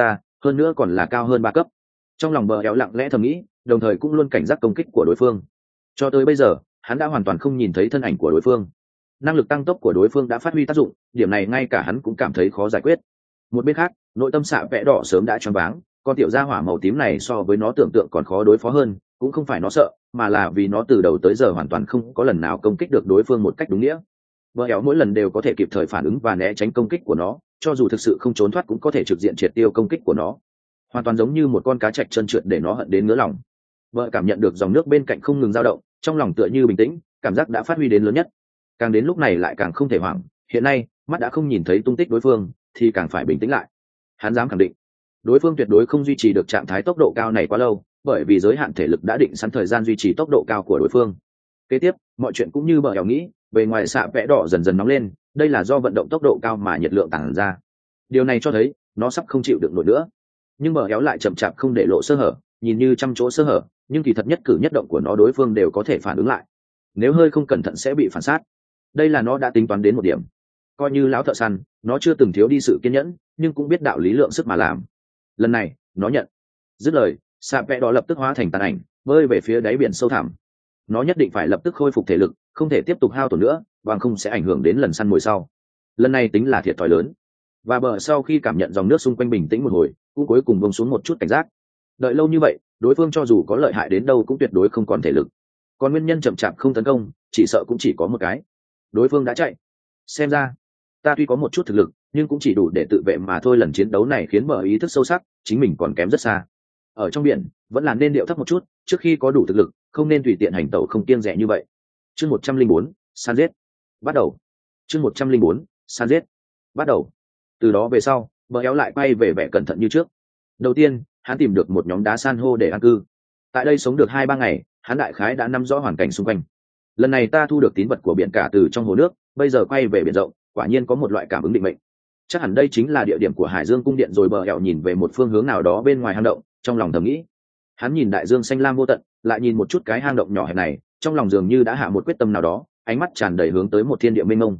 hơn nữa còn là cao hơn 3 cấp. Trong lòng bờ éo lặng lẽ thầm nghĩ, đồng thời cũng luôn cảnh giác công kích của đối phương. Cho tới bây giờ hắn đã hoàn toàn không nhìn thấy thân ảnh của đối phương. Năng lực tăng tốc của đối phương đã phát huy tác dụng, điểm này ngay cả hắn cũng cảm thấy khó giải quyết. Một bên khác, nội tâm xạ vẽ đỏ sớm đã choáng váng, con tiểu gia hỏa màu tím này so với nó tưởng tượng còn khó đối phó hơn, cũng không phải nó sợ, mà là vì nó từ đầu tới giờ hoàn toàn không có lần nào công kích được đối phương một cách đúng nghĩa. Bờ éo mỗi lần đều có thể kịp thời phản ứng và né tránh công kích của nó, cho dù thực sự không trốn thoát cũng có thể trực diện triệt tiêu công kích của nó, hoàn toàn giống như một con cá trạch trơn trượt để nó hận đến ngứa lòng. Vợ cảm nhận được dòng nước bên cạnh không ngừng dao động, trong lòng tựa như bình tĩnh, cảm giác đã phát huy đến lớn nhất. Càng đến lúc này lại càng không thể hoảng, hiện nay mắt đã không nhìn thấy tung tích đối phương thì càng phải bình tĩnh lại. Hắn dám khẳng định đối phương tuyệt đối không duy trì được trạng thái tốc độ cao này quá lâu, bởi vì giới hạn thể lực đã định sẵn thời gian duy trì tốc độ cao của đối phương. Kế tiếp mọi chuyện cũng như bờ éo nghĩ, bề ngoài xạ vẽ đỏ dần dần nóng lên, đây là do vận động tốc độ cao mà nhiệt lượng tản ra. Điều này cho thấy nó sắp không chịu được nổi nữa. Nhưng bờ éo lại chậm chạp không để lộ sơ hở, nhìn như trăm chỗ sơ hở, nhưng kỳ thật nhất cử nhất động của nó đối phương đều có thể phản ứng lại. Nếu hơi không cẩn thận sẽ bị phản sát. Đây là nó đã tính toán đến một điểm. Coi như lão thợ săn, nó chưa từng thiếu đi sự kiên nhẫn, nhưng cũng biết đạo lý lượng sức mà làm. Lần này nó nhận. Dứt lời, xạ vẽ đỏ lập tức hóa thành tàn ảnh, bơi về phía đáy biển sâu thẳm. Nó nhất định phải lập tức khôi phục thể lực, không thể tiếp tục hao tổn nữa, bằng không sẽ ảnh hưởng đến lần săn mồi sau. Lần này tính là thiệt thòi lớn. Và bờ sau khi cảm nhận dòng nước xung quanh bình tĩnh một hồi, cũng cuối cùng buông xuống một chút cảnh giác. Đợi lâu như vậy, đối phương cho dù có lợi hại đến đâu cũng tuyệt đối không còn thể lực. Còn nguyên nhân chậm chạp không tấn công, chỉ sợ cũng chỉ có một cái: đối phương đã chạy. Xem ra ta tuy có một chút thực lực, nhưng cũng chỉ đủ để tự vệ mà thôi. Lần chiến đấu này khiến bờ ý thức sâu sắc, chính mình còn kém rất xa. Ở trong biển vẫn là nên điệu thấp một chút, trước khi có đủ thực lực không nên tùy tiện hành tẩu không kiêng dè như vậy. Chương 104, săn giết bắt đầu. Chương 104, săn giết bắt đầu. Từ đó về sau, bờ éo lại quay về vẻ cẩn thận như trước. Đầu tiên hắn tìm được một nhóm đá san hô để an cư. Tại đây sống được 2-3 ngày, hắn đại khái đã nắm rõ hoàn cảnh xung quanh. Lần này ta thu được tín vật của biển cả từ trong hồ nước, bây giờ quay về biển rộng, quả nhiên có một loại cảm ứng định mệnh. Chắc hẳn đây chính là địa điểm của Hải Dương cung điện rồi. Bờ éo nhìn về một phương hướng nào đó bên ngoài hang động, trong lòng thầm nghĩ. Hắn nhìn đại dương xanh lam vô tận, lại nhìn một chút cái hang động nhỏ hẹp này, trong lòng dường như đã hạ một quyết tâm nào đó, ánh mắt tràn đầy hướng tới một thiên địa mênh mông.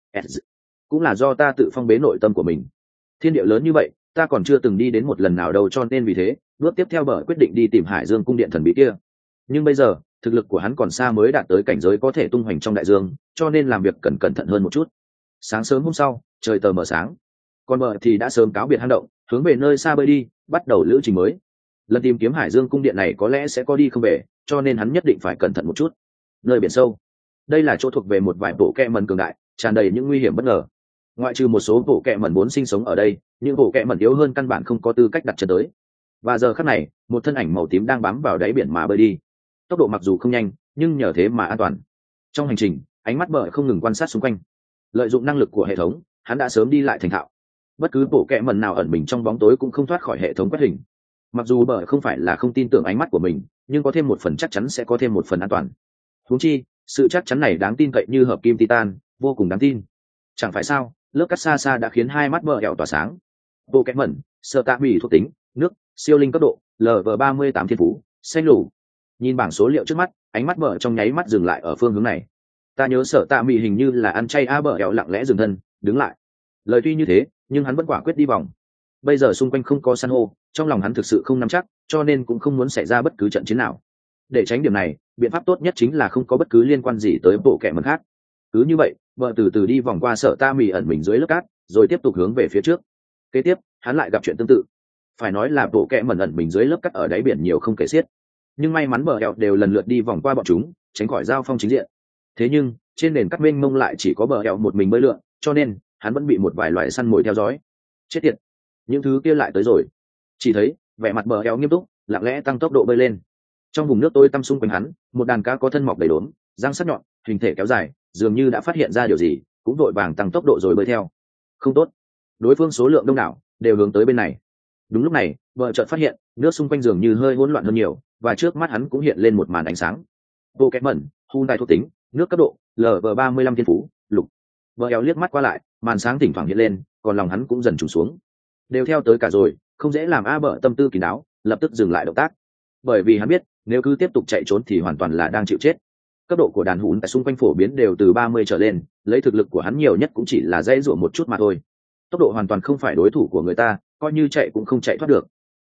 Cũng là do ta tự phong bế nội tâm của mình. Thiên địa lớn như vậy, ta còn chưa từng đi đến một lần nào đâu, cho nên vì thế bước tiếp theo bờ quyết định đi tìm Hải Dương cung điện thần bí kia. Nhưng bây giờ thực lực của hắn còn xa mới đạt tới cảnh giới có thể tung hoành trong đại dương, cho nên làm việc cần cẩn thận hơn một chút. Sáng sớm hôm sau, trời tờ mờ sáng, còn bờ thì đã sớm cáo biệt hang động, hướng về nơi xa bơi đi, bắt đầu lữ trình mới. Lần tìm kiếm Hải Dương cung điện này có lẽ sẽ có đi không về, cho nên hắn nhất định phải cẩn thận một chút. Nơi biển sâu, đây là chỗ thuộc về một vài bộ kẹ mẩn cường đại, tràn đầy những nguy hiểm bất ngờ. Ngoại trừ một số bộ kẹ mẩn vốn sinh sống ở đây, những bộ kẹ mẩn yếu hơn căn bản không có tư cách đặt chân tới. Và giờ khắc này, một thân ảnh màu tím đang bám vào đáy biển mà bơi đi. Tốc độ mặc dù không nhanh, nhưng nhờ thế mà an toàn. Trong hành trình, ánh mắt bờ không ngừng quan sát xung quanh. Lợi dụng năng lực của hệ thống, hắn đã sớm đi lại thành thạo. Bất cứ bộ kẹ mẩn nào ẩn mình trong bóng tối cũng không thoát khỏi hệ thống quét hình. Mặc dù bờ không phải là không tin tưởng ánh mắt của mình, nhưng có thêm một phần chắc chắn sẽ có thêm một phần an toàn. Huống chi, sự chắc chắn này đáng tin cậy như hợp kim titan, vô cùng đáng tin. Chẳng phải sao, lớp cát xa xa đã khiến hai mắt bờ hẹo tỏa sáng. Bộ kẽ mẩn, sợ tạ bỉ thuộc tính, nước, siêu linh cấp độ, LV38 thiên phú, xanh lù. Nhìn bảng số liệu trước mắt, ánh mắt bờ trong nháy mắt dừng lại ở phương hướng này. Ta nhớ sợ tạ bỉ hình như là ăn chay. Bờ hẹo lặng lẽ dừng thân, đứng lại. Lời tuy như thế, nhưng hắn vẫn quả quyết đi vòng. Bây giờ xung quanh không có san hô, trong lòng hắn thực sự không nắm chắc, cho nên cũng không muốn xảy ra bất cứ trận chiến nào. Để tránh điểm này, biện pháp tốt nhất chính là không có bất cứ liên quan gì tới bộ kẻ mẩn khác. Cứ như vậy, vợ từ từ đi vòng qua sợ tạ mì ẩn mình dưới lớp cát, rồi tiếp tục hướng về phía trước. Kế tiếp, hắn lại gặp chuyện tương tự. Phải nói là bộ kẻ mẩn ẩn mình dưới lớp cát ở đáy biển nhiều không kể xiết. Nhưng may mắn bờ hẹo đều lần lượt đi vòng qua bọn chúng, tránh khỏi giao phong chính diện. Thế nhưng, trên nền cát mênh mông lại chỉ có bờ hẹo một mình bơi lượn, cho nên hắn vẫn bị một vài loài săn mồi theo dõi. Chết tiệt, những thứ kia lại tới rồi. Chỉ thấy vẻ mặt bờ hẹo nghiêm túc, lặng lẽ tăng tốc độ bơi lên. Trong vùng nước tối tăm xung quanh hắn, một đàn cá có thân mọc đầy đốm, răng sắc nhọn, hình thể kéo dài, dường như đã phát hiện ra điều gì, cũng vội vàng tăng tốc độ rồi bơi theo. Không tốt, đối phương số lượng đông đảo, đều hướng tới bên này. Đúng lúc này, vợ chợt phát hiện nước xung quanh dường như hơi hỗn loạn hơn nhiều, và trước mắt hắn cũng hiện lên một màn ánh sáng. Bộ kẹt mẩn, hun đại thuộc tính, nước cấp độ, LV35 thiên phú, lục. Vợ éo liếc mắt qua lại, màn sáng thỉnh thoảng hiện lên, còn lòng hắn cũng dần trùng xuống. Đều theo tới cả rồi, không dễ làm. Bợ tâm tư kín đáo, lập tức dừng lại động tác, bởi vì hắn biết nếu cứ tiếp tục chạy trốn thì hoàn toàn là đang chịu chết. Cấp độ của đàn hún tại xung quanh phổ biến đều từ 30 trở lên, lấy thực lực của hắn nhiều nhất cũng chỉ là dây dụa một chút mà thôi. Tốc độ hoàn toàn không phải đối thủ của người ta, coi như chạy cũng không chạy thoát được.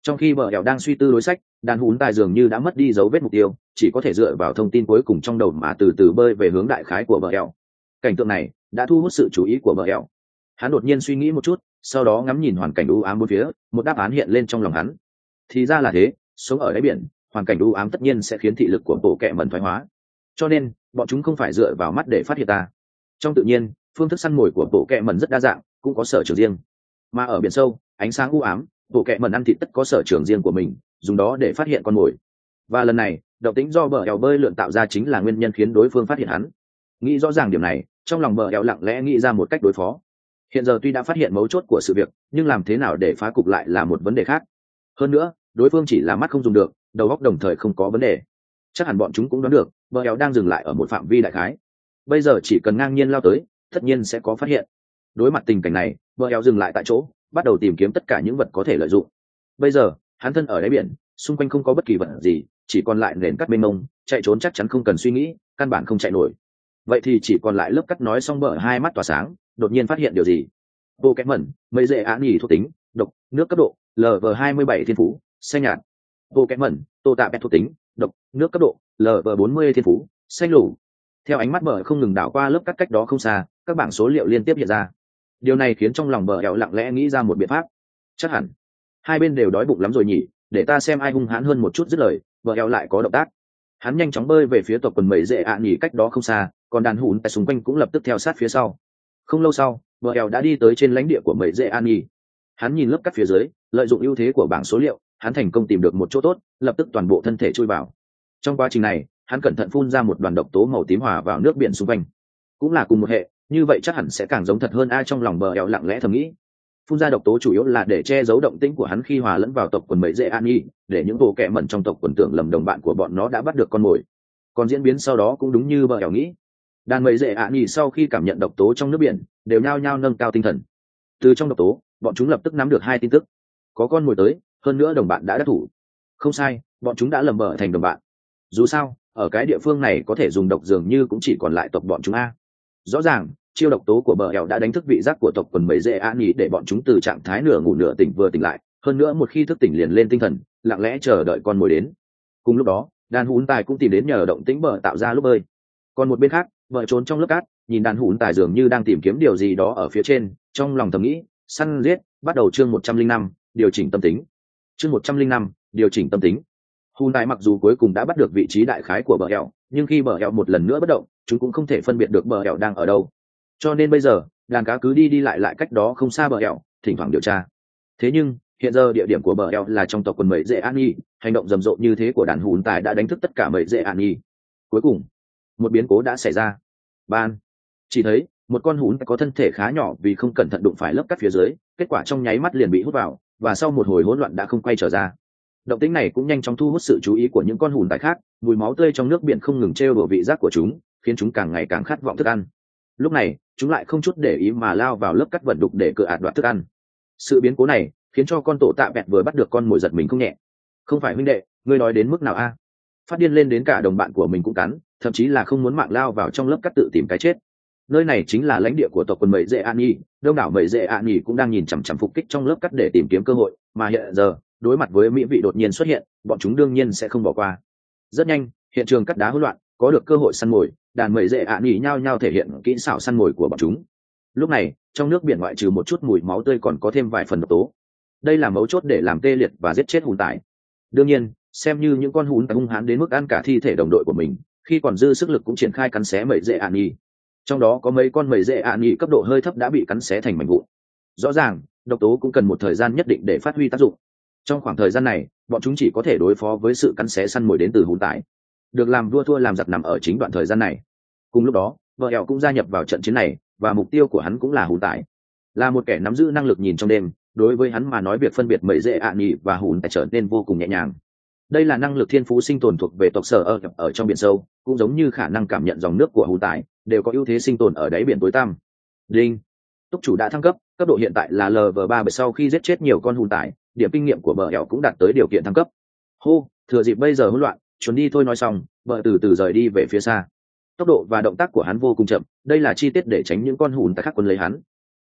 Trong khi bờ eo đang suy tư đối sách, đàn hún tài dường như đã mất đi dấu vết mục tiêu, chỉ có thể dựa vào thông tin cuối cùng trong đầu mà từ từ bơi về hướng đại khái của bờ eo. Cảnh tượng này đã thu hút sự chú ý của bờ eo. Hắn đột nhiên suy nghĩ một chút, sau đó ngắm nhìn hoàn cảnh u ám bốn phía, một đáp án hiện lên trong lòng hắn. Thì ra là thế, sống ở đáy biển, hoàn cảnh u ám tất nhiên sẽ khiến thị lực của bộ kệ mẩn thoái hóa. Cho nên, bọn chúng không phải dựa vào mắt để phát hiện ta. Trong tự nhiên, phương thức săn mồi của bộ kệ mẩn rất đa dạng, cũng có sở trường riêng. Mà ở biển sâu, ánh sáng u ám, bộ kệ mẩn ăn thịt tất có sở trường riêng của mình, dùng đó để phát hiện con mồi. Và lần này, động tĩnh do bờ eo bơi lượn tạo ra chính là nguyên nhân khiến đối phương phát hiện hắn. Nghĩ rõ ràng điểm này, trong lòng bờ eo lặng lẽ nghĩ ra một cách đối phó. Hiện giờ tuy đã phát hiện mấu chốt của sự việc, nhưng làm thế nào để phá cục lại là một vấn đề khác. Hơn nữa, đối phương chỉ là mắt không dùng được, đầu óc đồng thời không có vấn đề. Chắc hẳn bọn chúng cũng đoán được, bờ eo đang dừng lại ở một phạm vi đại khái. Bây giờ chỉ cần ngang nhiên lao tới, tất nhiên sẽ có phát hiện. Đối mặt tình cảnh này, bờ eo dừng lại tại chỗ, bắt đầu tìm kiếm tất cả những vật có thể lợi dụng. Bây giờ, hắn thân ở đáy biển, xung quanh không có bất kỳ vật gì, chỉ còn lại nền cát mênh mông, chạy trốn chắc chắn không cần suy nghĩ, căn bản không chạy nổi. Vậy thì chỉ còn lại lớp cát nói xong, bờ hai mắt tỏa sáng, đột nhiên phát hiện điều gì. Bộ kẽ mẩn, mấy dễ án nhì thuộc tính, độc, nước cấp độ, LV27 thiên phú, xanh nhạt. Bộ kẽ mẩn, tô tạ bẹt thuộc tính, độc, nước cấp độ, LV40 thiên phú, xanh lù. Theo ánh mắt bờ không ngừng đảo qua lớp cát cách đó không xa, các bảng số liệu liên tiếp hiện ra. Điều này khiến trong lòng bờ eo lặng lẽ nghĩ ra một biện pháp. Chắc hẳn hai bên đều đói bụng lắm rồi nhỉ, để ta xem ai hung hãn hơn một chút. Dứt lời, bờ eo lại có động tác. Hắn nhanh chóng bơi về phía tộc quần mẩy dễ nhỉ cách đó không xa, còn đàn hùn tại xung quanh cũng lập tức theo sát phía sau. Không lâu sau, bờ eo đã đi tới trên lãnh địa của mẩy dễ nhỉ. Hắn nhìn lớp cát phía dưới, lợi dụng ưu thế của bảng số liệu, hắn thành công tìm được một chỗ tốt, lập tức toàn bộ thân thể chui vào. Trong quá trình này, hắn cẩn thận phun ra một đoàn độc tố màu tím hòa vào nước biển xung quanh. Cũng là cùng một hệ, như vậy chắc hẳn sẽ càng giống thật hơn. Trong lòng bờ eo lặng lẽ thầm nghĩ. Phun ra độc tố chủ yếu là để che giấu động tĩnh của hắn khi hòa lẫn vào tộc quần mẩy dễ an nhi, để những bộ kẻ mẩn trong tộc quần tưởng lầm đồng bạn của bọn nó đã bắt được con mồi. Còn diễn biến sau đó cũng đúng như bờ eo nghĩ. Đàn mẩy dễ an nhi sau khi cảm nhận độc tố trong nước biển, đều nhao nhao nâng cao tinh thần. Từ trong độc tố, bọn chúng lập tức nắm được hai tin tức: có con mồi tới, hơn nữa đồng bạn đã đắc thủ. Không sai, bọn chúng đã lầm bờ thành đồng bạn. Dù sao, ở cái địa phương này có thể dùng độc dường như cũng chỉ còn lại tộc bọn chúng a. Rõ ràng, chiêu độc tố của bờ eo đã đánh thức vị giác của tộc quần mẩy dễ an nhì, để bọn chúng từ trạng thái nửa ngủ nửa tỉnh vừa tỉnh lại, hơn nữa một khi thức tỉnh liền lên tinh thần, lặng lẽ chờ đợi con mồi đến. Cùng lúc đó, đàn hún tài cũng tìm đến nhờ động tĩnh bờ tạo ra lúc bơi. Còn một bên khác, vợ trốn trong lớp cát, nhìn đàn hún tài dường như đang tìm kiếm điều gì đó ở phía trên, trong lòng thầm nghĩ, săn giết, bắt đầu chương 105, điều chỉnh tâm tính. Chương 105, điều chỉnh tâm tính. Hún tài mặc dù cuối cùng đã bắt được vị trí đại khái của bờ eo, nhưng khi bờ eo một lần nữa bất động, chúng cũng không thể phân biệt được bờ eo đang ở đâu. Cho nên bây giờ, đàn cá cứ đi đi lại cách đó không xa bờ eo, thỉnh thoảng điều tra. Thế nhưng, hiện giờ địa điểm của bờ eo là trong tộc quần mẩy dễ an nhi, hành động rầm rộ như thế của đàn hún tài đã đánh thức tất cả mẩy dễ an nhi. Cuối cùng, một biến cố đã xảy ra. Ban chỉ thấy một con hún có thân thể khá nhỏ vì không cẩn thận đụng phải lớp cát phía dưới, kết quả trong nháy mắt liền bị hút vào, và sau một hồi hỗn loạn đã không quay trở ra. Động tĩnh này cũng nhanh chóng thu hút sự chú ý của những con hún tài khác, mùi máu tươi trong nước biển không ngừng trêu đùa vị giác của chúng, khiến chúng càng ngày càng khát vọng thức ăn. Lúc này, chúng lại không chút để ý mà lao vào lớp cát vận đục để cựa ạt đoạt thức ăn. Sự biến cố này khiến cho con tổ tạ bẹt vừa bắt được con mồi giật mình không nhẹ. Không phải huynh đệ, ngươi nói đến mức nào a? Phát điên lên đến cả đồng bạn của mình cũng cắn, thậm chí là không muốn mạng lao vào trong lớp cát tự tìm cái chết. Nơi này chính là lãnh địa của tộc quần mẩy dễ an nhi, đông đảo mẩy dễ an nhi cũng đang nhìn chằm chằm phục kích trong lớp cát để tìm kiếm cơ hội, mà hiện giờ đối mặt với mỹ vị đột nhiên xuất hiện, bọn chúng đương nhiên sẽ không bỏ qua. Rất nhanh, hiện trường cắt đá hỗn loạn, có được cơ hội săn mồi, đàn mẩy dễ nhỉ nhao nhao thể hiện kỹ xảo săn mồi của bọn chúng. Lúc này, trong nước biển ngoại trừ một chút mùi máu tươi còn có thêm vài phần độc tố. Đây là mấu chốt để làm tê liệt và giết chết hùn tải. Đương nhiên, xem như những con hùn tải hung hãn đến mức ăn cả thi thể đồng đội của mình, khi còn dư sức lực cũng triển khai cắn xé mẩy dễ nhỉ. Trong đó có mấy con mẩy dễ nhỉ cấp độ hơi thấp đã bị cắn xé thành mảnh vụn. Rõ ràng, độc tố cũng cần một thời gian nhất định để phát huy tác dụng. Trong khoảng thời gian này, bọn chúng chỉ có thể đối phó với sự cắn xé săn mồi đến từ hùn tải. Được làm vua thua làm giặc nằm ở chính đoạn thời gian này. Cùng lúc đó, vợ eo cũng gia nhập vào trận chiến này, và mục tiêu của hắn cũng là hùn tải. Là một kẻ nắm giữ năng lực nhìn trong đêm, đối với hắn mà nói việc phân biệt mẩy dễ nhỉ và hùn tải trở nên vô cùng nhẹ nhàng. Đây là năng lực thiên phú sinh tồn thuộc về tộc sở ở trong biển sâu, cũng giống như khả năng cảm nhận dòng nước của hùn tải, đều có ưu thế sinh tồn ở đáy biển tối tăm. Đinh, túc chủ đã thăng cấp, cấp độ hiện tại là LV3. Sau khi giết chết nhiều con hùn tải, điểm kinh nghiệm của bờ eo cũng đạt tới điều kiện thăng cấp. Hô, thừa dịp bây giờ hỗn loạn, chuẩn đi thôi. Nói xong, vợ từ từ rời đi về phía xa. Tốc độ và động tác của hắn vô cùng chậm, đây là chi tiết để tránh những con hùn tải khác quân lấy hắn.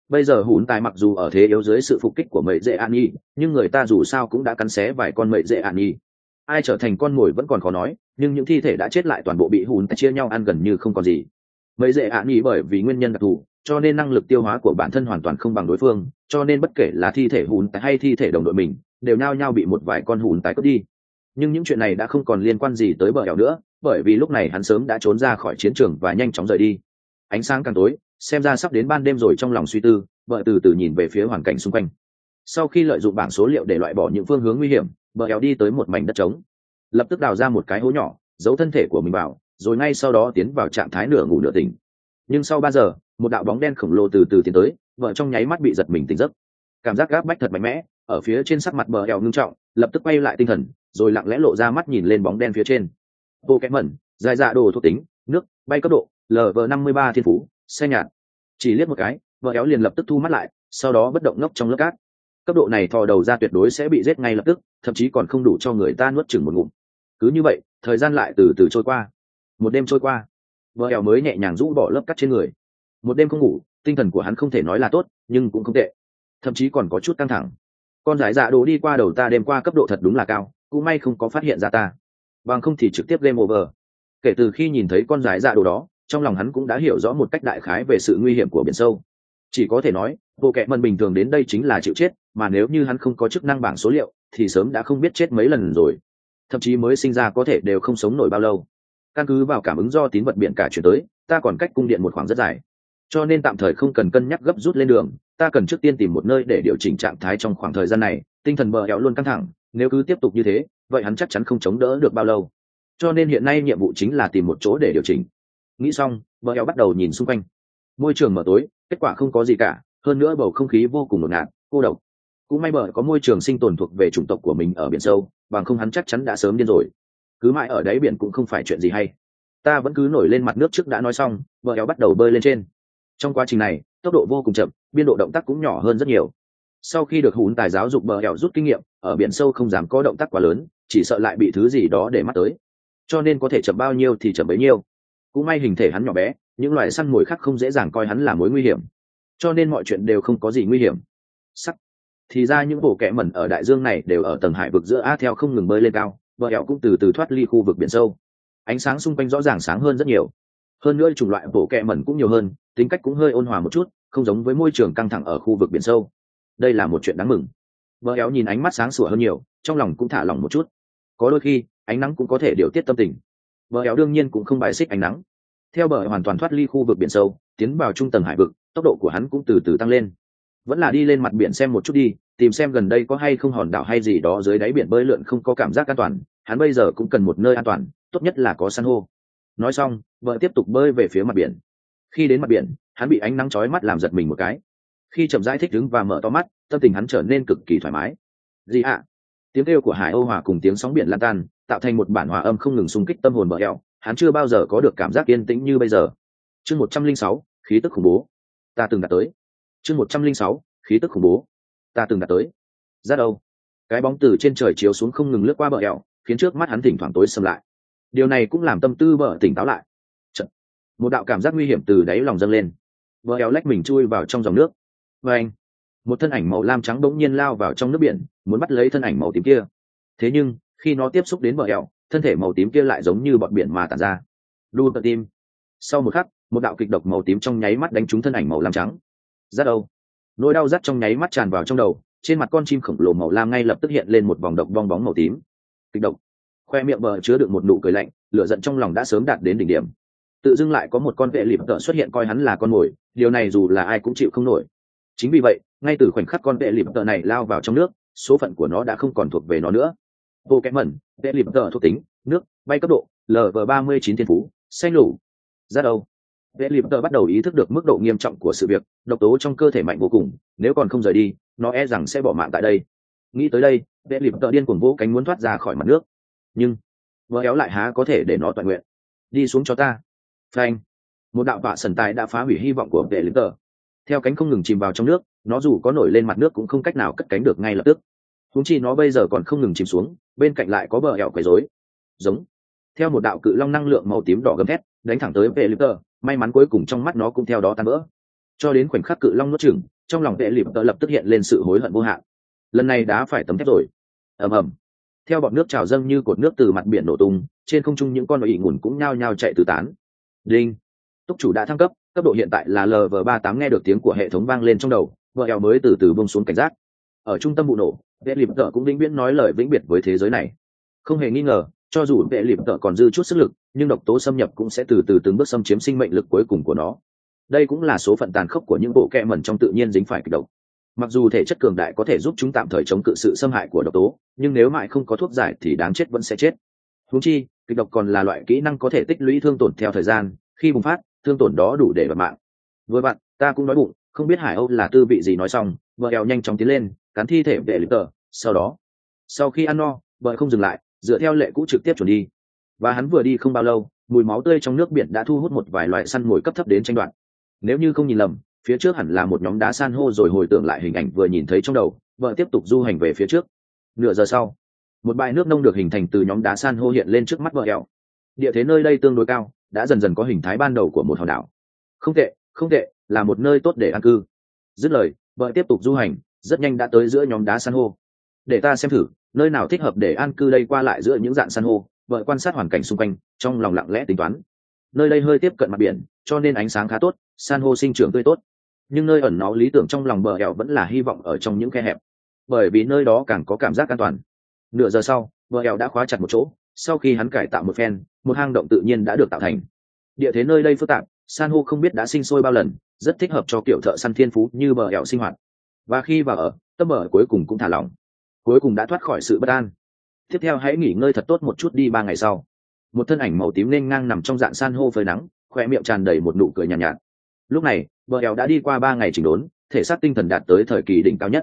Bây giờ hùn tài mặc dù ở thế yếu dưới sự phục kích của mậy dễ an nhi, nhưng người ta dù sao cũng đã cắn xé vài con mậy dễ an nhi. Ai trở thành con mồi vẫn còn khó nói, nhưng những thi thể đã chết lại toàn bộ bị hùn tài chia nhau ăn gần như không còn gì. Mậy dễ an nhi bởi vì nguyên nhân đặc thù, cho nên năng lực tiêu hóa của bản thân hoàn toàn không bằng đối phương, cho nên bất kể là thi thể hùn tài hay thi thể đồng đội mình đều nhao nhao bị một vài con hùn tài cướp đi. Nhưng những chuyện này đã không còn liên quan gì tới bờ ẻo nữa, bởi vì lúc này hắn sớm đã trốn ra khỏi chiến trường và nhanh chóng rời đi. Ánh sáng càng tối, xem ra sắp đến ban đêm rồi. Trong lòng suy tư, vợ từ từ nhìn về phía hoàn cảnh xung quanh. Sau khi lợi dụng bảng số liệu để loại bỏ những phương hướng nguy hiểm, bờ ẻo đi tới một mảnh đất trống, lập tức đào ra một cái hố nhỏ, giấu thân thể của mình vào, rồi ngay sau đó tiến vào trạng thái nửa ngủ nửa tỉnh. Nhưng sau 3 giờ, một đạo bóng đen khổng lồ từ từ tiến tới, vợ trong nháy mắt bị giật mình tỉnh giấc. Cảm giác gáp bách thật mạnh mẽ, ở phía trên sắc mặt bờ ẻo ngưng trọng, lập tức quay lại tinh thần, rồi lặng lẽ lộ ra mắt nhìn lên bóng đen phía trên. Pokémon, dài dạ đồ thuộc tính, nước, bay cấp độ, LV53 thiên phú, xe nhạt. Chỉ liếc một cái, vợ éo liền lập tức thu mắt lại, sau đó bất động ngốc trong lớp cát. Cấp độ này thò đầu ra tuyệt đối sẽ bị giết ngay lập tức, thậm chí còn không đủ cho người ta nuốt chửng một ngụm. Cứ như vậy, thời gian lại từ từ trôi qua. Một đêm trôi qua, vợ éo mới nhẹ nhàng rũ bỏ lớp cát trên người. Một đêm không ngủ, tinh thần của hắn không thể nói là tốt, nhưng cũng không tệ, thậm chí còn có chút căng thẳng. Con giải dạ đồ đi qua đầu ta đêm qua cấp độ thật đúng là cao, cũng may không có phát hiện ra ta, bằng không thì trực tiếp game over. Kể từ khi nhìn thấy con giải dạ đồ đó, trong lòng hắn cũng đã hiểu rõ một cách đại khái về sự nguy hiểm của biển sâu. Chỉ có thể nói, bộ kệ mần bình thường đến đây chính là chịu chết, mà nếu như hắn không có chức năng bảng số liệu thì sớm đã không biết chết mấy lần rồi, thậm chí mới sinh ra có thể đều không sống nổi bao lâu. Căn cứ vào cảm ứng do tín vật biển cả chuyển tới, ta còn cách cung điện một khoảng rất dài, cho nên tạm thời không cần cân nhắc gấp rút lên đường. Ta cần trước tiên tìm một nơi để điều chỉnh trạng thái trong khoảng thời gian này. Tinh thần bờ éo luôn căng thẳng, nếu cứ tiếp tục như thế vậy hắn chắc chắn không chống đỡ được bao lâu, cho nên hiện nay nhiệm vụ chính là tìm một chỗ để điều chỉnh. Nghĩ xong, bờ éo bắt đầu nhìn xung quanh. Môi trường mở tối, kết quả không có gì cả, hơn nữa bầu không khí vô cùng ngột ngạt, cô độc. Cũng may bờ có môi trường sinh tồn thuộc về chủng tộc của mình ở biển sâu, bằng không hắn chắc chắn đã sớm điên rồi. Cứ mãi ở đáy biển cũng không phải chuyện gì hay. Ta vẫn cứ nổi lên mặt nước trước đã nói xong, bờ éo bắt đầu bơi lên trên. Trong quá trình này, tốc độ vô cùng chậm, biên độ động tác cũng nhỏ hơn rất nhiều. Sau khi được hùn tài giáo dục, bờ éo rút kinh nghiệm, ở biển sâu không dám có động tác quá lớn, chỉ sợ lại bị thứ gì đó để mắt tới, cho nên có thể chậm bao nhiêu thì chậm bấy nhiêu. Cũng may hình thể hắn nhỏ bé, những loài săn mồi khác không dễ dàng coi hắn là mối nguy hiểm, cho nên mọi chuyện đều không có gì nguy hiểm. Sắc thì ra những bộ kẽ mẩn ở đại dương này đều ở tầng hải vực giữa a. Theo không ngừng bơi lên cao, bờ éo cũng từ từ thoát ly khu vực biển sâu. Ánh sáng xung quanh rõ ràng sáng hơn rất nhiều, hơn nữa chủng loại bộ kẽ mẩn cũng nhiều hơn, tính cách cũng hơi ôn hòa một chút, không giống với môi trường căng thẳng ở khu vực biển sâu. Đây là một chuyện đáng mừng. Bờ éo nhìn ánh mắt sáng sủa hơn nhiều, trong lòng cũng thả lỏng một chút. Có đôi khi ánh nắng cũng có thể điều tiết tâm tình. Bờ éo đương nhiên cũng không bài xích ánh nắng. Theo bờ hoàn toàn thoát ly khu vực biển sâu, tiến vào trung tầng hải vực, tốc độ của hắn cũng từ từ tăng lên. Vẫn là đi lên mặt biển xem một chút đi, tìm xem gần đây có hay không hòn đảo hay gì đó dưới đáy biển bơi lượn không có cảm giác an toàn. Hắn bây giờ cũng cần một nơi an toàn, tốt nhất là có san hô. Nói xong, vợ tiếp tục bơi về phía mặt biển. Khi đến mặt biển, hắn bị ánh nắng chói mắt làm giật mình một cái. Khi chậm rãi thích đứng và mở to mắt, tâm tình hắn trở nên cực kỳ thoải mái. Gì ạ? Tiếng kêu của hải âu hòa cùng tiếng sóng biển lan tan, tạo thành một bản hòa âm không ngừng xung kích tâm hồn bờ eo. Hắn chưa bao giờ có được cảm giác yên tĩnh như bây giờ. Chương 106, khí tức khủng bố. Ta từng đạt tới. Chương 106, khí tức khủng bố. Ta từng đạt tới. Ra đâu? Cái bóng từ trên trời chiếu xuống không ngừng lướt qua bờ eo, khiến trước mắt hắn thỉnh thoảng tối sầm lại. Điều này cũng làm tâm tư bờ tỉnh táo lại. Chật, một đạo cảm giác nguy hiểm từ đáy lòng dâng lên. Bờ eo lách mình chui vào trong dòng nước. Và anh, một thân ảnh màu lam trắng bỗng nhiên lao vào trong nước biển, muốn bắt lấy thân ảnh màu tím kia. Thế nhưng khi nó tiếp xúc đến bờ eo, thân thể màu tím kia lại giống như bọt biển mà tản ra. Đu tận tim. Sau một khắc, một đạo kịch độc màu tím trong nháy mắt đánh trúng thân ảnh màu lam trắng. Rát đầu. Nỗi đau rát trong nháy mắt tràn vào trong đầu, trên mặt con chim khổng lồ màu lam ngay lập tức hiện lên một vòng độc bong bóng màu tím. Kịch độc. Khoe miệng bờ chứa đựng một nụ cười lạnh, lửa giận trong lòng đã sớm đạt đến đỉnh điểm. Tự dưng lại có một con vệ lịp tợ xuất hiện coi hắn là con mồi, điều này dù là ai cũng chịu không nổi. Chính vì vậy, ngay từ khoảnh khắc con vệ lịp tợ này lao vào trong nước, số phận của nó đã không còn thuộc về nó nữa. Pokémon, vệ lịp tợ thuộc tính, nước, bay cấp độ, LV39 thiên phú, xanh lủ. Ra đâu? Vệ lịp tợ bắt đầu ý thức được mức độ nghiêm trọng của sự việc, độc tố trong cơ thể mạnh vô cùng, nếu còn không rời đi, nó e rằng sẽ bỏ mạng tại đây. Nghĩ tới đây, vệ lịp tợ điên cuồng vỗ cánh muốn thoát ra khỏi mặt nước. Nhưng vỡ éo lại há có thể để nó toàn nguyện. Đi xuống cho ta. Phanh. Một đạo vạ sần tài đã phá hủy hy vọng của vệ lịp tợ. Theo cánh không ngừng chìm vào trong nước, nó dù có nổi lên mặt nước cũng không cách nào cất cánh được ngay lập tức. Huống chi nó bây giờ còn không ngừng chìm xuống, bên cạnh lại có bờ ẻo quấy rối. Giống. Theo một đạo cự long năng lượng màu tím đỏ gầm thét, đánh thẳng tới vệ lịp tợ. May mắn cuối cùng trong mắt nó cũng theo đó tan vỡ. Cho đến khoảnh khắc cự long nuốt chửng, trong lòng vệ lịp tợ lập tức hiện lên sự hối hận vô hạn. Lần này đã phải tấm thép rồi. Ầm ầm, theo bọt nước trào dâng như cột nước từ mặt biển nổ tung, trên không trung những con ỉ ngủn cũng nhao nhao chạy tứ tán. Đinh, túc chủ đã thăng cấp, cấp độ hiện tại là LV38. Nghe được tiếng của hệ thống vang lên trong đầu, vợ eo mới từ từ buông xuống cảnh giác. Ở trung tâm vụ nổ, vệ lịp tợ cũng vĩnh viễn nói lời vĩnh biệt với thế giới này. Không hề nghi ngờ, cho dù vệ lịp tợ còn dư chút sức lực, nhưng độc tố xâm nhập cũng sẽ từ từ từng bước xâm chiếm sinh mệnh lực cuối cùng của nó. Đây cũng là số phận tàn khốc của những bộ kệ mẩn trong tự nhiên dính phải kịch độc. Mặc dù thể chất cường đại có thể giúp chúng tạm thời chống cự sự xâm hại của độc tố, nhưng nếu mãi không có thuốc giải thì đáng chết vẫn sẽ chết. Huống chi, kịch độc còn là loại kỹ năng có thể tích lũy thương tổn theo thời gian, khi bùng phát, thương tổn đó đủ để bật mạng. Vừa vặn, ta cũng đói bụng, không biết Hải Âu là tư vị gì. Nói xong, vợ eo nhanh chóng tiến lên, cắn thi thể vệ lịp tợ. Sau khi ăn no, vợ không dừng lại, dựa theo lệ cũ trực tiếp chuẩn đi. Và hắn vừa đi không bao lâu, mùi máu tươi trong nước biển đã thu hút một vài loài săn mồi cấp thấp đến tranh đoạt. Nếu như không nhìn lầm, phía trước hẳn là một nhóm đá san hô. Rồi hồi tưởng lại hình ảnh vừa nhìn thấy trong đầu, vợ tiếp tục du hành về phía trước. Nửa giờ sau, một bãi nước nông được hình thành từ nhóm đá san hô hiện lên trước mắt vợ eo. Địa thế nơi đây tương đối cao, đã dần dần có hình thái ban đầu của một hòn đảo. Không tệ, không tệ, là một nơi tốt để an cư. Dứt lời, vợ tiếp tục du hành, rất nhanh đã tới giữa nhóm đá san hô. Để ta xem thử nơi nào thích hợp để an cư đây. Qua lại giữa những dạn san hô, vợ quan sát hoàn cảnh xung quanh, trong lòng lặng lẽ tính toán. Nơi đây hơi tiếp cận mặt biển, cho nên ánh sáng khá tốt, san hô sinh trưởng tươi tốt. Nhưng nơi ẩn náu lý tưởng trong lòng bờ eo vẫn là hy vọng ở trong những khe hẹp, bởi vì nơi đó càng có cảm giác an toàn. Nửa giờ sau, bờ eo đã khóa chặt một chỗ. Sau khi hắn cải tạo một phen, một hang động tự nhiên đã được tạo thành. Địa thế nơi đây phức tạp, san hô không biết đã sinh sôi bao lần, rất thích hợp cho kiểu thợ săn thiên phú như bờ eo sinh hoạt. Và khi vào ở, tâm bờ cuối cùng cũng thả lỏng, cuối cùng đã thoát khỏi sự bất an. Tiếp theo hãy nghỉ ngơi thật tốt một chút đi. 3 ngày sau, một thân ảnh màu tím nên ngang nằm trong dạng san hô phơi nắng, khoe miệng tràn đầy một nụ cười nhàn nhạt. Lúc này, bờ eo đã đi qua 3 ngày chỉnh đốn, thể xác tinh thần đạt tới thời kỳ đỉnh cao nhất.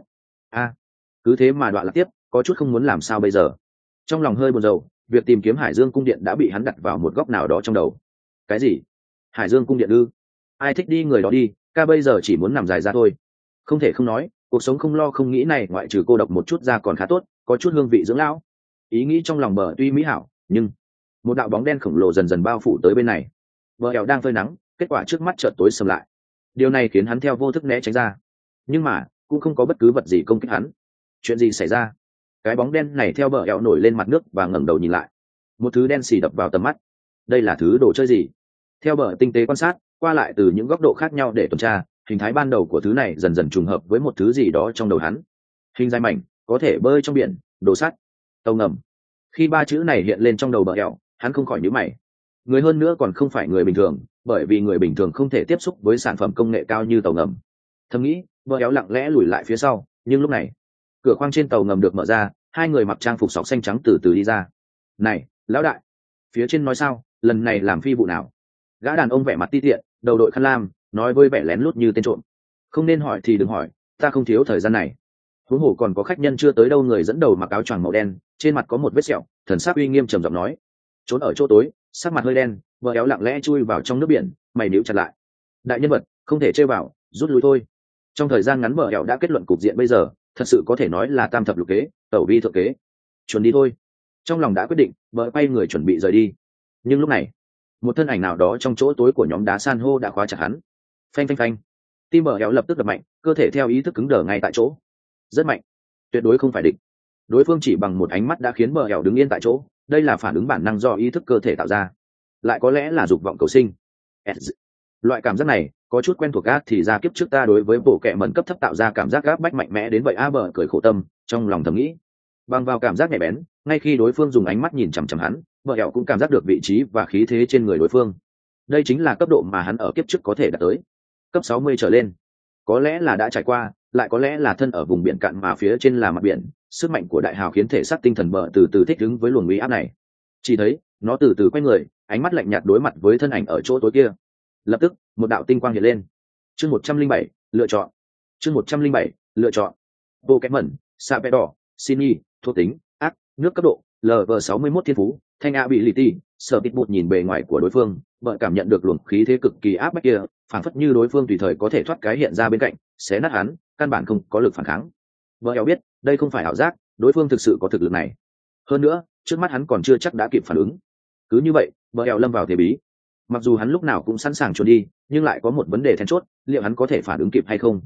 Cứ thế mà đoạn lạc tiếp, có chút không muốn làm sao bây giờ. Trong lòng hơi buồn rầu, việc tìm kiếm Hải Dương cung điện đã bị hắn đặt vào một góc nào đó trong đầu. Cái gì? Hải Dương cung điện ư? Ai thích đi người đó đi, ca bây giờ chỉ muốn nằm dài ra thôi. Không thể không nói, cuộc sống không lo không nghĩ này ngoại trừ cô độc một chút ra còn khá tốt, có chút hương vị dưỡng lão. Ý nghĩ trong lòng bờ tuy mỹ hảo, nhưng một đạo bóng đen khổng lồ dần dần bao phủ tới bên này. Bờ eo đang phơi nắng, kết quả trước mắt chợt tối sầm lại. Điều này khiến hắn theo vô thức né tránh ra, nhưng mà cũng không có bất cứ vật gì công kích hắn. Chuyện gì xảy ra? Cái bóng đen này theo bờ eo nổi lên mặt nước và ngẩng đầu nhìn lại. Một thứ đen xì đập vào tầm mắt. Đây là thứ đồ chơi gì? Theo bờ tinh tế quan sát, qua lại từ những góc độ khác nhau để tuần tra, hình thái ban đầu của thứ này dần dần trùng hợp với một thứ gì đó trong đầu hắn. Hình dài mảnh, có thể bơi trong biển, đồ sắt, tàu ngầm. Khi 3 chữ này hiện lên trong đầu bờ eo, hắn không khỏi nhíu mày. Người hơn nữa còn không phải người bình thường, bởi vì người bình thường không thể tiếp xúc với sản phẩm công nghệ cao như tàu ngầm. Thầm nghĩ, bờ eo lặng lẽ lùi lại phía sau, nhưng lúc này, cửa khoang trên tàu ngầm được mở ra, 2 người mặc trang phục sọc xanh trắng từ từ đi ra. Này, lão đại! Phía trên nói sao, lần này làm phi vụ nào? Gã đàn ông vẻ mặt ti tiện, đầu đội khăn lam, nói với vẻ lén lút như tên trộm. Không nên hỏi thì đừng hỏi, ta không thiếu thời gian này. Huống hồ còn có khách nhân chưa tới đâu. Người dẫn đầu mặc áo choàng màu đen, trên mặt có một vết sẹo, thần sắc uy nghiêm trầm giọng nói. Trốn ở chỗ tối, sắc mặt hơi đen, vợ éo lặng lẽ chui vào trong nước biển, mày níu chặt lại. Đại nhân vật, không thể chơi vào, rút lui thôi. Trong thời gian ngắn vợ éo đã kết luận cục diện bây giờ, thật sự có thể nói là tam thập lục kế, tẩu vi thượng kế. Chuẩn đi thôi. Trong lòng đã quyết định, vợ quay người chuẩn bị rời đi. Nhưng lúc này, một thân ảnh nào đó trong chỗ tối của nhóm đá san hô đã khóa chặt hắn. Phanh phanh phanh. Tim bờ éo lập tức đập mạnh, cơ thể theo ý thức cứng đờ ngay tại chỗ. Rất mạnh, tuyệt đối không phải địch. Đối phương chỉ bằng một ánh mắt đã khiến bờ éo đứng yên tại chỗ. Đây là phản ứng bản năng do ý thức cơ thể tạo ra, lại có lẽ là dục vọng cầu sinh. Loại cảm giác này có chút quen thuộc. Ác thì ra kiếp trước ta đối với bộ kệ mẩn cấp thấp tạo ra cảm giác gáp bách mạnh mẽ đến vậy. Bờ cười khổ tâm, trong lòng thầm nghĩ. Bằng vào cảm giác nhạy bén, ngay khi đối phương dùng ánh mắt nhìn chằm chằm hắn, bờ éo cũng cảm giác được vị trí và khí thế trên người đối phương. Đây chính là cấp độ mà hắn ở kiếp trước có thể đạt tới, cấp 60 trở lên. Có lẽ là đã trải qua, lại có lẽ là thân ở vùng biển cạn mà phía trên là mặt biển. Sức mạnh của đại hào khiến thể xác tinh thần bờ từ từ thích ứng với luồng uy áp này. Chỉ thấy nó từ từ quay người, ánh mắt lạnh nhạt đối mặt với thân ảnh ở chỗ tối kia. Lập tức một đạo tinh quang hiện lên. Chương 107, lựa chọn. Chương 107, lựa chọn. Bộ kẽ mẩn, xạ vẽ đỏ, xin y, thuộc tính, ác, nước cấp độ, LV61 thiên phú, thanh ability. Sở tít bụt nhìn bề ngoài của đối phương, vợ cảm nhận được luồng khí thế cực kỳ áp bách kia, phản phất như đối phương tùy thời có thể thoát cái hiện ra bên cạnh, xé nát hắn, căn bản không có lực phản kháng. Vợ éo biết, đây không phải ảo giác, đối phương thực sự có thực lực này. Hơn nữa, trước mắt hắn còn chưa chắc đã kịp phản ứng. Cứ như vậy, vợ éo lâm vào thế bí. Mặc dù hắn lúc nào cũng sẵn sàng trốn đi, nhưng lại có một vấn đề then chốt, liệu hắn có thể phản ứng kịp hay không?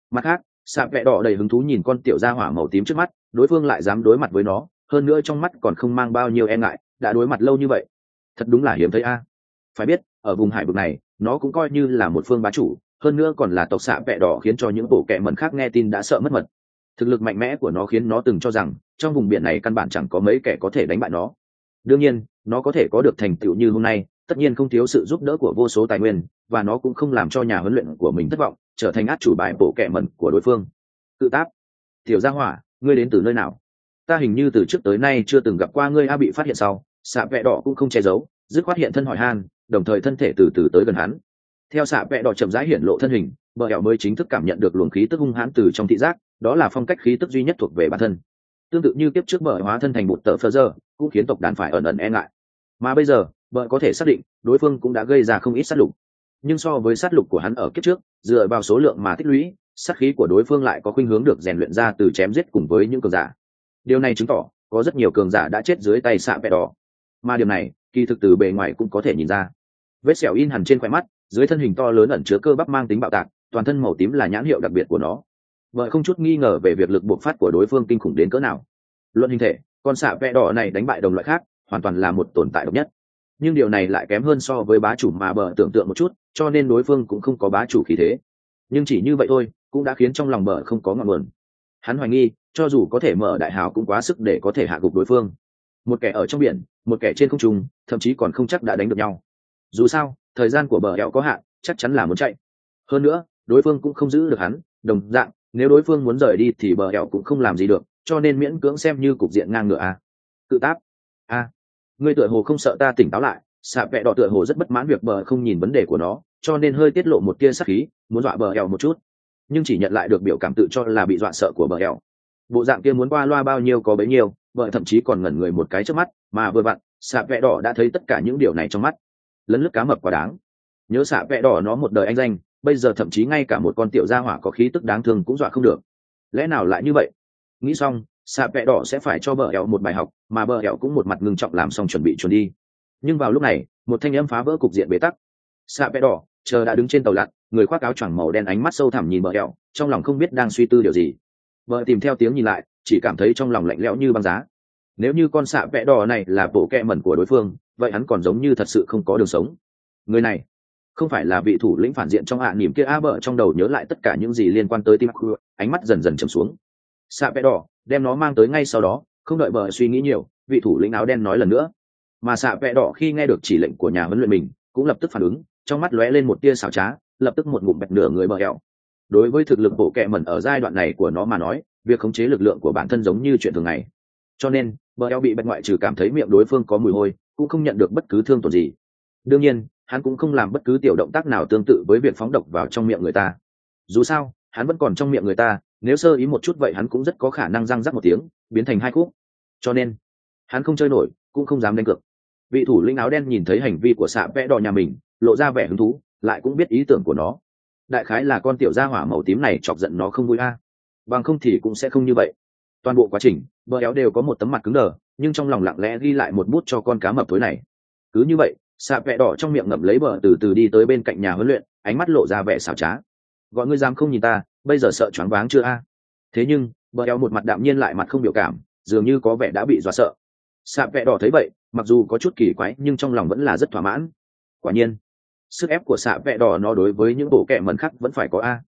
Mặt khác, xạ vẹ đỏ đầy hứng thú nhìn con tiểu gia hỏa màu tím trước mắt, đối phương lại dám đối mặt với nó, hơn nữa trong mắt còn không mang bao nhiêu e ngại, đã đối mặt lâu như vậy, thật đúng là hiếm thấy a. Phải biết, ở vùng hải vực này, nó cũng coi như là một phương bá chủ, hơn nữa còn là tộc xạ vẹ đỏ, khiến cho những bộ kệ mẩn khác nghe tin đã sợ mất mật. Thực lực mạnh mẽ của nó khiến nó từng cho rằng trong vùng biển này căn bản chẳng có mấy kẻ có thể đánh bại nó. Đương nhiên, nó có thể có được thành tựu như hôm nay, tất nhiên không thiếu sự giúp đỡ của vô số tài nguyên, và nó cũng không làm cho nhà huấn luyện của mình thất vọng, trở thành át chủ bài bộ kệ mẩn của đối phương. Cự Táp, tiểu gia hỏa, ngươi đến từ nơi nào? Ta hình như từ trước tới nay chưa từng gặp qua ngươi. A bị phát hiện sau, xạ vẹ đỏ cũng không che giấu, dứt khoát hiện thân hỏi han, đồng thời thân thể từ từ tới gần hắn. Theo xạ vẹ đỏ chậm rãi hiển lộ thân hình, bờ ẻo mới chính thức cảm nhận được luồng khí tức hung hãn từ trong thị giác, đó là phong cách khí tức duy nhất thuộc về bản thân. Tương tự như kiếp trước bờ hóa thân thành bụt tợ phơ giờ, cũng khiến tộc đàn phải ẩn ẩn e ngại. Mà bây giờ, bờ có thể xác định đối phương cũng đã gây ra không ít sát lục, nhưng so với sát lục của hắn ở kiếp trước, dựa vào số lượng mà tích lũy, sát khí của đối phương lại có khuynh hướng được rèn luyện ra từ chém giết cùng với những cường giả. Điều này chứng tỏ có rất nhiều cường giả đã chết dưới tay xạ vẹ đỏ, mà điều này kỳ thực từ bề ngoài cũng có thể nhìn ra. Vết sẹo in hẳn trên khóe mắt, dưới thân hình to lớn ẩn chứa cơ bắp mang tính bạo tạc, toàn thân màu tím là nhãn hiệu đặc biệt của nó. Vợ không chút nghi ngờ về việc lực bộc phát của đối phương kinh khủng đến cỡ nào. Luận hình thể, con xạ vẹ đỏ này đánh bại đồng loại khác hoàn toàn là một tồn tại độc nhất, nhưng điều này lại kém hơn so với bá chủ mà bờ tưởng tượng một chút, cho nên đối phương cũng không có bá chủ khí thế. Nhưng chỉ như vậy thôi cũng đã khiến trong lòng bờ không có ngọn nguồn. Hắn hoài nghi cho dù có thể mở đại hào cũng quá sức để có thể hạ gục đối phương. Một kẻ ở trong biển, một kẻ trên không trung, thậm chí còn không chắc đã đánh được nhau. Dù sao thời gian của bờ hẹo có hạn, chắc chắn là muốn chạy. Hơn nữa đối phương cũng không giữ được hắn, đồng dạng nếu đối phương muốn rời đi thì bờ hẹo cũng không làm gì được, cho nên miễn cưỡng xem như cục diện ngang ngửa. A Cự Táp, a ngươi tựa hồ không sợ ta tỉnh táo lại. Xạ vẹ đỏ tựa hồ rất bất mãn việc bờ không nhìn vấn đề của nó, cho nên hơi tiết lộ một tia sắc khí, muốn dọa bờ hẹo một chút, nhưng chỉ nhận lại được biểu cảm tự cho là bị dọa sợ của bờ hẹo. Bộ dạng kia muốn qua loa bao nhiêu có bấy nhiêu, bờ thậm chí còn ngẩn người một cái trước mắt, mà vừa vặn xạ vẹ đỏ đã thấy tất cả những điều này trong mắt. Lấn lướt cá mập quá đáng. Nhớ xạ vẹ đỏ nó một đời anh danh, bây giờ thậm chí ngay cả một con tiểu gia hỏa có khí tức đáng thương cũng dọa không được. Lẽ nào lại như vậy? Nghĩ xong, xạ vẹ đỏ sẽ phải cho bờ hẹo một bài học, mà bờ hẹo cũng một mặt ngưng trọng làm xong chuẩn bị chuẩn đi. Nhưng vào lúc này một thanh âm phá vỡ cục diện bế tắc. Xạ vẹ đỏ chờ đã đứng trên tàu lặn, người khoác áo choàng màu đen ánh mắt sâu thẳm nhìn bờ hẹo, trong lòng không biết đang suy tư điều gì. Bờ tìm theo tiếng nhìn lại, chỉ cảm thấy trong lòng lạnh lẽo như băng giá. Nếu như con xạ vẹ đỏ này là bộ kẹ mẩn của đối phương, vậy hắn còn giống như thật sự không có đường sống. Người này không phải là vị thủ lĩnh phản diện trong niềm kia. Bờ trong đầu nhớ lại tất cả những gì liên quan tới tim, ánh mắt dần dần trầm xuống. Xạ vẹ đỏ đem nó mang tới ngay sau đó, không đợi bờ suy nghĩ nhiều, vị thủ lĩnh áo đen nói lần nữa. Mà xạ vẹ đỏ khi nghe được chỉ lệnh của nhà huấn luyện mình cũng lập tức phản ứng, trong mắt lóe lên một tia xảo trá, lập tức một ngụm bẹt nửa người bờ hẹo. Đối với thực lực bộ kẹ mẩn ở giai đoạn này của nó mà nói, việc khống chế lực lượng của bản thân giống như chuyện thường ngày, cho nên bờ eo bị bẹt ngoại trừ cảm thấy miệng đối phương có mùi hôi, cũng không nhận được bất cứ thương tổn gì. Đương nhiên hắn cũng không làm bất cứ tiểu động tác nào tương tự với việc phóng độc vào trong miệng người ta. Dù sao hắn vẫn còn trong miệng người ta, nếu sơ ý một chút vậy hắn cũng rất có khả năng răng rắc một tiếng biến thành hai khúc, cho nên hắn không chơi nổi cũng không dám đánh cược. Vị thủ lĩnh áo đen nhìn thấy hành vi của xạ vẽ đỏ nhà mình, lộ ra vẻ hứng thú, lại cũng biết ý tưởng của nó. Đại khái là con tiểu gia hỏa màu tím này chọc giận nó không vui bằng không thì cũng sẽ không như vậy. Toàn bộ quá trình bờ éo đều có một tấm mặt cứng đờ, nhưng trong lòng lặng lẽ ghi lại một bút cho con cá mập thối này. Cứ như vậy xạ vẽ đỏ trong miệng ngậm lấy bờ từ từ đi tới bên cạnh nhà huấn luyện, ánh mắt lộ ra vẻ xảo trá. Gọi ngươi dám không nhìn ta, bây giờ sợ choáng váng chưa Thế nhưng bờ éo một mặt đạm nhiên lại mặt không biểu cảm, dường như có vẻ đã bị dọa sợ. Xạ vẽ đỏ thấy vậy, mặc dù có chút kỳ quái nhưng trong lòng vẫn là rất thỏa mãn. Quả nhiên sức ép của xạ vẽ đỏ nó đối với những bộ kẹ mẩn khác vẫn phải có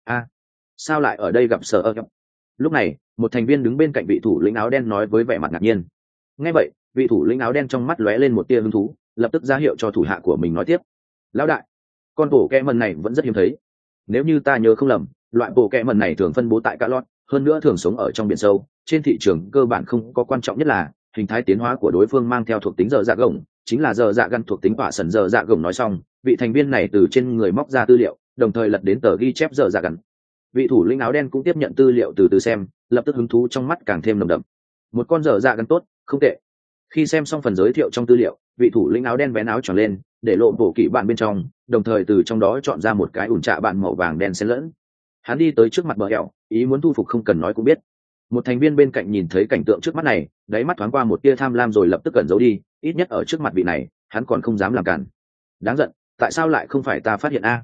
sao lại ở đây gặp sợ Lúc này một thành viên đứng bên cạnh vị thủ lĩnh áo đen nói với vẻ mặt ngạc nhiên. Nghe vậy vị thủ lĩnh áo đen trong mắt lóe lên một tia hứng thú, lập tức ra hiệu cho thủ hạ của mình nói tiếp. Lão đại, con bộ kẹ mẩn này vẫn rất hiếm thấy. Nếu như ta nhớ không lầm, loại bộ kẹ mẩn này thường phân bố tại cả lót, hơn nữa thường sống ở trong biển sâu, trên thị trường cơ bản không có, quan trọng nhất là hình thái tiến hóa của đối phương mang theo thuộc tính dở dạ gồng, chính là dở dạ găn thuộc tính quả sần dở dạ gồng. Nói xong vị thành viên này từ trên người móc ra tư liệu, đồng thời lật đến tờ ghi chép dở dạ găn. Vị thủ lĩnh áo đen cũng tiếp nhận tư liệu từ từ xem, lập tức hứng thú trong mắt càng thêm nồng đậm. Một con dở dạ găn tốt, không tệ. Khi xem xong phần giới thiệu trong tư liệu, vị thủ lĩnh áo đen vén áo tròn lên, để lộ bộ kỹ bạn bên trong, đồng thời từ trong đó chọn ra một cái ủn trạ bạn màu vàng đen xen lẫn. Hắn đi tới trước mặt bờ hẹo, ý muốn thu phục không cần nói cũng biết. Một thành viên bên cạnh nhìn thấy cảnh tượng trước mắt này, đáy mắt thoáng qua một tia tham lam rồi lập tức cẩn giấu đi, ít nhất ở trước mặt vị này hắn còn không dám làm cản. Đáng giận, tại sao lại không phải ta phát hiện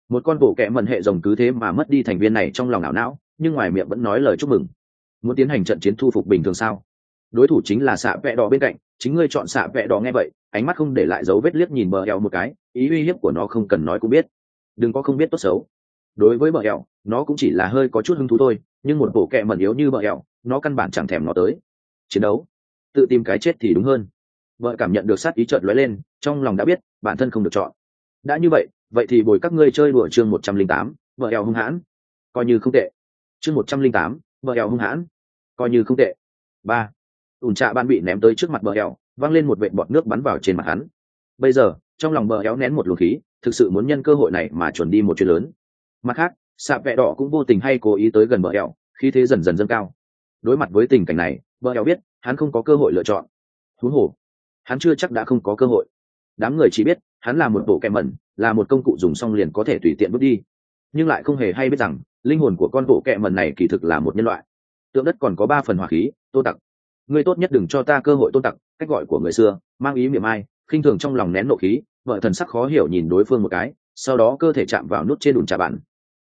một con bộ kẹ mần hệ rồng cứ thế mà mất đi thành viên này trong lòng ảo não, nhưng ngoài miệng vẫn nói lời chúc mừng. Muốn tiến hành trận chiến thu phục bình thường sao? Đối thủ chính là xạ vẹ đỏ bên cạnh, chính ngươi chọn xạ vẹ đỏ. Nghe vậy, ánh mắt không để lại dấu vết liếc nhìn bờ eo một cái, ý uy hiếp của nó không cần nói cũng biết. Đừng có không biết tốt xấu. Đối với bờ eo, nó cũng chỉ là hơi có chút hứng thú thôi, nhưng một bộ kẹ mần yếu như bờ eo, nó căn bản chẳng thèm nó tới. Chiến đấu, tự tìm cái chết thì đúng hơn. Vợ cảm nhận được sát ý chợt lóe lên, trong lòng đã biết bản thân không được chọn. Đã như vậy, vậy thì bồi các ngươi chơi đùa chương 108, vợ eo hung hãn, coi như không tệ. Chương 108, vợ eo hung hãn, coi như không tệ. Ba, ủn trạ ban bị ném tới trước mặt bờ eo, văng lên một vệt bọt nước bắn vào trên mặt hắn. Bây giờ trong lòng bờ eo nén một luồng khí, thực sự muốn nhân cơ hội này mà chuẩn đi một chuyện lớn. Mặt khác, xạ vẹ đỏ cũng vô tình hay cố ý tới gần bờ eo, khí thế dần dần dâng cao. Đối mặt với tình cảnh này, bờ eo biết hắn không có cơ hội lựa chọn. Huống hồ, hắn chưa chắc đã không có cơ hội. Đám người chỉ biết hắn là một bộ kẹ mẩn, là một công cụ dùng xong liền có thể tùy tiện bước đi, nhưng lại không hề hay biết rằng linh hồn của con bộ kẹ mẩn này kỳ thực là một nhân loại. Tượng đất còn có 3 phần hỏa khí. Tô Tặc, ngươi tốt nhất đừng cho ta cơ hội. Tôn Tặc, cách gọi của người xưa mang ý mỉa mai, khinh thường trong lòng nén nộ khí. Vợ thần sắc khó hiểu nhìn đối phương một cái, sau đó cơ thể chạm vào nút trên ủn trà bản.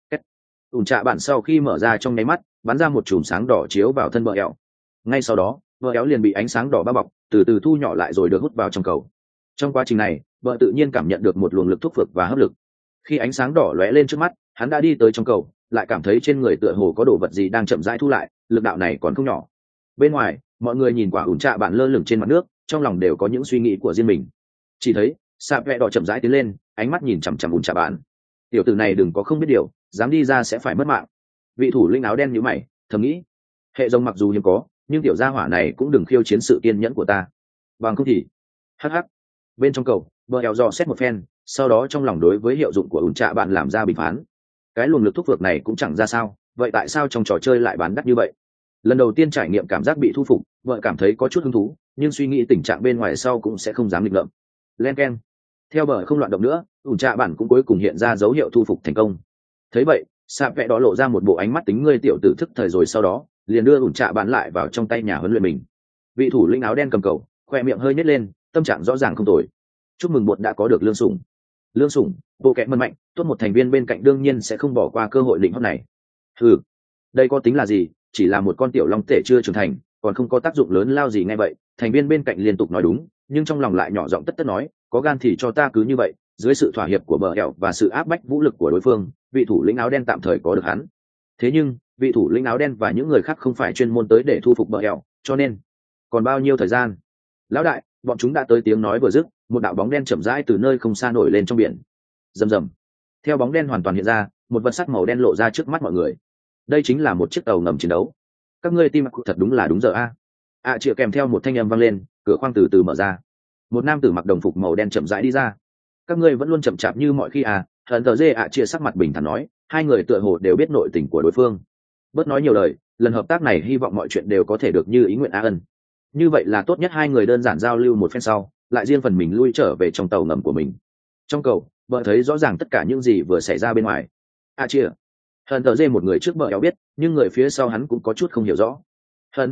Ủn trà bản sau khi mở ra trong nháy mắt, bắn ra một chùm sáng đỏ chiếu vào thân bờ eo. Ngay sau đó, bờ eo liền bị ánh sáng đỏ bao bọc, từ từ thu nhỏ lại rồi được hút vào trong cầu. Trong quá trình này, bờ tự nhiên cảm nhận được một luồng lực thúc phược và hấp lực. Khi ánh sáng đỏ lóe lên trước mắt, hắn đã đi tới trong cầu, lại cảm thấy trên người tựa hồ có đồ vật gì đang chậm rãi thu lại, lực đạo này còn không nhỏ. Bên ngoài, mọi người nhìn quả ủn trà bản lơ lửng trên mặt nước, trong lòng đều có những suy nghĩ của riêng mình. Chỉ thấy sạp vẹ đỏ chậm rãi tiến lên, ánh mắt nhìn chằm chằm ủn trà bản. Tiểu tử này đừng có không biết điều, dám đi ra sẽ phải mất mạng. Vị thủ lĩnh áo đen nhíu mày, thầm nghĩ, hệ rồng mặc dù hiếm có, nhưng tiểu gia hỏa này cũng đừng khiêu chiến sự kiên nhẫn của ta. Bằng không thì, hắc hắc. Bên trong cầu, bờ eo dò xét một phen, sau đó trong lòng đối với hiệu dụng của ủn trà bạn làm ra bình phán. Cái luồng lực thúc phược này cũng chẳng ra sao, vậy tại sao trong trò chơi lại bán đắt như vậy? Lần đầu tiên trải nghiệm cảm giác bị thu phục, vợ cảm thấy có chút hứng thú, nhưng suy nghĩ tình trạng bên ngoài sau cũng sẽ không dám nghịch ngợm. Len keng. Theo bờ không loạn động nữa, ủn trà bản cũng cuối cùng hiện ra dấu hiệu thu phục thành công. Thấy vậy, sạp vẽ đó lộ ra một bộ ánh mắt tính ngươi tiểu tử thức thời, rồi sau đó liền đưa ủn trà bản lại vào trong tay nhà huấn luyện mình. Vị thủ lĩnh áo đen cầm cầu, khoe miệng hơi nhếch lên, tâm trạng rõ ràng không tồi. Chúc mừng bột đã có được lương sủng. Lương sủng, bộ kệ mân mạnh, tốt một thành viên bên cạnh đương nhiên sẽ không bỏ qua cơ hội lĩnh hót này. Ừ, đây có tính là gì, chỉ là một con tiểu long tể chưa trưởng thành, còn không có tác dụng lớn lao gì. Nghe vậy, thành viên bên cạnh liên tục nói đúng, nhưng trong lòng lại nhỏ giọng tất tất nói, có gan thì cho ta cứ như vậy. Dưới sự thỏa hiệp của bờ eo và sự áp bách vũ lực của đối phương, vị thủ lĩnh áo đen tạm thời có được hắn. Thế nhưng vị thủ lĩnh áo đen và những người khác không phải chuyên môn tới để thu phục bờ eo, cho nên còn bao nhiêu thời gian? Lão đại, bọn chúng đã tới. Tiếng nói vừa dứt, một đạo bóng đen chậm rãi từ nơi không xa nổi lên trong biển. Rầm rầm. Theo bóng đen hoàn toàn hiện ra, một vật sắt màu đen lộ ra trước mắt mọi người. Đây chính là một chiếc tàu ngầm chiến đấu. Các ngươi tim thật đúng là đúng giờ a. Chịa kèm theo một thanh âm vang lên, cửa khoang từ từ mở ra. Một nam tử mặc đồng phục màu đen chậm rãi đi ra. Các ngươi vẫn luôn chậm chạp như mọi khi Hận tờ dê Chịa sắc mặt bình thản nói, hai người tựa hồ đều biết nội tình của đối phương. Bớt nói nhiều lời, lần hợp tác này hy vọng mọi chuyện đều có thể được như ý nguyện ân. Như vậy là tốt nhất. Hai người đơn giản giao lưu một phen sau, lại riêng phần mình lui trở về trong tàu ngầm của mình. Trong cầu, vợ thấy rõ ràng tất cả những gì vừa xảy ra bên ngoài. Chịa. Hận tờ dê một người trước bờ eo biết, nhưng người phía sau hắn cũng có chút không hiểu rõ. Hận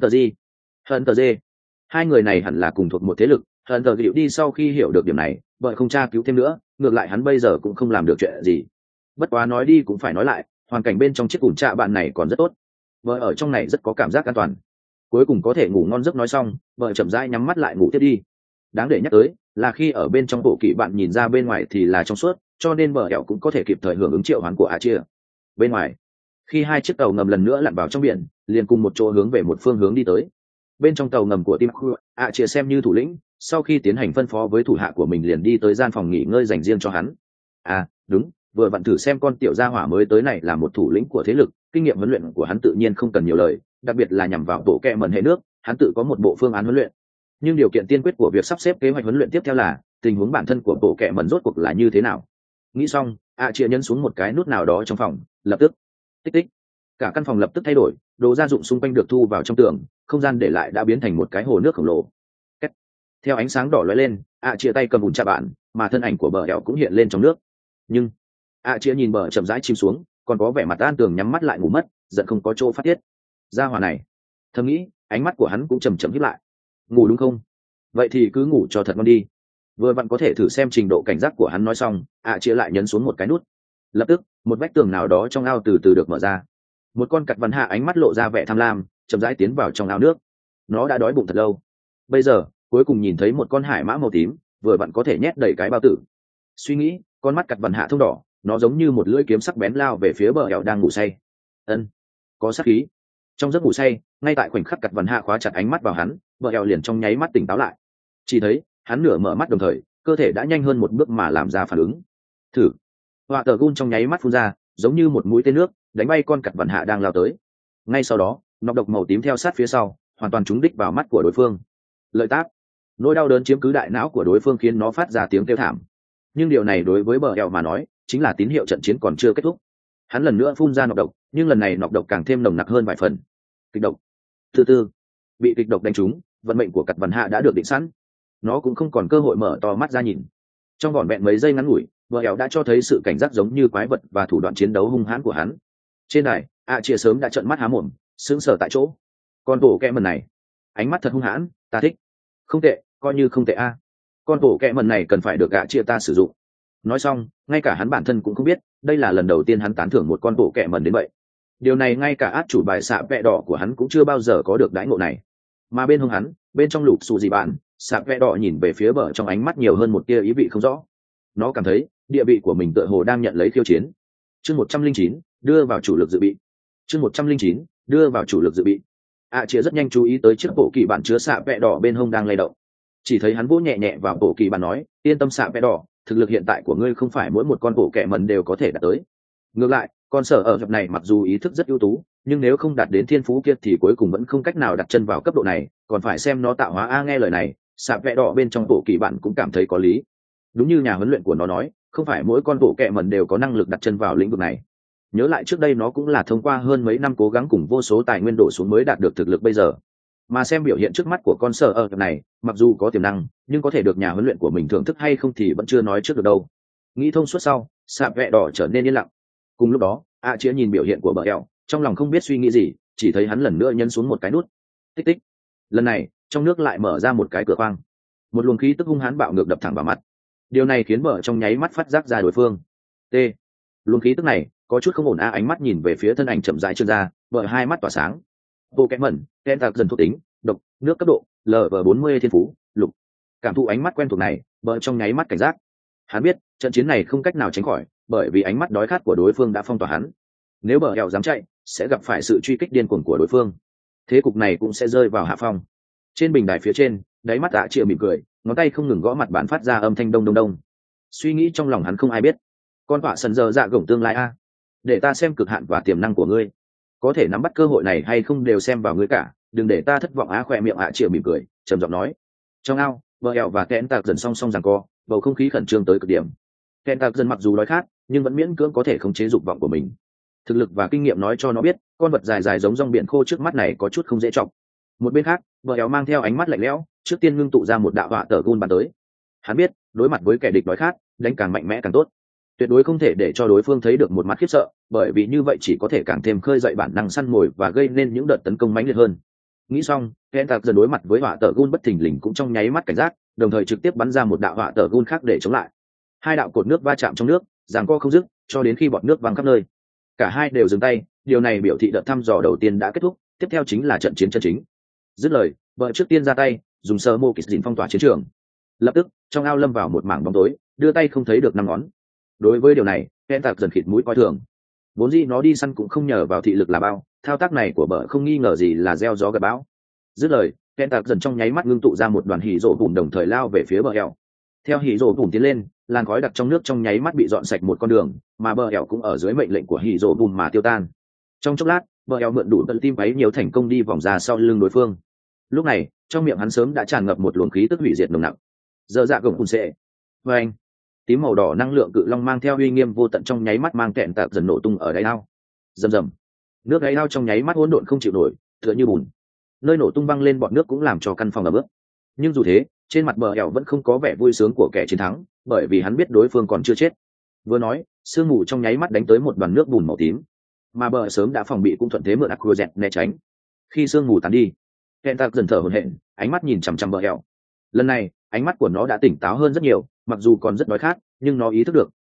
tờ dê, hai người này hẳn là cùng thuộc một thế lực. Hận tờ dịu đi sau khi hiểu được điểm này, vợ không tra cứu thêm nữa, ngược lại hắn bây giờ cũng không làm được chuyện gì. Bất quá nói đi cũng phải nói lại, hoàn cảnh bên trong chiếc ủn trà bạn này còn rất tốt. Vợ ở trong này rất có cảm giác an toàn, cuối cùng có thể ngủ ngon giấc. Nói xong, vợ chậm rãi nhắm mắt lại ngủ tiếp đi. Đáng để nhắc tới là khi ở bên trong bộ kỵ bạn nhìn ra bên ngoài thì là trong suốt, cho nên bờ eo cũng có thể kịp thời hưởng ứng triệu hoán của Chịa. Bên ngoài, khi hai chiếc tàu ngầm lần nữa lặn vào trong biển, liền cùng một chỗ hướng về một phương hướng đi tới. Bên trong tàu ngầm của Tim Chịa xem như thủ lĩnh, sau khi tiến hành phân phó với thủ hạ của mình liền đi tới gian phòng nghỉ ngơi dành riêng cho hắn. Đúng, vừa vặn thử xem con tiểu gia hỏa mới tới này là một thủ lĩnh của thế lực, kinh nghiệm huấn luyện của hắn tự nhiên không cần nhiều lời, đặc biệt là nhằm vào bộ kẹ mẩn hệ nước, hắn tự có một bộ phương án huấn luyện. Nhưng điều kiện tiên quyết của việc sắp xếp kế hoạch huấn luyện tiếp theo là tình huống bản thân của bộ kẹ mẩn rốt cuộc là như thế nào. Nghĩ xong, Chịa nhấn xuống một cái nút nào đó trong phòng, lập tức tích tích, cả căn phòng lập tức thay đổi, đồ gia dụng xung quanh được thu vào trong tường, không gian để lại đã biến thành một cái hồ nước khổng lồ. Theo ánh sáng đỏ lóe lên, Chịa tay cầm ủn trà bản, mà thân ảnh của bờ eo cũng hiện lên trong nước. Nhưng Chịa nhìn bờ chậm rãi chìm xuống, còn có vẻ mặt an tường nhắm mắt lại ngủ mất, giận không có chỗ phát tiết. Gia hỏa này, thầm nghĩ, ánh mắt của hắn cũng chầm chậm híp lại. Ngủ đúng không? Vậy thì cứ ngủ cho thật ngon đi. Vừa vặn có thể thử xem trình độ cảnh giác của hắn. Nói xong, Chịa lại nhấn xuống một cái nút. Lập tức một vách tường nào đó trong ao từ từ được mở ra, một con cặt vằn hạ ánh mắt lộ ra vẻ tham lam, chậm rãi tiến vào trong ao nước. Nó đã đói bụng thật lâu, bây giờ cuối cùng nhìn thấy một con hải mã màu tím vừa vặn có thể nhét đầy cái bao tử. Suy nghĩ, con mắt cặt vằn hạ thông đỏ, nó giống như một lưỡi kiếm sắc bén lao về phía bờ eo đang ngủ say. Ân, có sát khí. Trong giấc ngủ say, ngay tại khoảnh khắc cặt vằn hạ khóa chặt ánh mắt vào hắn, bờ eo liền trong nháy mắt tỉnh táo lại. Chỉ thấy hắn nửa mở mắt đồng thời, cơ thể đã nhanh hơn một bước mà làm ra phản ứng. Thử. Họa tờ gun trong nháy mắt phun ra, giống như một mũi tên nước đánh bay con cặt vằn hạ đang lao tới. Ngay sau đó, nọc độc màu tím theo sát phía sau, hoàn toàn trúng đích vào mắt của đối phương. Lợi táp. Nỗi đau đớn chiếm cứ đại não của đối phương khiến nó phát ra tiếng kêu thảm. Nhưng điều này đối với bờ eo mà nói chính là tín hiệu trận chiến còn chưa kết thúc. Hắn lần nữa phun ra nọc độc, nhưng lần này nọc độc càng thêm nồng nặc hơn vài phần. Kịch độc. Từ từ, bị kịch độc đánh trúng, vận mệnh của cặt vằn hạ đã được định sẵn. Nó cũng không còn cơ hội mở to mắt ra nhìn. Trong vỏn vẹn mấy giây ngắn ngủi, bờ eo đã cho thấy sự cảnh giác giống như quái vật và thủ đoạn chiến đấu hung hãn của hắn. Trên đài, chia sớm đã trợn mắt há mồm, sững sờ tại chỗ. Con tổ kẹ mần này, ánh mắt thật hung hãn, ta thích. Không tệ, coi như không tệ a. Con tổ kẹ mần này cần phải được chia ta sử dụng. Nói xong, ngay cả hắn bản thân cũng không biết, đây là lần đầu tiên hắn tán thưởng một con tổ kẹ mần đến vậy. Điều này ngay cả át chủ bài xạ vẹ đỏ của hắn cũng chưa bao giờ có được đãi ngộ này. Mà bên hông hắn, bên trong lục xù gì bạn, xạ vẹ đỏ nhìn về phía bờ trong ánh mắt nhiều hơn một tia ý vị không rõ. Nó cảm thấy địa vị của mình tựa hồ đang nhận lấy khiêu chiến. Chương 109, đưa vào chủ lực dự bị. Chương 109, đưa vào chủ lực dự bị. Chia rất nhanh chú ý tới chiếc bộ kỳ bản chứa xạ vẹ đỏ bên hông đang lay động. Chỉ thấy hắn vỗ nhẹ nhẹ vào bộ kỳ bản nói, yên tâm xạ vẹ đỏ, thực lực hiện tại của ngươi không phải mỗi một con bộ kẹ mần đều có thể đạt tới. Ngược lại, con sở ở dọc này mặc dù ý thức rất ưu tú, nhưng nếu không đạt đến thiên phú kia thì cuối cùng vẫn không cách nào đặt chân vào cấp độ này, còn phải xem nó tạo hóa. Nghe lời này, xạ vẹ đỏ bên trong bộ kỳ bản cũng cảm thấy có lý. Đúng như nhà huấn luyện của nó nói, không phải mỗi con bộ kẹ mần đều có năng lực đặt chân vào lĩnh vực này. Nhớ lại trước đây nó cũng là thông qua hơn mấy năm cố gắng cùng vô số tài nguyên đổ xuống mới đạt được thực lực bây giờ. Mà xem biểu hiện trước mắt của con sở ở này, mặc dù có tiềm năng, nhưng có thể được nhà huấn luyện của mình thưởng thức hay không thì vẫn chưa nói trước được đâu. Nghĩ thông suốt sau, xạ vẹ đỏ trở nên yên lặng. Cùng lúc đó, Chia nhìn biểu hiện của bờ eo, trong lòng không biết suy nghĩ gì, chỉ thấy hắn lần nữa nhấn xuống một cái nút. Tích tích. Lần này, trong nước lại mở ra một cái cửa khoang. Một luồng khí tức hung hãn bạo ngược đập thẳng vào mặt. Điều này khiến bờ trong nháy mắt phát giác ra đối phương. T. Luồng khí tức này có chút không ổn. Ánh mắt nhìn về phía thân ảnh chậm rãi trơn ra, bờ hai mắt tỏa sáng. Bộ kẽ mẩn, kẽn tạc dần thuộc tính, độc, nước cấp độ, LV40 thiên phú, lục. Cảm thụ ánh mắt quen thuộc này, bờ trong nháy mắt cảnh giác. Hắn biết trận chiến này không cách nào tránh khỏi, bởi vì ánh mắt đói khát của đối phương đã phong tỏa hắn. Nếu bờ eo dám chạy, sẽ gặp phải sự truy kích điên cuồng của đối phương. Thế cục này cũng sẽ rơi vào hạ phong. Trên bình đài phía trên, đáy mắt Chia mỉm cười, ngón tay không ngừng gõ mặt bàn phát ra âm thanh đông đông đông. Suy nghĩ trong lòng hắn không ai biết. Con quạ sần giờ dạ gổng tương lai a, để ta xem cực hạn và tiềm năng của ngươi, có thể nắm bắt cơ hội này hay không đều xem vào ngươi cả, đừng để ta thất vọng. Khỏe miệng Chia mỉm cười, trầm giọng nói. Trong ao, bờ eo và kẽn tạc dần song song giằng co, bầu không khí khẩn trương tới cực điểm. Kẽn tạc dần mặc dù đói khát, nhưng vẫn miễn cưỡng có thể khống chế dục vọng của mình. Thực lực và kinh nghiệm nói cho nó biết, con vật dài dài giống rong biển khô trước mắt này có chút không dễ chọc. Một bên khác, bờ eo mang theo ánh mắt lạnh lẽo, trước tiên ngưng tụ ra một đạo họa tờ gun bắn tới. Hắn biết, đối mặt với kẻ địch đói khát, đánh càng mạnh mẽ càng tốt. Tuyệt đối không thể để cho đối phương thấy được một mặt khiếp sợ, bởi vì như vậy chỉ có thể càng thêm khơi dậy bản năng săn mồi và gây nên những đợt tấn công mãnh liệt hơn. Nghĩ xong, kẽn tạc dần đối mặt với họa tờ gun bất thình lình cũng trong nháy mắt cảnh giác, đồng thời trực tiếp bắn ra một đạo họa tờ gun khác để chống lại. Hai đạo cột nước va chạm trong nước, giằng co không dứt, cho đến khi bọt nước văng khắp nơi. Cả hai đều dừng tay, điều này biểu thị đợt thăm dò đầu tiên đã kết thúc, tiếp theo chính là trận chiến chân chính. Dứt lời, vợ trước tiên ra tay, dùng sơ mô kịch dịn phong tỏa chiến trường. Lập tức, trong ao lâm vào một mảng bóng tối, đưa tay không thấy được năm ngón. Đối với điều này, kẽn tạc dần khịt mũi coi thường. Vốn dĩ nó đi săn cũng không nhờ vào thị lực là bao, thao tác này của bờ không nghi ngờ gì là gieo gió gặt bão. Dứt lời, kẽn tạc dần trong nháy mắt ngưng tụ ra một đoàn hỉ rổ bùn đồng thời lao về phía bờ eo. Theo hỉ rổ bùn tiến lên, làn khói đặc trong nước trong nháy mắt bị dọn sạch một con đường, mà bờ eo cũng ở dưới mệnh lệnh của hỉ rổ bùn mà tiêu tan. Trong chốc lát, bờ eo mượn đủ tận tim váy nhiều thành công đi vòng ra sau lưng đối phương. Lúc này, trong miệng hắn sớm đã tràn ngập một luồng khí tức hủy diệt nồng nặc. Giờ dạ gồng cùn sệ. Và anh, tím màu đỏ năng lượng cự long mang theo uy nghiêm vô tận trong nháy mắt mang kẹn tạc dần nổ tung ở đáy ao. Rầm rầm, nước đáy ao trong nháy mắt hỗn độn không chịu nổi, tựa như bùn. Nơi nổ tung băng lên bọt nước cũng làm cho căn phòng ẩm ướt. Nhưng dù thế, trên mặt bờ eo vẫn không có vẻ vui sướng của kẻ chiến thắng, bởi vì hắn biết đối phương còn chưa chết. Vừa nói, sương mù trong nháy mắt đánh tới một đoàn nước bùn màu tím, mà bờ sớm đã phòng bị cũng thuận thế mượn Aquajet né tránh. Khi sương mù tàn đi, kẹn tạc dần thở hổn hển, ánh mắt nhìn chằm chằm bờ eo. Lần này, ánh mắt của nó đã tỉnh táo hơn rất nhiều, mặc dù còn rất đói khát, nhưng nó ý thức được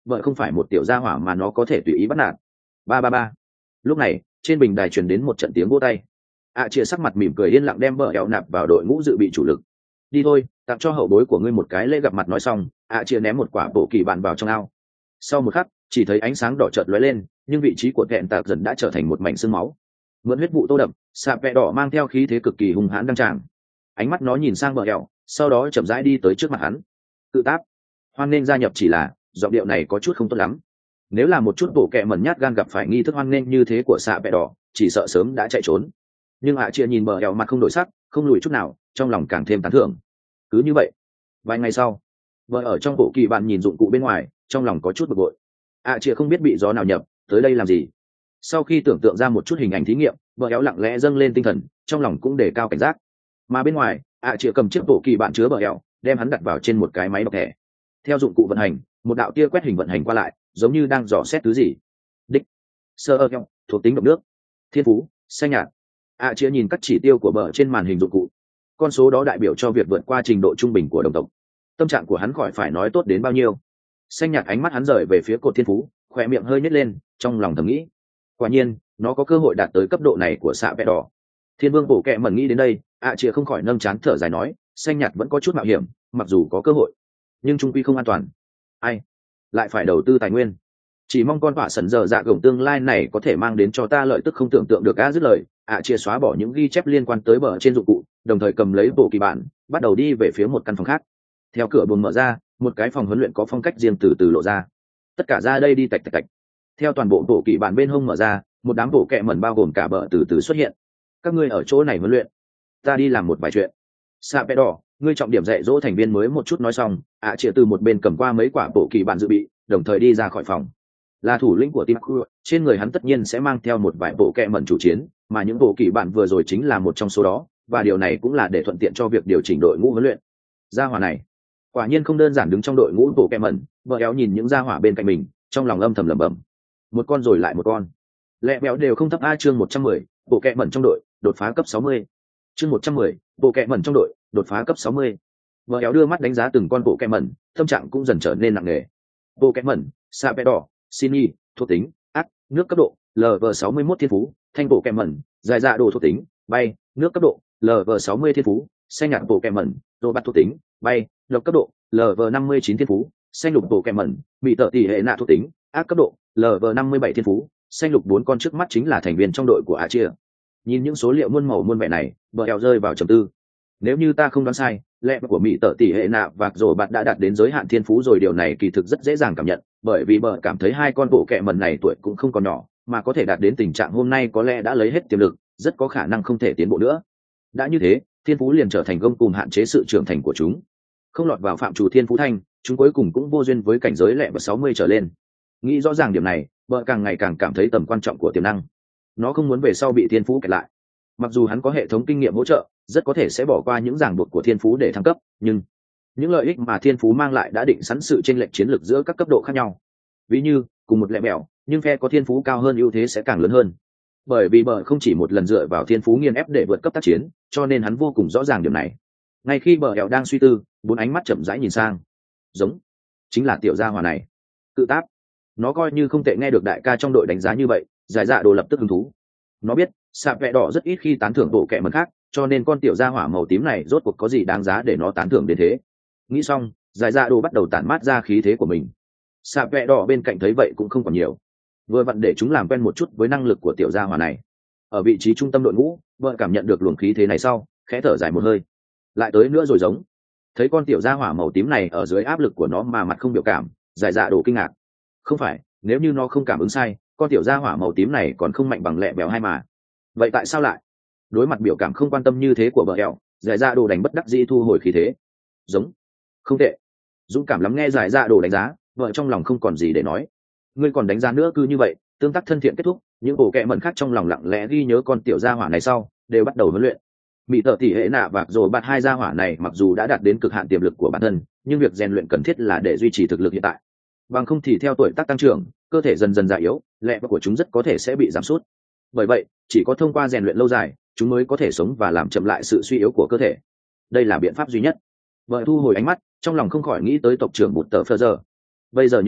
vợ không phải một tiểu gia hỏa mà nó có thể tùy ý bắt nạt. Ba ba ba. Lúc này trên bình đài truyền đến một trận tiếng vỗ tay. Chia sắc mặt mỉm cười yên lặng đem bờ eo nạp vào đội ngũ dự bị chủ lực. Đi thôi, tặng cho hậu bối của ngươi một cái lễ gặp mặt. Nói xong, chia ném một quả bộ kỳ bạn vào trong ao. Sau một khắc, chỉ thấy ánh sáng đỏ chợt lóe lên, nhưng vị trí của kẹn tạc dần đã trở thành một mảnh xương máu. Mượn huyết vụ tô đậm, xạ vẹ đỏ mang theo khí thế cực kỳ hung hãn đăng tràng. Ánh mắt nó nhìn sang bờ eo, sau đó chậm rãi đi tới trước mặt hắn. Tự táp, hoan nên gia nhập, chỉ là giọng điệu này có chút không tốt lắm. Nếu là một chút bộ kẹ mẩn nhát gan gặp phải nghi thức hoan nên như thế của xạ vẹ đỏ, chỉ sợ sớm đã chạy trốn. Nhưng chia nhìn bờ eo mặt không đổi sắc, không lùi chút nào, trong lòng càng thêm tán thưởng. Cứ như vậy, vài ngày sau, vợ ở trong bộ kỳ bạn nhìn dụng cụ bên ngoài, trong lòng có chút bực bội. Chia không biết bị gió nào nhập tới đây làm gì. Sau khi tưởng tượng ra một chút hình ảnh thí nghiệm, vợ éo lặng lẽ dâng lên tinh thần, trong lòng cũng đề cao cảnh giác. Mà bên ngoài, chia cầm chiếc bộ kỳ bạn chứa bờ éo, đem hắn đặt vào trên một cái máy đọc thẻ. Theo dụng cụ vận hành, một đạo tia quét hình vận hành qua lại, giống như đang dò xét thứ gì. Đích, sơ ơ keo, thuộc tính động nước, thiên phú, xanh nhạt. Chia nhìn các chỉ tiêu của bờ trên màn hình dụng cụ, con số đó đại biểu cho việc vượt qua trình độ trung bình của đồng tộc. Tâm trạng của hắn khỏi phải nói tốt đến bao nhiêu. Xanh nhạt, ánh mắt hắn rời về phía cột thiên phú, khỏe miệng hơi nhếch lên, trong lòng thầm nghĩ, quả nhiên nó có cơ hội đạt tới cấp độ này của xạ vẽ đỏ. Thiên vương bổ kẹ mẩn nghĩ đến đây, chia không khỏi nâng chán thở dài nói, xanh nhạt vẫn có chút mạo hiểm, mặc dù có cơ hội nhưng trung quy không an toàn. Ai lại phải đầu tư tài nguyên, chỉ mong con họa sần giờ dạ gồng tương lai này có thể mang đến cho ta lợi tức không tưởng tượng được. Dứt lời, chia xóa bỏ những ghi chép liên quan tới bờ trên dụng cụ, đồng thời cầm lấy bộ kỳ bản, bắt đầu đi về phía một căn phòng khác. Theo cửa buồng mở ra, một cái phòng huấn luyện có phong cách riêng từ từ lộ ra. Tất cả ra đây đi, tạch tạch tạch. Theo toàn bộ bộ kỳ bản bên hông mở ra, một đám bộ kẹ mẩn bao gồm cả bờ từ từ xuất hiện. Các ngươi ở chỗ này huấn luyện, ta đi làm một vài chuyện. Sa Pé Đỏ, ngươi trọng điểm dạy dỗ thành viên mới một chút. Nói xong, chia từ một bên cầm qua mấy quả bộ kỳ bản dự bị, đồng thời đi ra khỏi phòng. Là thủ lĩnh của team crew, trên người hắn tất nhiên sẽ mang theo một vài bộ kẹ mẩn chủ chiến, mà những bộ kỳ bản vừa rồi chính là một trong số đó, và điều này cũng là để thuận tiện cho việc điều chỉnh đội ngũ huấn luyện. Gia hỏa này quả nhiên không đơn giản. Đứng trong đội ngũ bộ kẹ mẩn, vợ éo nhìn những gia hỏa bên cạnh mình, trong lòng âm thầm lẩm bẩm, một con rồi lại một con, lẹ béo đều không thấp. Chương 110, bộ kẹ mẩn trong đội đột phá cấp 60. Chương 110, bộ kẹ mẩn trong đội đột phá cấp 60. Vợ éo đưa mắt đánh giá từng con bộ kẹ mẩn, tâm trạng cũng dần trở nên nặng nề. Bộ kẹ mẩn, Sa Pé Đỏ, xin y, thuộc tính ác, nước cấp độ LV61 thiên phú. Thanh bộ kẹ mẩn, dài dạ đồ, thuộc tính bay, nước cấp độ LV60 thiên phú. Xanh nhạt bộ kẹ mẩn, đồ bạt, thuộc tính bay, độc cấp độ LV59 thiên phú. Xanh lục bộ kẹ mẩn, bị tợ tỷ hệ nạ, thuộc tính ác, cấp độ LV57 thiên phú. Xanh lục. 4 con trước mắt chính là thành viên trong đội của chia. Nhìn những số liệu muôn màu muôn vẻ này, bờ eo rơi vào trầm tư. Nếu như ta không đoán sai, lẹ của mỹ tợ tỷ hệ nạ và rồi bạn đã đạt đến giới hạn thiên phú rồi. Điều này kỳ thực rất dễ dàng cảm nhận, bởi vì bờ cảm thấy hai con bộ kẹ mẩn này tuổi cũng không còn nhỏ, mà có thể đạt đến tình trạng hôm nay có lẽ đã lấy hết tiềm lực, rất có khả năng không thể tiến bộ nữa. Đã như thế, thiên phú liền trở thành gông cùm hạn chế sự trưởng thành của chúng. Không lọt vào phạm trù thiên phú thanh, chúng cuối cùng cũng vô duyên với cảnh giới lẹ và 60 trở lên. Nghĩ rõ ràng điểm này, vợ càng ngày càng cảm thấy tầm quan trọng của tiềm năng. Nó không muốn về sau bị thiên phú kẹt lại. Mặc dù hắn có hệ thống kinh nghiệm hỗ trợ, rất có thể sẽ bỏ qua những ràng buộc của thiên phú để thăng cấp, nhưng những lợi ích mà thiên phú mang lại đã định sẵn sự chênh lệch chiến lược giữa các cấp độ khác nhau. Ví như cùng một lẹ bẻo, nhưng phe có thiên phú cao hơn ưu thế sẽ càng lớn hơn. Bởi vì bờ không chỉ một lần dựa vào thiên phú nghiền ép để vượt cấp tác chiến, cho nên hắn vô cùng rõ ràng điểm này. Ngay khi bờ eo đang suy tư, 4 ánh mắt chậm rãi nhìn sang, giống chính là tiểu gia hỏa này. Cự táp, nó coi như không tệ. Nghe được đại ca trong đội đánh giá như vậy, giải dạ đồ lập tức hứng thú. Nó biết Sa Pé Đỏ rất ít khi tán thưởng bộ kẹ mẩn khác, cho nên con tiểu gia hỏa màu tím này rốt cuộc có gì đáng giá để nó tán thưởng đến thế. Nghĩ xong, giải dạ đồ bắt đầu tản mát ra khí thế của mình. Sa Pé Đỏ bên cạnh thấy vậy cũng không còn nhiều, vừa vặn để chúng làm quen một chút với năng lực của tiểu gia hỏa này. Ở vị trí trung tâm đội ngũ, vợ cảm nhận được luồng khí thế này sau, khẽ thở dài một hơi. Lại tới nữa rồi. Giống thấy con tiểu gia hỏa màu tím này ở dưới áp lực của nó mà mặt không biểu cảm, giải dạ đồ kinh ngạc. Không phải, nếu như nó không cảm ứng sai, con tiểu gia hỏa màu tím này còn không mạnh bằng lẹ bèo hay mà. Vậy tại sao lại đối mặt biểu cảm không quan tâm như thế của bờ eo, giải dạ đồ đành bất đắc dĩ thu hồi khí thế. Giống không tệ, dũng cảm lắm. Nghe giải dạ đồ đánh giá, vợ trong lòng không còn gì để nói. Ngươi còn đánh giá nữa? Cứ như vậy, tương tác thân thiện kết thúc, những bộ kẹ mẩn khác trong lòng lặng lẽ ghi nhớ con tiểu gia hỏa này sau, đều bắt đầu huấn luyện. Mỹ tợ tỷ hệ nạ và rồi bạn hai gia hỏa này mặc dù đã đạt đến cực hạn tiềm lực của bản thân, nhưng việc rèn luyện cần thiết là để duy trì thực lực hiện tại. Bằng không thì theo tuổi tác tăng trưởng, cơ thể dần dần già yếu, lẹ của chúng rất có thể sẽ bị giảm sút. Bởi vậy, chỉ có thông qua rèn luyện lâu dài, chúng mới có thể sống và làm chậm lại sự suy yếu của cơ thể. Đây là biện pháp duy nhất. Vợ thu hồi ánh mắt, trong lòng không khỏi nghĩ tới tộc trưởng Bụt Tờ Phơ Giờ. Bây giờ nhớ lại,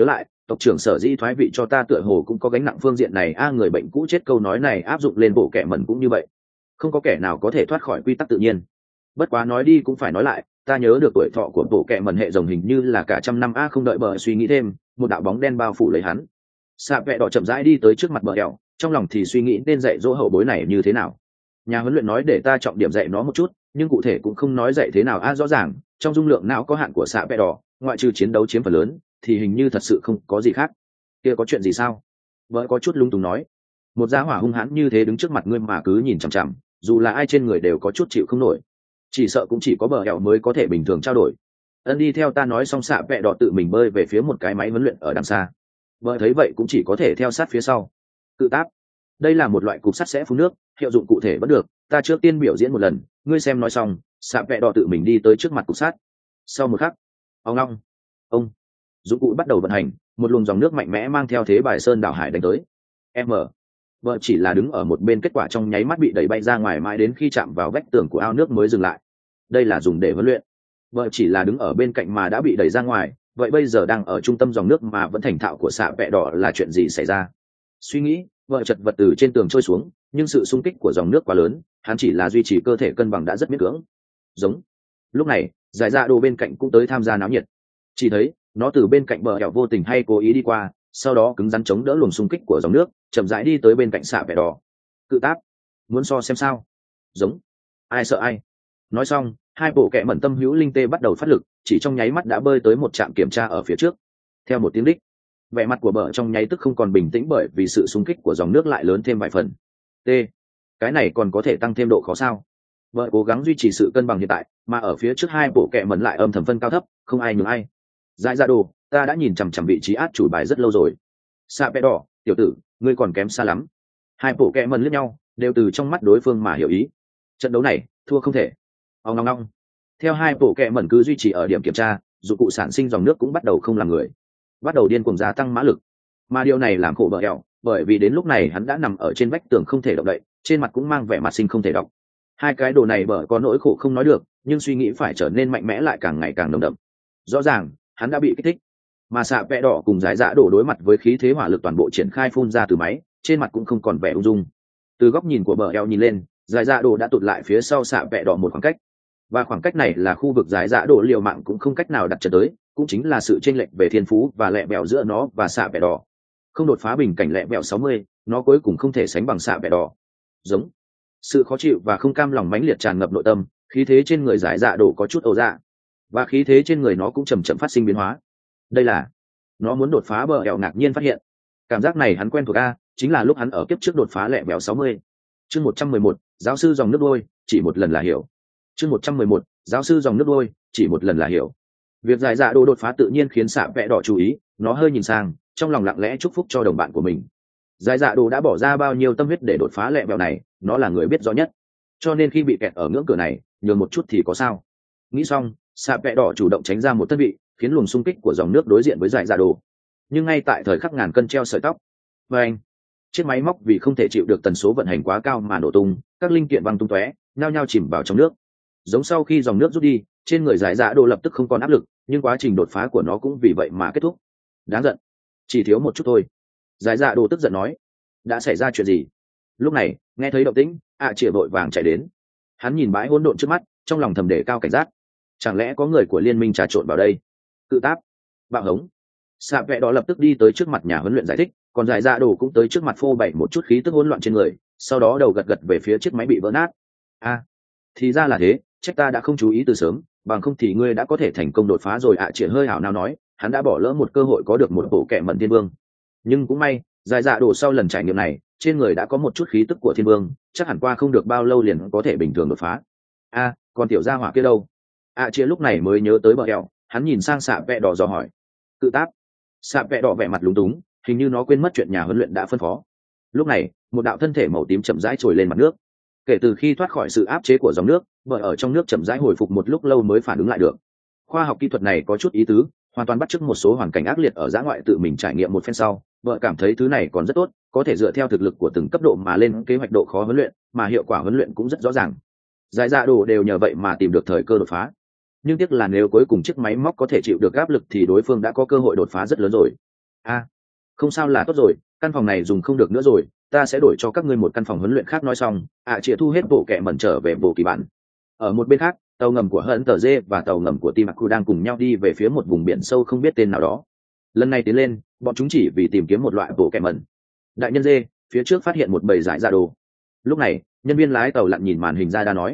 tộc trưởng sở dĩ thoái vị cho ta tựa hồ cũng có gánh nặng phương diện này người bệnh cũ chết câu nói này áp dụng lên bộ kệ mẩn cũng như vậy, không có kẻ nào có thể thoát khỏi quy tắc tự nhiên. Bất quá nói đi cũng phải nói lại, ta nhớ được tuổi thọ của bộ kệ mẩn hệ rồng hình như là cả trăm năm không đợi bờ suy nghĩ thêm, một đạo bóng đen bao phủ lấy hắn. Xạ vẹ đỏ chậm rãi đi tới trước mặt bờ eo, trong lòng thì suy nghĩ nên dạy dỗ hậu bối này như thế nào. Nhà huấn luyện nói để ta trọng điểm dạy nó một chút, nhưng cụ thể cũng không nói dạy thế nào rõ ràng trong dung lượng não có hạn của xạ vẹ đỏ, ngoại trừ chiến đấu chiếm phần lớn thì hình như thật sự không có gì khác. Kia có chuyện gì sao? Vợ có chút lung túng nói. Một gia hỏa hung hãn như thế đứng trước mặt ngươi mà cứ nhìn chằm chằm, dù là ai trên người đều có chút chịu không nổi, chỉ sợ cũng chỉ có bờ hẹo mới có thể bình thường trao đổi. Ân đi theo ta nói xong xạ vẹ đỏ tự mình bơi về phía một cái máy huấn luyện ở đằng xa. Vợ thấy vậy cũng chỉ có thể theo sát phía sau. Cự táp, đây là một loại cục sắt sẽ phun nước, hiệu dụng cụ thể vẫn được, ta trước tiên biểu diễn một lần, ngươi xem. Nói xong xạ vẹ đỏ tự mình đi tới trước mặt cục sắt. Sau một khắc, ông long, ông dụng cụ bắt đầu vận hành, một luồng dòng nước mạnh mẽ mang theo thế bài sơn đảo hải đánh tới. Vợ chỉ là đứng ở một bên, kết quả trong nháy mắt bị đẩy bay ra ngoài, mãi đến khi chạm vào vách tường của ao nước mới dừng lại. Đây là dùng để huấn luyện. Vợ chỉ là đứng ở bên cạnh mà đã bị đẩy ra ngoài, vậy bây giờ đang ở trung tâm dòng nước mà vẫn thành thạo của xạ vẹ đỏ là chuyện gì xảy ra? Suy nghĩ, vợ chật vật từ trên tường trôi xuống, nhưng sự xung kích của dòng nước quá lớn, hắn chỉ là duy trì cơ thể cân bằng đã rất miễn cưỡng. Giống. Lúc này giải dạ đồ bên cạnh cũng tới tham gia náo nhiệt. Chỉ thấy nó từ bên cạnh bờ eo vô tình hay cố ý đi qua, sau đó cứng rắn chống đỡ luồng xung kích của dòng nước, chậm rãi đi tới bên cạnh xạ vẹ đỏ. Cự táp, muốn so xem sao? Giống. Ai sợ ai? Nói xong hai bộ kệ mẩn tâm hữu linh tê bắt đầu phát lực, chỉ trong nháy mắt đã bơi tới một trạm kiểm tra ở phía trước. Theo một tiếng đích, vẻ mặt của bờ trong nháy tức không còn bình tĩnh, bởi vì sự xung kích của dòng nước lại lớn thêm vài phần. T, cái này còn có thể tăng thêm độ khó sao? Vợ cố gắng duy trì sự cân bằng hiện tại, mà ở phía trước hai bộ kệ mẩn lại âm thầm phân cao thấp, không ai nhường ai. Dại ra đồ, ta đã nhìn chằm chằm vị trí át chủ bài rất lâu rồi. Xạ vẽ đỏ, tiểu tử, ngươi còn kém xa lắm. Hai bộ kệ mẩn liếc nhau, đều từ trong mắt đối phương mà hiểu ý. Trận đấu này thua không thể. Ông ngong ngong. Theo hai bộ kệ mẩn cứ duy trì ở điểm kiểm tra, dụng cụ sản sinh dòng nước cũng bắt đầu không làm người, bắt đầu điên cuồng gia tăng mã lực. Mà điều này làm khổ bờ eo, bởi vì đến lúc này hắn đã nằm ở trên vách tường không thể động đậy, trên mặt cũng mang vẻ mặt sinh không thể đọc. Hai cái đồ này bờ có nỗi khổ không nói được, nhưng suy nghĩ phải trở nên mạnh mẽ lại càng ngày càng nồng đậm. Rõ ràng hắn đã bị kích thích, mà xạ vẽ đỏ cùng giải dạ đổ đối mặt với khí thế hỏa lực toàn bộ triển khai phun ra từ máy, trên mặt cũng không còn vẻ ung dung. Từ góc nhìn của bờ eo nhìn lên, giải dạ đổ đã tụt lại phía sau xạ vẽ đỏ một khoảng cách, và khoảng cách này là khu vực giải dạ đổ liều mạng cũng không cách nào đặt chân tới, cũng chính là sự chênh lệch về thiên phú và lẹ bẹo giữa nó và xạ vẽ đỏ. Không đột phá bình cảnh lẹ bẹo 60, nó cuối cùng không thể sánh bằng xạ vẽ đỏ. Giống. Sự khó chịu và không cam lòng mãnh liệt tràn ngập nội tâm, khí thế trên người giải dạ đổ có chút ẩu dạ, và khí thế trên người nó cũng chầm chậm phát sinh biến hóa. Đây là nó muốn đột phá. Bờ eo ngạc nhiên phát hiện cảm giác này hắn quen thuộc chính là lúc hắn ở kiếp trước đột phá lẹ bẹo 60. Chương 111, giáo sư dòng nước đôi, chỉ một lần là hiểu. Chương 111, giáo sư dòng nước đôi, chỉ một lần là hiểu. Việc giải dạ đồ đột phá tự nhiên khiến xạ vẽ đỏ chú ý, nó hơi nhìn sang, trong lòng lặng lẽ chúc phúc cho đồng bạn của mình. Giải dạ đồ đã bỏ ra bao nhiêu tâm huyết để đột phá lẹ bẹo này, nó là người biết rõ nhất, cho nên khi bị kẹt ở ngưỡng cửa này, nhường một chút thì có sao. Nghĩ xong, xạ vẽ đỏ chủ động tránh ra một thân vị, khiến luồng xung kích của dòng nước đối diện với giải dạ đồ. Nhưng ngay tại thời khắc ngàn cân treo sợi tóc, và anh, chiếc máy móc vì không thể chịu được tần số vận hành quá cao mà nổ tung, các linh kiện văng tung tóe, nhao nhao chìm vào trong nước. Giống sau khi dòng nước rút đi, trên người giải dạ đồ lập tức không còn áp lực, nhưng quá trình đột phá của nó cũng vì vậy mà kết thúc. Đáng giận, chỉ thiếu một chút thôi. Giải dạ đồ tức giận nói. Đã xảy ra chuyện gì? Lúc này nghe thấy động tĩnh, chĩa vội vàng chạy đến. Hắn nhìn bãi hỗn độn trước mắt, trong lòng thầm đề cao cảnh giác. Chẳng lẽ có người của liên minh trà trộn vào đây? Cự táp, bạo hống. Xạ vẽ đó lập tức đi tới trước mặt nhà huấn luyện giải thích, còn giải dạ đồ cũng tới trước mặt phô bày một chút khí tức hỗn loạn trên người, sau đó đầu gật gật về phía chiếc máy bị vỡ nát. Thì ra là thế, trách ta đã không chú ý từ sớm, bằng không thì ngươi đã có thể thành công đột phá rồi. Chĩa hơi hảo nào nói, hắn đã bỏ lỡ một cơ hội có được một bộ kệ mẩn thiên vương. Nhưng cũng may, giải dạ đồ sau lần trải nghiệm này, trên người đã có một chút khí tức của thiên vương, chắc hẳn qua không được bao lâu liền có thể bình thường đột phá. Còn tiểu gia hỏa kia đâu? Chĩa lúc này mới nhớ tới bờ eo, hắn nhìn sang xạ vẽ đỏ dò hỏi. Cự táp. Xạ vẽ đỏ vẻ mặt lúng túng, hình như nó quên mất chuyện nhà huấn luyện đã phân phó. Lúc này một đạo thân thể màu tím chậm rãi trồi lên mặt nước. Kể từ khi thoát khỏi sự áp chế của dòng nước, vợ ở trong nước chậm rãi hồi phục một lúc lâu mới phản ứng lại được. Khoa học kỹ thuật này có chút ý tứ, hoàn toàn bắt chước một số hoàn cảnh ác liệt ở dã ngoại, tự mình trải nghiệm một phen sau, vợ cảm thấy thứ này còn rất tốt, có thể dựa theo thực lực của từng cấp độ mà lên kế hoạch độ khó huấn luyện, mà hiệu quả huấn luyện cũng rất rõ ràng. Giải dạ đồ đều nhờ vậy mà tìm được thời cơ đột phá. Nhưng tiếc là nếu cuối cùng chiếc máy móc có thể chịu được áp lực thì đối phương đã có cơ hội đột phá rất lớn rồi. Không sao là tốt rồi, căn phòng này dùng không được nữa rồi, ta sẽ đổi cho các ngươi một căn phòng huấn luyện khác. Nói xong chĩa thu hết bộ kệ mẩn trở về bộ kỳ bản. Ở một bên khác, tàu ngầm của hận tờ dê và tàu ngầm của Timaku đang cùng nhau đi về phía một vùng biển sâu không biết tên nào đó. Lần này tiến lên, bọn chúng chỉ vì tìm kiếm một loại bộ kệ mẩn. Đại nhân dê, phía trước phát hiện một bầy giải dạ đồ. Lúc này, nhân viên lái tàu lặn nhìn màn hình ra đã nói: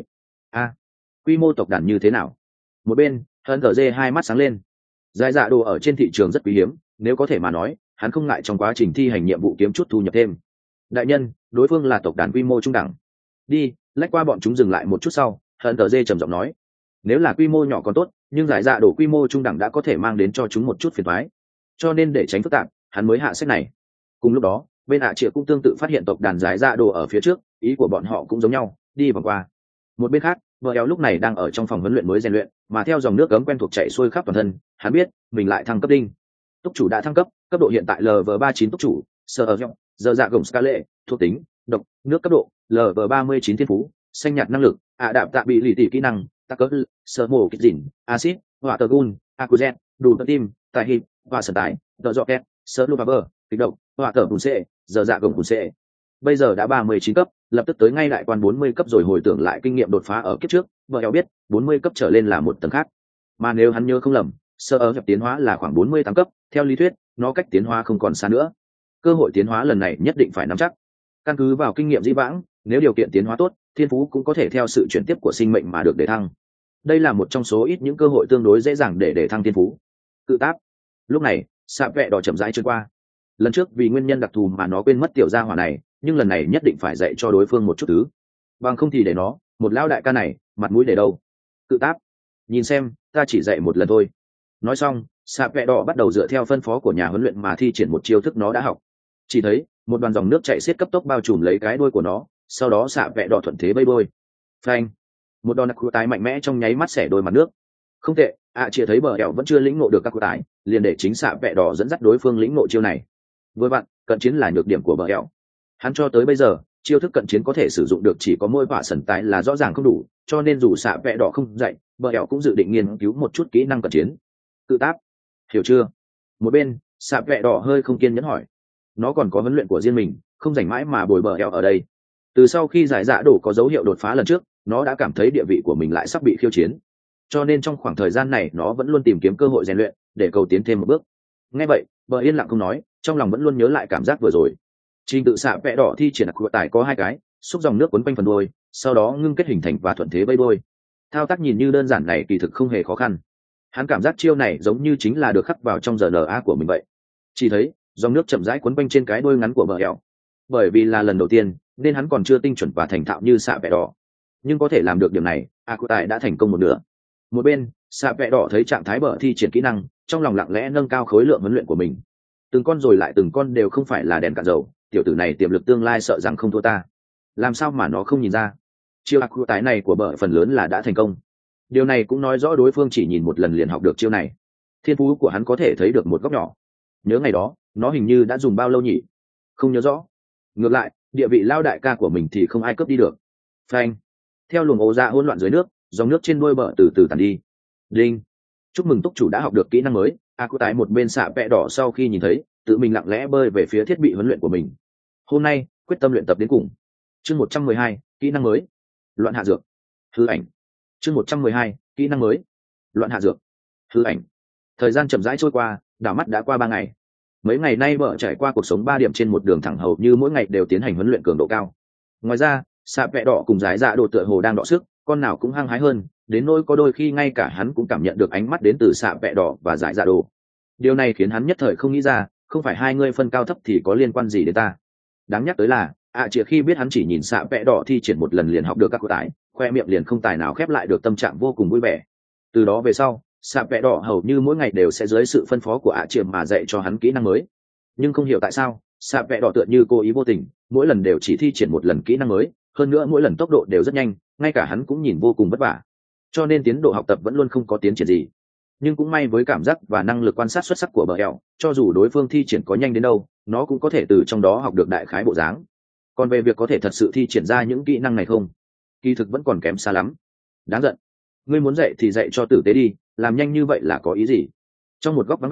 quy mô tộc đàn như thế nào? Một bên, hận tờ dê hai mắt sáng lên. Giải dạ đồ ở trên thị trường rất quý hiếm, nếu có thể mà nói, hắn không ngại trong quá trình thi hành nhiệm vụ kiếm chút thu nhập thêm. Đại nhân, đối phương là tộc đàn quy mô trung đẳng. Đi, lách qua bọn chúng dừng lại một chút sau, hận tờ dê trầm giọng nói: nếu là quy mô nhỏ còn tốt, nhưng giải dạ đổ quy mô trung đẳng đã có thể mang đến cho chúng một chút phiền toái, cho nên để tránh phức tạp, hắn mới hạ sách này. Cùng lúc đó, bên Triệu cũng tương tự phát hiện tộc đàn giải dạ đồ ở phía trước, ý của bọn họ cũng giống nhau, đi vòng qua. Một bên khác, vợ éo lúc này đang ở trong phòng huấn luyện mới rèn luyện, mà theo dòng nước cấm quen thuộc chảy xuôi khắp toàn thân, hắn biết mình lại thăng cấp đinh. Túc chủ đã thăng cấp, cấp độ hiện tại LV39 túc chủ, sơ ở rộng, giờ dạ gồng scale, thuộc tính, độc, nước cấp độ, LV39 thiên phú, xanh nhạt năng lực, đạp tạ bị lì tỉ kỹ năng, tắc cỡ, sơ mổ kích dỉn, acid, hỏa tờ gun, acuzen, đủ tơ tim, tài hiệp, hỏa sần tải, tờ dọ kẹt, sơ lô bờ, kích động, hỏa tờ bùn xệ, giờ dạ gồng bùn xệ. Bây giờ đã 39 cấp, lập tức tới ngay đại quan 40 cấp rồi. Hồi tưởng lại kinh nghiệm đột phá ở kiếp trước, vợ éo biết 40 cấp trở lên là một tầng khác, mà nếu hắn nhớ không lầm, sơ ở nhập tiến hóa là khoảng 48 cấp, theo lý thuyết nó cách tiến hóa không còn xa nữa. Cơ hội tiến hóa lần này nhất định phải nắm chắc. Căn cứ vào kinh nghiệm dĩ vãng, nếu điều kiện tiến hóa tốt, thiên phú cũng có thể theo sự chuyển tiếp của sinh mệnh mà được đề thăng. Đây là một trong số ít những cơ hội tương đối dễ dàng để đề thăng thiên phú. Cự táp. Lúc này sạ vẹ đỏ chậm rãi trôi qua. Lần trước vì nguyên nhân đặc thù mà nó quên mất tiểu gia hỏa này, nhưng lần này nhất định phải dạy cho đối phương một chút thứ, bằng không thì để nó một lão đại ca này mặt mũi để đâu. Cự táp. Nhìn xem, ta chỉ dạy một lần thôi. Nói xong, sạ vẹ đỏ bắt đầu dựa theo phân phó của nhà huấn luyện mà thi triển một chiêu thức nó đã học. Chỉ thấy một đoàn dòng nước chảy xiết cấp tốc bao trùm lấy cái đuôi của nó, sau đó sạ vẹ đỏ thuận thế bơi bơi. Phanh. Một đòn cú tái mạnh mẽ trong nháy mắt xẻ đôi mặt nước. Không tệ, chỉ thấy bờ ẻo vẫn chưa lĩnh ngộ được các cú tái, liền để chính sạ vẹ đỏ dẫn dắt đối phương lĩnh ngộ chiêu này. Với bạn, cận chiến là nhược điểm của bờ ẻo. Hắn cho tới bây giờ, chiêu thức cận chiến có thể sử dụng được chỉ có môi vạ sần tái là rõ ràng không đủ, cho nên dù sạ vẹ đỏ không dạy, bờ ẻo cũng dự định nghiên cứu một chút kỹ năng cận chiến. Cự táp. Hiểu chưa? Một bên, sạ vẹ đỏ hơi không kiên nhẫn hỏi. Nó còn có huấn luyện của riêng mình, không rảnh mãi mà bồi bờ ẻo ở đây. Từ sau khi giải dạ đổ có dấu hiệu đột phá lần trước, nó đã cảm thấy địa vị của mình lại sắp bị khiêu chiến, cho nên trong khoảng thời gian này nó vẫn luôn tìm kiếm cơ hội rèn luyện để cầu tiến thêm một bước. Nghe vậy, bờ yên lặng không nói, trong lòng vẫn luôn nhớ lại cảm giác vừa rồi. Trình tự xạ vẽ đỏ thi triển của tải có hai cái, xúc dòng nước quấn quanh phần đuôi, sau đó ngưng kết hình thành và thuận thế bơi đuôi. Thao tác nhìn như đơn giản này kỳ thực không hề khó khăn. Hắn cảm giác chiêu này giống như chính là được khắc vào trong RNA của mình vậy. Chỉ thấy dòng nước chậm rãi quấn quanh trên cái đuôi ngắn của bờ ẻo. Bởi vì là lần đầu tiên nên hắn còn chưa tinh chuẩn và thành thạo như xạ vẽ đỏ, nhưng có thể làm được điểm này, của tài đã thành công một nửa. Một bên, xạ vẽ đỏ thấy trạng thái bờ thi triển kỹ năng, trong lòng lặng lẽ nâng cao khối lượng huấn luyện của mình. Từng con rồi lại từng con đều không phải là đèn cạn dầu, tiểu tử này tiềm lực tương lai sợ rằng không thua ta. Làm sao mà nó không nhìn ra? Chiêu của tài này của bờ phần lớn là đã thành công. Điều này cũng nói rõ đối phương chỉ nhìn một lần liền học được chiêu này. Thiên phú của hắn có thể thấy được một góc nhỏ. Nhớ ngày đó, nó hình như đã dùng bao lâu nhỉ? Không nhớ rõ. Ngược lại, địa vị lao đại ca của mình thì không ai cướp đi được. Phanh. Theo luồng ồ ra hỗn loạn dưới nước, dòng nước trên đuôi bờ từ từ tàn đi. Đinh. Chúc mừng túc chủ đã học được kỹ năng mới. Aku tái một bên xạ vẽ đỏ sau khi nhìn thấy, tự mình lặng lẽ bơi về phía thiết bị huấn luyện của mình. Hôm nay, quyết tâm luyện tập đến cùng. Chương 112, kỹ năng mới. Loạn hạ dược. Hư ảnh. Chương 112, kỹ năng mới. Loạn hạ dược. Hư ảnh. Thời gian chậm rãi trôi qua, đảo mắt đã qua 3 ngày. Mấy ngày nay vợ trải qua cuộc sống 3 điểm trên một đường thẳng hầu như mỗi ngày đều tiến hành huấn luyện cường độ cao. Ngoài ra, xạ vẽ đỏ cùng giải dạ đồ tựa hồ đang đọ sức, con nào cũng hăng hái hơn, đến nỗi có đôi khi ngay cả hắn cũng cảm nhận được ánh mắt đến từ xạ vẽ đỏ và giải dạ đồ. Điều này khiến hắn nhất thời không nghĩ ra, không phải hai người phân cao thấp thì có liên quan gì đến ta. Đáng nhắc tới là, chỉ khi biết hắn chỉ nhìn xạ vẽ đỏ thi triển một lần liền học được các cô tải, khoe miệng liền không tài nào khép lại được tâm trạng vô cùng vui vẻ. Từ đó về sau, xạ vẽ đỏ hầu như mỗi ngày đều sẽ dưới sự phân phó của mà dạy cho hắn kỹ năng mới. Nhưng không hiểu tại sao, xạ vẽ đỏ tựa như cố ý vô tình, mỗi lần đều chỉ thi triển một lần kỹ năng mới, hơn nữa mỗi lần tốc độ đều rất nhanh, ngay cả hắn cũng nhìn vô cùng vất vả, cho nên tiến độ học tập vẫn luôn không có tiến triển gì. Nhưng cũng may với cảm giác và năng lực quan sát xuất sắc của bờ ẻo, cho dù đối phương thi triển có nhanh đến đâu, nó cũng có thể từ trong đó học được đại khái bộ dáng. Còn về việc có thể thật sự thi triển ra những kỹ năng này không, kỳ thực vẫn còn kém xa lắm. Đáng giận, ngươi muốn dạy thì dạy cho tử tế đi, làm nhanh như vậy là có ý gì? Trong một góc vắng vẻ,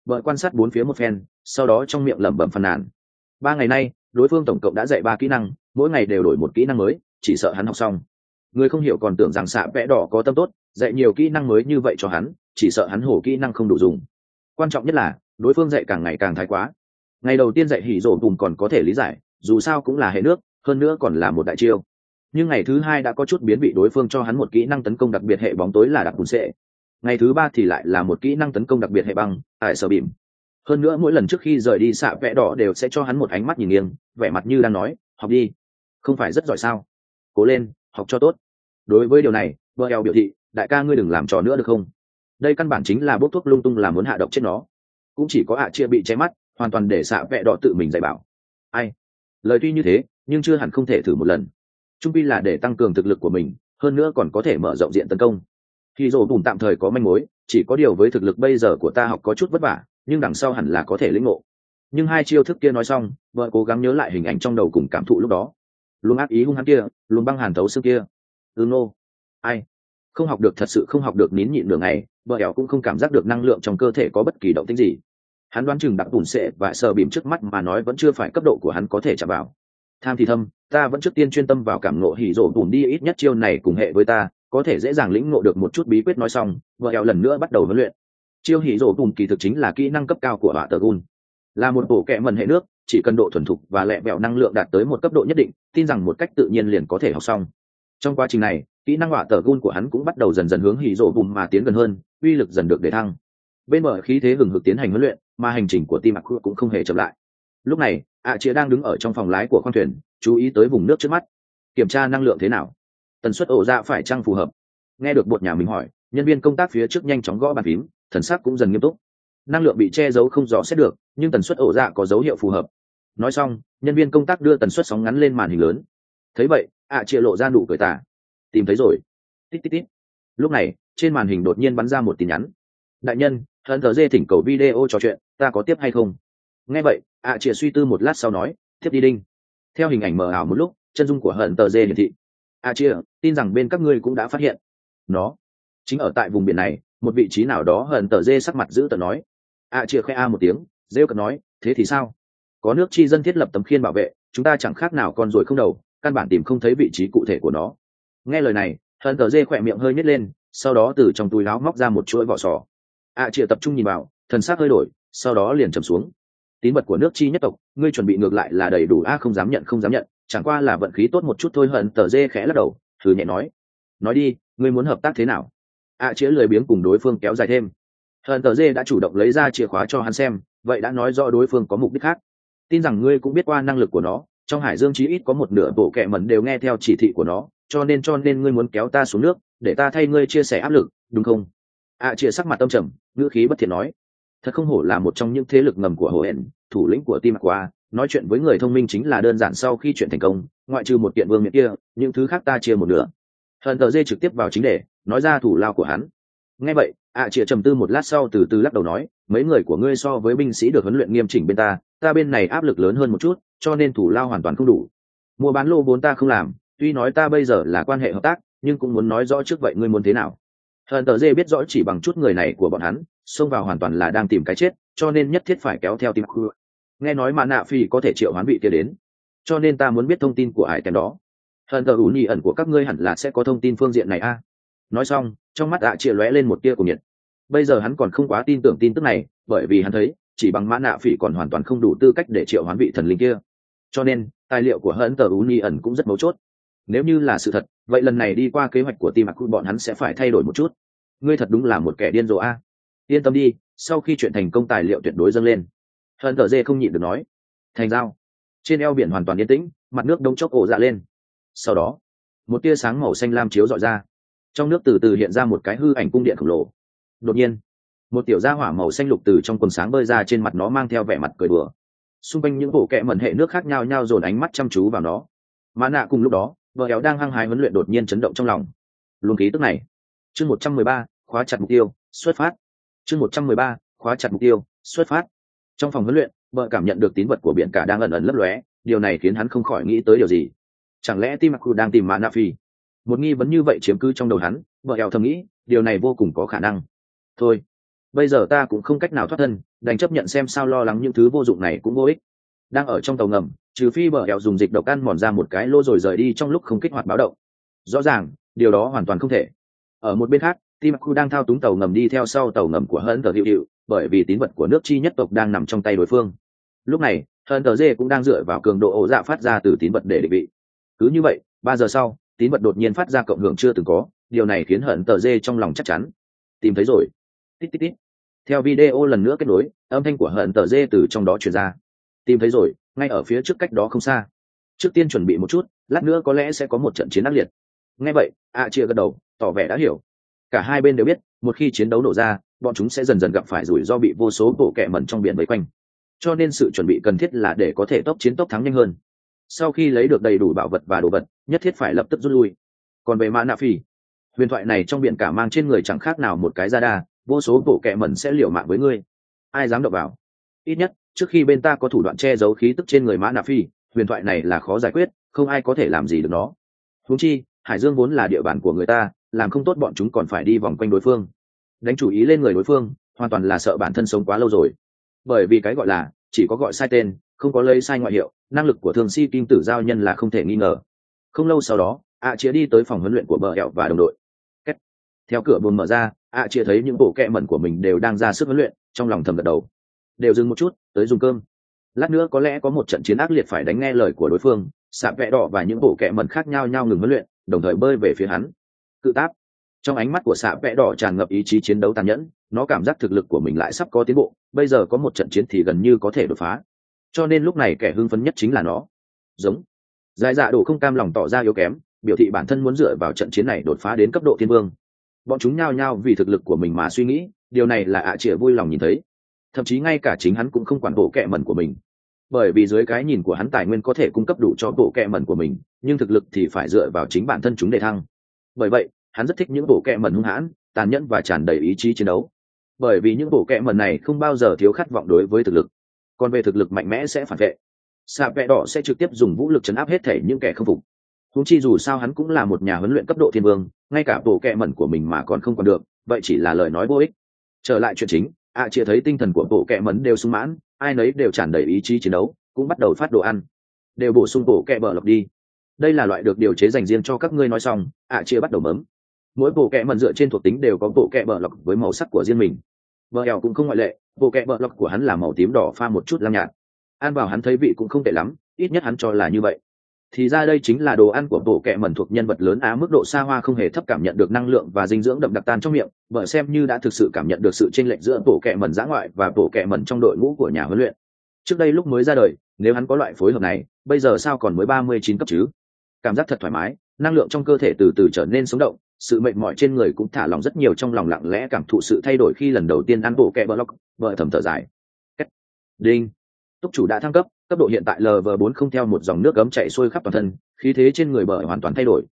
Vợ quan sát bốn phía một phen, sau đó trong miệng lẩm bẩm phàn nàn. 3 ngày nay, đối phương tổng cộng đã dạy 3 kỹ năng, mỗi ngày đều đổi một kỹ năng mới, chỉ sợ hắn học xong. Người không hiểu còn tưởng rằng xạ vẽ đỏ có tâm tốt, dạy nhiều kỹ năng mới như vậy cho hắn, chỉ sợ hắn hổ kỹ năng không đủ dùng. Quan trọng nhất là, đối phương dạy càng ngày càng thái quá. Ngày đầu tiên dạy hỉ rổ bùm còn có thể lý giải, dù sao cũng là hệ nước, hơn nữa còn là một đại chiêu. Nhưng ngày thứ 2 đã có chút biến bị đối phương cho hắn một kỹ năng tấn công đặc biệt hệ bóng tối là đặc bùn sệ. Ngày thứ 3 thì lại là một kỹ năng tấn công đặc biệt hệ băng, ải sở bìm. Hơn nữa mỗi lần trước khi rời đi xạ vẽ đỏ đều sẽ cho hắn một ánh mắt nhìn nghiêng, vẻ mặt như đang nói, học đi, không phải rất giỏi sao, cố lên, học cho tốt. Đối với điều này, vợ eo biểu thị, đại ca ngươi đừng làm trò nữa được không? Đây căn bản chính là bốc thuốc lung tung làm muốn hạ độc chết nó. Cũng chỉ có chia bị che mắt, hoàn toàn để xạ vẽ đỏ tự mình dạy bảo. Ai? Lời tuy như thế, nhưng chưa hẳn không thể thử một lần. Trung pi là để tăng cường thực lực của mình, hơn nữa còn có thể mở rộng diện tấn công. Khi rồ bùn tạm thời có manh mối, chỉ có điều với thực lực bây giờ của ta học có chút vất vả, nhưng đằng sau hẳn là có thể lĩnh ngộ. Nhưng 2 chiêu thức kia nói xong, vợ cố gắng nhớ lại hình ảnh trong đầu cùng cảm thụ lúc đó. Luôn ác ý hung hăng kia, luôn băng hàn thấu xương kia. Nô. Ai? Không học được, thật sự không học được, nín nhịn nửa ngày, vợ ẻo cũng không cảm giác được năng lượng trong cơ thể có bất kỳ động tĩnh gì. Hắn đoán chừng đặc bùn sệ và sờ bìm trước mắt mà nói vẫn chưa phải cấp độ của hắn có thể chạm vào. Tham thì thâm, ta vẫn trước tiên chuyên tâm vào cảm ngộ hỉ rổ bùn đi, ít nhất chiêu này cùng hệ với ta, có thể dễ dàng lĩnh ngộ được một chút bí quyết. Nói xong, vợ ẻo lần nữa bắt đầu huấn luyện. Chiêu hỉ rổ bùn kỳ thực chính là kỹ năng cấp cao của họa tờ gun, là một bộ kệ mần hệ nước, chỉ cần độ thuần thục và lẹ vẹo năng lượng đạt tới một cấp độ nhất định, tin rằng một cách tự nhiên liền có thể học xong. Trong quá trình này, kỹ năng họa tờ gun của hắn cũng bắt đầu dần dần hướng hỉ rổ bùn mà tiến gần hơn, uy lực dần được đề thăng. Bên bờ khí thế hừng hực tiến hành huấn luyện, mà hành trình của team Mặc cũng không hề chậm lại. Lúc này, Chia đang đứng ở trong phòng lái của khoang thuyền, chú ý tới vùng nước trước mắt, kiểm tra năng lượng thế nào, tần suất ổ dạ phải chăng phù hợp. Nghe được bột nhà mình hỏi, nhân viên công tác phía trước nhanh chóng gõ bàn phím, thần sắc cũng dần nghiêm túc. Năng lượng bị che giấu không rõ xét được, nhưng tần suất ổ dạ có dấu hiệu phù hợp. Nói xong, nhân viên công tác đưa tần suất sóng ngắn lên màn hình lớn. Thấy vậy, Chia lộ ra nụ cười tà. Tìm thấy rồi. Tít tít tít. Lúc này, trên màn hình đột nhiên bắn ra một tin nhắn. Đại nhân, hận tờ dê thỉnh cầu video trò chuyện, ta có tiếp hay không? Nghe vậy, Chia suy tư một lát sau nói, tiếp đi đinh. Theo hình ảnh mờ ảo một lúc, chân dung của hận tờ dê hiển thị. Chia, tin rằng bên các ngươi cũng đã phát hiện nó chính ở tại vùng biển này, một vị trí nào đó. Hận tờ dê sắc mặt giữ tợn nói. Chia khoe một tiếng, rêu cợt nói, thế thì sao? Có nước chi dân thiết lập tấm khiên bảo vệ, chúng ta chẳng khác nào con ruồi không đầu, căn bản tìm không thấy vị trí cụ thể của nó. Nghe lời này, hận tờ dê khỏe miệng hơi nhếch lên, sau đó từ trong túi áo móc ra một chuỗi vỏ sò. Chia tập trung nhìn vào, thần sắc hơi đổi, sau đó liền trầm xuống. Tín vật của nước chi nhất tộc, ngươi chuẩn bị ngược lại là đầy đủ. Không dám nhận, không dám nhận, chẳng qua là vận khí tốt một chút thôi. Hận tờ dê khẽ lắc đầu, thử nhẹ nói đi, ngươi muốn hợp tác thế nào? Chia lười biếng cùng đối phương kéo dài thêm. Hận tờ dê đã chủ động lấy ra chìa khóa cho hắn xem, vậy đã nói rõ đối phương có mục đích khác. Tin rằng ngươi cũng biết qua năng lực của nó, trong hải dương chí ít có một nửa bộ kệ mẩn đều nghe theo chỉ thị của nó, cho nên ngươi muốn kéo ta xuống nước để ta thay ngươi chia sẻ áp lực, đúng không? Chia sắc mặt âm trầm, ngữ khí bất thiện nói. Thật không hổ là một trong những thế lực ngầm của hồ hẹn, thủ lĩnh của team qua, nói chuyện với người thông minh chính là đơn giản. Sau khi chuyện thành công, ngoại trừ một kiện vương miện kia, những thứ khác ta chia một nửa. Hận tờ dê trực tiếp vào chính đề, nói ra thủ lao của hắn. Nghe vậy, Chia trầm tư một lát sau từ từ lắc đầu nói, mấy người của ngươi so với binh sĩ được huấn luyện nghiêm chỉnh bên ta bên này áp lực lớn hơn một chút, cho nên thủ lao hoàn toàn không đủ. Mua bán lô vốn ta không làm, tuy nói ta bây giờ là quan hệ hợp tác, nhưng cũng muốn nói rõ trước, vậy ngươi muốn thế nào? Hận tờ dê biết rõ chỉ bằng chút người này của bọn hắn xông vào hoàn toàn là đang tìm cái chết, cho nên nhất thiết phải kéo theo team crew. Nghe nói mà nạ phi có thể triệu hoán vị kia đến, cho nên ta muốn biết thông tin của ai kèm đó. Hận tờ ủ nhị ẩn của các ngươi hẳn là sẽ có thông tin phương diện này a. Nói xong, trong mắt Chia lóe lên một tia của nhiệt. Bây giờ hắn còn không quá tin tưởng tin tức này, bởi vì hắn thấy chỉ bằng mã nạ phỉ còn hoàn toàn không đủ tư cách để triệu hoán vị thần linh kia, cho nên tài liệu của hận tờ ủ nhị ẩn cũng rất mấu chốt. Nếu như là sự thật, vậy lần này đi qua kế hoạch của team Mặc bọn hắn sẽ phải thay đổi một chút. Ngươi thật đúng là một kẻ điên rồ a. Yên tâm đi, sau khi chuyện thành công tài liệu tuyệt đối dâng lên. Hận tờ dê không nhịn được nói. Thành giao. Trên eo biển hoàn toàn yên tĩnh, mặt nước đông chốc ồ dạ lên. Sau đó, một tia sáng màu xanh lam chiếu rọi ra, trong nước từ từ hiện ra một cái hư ảnh cung điện khổng lồ. Đột nhiên, một tiểu gia hỏa màu xanh lục từ trong quần sáng bơi ra, trên mặt nó mang theo vẻ mặt cười đùa. Xung quanh những bộ kệ mẩn hệ nước khác nhau nhau dồn ánh mắt chăm chú vào nó. Mã nạ cùng lúc đó, vợ éo đang hăng hái huấn luyện đột nhiên chấn động trong lòng. Luồng khí tức này. Chương 113, khóa chặt mục tiêu, xuất phát. Chương 113, khóa chặt mục tiêu, xuất phát. Trong phòng huấn luyện, vợ cảm nhận được tín vật của biển cả đang ẩn ẩn lấp lóe, điều này khiến hắn không khỏi nghĩ tới điều gì. Chẳng lẽ team Mặc đang tìm Mã nạ phi? Một nghi vấn như vậy chiếm cứ trong đầu hắn, vợ éo thầm nghĩ, điều này vô cùng có khả năng. Thôi, bây giờ ta cũng không cách nào thoát thân, đành chấp nhận xem sao, lo lắng những thứ vô dụng này cũng vô ích. Đang ở trong tàu ngầm, trừ phi bờ eo dùng dịch độc ăn mòn ra một cái lỗ rồi rời đi trong lúc không kích hoạt báo động. Rõ ràng điều đó hoàn toàn không thể. Ở một bên khác, Timaku đang thao túng tàu ngầm đi theo sau tàu ngầm của Hunter Hiệu, bởi vì tín vật của nước chi nhất tộc đang nằm trong tay đối phương. Lúc này Hunter Dê cũng đang dựa vào cường độ ổ dạ phát ra từ tín vật để định vị. Cứ như vậy 3 giờ sau, tín vật đột nhiên phát ra cộng hưởng chưa từng có, điều này khiến Hunter Dê trong lòng chắc chắn tìm thấy rồi. Tít tít tít. Theo video lần nữa kết nối, âm thanh của Hunter Dê từ trong đó truyền ra. Tìm thấy rồi, ngay ở phía trước cách đó không xa. Trước tiên chuẩn bị một chút, lát nữa có lẽ sẽ có một trận chiến ác liệt. Nghe vậy, Chia gật đầu, tỏ vẻ đã hiểu. Cả hai bên đều biết, một khi chiến đấu nổ ra, bọn chúng sẽ dần dần gặp phải rủi ro bị vô số bộ kẹ mẩn trong biển vây quanh. Cho nên sự chuẩn bị cần thiết là để có thể tốc chiến tốc thắng nhanh hơn. Sau khi lấy được đầy đủ bảo vật và đồ vật, nhất thiết phải lập tức rút lui. Còn về Mã Nạ Phỉ, huyền thoại này trong biển cả mang trên người chẳng khác nào một cái radar, vô số bộ kẹ mẩn sẽ liều mạng với ngươi. Ai dám động vào? Ít nhất trước khi bên ta có thủ đoạn che giấu khí tức trên người Mã Nạ Phỉ, huyền thoại này là khó giải quyết, không ai có thể làm gì được nó. Huống chi Hải Dương vốn là địa bàn của người ta, làm không tốt bọn chúng còn phải đi vòng quanh đối phương, đánh chủ ý lên người đối phương, hoàn toàn là sợ bản thân sống quá lâu rồi. Bởi vì cái gọi là chỉ có gọi sai tên, không có lấy sai ngoại hiệu, năng lực của Thường Si Kim Tử giao nhân là không thể nghi ngờ. Không lâu sau đó, Chia đi tới phòng huấn luyện của bờ hẹo và đồng đội. Theo cửa buồng mở ra, Chia thấy những bộ kẹ mẩn của mình đều đang ra sức huấn luyện, trong lòng thầm gật đầu. Đều dừng một chút, tới dùng cơm. Lát nữa có lẽ có một trận chiến ác liệt, phải đánh nghe lời của đối phương. Sạp vẽ đỏ và những bộ kẹ mẩn khác nhau ngừng huấn luyện, đồng thời bơi về phía hắn. Cự táp. Trong ánh mắt của sạp vẽ đỏ tràn ngập ý chí chiến đấu tàn nhẫn, nó cảm giác thực lực của mình lại sắp có tiến bộ, bây giờ có một trận chiến thì gần như có thể đột phá. Cho nên lúc này kẻ hưng phấn nhất chính là nó. Giống. Giải dạ đổ không cam lòng tỏ ra yếu kém, biểu thị bản thân muốn dựa vào trận chiến này đột phá đến cấp độ thiên vương. Bọn chúng nhao nhao vì thực lực của mình mà suy nghĩ, điều này là Chia vui lòng nhìn thấy. Thậm chí ngay cả chính hắn cũng không quản bộ kẹ mẩn của mình, bởi vì dưới cái nhìn của hắn tài nguyên có thể cung cấp đủ cho bộ kẹ mẩn của mình, nhưng thực lực thì phải dựa vào chính bản thân chúng để thăng. Bởi vậy hắn rất thích những bộ kẹ mẩn hung hãn, tàn nhẫn và tràn đầy ý chí chiến đấu, bởi vì những bộ kẹ mẩn này không bao giờ thiếu khát vọng đối với thực lực, còn về thực lực mạnh mẽ sẽ phản vệ. Sạ vẽ đỏ sẽ trực tiếp dùng vũ lực chấn áp hết thể những kẻ không phục. Huống chi dù sao hắn cũng là một nhà huấn luyện cấp độ thiên vương, ngay cả bộ kẹ mẩn của mình mà còn không còn được, vậy chỉ là lời nói vô ích. Trở lại chuyện chính, Chia thấy tinh thần của bộ kẹ mẩn đều sung mãn, ai nấy đều tràn đầy ý chí chiến đấu, cũng bắt đầu phát đồ ăn. Đều bổ sung bộ kẹ bờ lọc đi, đây là loại được điều chế dành riêng cho các ngươi. Nói xong, Chia bắt đầu mớm. Mỗi bộ kẹ mẩn dựa trên thuộc tính đều có bộ kẹ bờ lọc với màu sắc của riêng mình. Bờ eo cũng không ngoại lệ, bộ kẹ bờ lọc của hắn là màu tím đỏ pha một chút lam nhạt. Ăn vào hắn thấy vị cũng không tệ lắm, ít nhất hắn cho là như vậy. Thì ra đây chính là đồ ăn của bộ kẹ mẩn thuộc nhân vật lớn Á, mức độ xa hoa không hề thấp, cảm nhận được năng lượng và dinh dưỡng đậm đặc tan trong miệng, vợ xem như đã thực sự cảm nhận được sự chênh lệch giữa bộ kẹ mẩn dã ngoại và bộ kẹ mẩn trong đội ngũ của nhà huấn luyện. Trước đây lúc mới ra đời, nếu hắn có loại phối hợp này, bây giờ sao còn mới 39 cấp chứ? Cảm giác thật thoải mái, năng lượng trong cơ thể từ từ trở nên sống động, sự mệt mỏi trên người cũng thả lỏng rất nhiều. Trong lòng lặng lẽ cảm thụ sự thay đổi khi lần đầu tiên ăn bộ kẹ block, vợ thầm thở dài. Đinh, túc chủ đã thăng cấp, cấp độ hiện tại LV4, không theo một dòng nước gấm chảy xuôi khắp toàn thân, khí thế trên người bờ hoàn toàn thay đổi.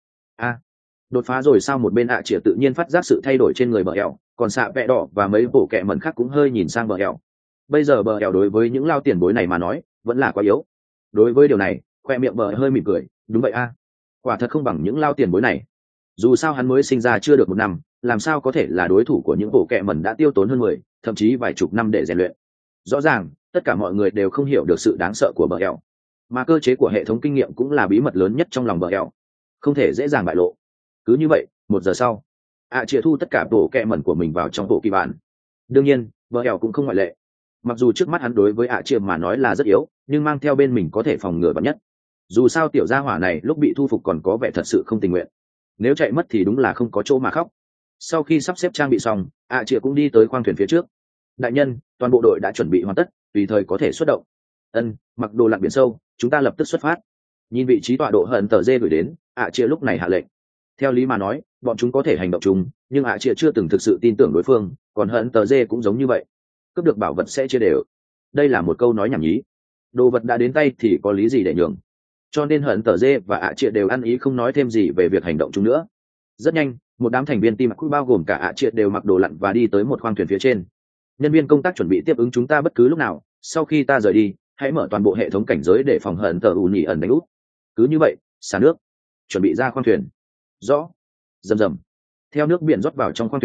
Đột phá rồi sao? Một bên Chia tự nhiên phát giác sự thay đổi trên người bờ eo, còn Sạ vẽ đỏ và mấy bộ kẹ mẩn khác cũng hơi nhìn sang bờ eo. Bây giờ bờ eo đối với những lao tiền bối này mà nói vẫn là quá yếu. Đối với điều này, khoe miệng bờ hơi mỉm cười. Đúng vậy quả thật không bằng những lao tiền bối này. Dù sao hắn mới sinh ra chưa được 1 năm, làm sao có thể là đối thủ của những bộ kẹ mẩn đã tiêu tốn hơn 10, thậm chí vài chục năm để rèn luyện. Rõ ràng tất cả mọi người đều không hiểu được sự đáng sợ của bờ eo, mà cơ chế của hệ thống kinh nghiệm cũng là bí mật lớn nhất trong lòng bờ eo, không thể dễ dàng bại lộ. Cứ như vậy, 1 giờ sau, Chia thu tất cả bộ kẹ mẩn của mình vào trong bộ kỳ bản. đương nhiên bờ eo cũng không ngoại lệ. Mặc dù trước mắt hắn đối với Chia mà nói là rất yếu, nhưng mang theo bên mình có thể phòng ngừa vạn nhất. Dù sao tiểu gia hỏa này lúc bị thu phục còn có vẻ thật sự không tình nguyện, nếu chạy mất thì đúng là không có chỗ mà khóc. Sau khi sắp xếp trang bị xong, Chia cũng đi tới khoang thuyền phía trước. Đại nhân, toàn bộ đội đã chuẩn bị hoàn tất, tùy thời có thể xuất động. Mặc đồ lặn biển sâu, chúng ta lập tức xuất phát. Nhìn vị trí tọa độ Hunter Dê gửi đến, Chia lúc này hạ lệnh. Theo lý mà nói, bọn chúng có thể hành động chung, nhưng Chia chưa từng thực sự tin tưởng đối phương, còn Hunter Dê cũng giống như vậy. Cướp được bảo vật sẽ chia đều. Đây là một câu nói nhảm nhí. Đồ vật đã đến tay thì có lý gì để nhường. Cho nên Hunter Dê và Chia đều ăn ý không nói thêm gì về việc hành động chung nữa. Rất nhanh, một đám thành viên team bao gồm cả Chia đều mặc đồ lặn và đi tới một khoang thuyền phía trên. Nhân viên công tác chuẩn bị tiếp ứng chúng ta bất cứ lúc nào, sau khi ta rời đi, hãy mở toàn bộ hệ thống cảnh giới để phòng Hunter nhỉ ẩn đánh úp. Cứ như vậy, xả nước, chuẩn bị ra khoang thuyền. Rõ. Rầm rầm. Theo nước biển rót vào trong khoang thuyền,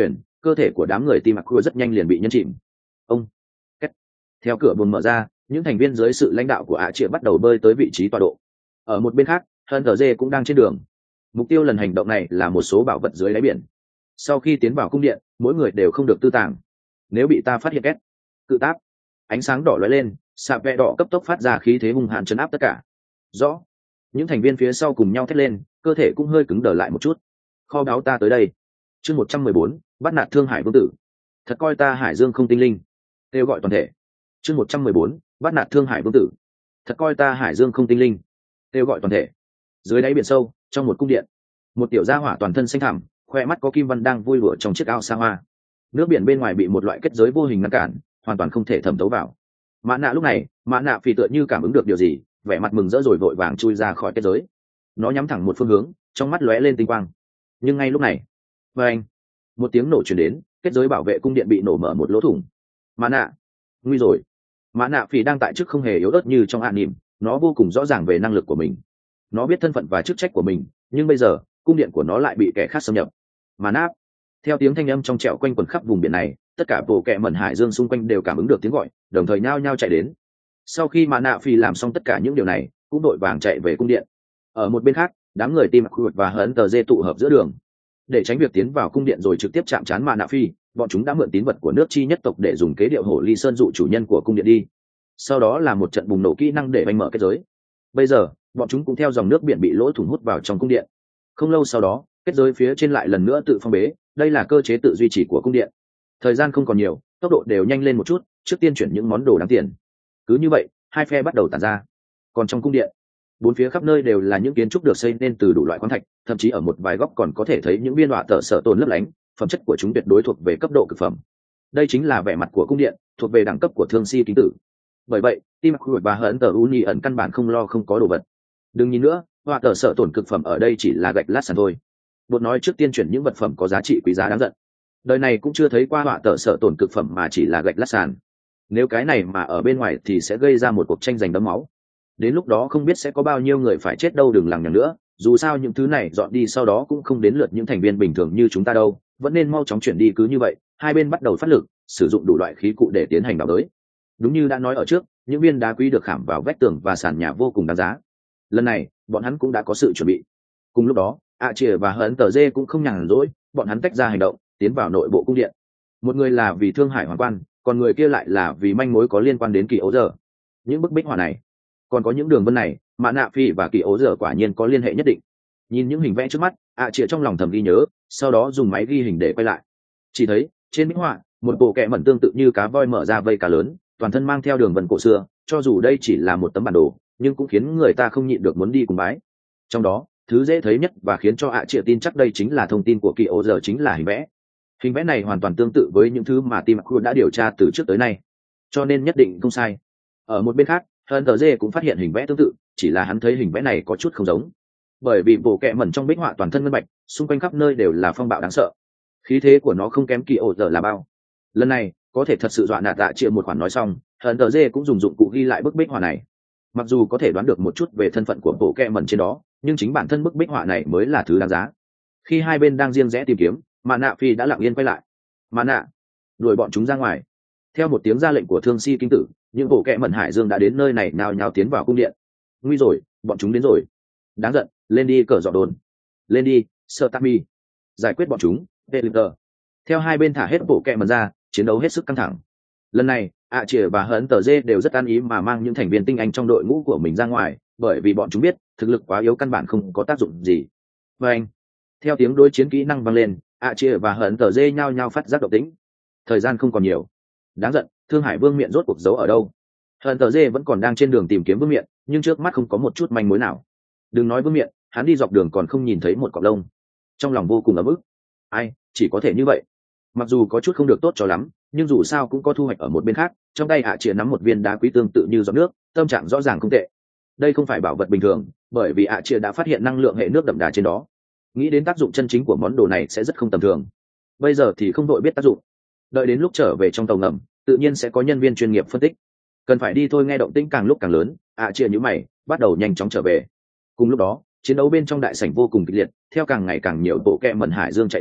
cơ thể của đám người tim mặc rất nhanh liền bị nhấn chìm. Ông Kết. Theo cửa buồng mở ra, những thành viên dưới sự lãnh đạo của ạ chia bắt đầu bơi tới vị trí tọa độ. Ở một bên khác, Hunter J cũng đang trên đường. Mục tiêu lần hành động này là một số bảo vật dưới đáy biển. Sau khi tiến vào cung điện, mỗi người đều không được tư tàng. Nếu bị ta phát hiện Kết, cự táp, ánh sáng đỏ lóe lên, sạp vẽ đỏ cấp tốc phát ra khí thế hung hãn chấn áp tất cả. Rõ. Những thành viên phía sau cùng nhau thét lên, cơ thể cũng hơi cứng đờ lại một chút. Kho báu ta tới đây. Chương 114, bắt nạt Thương Hải Vương tử. Thật coi ta Hải Dương không tinh linh. Kêu gọi toàn thể. Chương 114, bắt nạt Thương Hải Vương tử. Thật coi ta Hải Dương không tinh linh. Kêu gọi toàn thể. Dưới đáy biển sâu, trong một cung điện, một tiểu gia hỏa toàn thân xanh thẳm, khoe mắt có kim văn đang vui đùa trong chiếc ao sa hoa. Nước biển bên ngoài bị một loại kết giới vô hình ngăn cản, hoàn toàn không thể thẩm thấu vào. Mã Nạ lúc này, Mã Nạ Phỉ tựa như cảm ứng được điều gì, vẻ mặt mừng rỡ rồi vội vàng chui ra khỏi kết giới. Nó nhắm thẳng một phương hướng, trong mắt lóe lên tinh quang. Nhưng ngay lúc này, vang, một tiếng nổ truyền đến, kết giới bảo vệ cung điện bị nổ mở một lỗ thủng. Mã Nạ, nguy rồi. Mã Nạ Phỉ đang tại chức không hề yếu ớt như trong an nỉm, nó vô cùng rõ ràng về năng lực của mình. Nó biết thân phận và chức trách của mình, nhưng bây giờ cung điện của nó lại bị kẻ khác xâm nhập. Mà náp. Theo tiếng thanh âm trong trẻo quanh quẩn khắp vùng biển này, tất cả bộ kệ mẩn hải dương xung quanh đều cảm ứng được tiếng gọi, đồng thời nhao nhao chạy đến. Sau khi Mã Nạ Phi làm xong tất cả những điều này, cũng đội vàng chạy về cung điện. Ở một bên khác, đám người Tim Mặc và Hunter J tụ hợp giữa đường. Để tránh việc tiến vào cung điện rồi trực tiếp chạm trán Mã Nạ Phi, bọn chúng đã mượn tín vật của nước chi nhất tộc để dùng kế điệu hổ ly sơn dụ chủ nhân của cung điện đi. Sau đó là một trận bùng nổ kỹ năng để banh mở kết giới. Bây giờ, bọn chúng cũng theo dòng nước biển bị lỗ thủng hút vào trong cung điện. Không lâu sau đó, kết giới phía trên lại lần nữa tự phong bế, đây là cơ chế tự duy trì của cung điện. Thời gian không còn nhiều, tốc độ đều nhanh lên một chút, trước tiên chuyển những món đồ đáng tiền. Cứ như vậy, hai phe bắt đầu tản ra. Còn trong cung điện, bốn phía khắp nơi đều là những kiến trúc được xây nên từ đủ loại khoáng thạch, thậm chí ở một vài góc còn có thể thấy những viên họa tở sở tồn lấp lánh, phẩm chất của chúng tuyệt đối thuộc về cấp độ cực phẩm. Đây chính là vẻ mặt của cung điện, thuộc về đẳng cấp của thương si kính tử. Bởi vậy, Tim Mặc và Hận Tở Uni ẩn căn bản không lo không có đồ vật. Đừng nhìn nữa, họa tở sở tổn cực phẩm ở đây chỉ là gạch lát sàn thôi. Bột nói trước tiên chuyển những vật phẩm có giá trị quý giá đáng giận. Đời này cũng chưa thấy qua họa tở sở tổn cực phẩm mà chỉ là gạch lát sàn. Nếu cái này mà ở bên ngoài thì sẽ gây ra một cuộc tranh giành đẫm máu. Đến lúc đó không biết sẽ có bao nhiêu người phải chết đâu, đừng lằng nhằng nữa. Dù sao những thứ này dọn đi sau đó cũng không đến lượt những thành viên bình thường như chúng ta đâu, vẫn nên mau chóng chuyển đi. Cứ như vậy, hai bên bắt đầu phát lực, sử dụng đủ loại khí cụ để tiến hành đào đới. Đúng như đã nói ở trước, những viên đá quý được khảm vào vách tường và sàn nhà vô cùng đáng giá. Lần này, bọn hắn cũng đã có sự chuẩn bị. Cùng lúc đó, ạ chìa và Hận Tở Dê cũng không nhàn rỗi, bọn hắn tách ra hành động, tiến vào nội bộ cung điện. Một người là vì Thương Hải Hoàng Quan, còn người kia lại là vì manh mối có liên quan đến Kỳ Ố Giờ. Những bức bích họa này, còn có những đường vân này, Mã Nạ Phi và Kỳ Ố Giờ quả nhiên có liên hệ nhất định. Nhìn những hình vẽ trước mắt, ạ chìa trong lòng thầm ghi nhớ, sau đó dùng máy ghi hình để quay lại. Chỉ thấy trên bích họa, một bộ kệ mẩn tương tự như cá voi mở ra vây cá lớn, toàn thân mang theo đường vân cổ xưa. Cho dù đây chỉ là một tấm bản đồ, nhưng cũng khiến người ta không nhịn được muốn đi cùng bái. Trong đó, thứ dễ thấy nhất và khiến cho ạ chịa tin chắc đây chính là thông tin của Kỳ Ố Giờ chính là hình vẽ. Hình vẽ này hoàn toàn tương tự với những thứ mà Tim Mặc đã điều tra từ trước tới nay, cho nên nhất định không sai. Ở một bên khác, Hunter J cũng phát hiện hình vẽ tương tự, chỉ là hắn thấy hình vẽ này có chút không giống. Bởi vì bộ kệ mẩn trong bích họa toàn thân ngân bạch, xung quanh khắp nơi đều là phong bạo đáng sợ. Khí thế của nó không kém Kỳ Ố Giờ là bao. Lần này, có thể thật sự dọa nạt ạ chịa một khoản nói xong, Hunter J cũng dùng dụng cụ ghi lại bức bích họa này. Mặc dù có thể đoán được một chút về thân phận của bộ kệ mẩn trên đó, nhưng chính bản thân bức bích họa này mới là thứ đáng giá. Khi hai bên đang riêng rẽ tìm kiếm, Mã Nạ Phi đã lặng yên quay lại. Mã Nạ, đuổi bọn chúng ra ngoài. Theo một tiếng ra lệnh của Thương Si kinh tử, những bộ kệ mẩn hải dương đã đến nơi này nào nhào tiến vào cung điện. Nguy rồi, bọn chúng đến rồi. Đáng giận, lên đi cờ dọ đồn. Lên đi, Sơ Tami. Giải quyết bọn chúng, Peter. Theo hai bên thả hết bộ kệ mẩn ra, chiến đấu hết sức căng thẳng. Lần này, ạ chìa và Hận Tở Dê đều rất an ý mà mang những thành viên tinh anh trong đội ngũ của mình ra ngoài, bởi vì bọn chúng biết thực lực quá yếu căn bản không có tác dụng gì. Và anh, theo tiếng đối chiến kỹ năng vang lên, ạ chìa và Hận Tở Dê nhao nhao phát giác động tĩnh. Thời gian không còn nhiều. Đáng giận, Thương Hải Vương miện rốt cuộc giấu ở đâu? Hận Tở Dê vẫn còn đang trên đường tìm kiếm Vương miện, nhưng trước mắt không có một chút manh mối nào. Đừng nói Vương miện, hắn đi dọc đường còn không nhìn thấy một cọng lông. Trong lòng vô cùng ấm ức. Ai, chỉ có thể như vậy. Mặc dù có chút không được tốt cho lắm, nhưng dù sao cũng có thu hoạch ở một bên khác. Trong tay ạ chìa nắm một viên đá quý tương tự như giọt nước, tâm trạng rõ ràng không tệ. Đây không phải bảo vật bình thường, bởi vì ạ chìa đã phát hiện năng lượng hệ nước đậm đà trên đó. Nghĩ đến tác dụng chân chính của món đồ này sẽ rất không tầm thường. Bây giờ thì không đội biết tác dụng, đợi đến lúc trở về trong tàu ngầm, tự nhiên sẽ có nhân viên chuyên nghiệp phân tích. Cần phải đi thôi. Nghe động tĩnh càng lúc càng lớn, ạ chìa nhíu mày, bắt đầu nhanh chóng trở về. Cùng lúc đó, chiến đấu bên trong đại sảnh vô cùng kịch liệt, theo càng ngày càng nhiều bộ kệ mẩn hải dương chạy tới,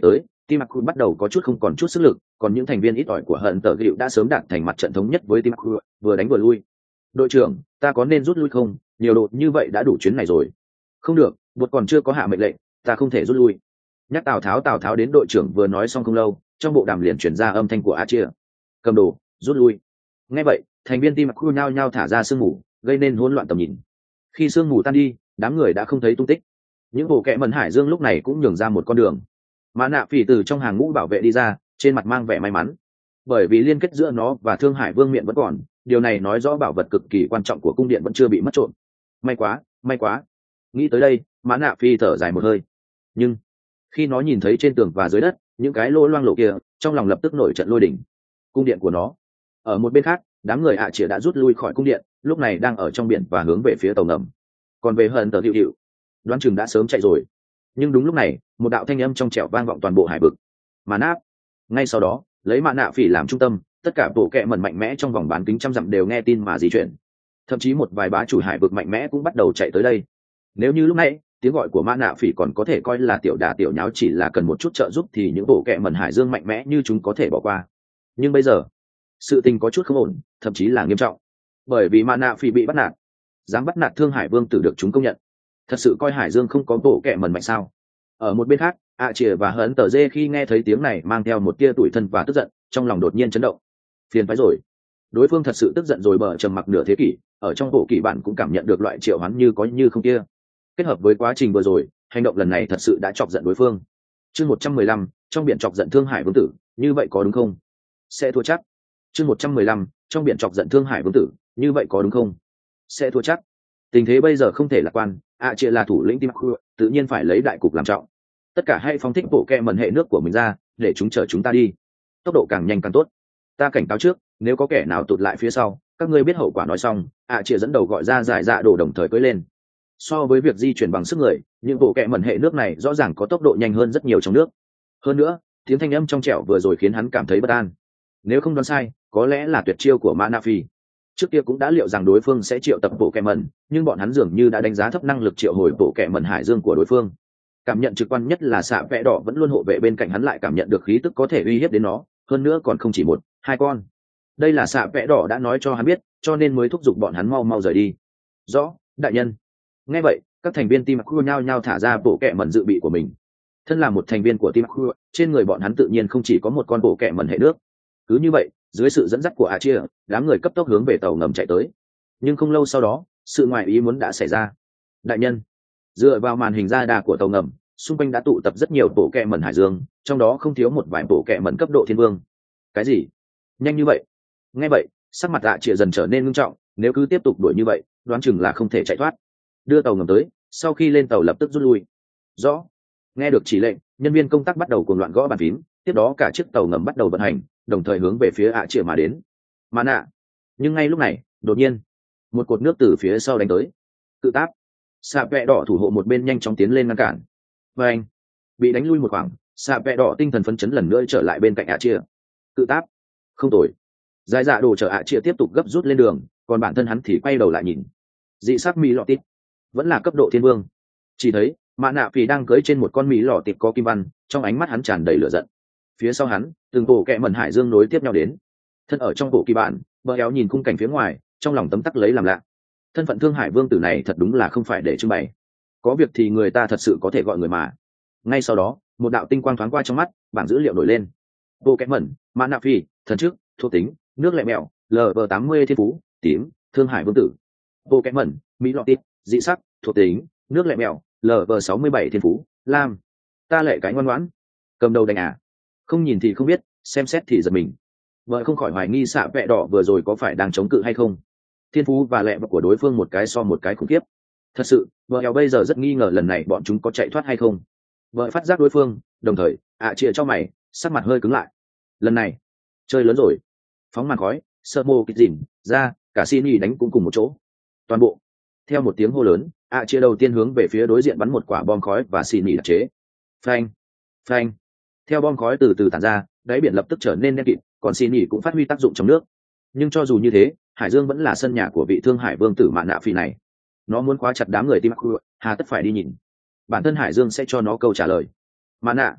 Tim Mặc bắt đầu có chút không còn chút sức lực, còn những thành viên ít ỏi của hận tờ gịu đã sớm đạt thành mặt trận thống nhất với Tim Mặc, vừa đánh vừa lui. Đội trưởng, ta có nên rút lui không? Nhiều đột như vậy đã đủ chuyến này rồi. Không được, bột còn chưa có hạ mệnh lệnh, ta không thể rút lui. Nhắc Tào Tháo đến đội trưởng vừa nói xong không lâu, trong bộ đàm liền chuyển ra âm thanh của A Chia. Cầm đồ, rút lui. Nghe vậy, thành viên Tim Mặc nhao nhao thả ra sương mù, gây nên hỗn loạn tầm nhìn. Khi sương mù tan đi, đám người đã không thấy tung tích. Những bộ kệ mẩn Hải Dương lúc này cũng nhường ra một con đường. Mã Nạ Phỉ từ trong hàng ngũ bảo vệ đi ra, trên mặt mang vẻ may mắn, bởi vì liên kết giữa nó và Thương Hải Vương miện vẫn còn, điều này nói rõ bảo vật cực kỳ quan trọng của cung điện vẫn chưa bị mất trộm. May quá, may quá. Nghĩ tới đây, Mã Nạ Phi thở dài một hơi. Nhưng khi nó nhìn thấy trên tường và dưới đất những cái lỗ loang lộ kia, trong lòng lập tức nổi trận lôi đỉnh. Cung điện của nó. Ở một bên khác, đám người ạ chĩa đã rút lui khỏi cung điện, lúc này đang ở trong biển và hướng về phía tàu ngầm. Còn về hận tờ hiệu hiệu, đoán chừng đã sớm chạy rồi. Nhưng đúng lúc này, một đạo thanh âm trong trẻo vang vọng toàn bộ hải vực. Mà náp. Ngay sau đó, lấy Mã Nạ Phỉ làm trung tâm, tất cả bộ kệ mẩn mạnh mẽ trong vòng bán kính trăm dặm đều nghe tin mà di chuyển. Thậm chí một vài bá chủ hải vực mạnh mẽ cũng bắt đầu chạy tới đây. Nếu như lúc nãy tiếng gọi của Mã Nạ Phỉ còn có thể coi là tiểu đả tiểu nháo, chỉ là cần một chút trợ giúp thì những bộ kệ mẩn Hải Dương mạnh mẽ như chúng có thể bỏ qua. Nhưng bây giờ, sự tình có chút không ổn, thậm chí là nghiêm trọng. Bởi vì Mã Nạ Phỉ bị bắt nạt, dám bắt nạt Thương Hải Vương tử được chúng công nhận. Thật sự coi Hải Dương không có bộ kệ mẩn mạnh sao? Ở một bên khác, ạ chĩa và hấn tờ dê khi nghe thấy tiếng này mang theo một tia tủi thân và tức giận, trong lòng đột nhiên chấn động. Phiền phái rồi, đối phương thật sự tức giận rồi. Bờ trầm mặc nửa thế kỷ, ở trong bộ kỳ bản cũng cảm nhận được loại triệu hoán như có như không kia, kết hợp với quá trình vừa rồi, hành động lần này thật sự đã chọc giận đối phương. Chương 115, trong biển chọc giận Thương Hải Vương tử, như vậy có đúng không? Sẽ thua chắc. Chương 115, trong biển chọc giận Thương Hải Vương tử, như vậy có đúng không? Sẽ thua chắc. Tình thế bây giờ không thể lạc quan, ạ chĩa là thủ lĩnh Tim Mặc, tự nhiên phải lấy đại cục làm trọng. Tất cả hãy phóng thích bộ kệ mẩn hệ nước của mình ra, để chúng chở chúng ta đi. Tốc độ càng nhanh càng tốt. Ta cảnh cáo trước, nếu có kẻ nào tụt lại phía sau, các ngươi biết hậu quả. Nói xong, ạ chĩa dẫn đầu gọi ra giải dạ đổ đồng thời cưỡi lên. So với việc di chuyển bằng sức người, những bộ kệ mẩn hệ nước này rõ ràng có tốc độ nhanh hơn rất nhiều trong nước. Hơn nữa, tiếng thanh âm trong trẻo vừa rồi khiến hắn cảm thấy bất an. Nếu không đoán sai, có lẽ là tuyệt chiêu của Mã Nạ Phi. Trước kia cũng đã liệu rằng đối phương sẽ triệu tập bộ kệ mẩn, nhưng bọn hắn dường như đã đánh giá thấp năng lực triệu hồi bộ kệ mẩn Hải Dương của đối phương. Cảm nhận trực quan nhất là xạ vẽ đỏ vẫn luôn hộ vệ bên cạnh hắn, lại cảm nhận được khí tức có thể uy hiếp đến nó, hơn nữa còn không chỉ một, hai con. Đây là xạ vẽ đỏ đã nói cho hắn biết, cho nên mới thúc giục bọn hắn mau mau rời đi. Rõ, đại nhân. Nghe vậy, các thành viên Team Aqua nhao nhao thả ra bộ kệ mẩn dự bị của mình. Thân là một thành viên của Team Aqua, trên người bọn hắn tự nhiên không chỉ có một con bộ kệ mẩn hệ nước. Cứ như vậy, dưới sự dẫn dắt của Achia, đám người cấp tốc hướng về tàu ngầm chạy tới. Nhưng không lâu sau đó, sự ngoại ý muốn đã xảy ra. Đại nhân, dựa vào màn hình radar của tàu ngầm, xung quanh đã tụ tập rất nhiều bộ kệ mẩn Hải Dương, trong đó không thiếu một vài bộ kệ mẩn cấp độ thiên vương. Cái gì? Nhanh như vậy? Nghe vậy, sắc mặt Achia dần trở nên nghiêm trọng, nếu cứ tiếp tục đuổi như vậy, đoán chừng là không thể chạy thoát. Đưa tàu ngầm tới, sau khi lên tàu lập tức rút lui. Rõ. Nghe được chỉ lệnh, nhân viên công tác bắt đầu cuồng loạn gõ bàn phím, tiếp đó cả chiếc tàu ngầm bắt đầu vận hành, đồng thời hướng về phía Achia mà đến. Mà nạ. Nhưng ngay lúc này, đột nhiên, một cột nước từ phía sau đánh tới. Cự táp. Xạ vẹ đỏ thủ hộ một bên nhanh chóng tiến lên ngăn cản. Và anh bị đánh lui một khoảng, xạ vẹ đỏ tinh thần phấn chấn lần nữa trở lại bên cạnh Achia. Cự táp. Không tồi. Giải dạ đồ chở Achia tiếp tục gấp rút lên đường, còn bản thân hắn thì quay đầu lại nhìn. Dị sắc mỹ lọ tít, vẫn là cấp độ thiên vương. Chỉ thấy Mã Nạ Phỉ đang cưỡi trên một con mỹ lọ tít có kim văn, trong ánh mắt hắn tràn đầy lửa giận. Phía sau hắn, từng bộ kệ mẩn Hải Dương nối tiếp nhau đến. Thân ở trong bộ kỳ bản, bờ éo nhìn khung cảnh phía ngoài, trong lòng tấm tắc lấy làm lạ. Thân phận Thương Hải Vương tử này thật đúng là không phải để trưng bày. Có việc thì người ta thật sự có thể gọi người mà. Ngay sau đó, một đạo tinh quang thoáng qua trong mắt, bảng dữ liệu nổi lên. Bộ kệ mẩn, Mã Nạ Phỉ, thần chức, thuộc tính, nước lẹ mèo, LV80 thiên phú, tím, Thương Hải Vương tử. Bộ kệ mẩn, mỹ lọ tít, dị sắc, thuộc tính, nước lẹ mèo, LV67 thiên phú, lam. Ta lệ cái ngoan ngoãn, cầm đầu đánh à? Không nhìn thì không biết, xem xét thì giật mình. Vợ không khỏi hoài nghi xạ vẹ đỏ vừa rồi có phải đang chống cự hay không. Thiên phú và lẹ của đối phương một cái so một cái khủng khiếp. Thật sự, vợ éo bây giờ rất nghi ngờ lần này bọn chúng có chạy thoát hay không. Vợ phát giác đối phương, đồng thời chĩa cho mày, sắc mặt hơi cứng lại. Lần này chơi lớn rồi. Phóng màn khói, sơ mô kịch dìm ra, cả xin y đánh cũng cùng một chỗ. Toàn bộ theo một tiếng hô lớn, chĩa đầu tiên hướng về phía đối diện bắn một quả bom khói và xin y đặc chế. Phanh, phanh. Theo bom khói từ từ tản ra, đáy biển lập tức trở nên đen kịt, còn xin y cũng phát huy tác dụng trong nước. Nhưng cho dù như thế, Hải Dương vẫn là sân nhà của vị Thương Hải Vương tử Mã Nạ Phỉ này. Nó muốn khóa chặt đám người Tim Aqua, hà tất phải đi nhìn. Bản thân Hải Dương sẽ cho nó câu trả lời. Mã Nạ,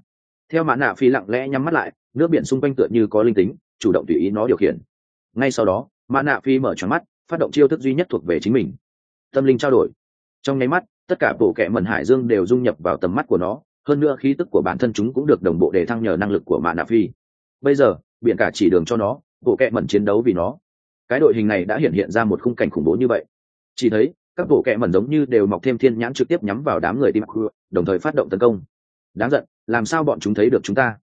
Theo mã nạ phi lặng lẽ nhắm mắt lại, nước biển xung quanh tựa như có linh tính, chủ động tùy ý nó điều khiển. Ngay sau đó mã nạ phi mở tròn mắt, phát động chiêu thức duy nhất thuộc về chính mình, tâm linh trao đổi. Trong nháy mắt tất cả bộ kệ mẩn hải dương đều dung nhập vào tầm mắt của nó, hơn nữa khí tức của bản thân chúng cũng được đồng bộ để thăng nhờ năng lực của mã nạ phi. Bây giờ biển cả chỉ đường cho nó, bộ kệ mẩn chiến đấu vì nó. Cái đội hình này đã hiện ra một khung cảnh khủng bố như vậy. Chỉ thấy các bộ kệ mẩn giống như đều mọc thêm thiên nhãn trực tiếp nhắm vào đám người tim đồng thời phát động tấn công. Đáng giận, làm sao bọn chúng thấy được chúng ta?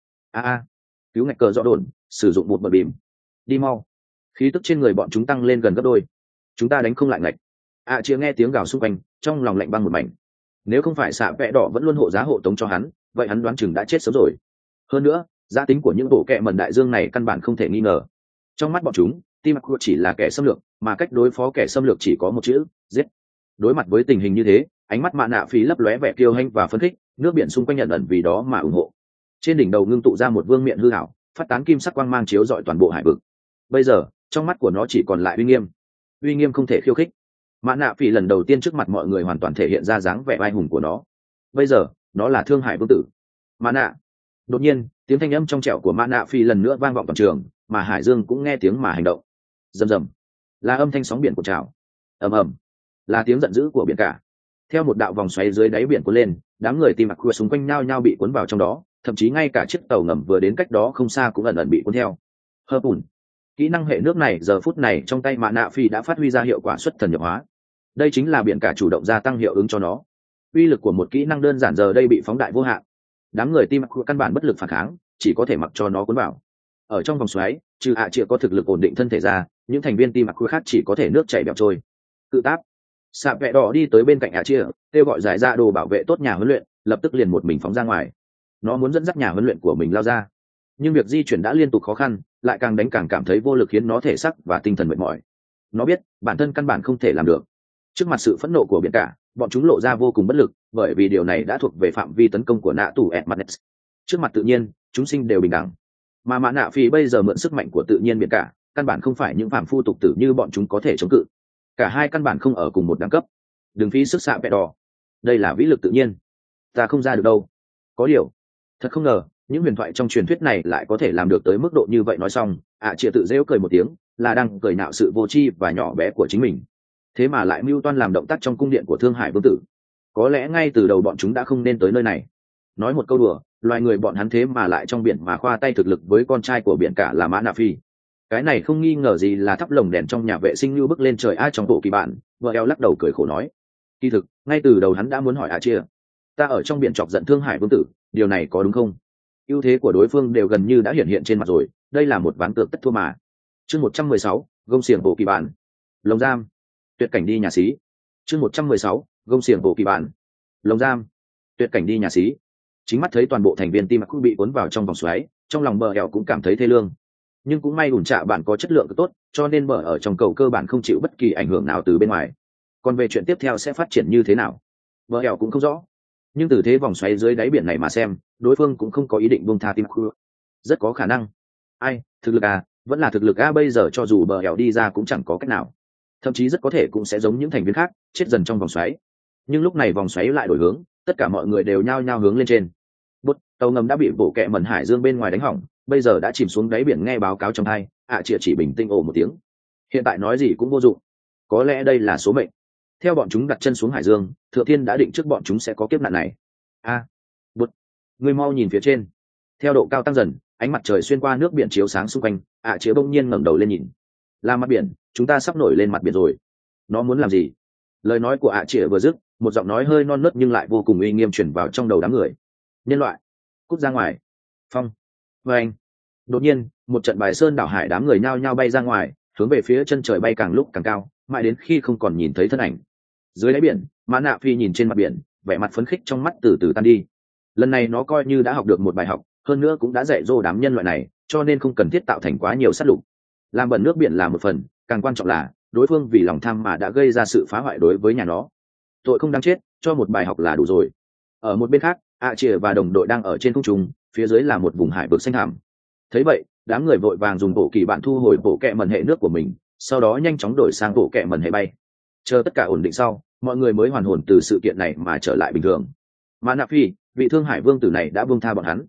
Cứu ngạch cờ rõ đồn, sử dụng một bật bìm. Đi mau. Khí tức trên người bọn chúng tăng lên gần gấp đôi. Chúng ta đánh không lại ngạch. Chia nghe tiếng gào xung quanh, trong lòng lạnh băng một mảnh. Nếu không phải xạ vẽ đỏ vẫn luôn hộ giá hộ tống cho hắn, vậy hắn đoán chừng đã chết sớm rồi. Hơn nữa giá tính của những bộ kệ mẩn đại dương này căn bản không thể nghi ngờ. Trong mắt bọn chúng, tim chỉ là kẻ xâm lược, mà cách đối phó kẻ xâm lược chỉ có một chữ: giết. Đối mặt với tình hình như thế, ánh mắt mạ nạ phí lấp lóe vẻ kiêu hãnh và phấn khích, nước biển xung quanh nhận ẩn vì đó mà ủng hộ. Trên đỉnh đầu ngưng tụ ra một vương miện hư hảo, phát tán kim sắc quang mang chiếu rọi toàn bộ hải vực. Bây giờ trong mắt của nó chỉ còn lại uy nghiêm không thể khiêu khích. Mã nạ phỉ lần đầu tiên trước mặt mọi người hoàn toàn thể hiện ra dáng vẻ vai hùng của nó. Bây giờ nó là Thương Hải Vương tử Mã nạ. Đột nhiên tiếng thanh âm trong trẻo của Mã nạ phỉ lần nữa vang vọng toàn trường, mà hải dương cũng nghe tiếng mà hành động. Rầm rầm là âm thanh sóng biển của trào, ầm ầm là tiếng giận dữ của biển cả. Theo một đạo vòng xoáy dưới đáy biển cuốn lên, đám người tìm mặc khua xung quanh nhau nhau bị cuốn vào trong đó, thậm chí ngay cả chiếc tàu ngầm vừa đến cách đó không xa cũng ẩn ẩn bị cuốn theo. Hơ bùn, kỹ năng hệ nước này giờ phút này trong tay Mã nạ phi đã phát huy ra hiệu quả xuất thần nhập hóa. Đây chính là biển cả chủ động gia tăng hiệu ứng cho nó. Uy lực của một kỹ năng đơn giản giờ đây bị phóng đại vô hạn. Đám người tim căn bản bất lực phản kháng, chỉ có thể mặc cho nó cuốn vào. Ở trong vòng xoáy, trừ Chia có thực lực ổn định thân thể ra, những thành viên tim khác chỉ có thể nước chảy bẹo trôi. Cự táp. Sạ vẹ đỏ đi tới bên cạnh Chia, kêu gọi giải ra đồ bảo vệ tốt nhà huấn luyện, lập tức liền một mình phóng ra ngoài. Nó muốn dẫn dắt nhà huấn luyện của mình lao ra, nhưng việc di chuyển đã liên tục khó khăn, lại càng đánh càng cảm thấy vô lực, khiến nó thể xác và tinh thần mệt mỏi. Nó biết bản thân căn bản không thể làm được. Trước mặt sự phẫn nộ của biển cả, bọn chúng lộ ra vô cùng bất lực, bởi vì điều này đã thuộc về phạm vi tấn công của nạ tù Edmanes. Trước mặt tự nhiên, chúng sinh đều bình đẳng, mà Mã nạ phi bây giờ mượn sức mạnh của tự nhiên biển cả, căn bản không phải những phàm phu tục tử như bọn chúng có thể chống cự. Cả hai căn bản không ở cùng một đẳng cấp. Đừng phí sức xạ vẹ đỏ, đây là vĩ lực tự nhiên, ta không ra được đâu. Có điều thật không ngờ, những huyền thoại trong truyền thuyết này lại có thể làm được tới mức độ như vậy. Nói xong, Chia tự rêu cười một tiếng, là đang cười nhạo sự vô tri và nhỏ bé của chính mình. Thế mà lại mưu toan làm động tác trong cung điện của Thương Hải Vương tử. Có lẽ ngay từ đầu bọn chúng đã không nên tới nơi này. Nói một câu đùa, loài người bọn hắn thế mà lại trong biển mà khoa tay thực lực với con trai của biển cả là Mã nạ phi. Cái này không nghi ngờ gì là thắp lồng đèn trong nhà vệ sinh như bước lên trời. Trong bộ kỳ bản, vợ eo lắc đầu cười khổ nói, kỳ thực ngay từ đầu hắn đã muốn hỏi Chia, ta ở trong biển chọc giận Thương Hải Vương tử, điều này có đúng không? Ưu thế của đối phương đều gần như đã hiện hiện trên mặt rồi, đây là một ván cược tất thua mà. Chương 116, gông xiềng bộ kỳ bản. Lồng giam. Tuyệt cảnh đi nhà xí. Chương 116, gông xiềng bộ kỳ bản. Lồng giam. Tuyệt cảnh đi nhà xí. Chính mắt thấy toàn bộ thành viên team Aku bị cuốn vào trong vòng xoáy, trong lòng bờ eo cũng cảm thấy thê lương. Nhưng cũng may ủn trạ bạn có chất lượng tốt, cho nên bờ ở trong cầu cơ bản không chịu bất kỳ ảnh hưởng nào từ bên ngoài. Còn về chuyện tiếp theo sẽ phát triển như thế nào, bờ eo cũng không rõ. Nhưng từ thế vòng xoáy dưới đáy biển này mà xem, đối phương cũng không có ý định buông tha team Aku. Rất có khả năng. Thực lực vẫn là thực lực bây giờ cho dù bờ eo đi ra cũng chẳng có cách nào. Thậm chí rất có thể cũng sẽ giống những thành viên khác, chết dần trong vòng xoáy. Nhưng lúc này vòng xoáy lại đổi hướng, tất cả mọi người đều nhao nhao hướng lên trên. Tàu ngầm đã bị bộ kệ mẩn hải dương bên ngoài đánh hỏng, bây giờ đã chìm xuống đáy biển. Nghe báo cáo trong tai, Chia chỉ bình tĩnh ồ một tiếng. Hiện tại nói gì cũng vô dụng, có lẽ đây là số mệnh. Theo bọn chúng đặt chân xuống hải dương, Thượng Thiên đã định trước bọn chúng sẽ có kiếp nạn này. Người mau nhìn phía trên. Theo độ cao tăng dần, ánh mặt trời xuyên qua nước biển chiếu sáng xung quanh. Chia bỗng nhiên ngẩng đầu lên nhìn. Là mặt biển, chúng ta sắp nổi lên mặt biển rồi. Nó muốn làm gì? Lời nói của Chia vừa dứt, một giọng nói hơi non nớt nhưng lại vô cùng uy nghiêm truyền vào trong đầu đám người. Nhân loại, cút ra ngoài. Phong. Và anh. Đột nhiên một trận bài sơn đảo hải, đám người nhao nhao bay ra ngoài, hướng về phía chân trời bay càng lúc càng cao, mãi đến khi không còn nhìn thấy thân ảnh. Dưới đáy biển, Mã nạ phi nhìn trên mặt biển, vẻ mặt phấn khích trong mắt từ từ tan đi. Lần này nó coi như đã học được một bài học, hơn nữa cũng đã dạy dỗ đám nhân loại này, cho nên không cần thiết tạo thành quá nhiều sát lục. Làm bẩn nước biển là một phần, càng quan trọng là đối phương vì lòng tham mà đã gây ra sự phá hoại đối với nhà nó. Tội không đáng chết, cho một bài học là đủ rồi. Ở một bên khác, Chia và đồng đội đang ở trên không trung, phía dưới là một vùng hải vực xanh thẳm. Thấy vậy, đám người vội vàng dùng bộ kỳ bản thu hồi bộ kệ mẩn hệ nước của mình, sau đó nhanh chóng đổi sang bộ kệ mẩn hệ bay. Chờ tất cả ổn định sau, mọi người mới hoàn hồn từ sự kiện này mà trở lại bình thường. Mã nạ phi, vị Thương Hải Vương tử này đã buông tha bọn hắn.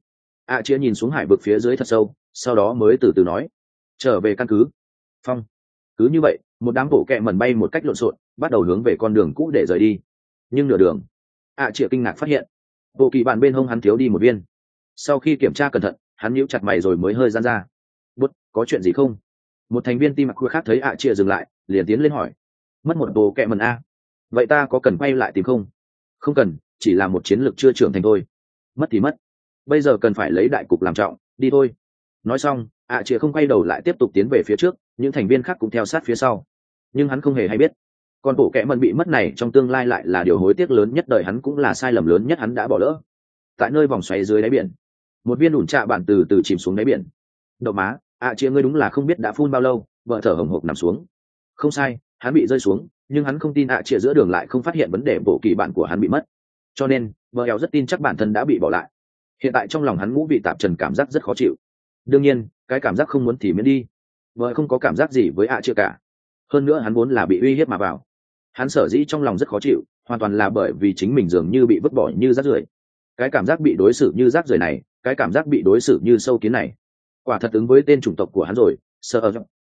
Chia nhìn xuống hải vực phía dưới thật sâu, sau đó mới từ từ nói, trở về căn cứ. Phong. Cứ như vậy, một đám bộ kẹ mẩn bay một cách lộn xộn, bắt đầu hướng về con đường cũ để rời đi. Nhưng nửa đường, Chia kinh ngạc phát hiện bộ kỳ bản bên hông hắn thiếu đi một viên. Sau khi kiểm tra cẩn thận, hắn nhíu chặt mày rồi mới hơi giãn ra. Bút, có chuyện gì không? Một thành viên tim mặc khuya khác thấy Chia dừng lại, liền tiến lên hỏi. Mất một bộ kẹ mẩn a? Vậy ta có cần quay lại tìm không? Không cần, chỉ là một chiến lược chưa trưởng thành thôi. Mất thì mất, bây giờ cần phải lấy đại cục làm trọng, đi thôi. Nói xong, Chia không quay đầu lại tiếp tục tiến về phía trước, những thành viên khác cũng theo sát phía sau. Nhưng hắn không hề hay biết, con bộ kẹ mẩn bị mất này trong tương lai lại là điều hối tiếc lớn nhất đời hắn, cũng là sai lầm lớn nhất hắn đã bỏ lỡ. Tại nơi vòng xoáy dưới đáy biển, một viên ủn trạ bạn từ từ chìm xuống đáy biển. Đậu má, Chia ngươi đúng là không biết đã phun bao lâu. Vợ thở hổn hộc nằm xuống. Không sai, hắn bị rơi xuống, nhưng hắn không tin Chia giữa đường lại không phát hiện vấn đề bộ kỳ bạn của hắn bị mất. Cho nên vợ eo rất tin chắc bản thân đã bị bỏ lại. Hiện tại trong lòng hắn ngũ vị tạp trần, cảm giác rất khó chịu. Đương nhiên cái cảm giác không muốn thì miễn đi, vợ không có cảm giác gì với Chia cả. Hơn nữa hắn vốn là bị uy hiếp mà vào. Hắn sở dĩ trong lòng rất khó chịu, hoàn toàn là bởi vì chính mình dường như bị vứt bỏ như rác rưởi. Cái cảm giác bị đối xử như rác rưởi này, cái cảm giác bị đối xử như sâu kiến này, quả thật ứng với tên chủng tộc của hắn rồi. Sợ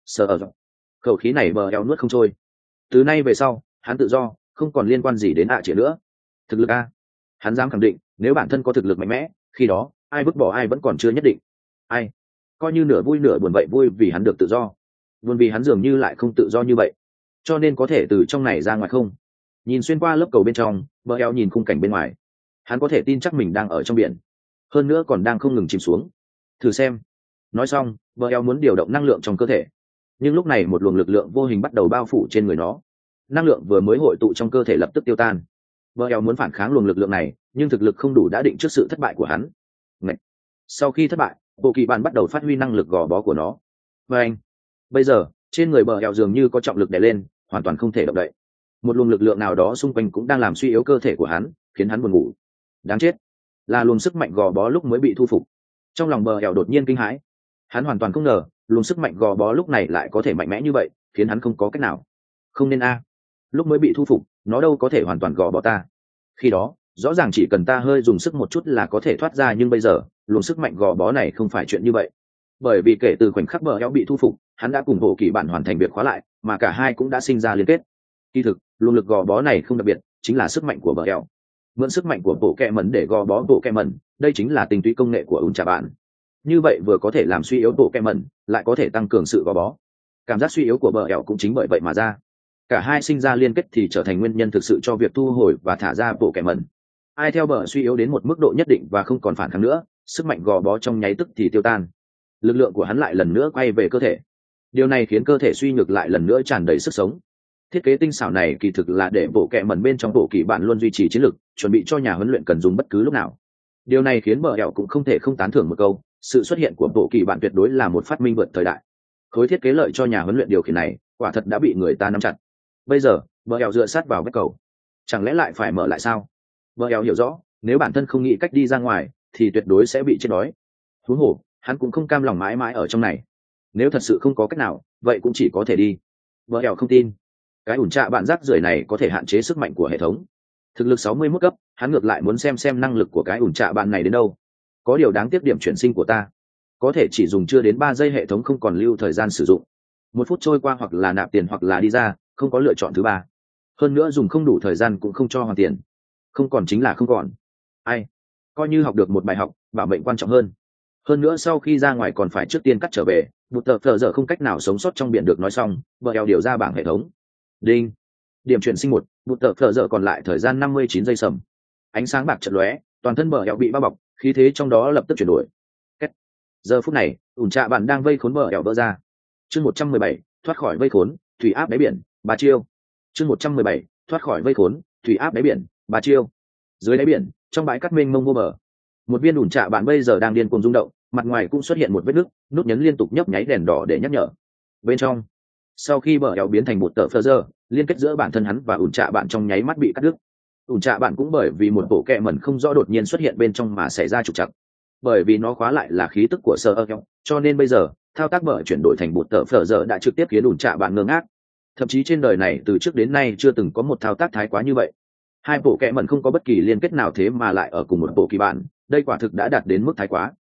ở khẩu khí này bờ eo nuốt không trôi. Từ nay về sau, hắn tự do, không còn liên quan gì đến Chia nữa. Thực lực a? Hắn dám khẳng định, nếu bản thân có thực lực mạnh mẽ, khi đó ai vứt bỏ ai vẫn còn chưa nhất định. Ai coi như nửa vui nửa buồn vậy, vui vì hắn được tự do, buồn vì hắn dường như lại không tự do như vậy, cho nên có thể từ trong này ra ngoài không. Nhìn xuyên qua lớp cầu bên trong, bờ eo nhìn khung cảnh bên ngoài, hắn có thể tin chắc mình đang ở trong biển, hơn nữa còn đang không ngừng chìm xuống. Thử xem. Nói xong, bờ eo muốn điều động năng lượng trong cơ thể, nhưng lúc này một luồng lực lượng vô hình bắt đầu bao phủ trên người nó. Năng lượng vừa mới hội tụ trong cơ thể lập tức tiêu tan. Bờ eo muốn phản kháng luồng lực lượng này, nhưng thực lực không đủ đã định trước sự thất bại của hắn. Ngậy. Sau khi thất bại, bộ kỳ bản bắt đầu phát huy năng lực gò bó của nó. Và anh, bây giờ trên người bờ eo dường như có trọng lực đè lên, hoàn toàn không thể động đậy. Một luồng lực lượng nào đó xung quanh cũng đang làm suy yếu cơ thể của hắn, khiến hắn buồn ngủ. Đáng chết, là luồng sức mạnh gò bó lúc mới bị thu phục. Trong lòng bờ eo đột nhiên kinh hãi. Hắn hoàn toàn không ngờ luồng sức mạnh gò bó lúc này lại có thể mạnh mẽ như vậy, khiến hắn không có cách nào. Không nên a, lúc mới bị thu phục nó đâu có thể hoàn toàn gò bó ta. Khi đó rõ ràng chỉ cần ta hơi dùng sức một chút là có thể thoát ra, nhưng bây giờ luồng sức mạnh gò bó này không phải chuyện như vậy. Bởi vì kể từ khoảnh khắc bờ eo bị thu phục, hắn đã cùng bộ kỳ bản hoàn thành việc khóa lại, mà cả hai cũng đã sinh ra liên kết. Kỳ thực luồng lực gò bó này không đặc biệt, chính là sức mạnh của bờ eo. Mượn sức mạnh của bộ kẹ mẩn để gò bó bộ kẹ mẩn, đây chính là tinh túy công nghệ của ủn trà bạn. Như vậy vừa có thể làm suy yếu bộ kẹ mẩn, lại có thể tăng cường sự gò bó. Cảm giác suy yếu của bờ eo cũng chính bởi vậy mà ra. Cả hai sinh ra liên kết thì trở thành nguyên nhân thực sự cho việc thu hồi và thả ra bộ kẹ mẩn. Ai theo bờ suy yếu đến một mức độ nhất định và không còn phản kháng nữa, sức mạnh gò bó trong nháy tức thì tiêu tan. Lực lượng của hắn lại lần nữa quay về cơ thể. Điều này khiến cơ thể suy nhược lại lần nữa tràn đầy sức sống. Thiết kế tinh xảo này kỳ thực là để bộ kẹ mẩn bên trong bộ kỳ bản luôn duy trì chiến lực, chuẩn bị cho nhà huấn luyện cần dùng bất cứ lúc nào. Điều này khiến bờ eo cũng không thể không tán thưởng một câu, sự xuất hiện của bộ kỳ bản tuyệt đối là một phát minh vượt thời đại. Khối thiết kế lợi cho nhà huấn luyện điều khiển này, quả thật đã bị người ta nắm chặt. Bây giờ bờ eo dựa sát vào vách cầu, chẳng lẽ lại phải mở lại sao? Bờ eo hiểu rõ, nếu bản thân không nghĩ cách đi ra ngoài thì tuyệt đối sẽ bị chết đói. Huống hồ hắn cũng không cam lòng mãi mãi ở trong này. Nếu thật sự không có cách nào, vậy cũng chỉ có thể đi. Bờ eo không tin cái ủn trạ bạn rác rưởi này có thể hạn chế sức mạnh của hệ thống. Thực lực 61 cấp, hắn ngược lại muốn xem năng lực của cái ủn trạ bạn này đến đâu. Có điều đáng tiếc điểm chuyển sinh của ta có thể chỉ dùng chưa đến 3 giây, hệ thống không còn lưu thời gian sử dụng. 1 phút trôi qua hoặc là nạp tiền hoặc là đi ra, không có lựa chọn thứ ba. Hơn nữa dùng không đủ thời gian cũng không cho hoàn tiền. Không còn chính là không còn. Ai coi như học được một bài học, bảo mệnh quan trọng hơn. Hơn nữa sau khi ra ngoài còn phải trước tiên cắt trở về, một tờ giờ không cách nào sống sót trong biển được. Nói xong, vợ eo điều ra bảng hệ thống. Đinh, điểm chuyển sinh 1, một tờ giờ còn lại thời gian 59 giây sầm. Ánh sáng bạc chợt lóe, toàn thân bờ eo bị bao bọc, khí thế trong đó lập tức chuyển đổi. Kết. Giờ phút này ủn trạ bạn đang vây khốn bờ eo vỡ ra. Chương 117, thoát khỏi vây khốn, thủy áp đáy biển, 3 chiêu. Chương 117, thoát khỏi vây khốn, thủy áp đáy biển, 3 chiêu. Dưới đáy biển, trong bãi cát mênh mông vô bờ, một viên ủn trạ bạn bây giờ đang điên cuồng rung động, mặt ngoài cũng xuất hiện một vết nứt, nút nhấn liên tục nhấp nháy đèn đỏ để nhắc nhở. Bên trong, sau khi bờ eo biến thành một tờ phơ giờ, liên kết giữa bản thân hắn và ủn trạ bạn trong nháy mắt bị cắt đứt. Ủn trạ bạn cũng bởi vì một bộ kẹ mẩn không rõ đột nhiên xuất hiện bên trong mà xảy ra trục trặc. Bởi vì nó khóa lại là khí tức của sơ eo, cho nên bây giờ thao tác bờ chuyển đổi thành một tờ phơ giờ đã trực tiếp khiến ủn trạ bạn ngơ ngác. Thậm chí trên đời này từ trước đến nay chưa từng có một thao tác thái quá như vậy. Hai bộ kẹ mẩn không có bất kỳ liên kết nào, thế mà lại ở cùng một bộ kỳ bản, đây quả thực đã đạt đến mức thái quá.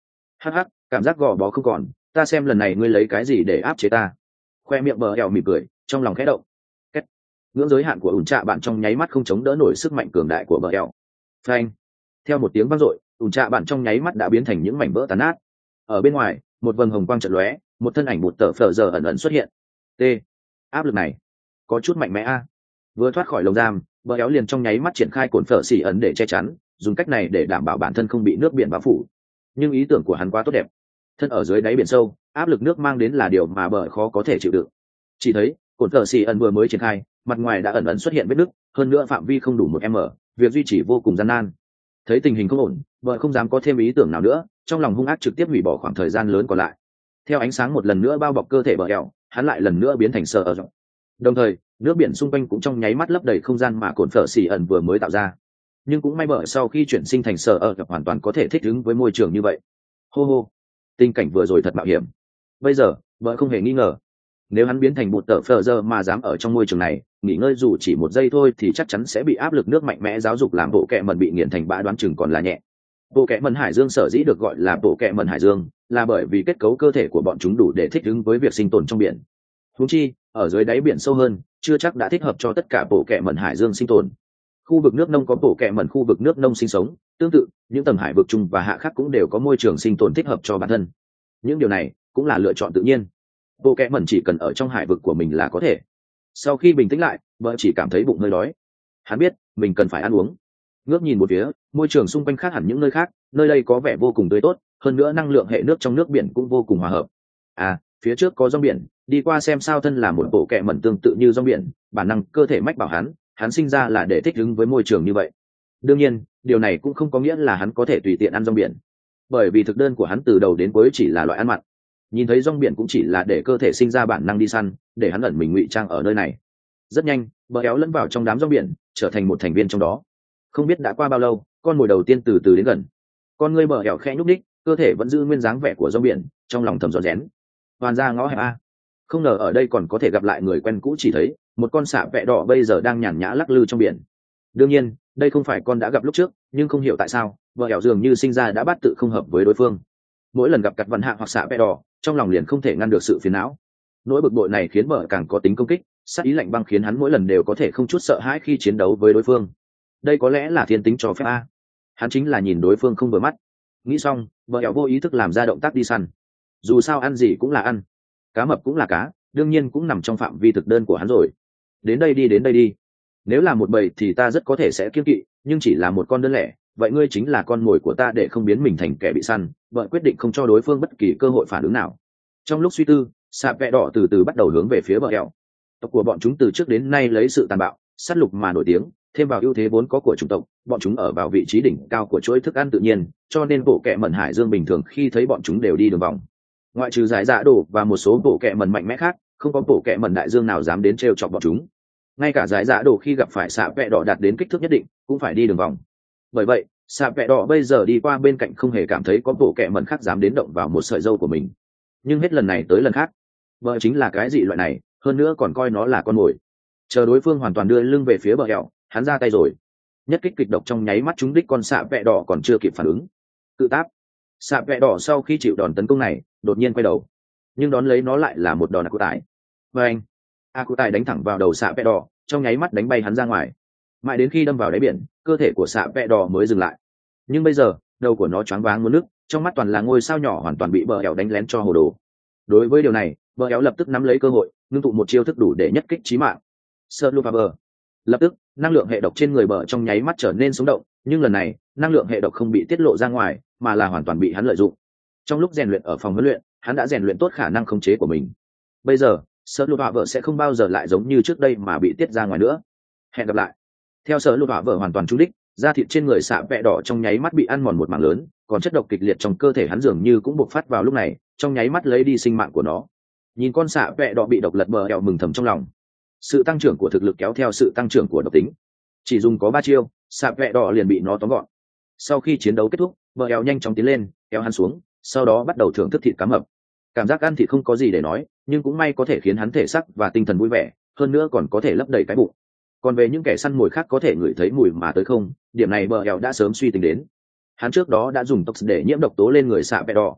hắc hắc, cảm giác gò bó không còn, ta xem lần này ngươi lấy cái gì để áp chế ta. Khoe miệng bờ eo mỉm cười, trong lòng khẽ động. Kết. Ngưỡng giới hạn của ủn trạ bạn trong nháy mắt không chống đỡ nổi sức mạnh cường đại của bờ eo. Phanh. Theo một tiếng vang dội, ủn trạ bạn trong nháy mắt đã biến thành những mảnh vỡ tàn nát. Ở bên ngoài, một vầng hồng quang chợt lóe, một thân ảnh bụt tở phở giờ ẩn ẩn xuất hiện. T. Áp lực này có chút mạnh mẽ a. Vừa thoát khỏi lồng giam, bờ eo liền trong nháy mắt triển khai cồn phở xỉ ẩn để che chắn, dùng cách này để đảm bảo bản thân không bị nước biển bao phủ. Nhưng ý tưởng của hắn quá tốt đẹp. Thân ở dưới đáy biển sâu, áp lực nước mang đến là điều mà bờ khó có thể chịu đựng. Chỉ thấy cồn phở xỉ ẩn vừa mới triển khai, mặt ngoài đã ẩn ẩn xuất hiện vết nứt, hơn nữa phạm vi không đủ 1 m, việc duy trì vô cùng gian nan. Thấy tình hình không ổn, bờ không dám có thêm ý tưởng nào nữa, trong lòng hung ác trực tiếp hủy bỏ khoảng thời gian lớn còn lại. Theo ánh sáng một lần nữa bao bọc cơ thể bờ eo, hắn lại lần nữa biến thành sờ ở rộng. Đồng thời nước biển xung quanh cũng trong nháy mắt lấp đầy không gian mà cồn phở xỉ ẩn vừa mới tạo ra. Nhưng cũng may bờ sau khi chuyển sinh thành sờ ở rộng hoàn toàn có thể thích ứng với môi trường như vậy. Hô hô, tình cảnh vừa rồi thật mạo hiểm. Bây giờ bờ không hề nghi ngờ, nếu hắn biến thành bụt tở phở giờ mà dám ở trong môi trường này nghỉ ngơi dù chỉ 1 giây thôi thì chắc chắn sẽ bị áp lực nước mạnh mẽ giáo dục làm bộ kẹ mẩn bị nghiền thành bã, đoán chừng còn là nhẹ. Bộ kẹ mẩn hải dương sở dĩ được gọi là bộ kẹ mẩn hải dương là bởi vì kết cấu cơ thể của bọn chúng đủ để thích ứng với việc sinh tồn trong biển. Huống chi ở dưới đáy biển sâu hơn chưa chắc đã thích hợp cho tất cả bộ kẹ mẩn hải dương sinh tồn. Khu vực nước nông có bộ kẹ mẩn khu vực nước nông sinh sống, tương tự những tầng hải vực trung và hạ khác cũng đều có môi trường sinh tồn thích hợp cho bản thân. Những điều này cũng là lựa chọn tự nhiên. Bộ kẹ mẩn chỉ cần ở trong hải vực của mình là có thể. Sau khi bình tĩnh lại, vợ chỉ cảm thấy bụng hơi đói. Hắn biết mình cần phải ăn uống. Ngước nhìn một phía, môi trường xung quanh khác hẳn những nơi khác, nơi đây có vẻ vô cùng tươi tốt, hơn nữa năng lượng hệ nước trong nước biển cũng vô cùng hòa hợp. À, phía trước có rong biển, đi qua xem sao. Thân là một bộ kẹ mẩn tương tự như rong biển, bản năng cơ thể mách bảo hắn sinh ra là để thích ứng với môi trường như vậy. Đương nhiên, điều này cũng không có nghĩa là hắn có thể tùy tiện ăn rong biển, bởi vì thực đơn của hắn từ đầu đến cuối chỉ là loại ăn mặn. Nhìn thấy rong biển cũng chỉ là để cơ thể sinh ra bản năng đi săn, để hắn ẩn mình ngụy trang ở nơi này. Rất nhanh, bờ éo lẫn vào trong đám rong biển, trở thành một thành viên trong đó. Không biết đã qua bao lâu, con mồi đầu tiên từ từ đến gần. Con ngươi bờ éo khẽ nhúc đích, cơ thể vẫn giữ nguyên dáng vẻ của rong biển, trong lòng thầm rón rén. Hoàn ra ngõ hẹp a, không ngờ ở đây còn có thể gặp lại người quen cũ. Chỉ thấy một con sạ vẹ đỏ bây giờ đang nhàn nhã lắc lư trong biển. Đương nhiên, đây không phải con đã gặp lúc trước, nhưng không hiểu tại sao bờ éo dường như sinh ra đã bắt tự không hợp với đối phương. Mỗi lần gặp cặt vận hạ hoặc sạ vẹ đỏ, trong lòng liền không thể ngăn được sự phiền não. Nỗi bực bội này khiến bờ càng có tính công kích, sát ý lạnh băng khiến hắn mỗi lần đều có thể không chút sợ hãi khi chiến đấu với đối phương. Đây có lẽ là thiên tính cho phép a. Hắn chính là nhìn đối phương không vừa mắt. Nghĩ xong, bờ ẻo vô ý thức làm ra động tác đi săn. Dù sao ăn gì cũng là ăn, cá mập cũng là cá, đương nhiên cũng nằm trong phạm vi thực đơn của hắn rồi. Đến đây đi. Nếu là một bầy thì ta rất có thể sẽ kiêng kỵ, nhưng chỉ là một con đơn lẻ, vậy ngươi chính là con mồi của ta. Để không biến mình thành kẻ bị săn, vợ quyết định không cho đối phương bất kỳ cơ hội phản ứng nào. Trong lúc suy tư, sạ vẹ đỏ từ từ bắt đầu hướng về phía bờ ẻo. Tộc của bọn chúng từ trước đến nay lấy sự tàn bạo, sát lục mà nổi tiếng, thêm vào ưu thế vốn có của chủng tộc, bọn chúng ở vào vị trí đỉnh cao của chuỗi thức ăn tự nhiên, cho nên bộ kệ mẩn hải dương bình thường khi thấy bọn chúng đều đi đường vòng. Ngoại trừ giải dạ đổ và một số bộ kệ mẩn mạnh mẽ khác, không có bộ kệ mẩn đại dương nào dám đến trêu chọc bọn chúng. Ngay cả giải dạ đổ khi gặp phải sạ vẹ đỏ đạt đến kích thước nhất định cũng phải đi đường vòng. Bởi vậy sạ vẹ đỏ bây giờ đi qua bên cạnh không hề cảm thấy có bộ kệ mẩn khác dám đến động vào một sợi râu của mình. Nhưng hết lần này tới lần khác, vợ chính là cái dị loại này, hơn nữa còn coi nó là con mồi. Chờ đối phương hoàn toàn đưa lưng về phía bờ ẻo, hắn ra tay rồi. Nhất kích kịch độc trong nháy mắt trúng đích con sạ vẹ đỏ còn chưa kịp phản ứng. Cự táp. Sạ vẹ đỏ sau khi chịu đòn tấn công này đột nhiên quay đầu, nhưng đón lấy nó lại là một đòn cụ tải. Và anh cụ tải đánh thẳng vào đầu sạ vẹ đỏ, trong nháy mắt đánh bay hắn ra ngoài. Mãi đến khi đâm vào đáy biển, cơ thể của sạ vẹ đỏ mới dừng lại. Nhưng bây giờ đầu của nó choáng váng muốn nứt, trong mắt toàn là ngôi sao nhỏ hoàn toàn bị bờ ẻo đánh lén cho hồ đồ. Đối với điều này, bờ ẻo lập tức nắm lấy cơ hội, ngưng tụ một chiêu thức đủ để nhất kích chí mạng. Sơ lu bờ. Lập tức năng lượng hệ độc trên người bờ trong nháy mắt trở nên sống động, nhưng lần này năng lượng hệ độc không bị tiết lộ ra ngoài, mà là hoàn toàn bị hắn lợi dụng. Trong lúc rèn luyện ở phòng huấn luyện, hắn đã rèn luyện tốt khả năng khống chế của mình. Bây giờ sơ lu bờ sẽ không bao giờ lại giống như trước đây mà bị tiết ra ngoài nữa. Hẹn gặp lại. Theo sơ lu bờ hoàn toàn trúng đích, da thịt trên người sạ vẹ đỏ trong nháy mắt bị ăn mòn một mảng lớn, còn chất độc kịch liệt trong cơ thể hắn dường như cũng bộc phát vào lúc này, trong nháy mắt lấy đi sinh mạng của nó. Nhìn con sạ vẹ đỏ bị độc lật, bờ ẻo mừng thầm trong lòng. Sự tăng trưởng của thực lực kéo theo sự tăng trưởng của độc tính. Chỉ dùng có 3 chiêu, sạ vẹ đỏ liền bị nó tóm gọn. Sau khi chiến đấu kết thúc, bờ ẻo nhanh chóng tiến lên kéo hắn xuống, sau đó bắt đầu thưởng thức thịt cá mập. Cảm giác ăn thịt không có gì để nói, nhưng cũng may có thể khiến hắn thể sắc và tinh thần vui vẻ, hơn nữa còn có thể lấp đầy cái bụng. Còn về những kẻ săn mồi khác có thể ngửi thấy mùi mà tới không, điểm này bờ ẻo đã sớm suy tính đến. Hắn trước đó đã dùng tốc để nhiễm độc tố lên người sạ vẹ đỏ,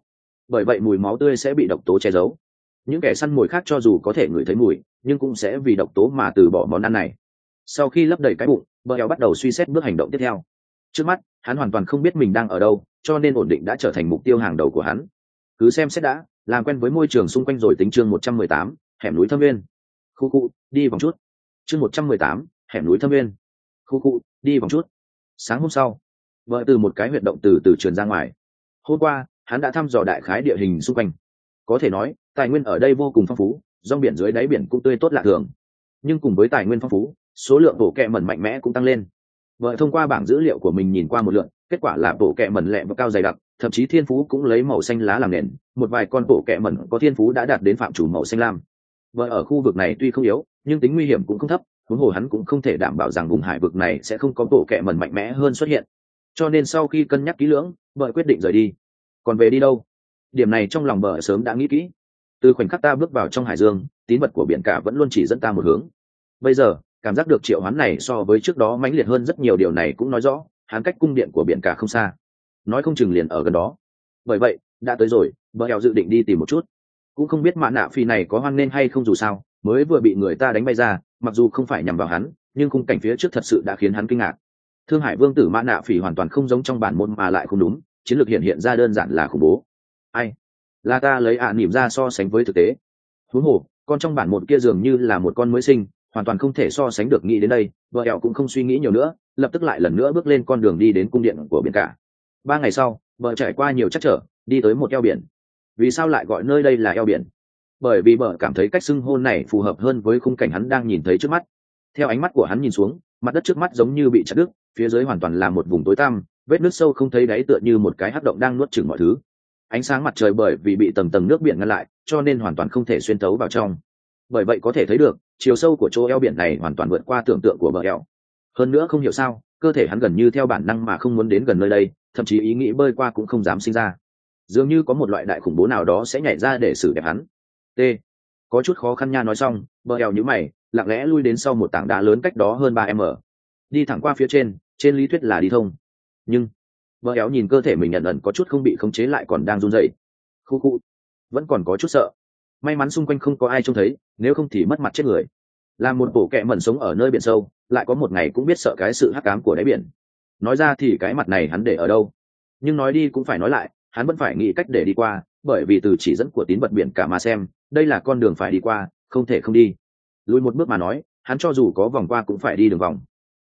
bởi vậy mùi máu tươi sẽ bị độc tố che giấu. Những kẻ săn mồi khác cho dù có thể ngửi thấy mùi nhưng cũng sẽ vì độc tố mà từ bỏ món ăn này. Sau khi lấp đầy cái bụng, bờ eo bắt đầu suy xét bước hành động tiếp theo. Trước mắt hắn hoàn toàn không biết mình đang ở đâu, cho nên ổn định đã trở thành mục tiêu hàng đầu của hắn. Cứ xem xét đã, làm quen với môi trường xung quanh rồi tính. Chương 118, hẻm núi Thâm Nguyên. Khu khu, đi vòng chút. Chương 118, hẻm núi Thâm Nguyên. Khu khu, đi vòng chút. Sáng hôm sau, vợ từ một cái huyệt động từ từ truyền ra ngoài. Hôm qua hắn đã thăm dò đại khái địa hình xung quanh, có thể nói tài nguyên ở đây vô cùng phong phú, rong biển dưới đáy biển cũng tươi tốt lạ thường. Nhưng cùng với tài nguyên phong phú, số lượng bộ kẹ mẩn mạnh mẽ cũng tăng lên. Vợ thông qua bảng dữ liệu của mình nhìn qua một lượt, kết quả là bộ kẹ mẩn lẹ và cao dày đặc, thậm chí thiên phú cũng lấy màu xanh lá làm nền, một vài con bộ kẹ mẩn có thiên phú đã đạt đến phạm chủ màu xanh lam. Vợ ở khu vực này tuy không yếu nhưng tính nguy hiểm cũng không thấp, huống hồ hắn cũng không thể đảm bảo rằng vùng hải vực này sẽ không có bộ kẹ mẩn mạnh mẽ hơn xuất hiện. Cho nên sau khi cân nhắc kỹ lưỡng, vợ quyết định rời đi. Còn về đi đâu? Điểm này trong lòng vợ sớm đã nghĩ kỹ. Từ khoảnh khắc ta bước vào trong hải dương, tín vật của biển cả vẫn luôn chỉ dẫn ta một hướng. Bây giờ cảm giác được triệu hoán này so với trước đó mãnh liệt hơn rất nhiều, điều này cũng nói rõ hắn cách cung điện của biển cả không xa, nói không chừng liền ở gần đó. Bởi vậy đã tới rồi, vợ eo dự định đi tìm một chút. Cũng không biết mạ nạ phi này có hoan nên hay không, dù sao mới vừa bị người ta đánh bay ra, mặc dù không phải nhằm vào hắn nhưng khung cảnh phía trước thật sự đã khiến hắn kinh ngạc. Thương Hải Vương tử mạ nạ phỉ hoàn toàn không giống trong bản môn mà lại không đúng, chiến lược hiện ra đơn giản là khủng bố. Ai là ta lấy nỉm ra so sánh với thực tế. Huống hồ con trong bản môn kia dường như là một con mới sinh, hoàn toàn không thể so sánh được. Nghĩ đến đây, vợ eo cũng không suy nghĩ nhiều nữa, lập tức lại lần nữa bước lên con đường đi đến cung điện của biển cả. 3 ngày sau, vợ trải qua nhiều trắc trở, đi tới một eo biển. Vì sao lại gọi nơi đây là eo biển? Bởi vì vợ cảm thấy cách xưng hô này phù hợp hơn với khung cảnh hắn đang nhìn thấy trước mắt. Theo ánh mắt của hắn nhìn xuống, mặt đất trước mắt giống như bị chặt đứt, phía dưới hoàn toàn là một vùng tối tăm, vết nước sâu không thấy đáy, tựa như một cái hắc động đang nuốt chửng mọi thứ. Ánh sáng mặt trời bởi vì bị tầng tầng nước biển ngăn lại, cho nên hoàn toàn không thể xuyên thấu vào trong. Bởi vậy có thể thấy được chiều sâu của chỗ eo biển này hoàn toàn vượt qua tưởng tượng của bờ eo. Hơn nữa không hiểu sao, cơ thể hắn gần như theo bản năng mà không muốn đến gần nơi đây, thậm chí ý nghĩ bơi qua cũng không dám sinh ra. Dường như có một loại đại khủng bố nào đó sẽ nhảy ra để xử đẹp hắn. T. Có chút khó khăn nha. Nói xong, bờ eo nhíu mày, lặng lẽ lui đến sau một tảng đá lớn cách đó hơn 3 m, đi thẳng qua phía trên lý thuyết là đi thông. Nhưng bờ eo nhìn cơ thể mình nhận ẩn có chút không bị khống chế, lại còn đang run rẩy. Khu khu, vẫn còn có chút sợ. May mắn xung quanh không có ai trông thấy, nếu không thì mất mặt chết người. Là một bộ kẹ mẩn sống ở nơi biển sâu, lại có một ngày cũng biết sợ cái sự hắc ám của đáy biển. Nói ra thì cái mặt này hắn để ở đâu, nhưng nói đi cũng phải nói lại, hắn vẫn phải nghĩ cách để đi qua, bởi vì từ chỉ dẫn của tín vật biển cả mà xem, đây là con đường phải đi qua, không thể không đi. Lùi một bước mà nói, hắn cho dù có vòng qua cũng phải đi đường vòng.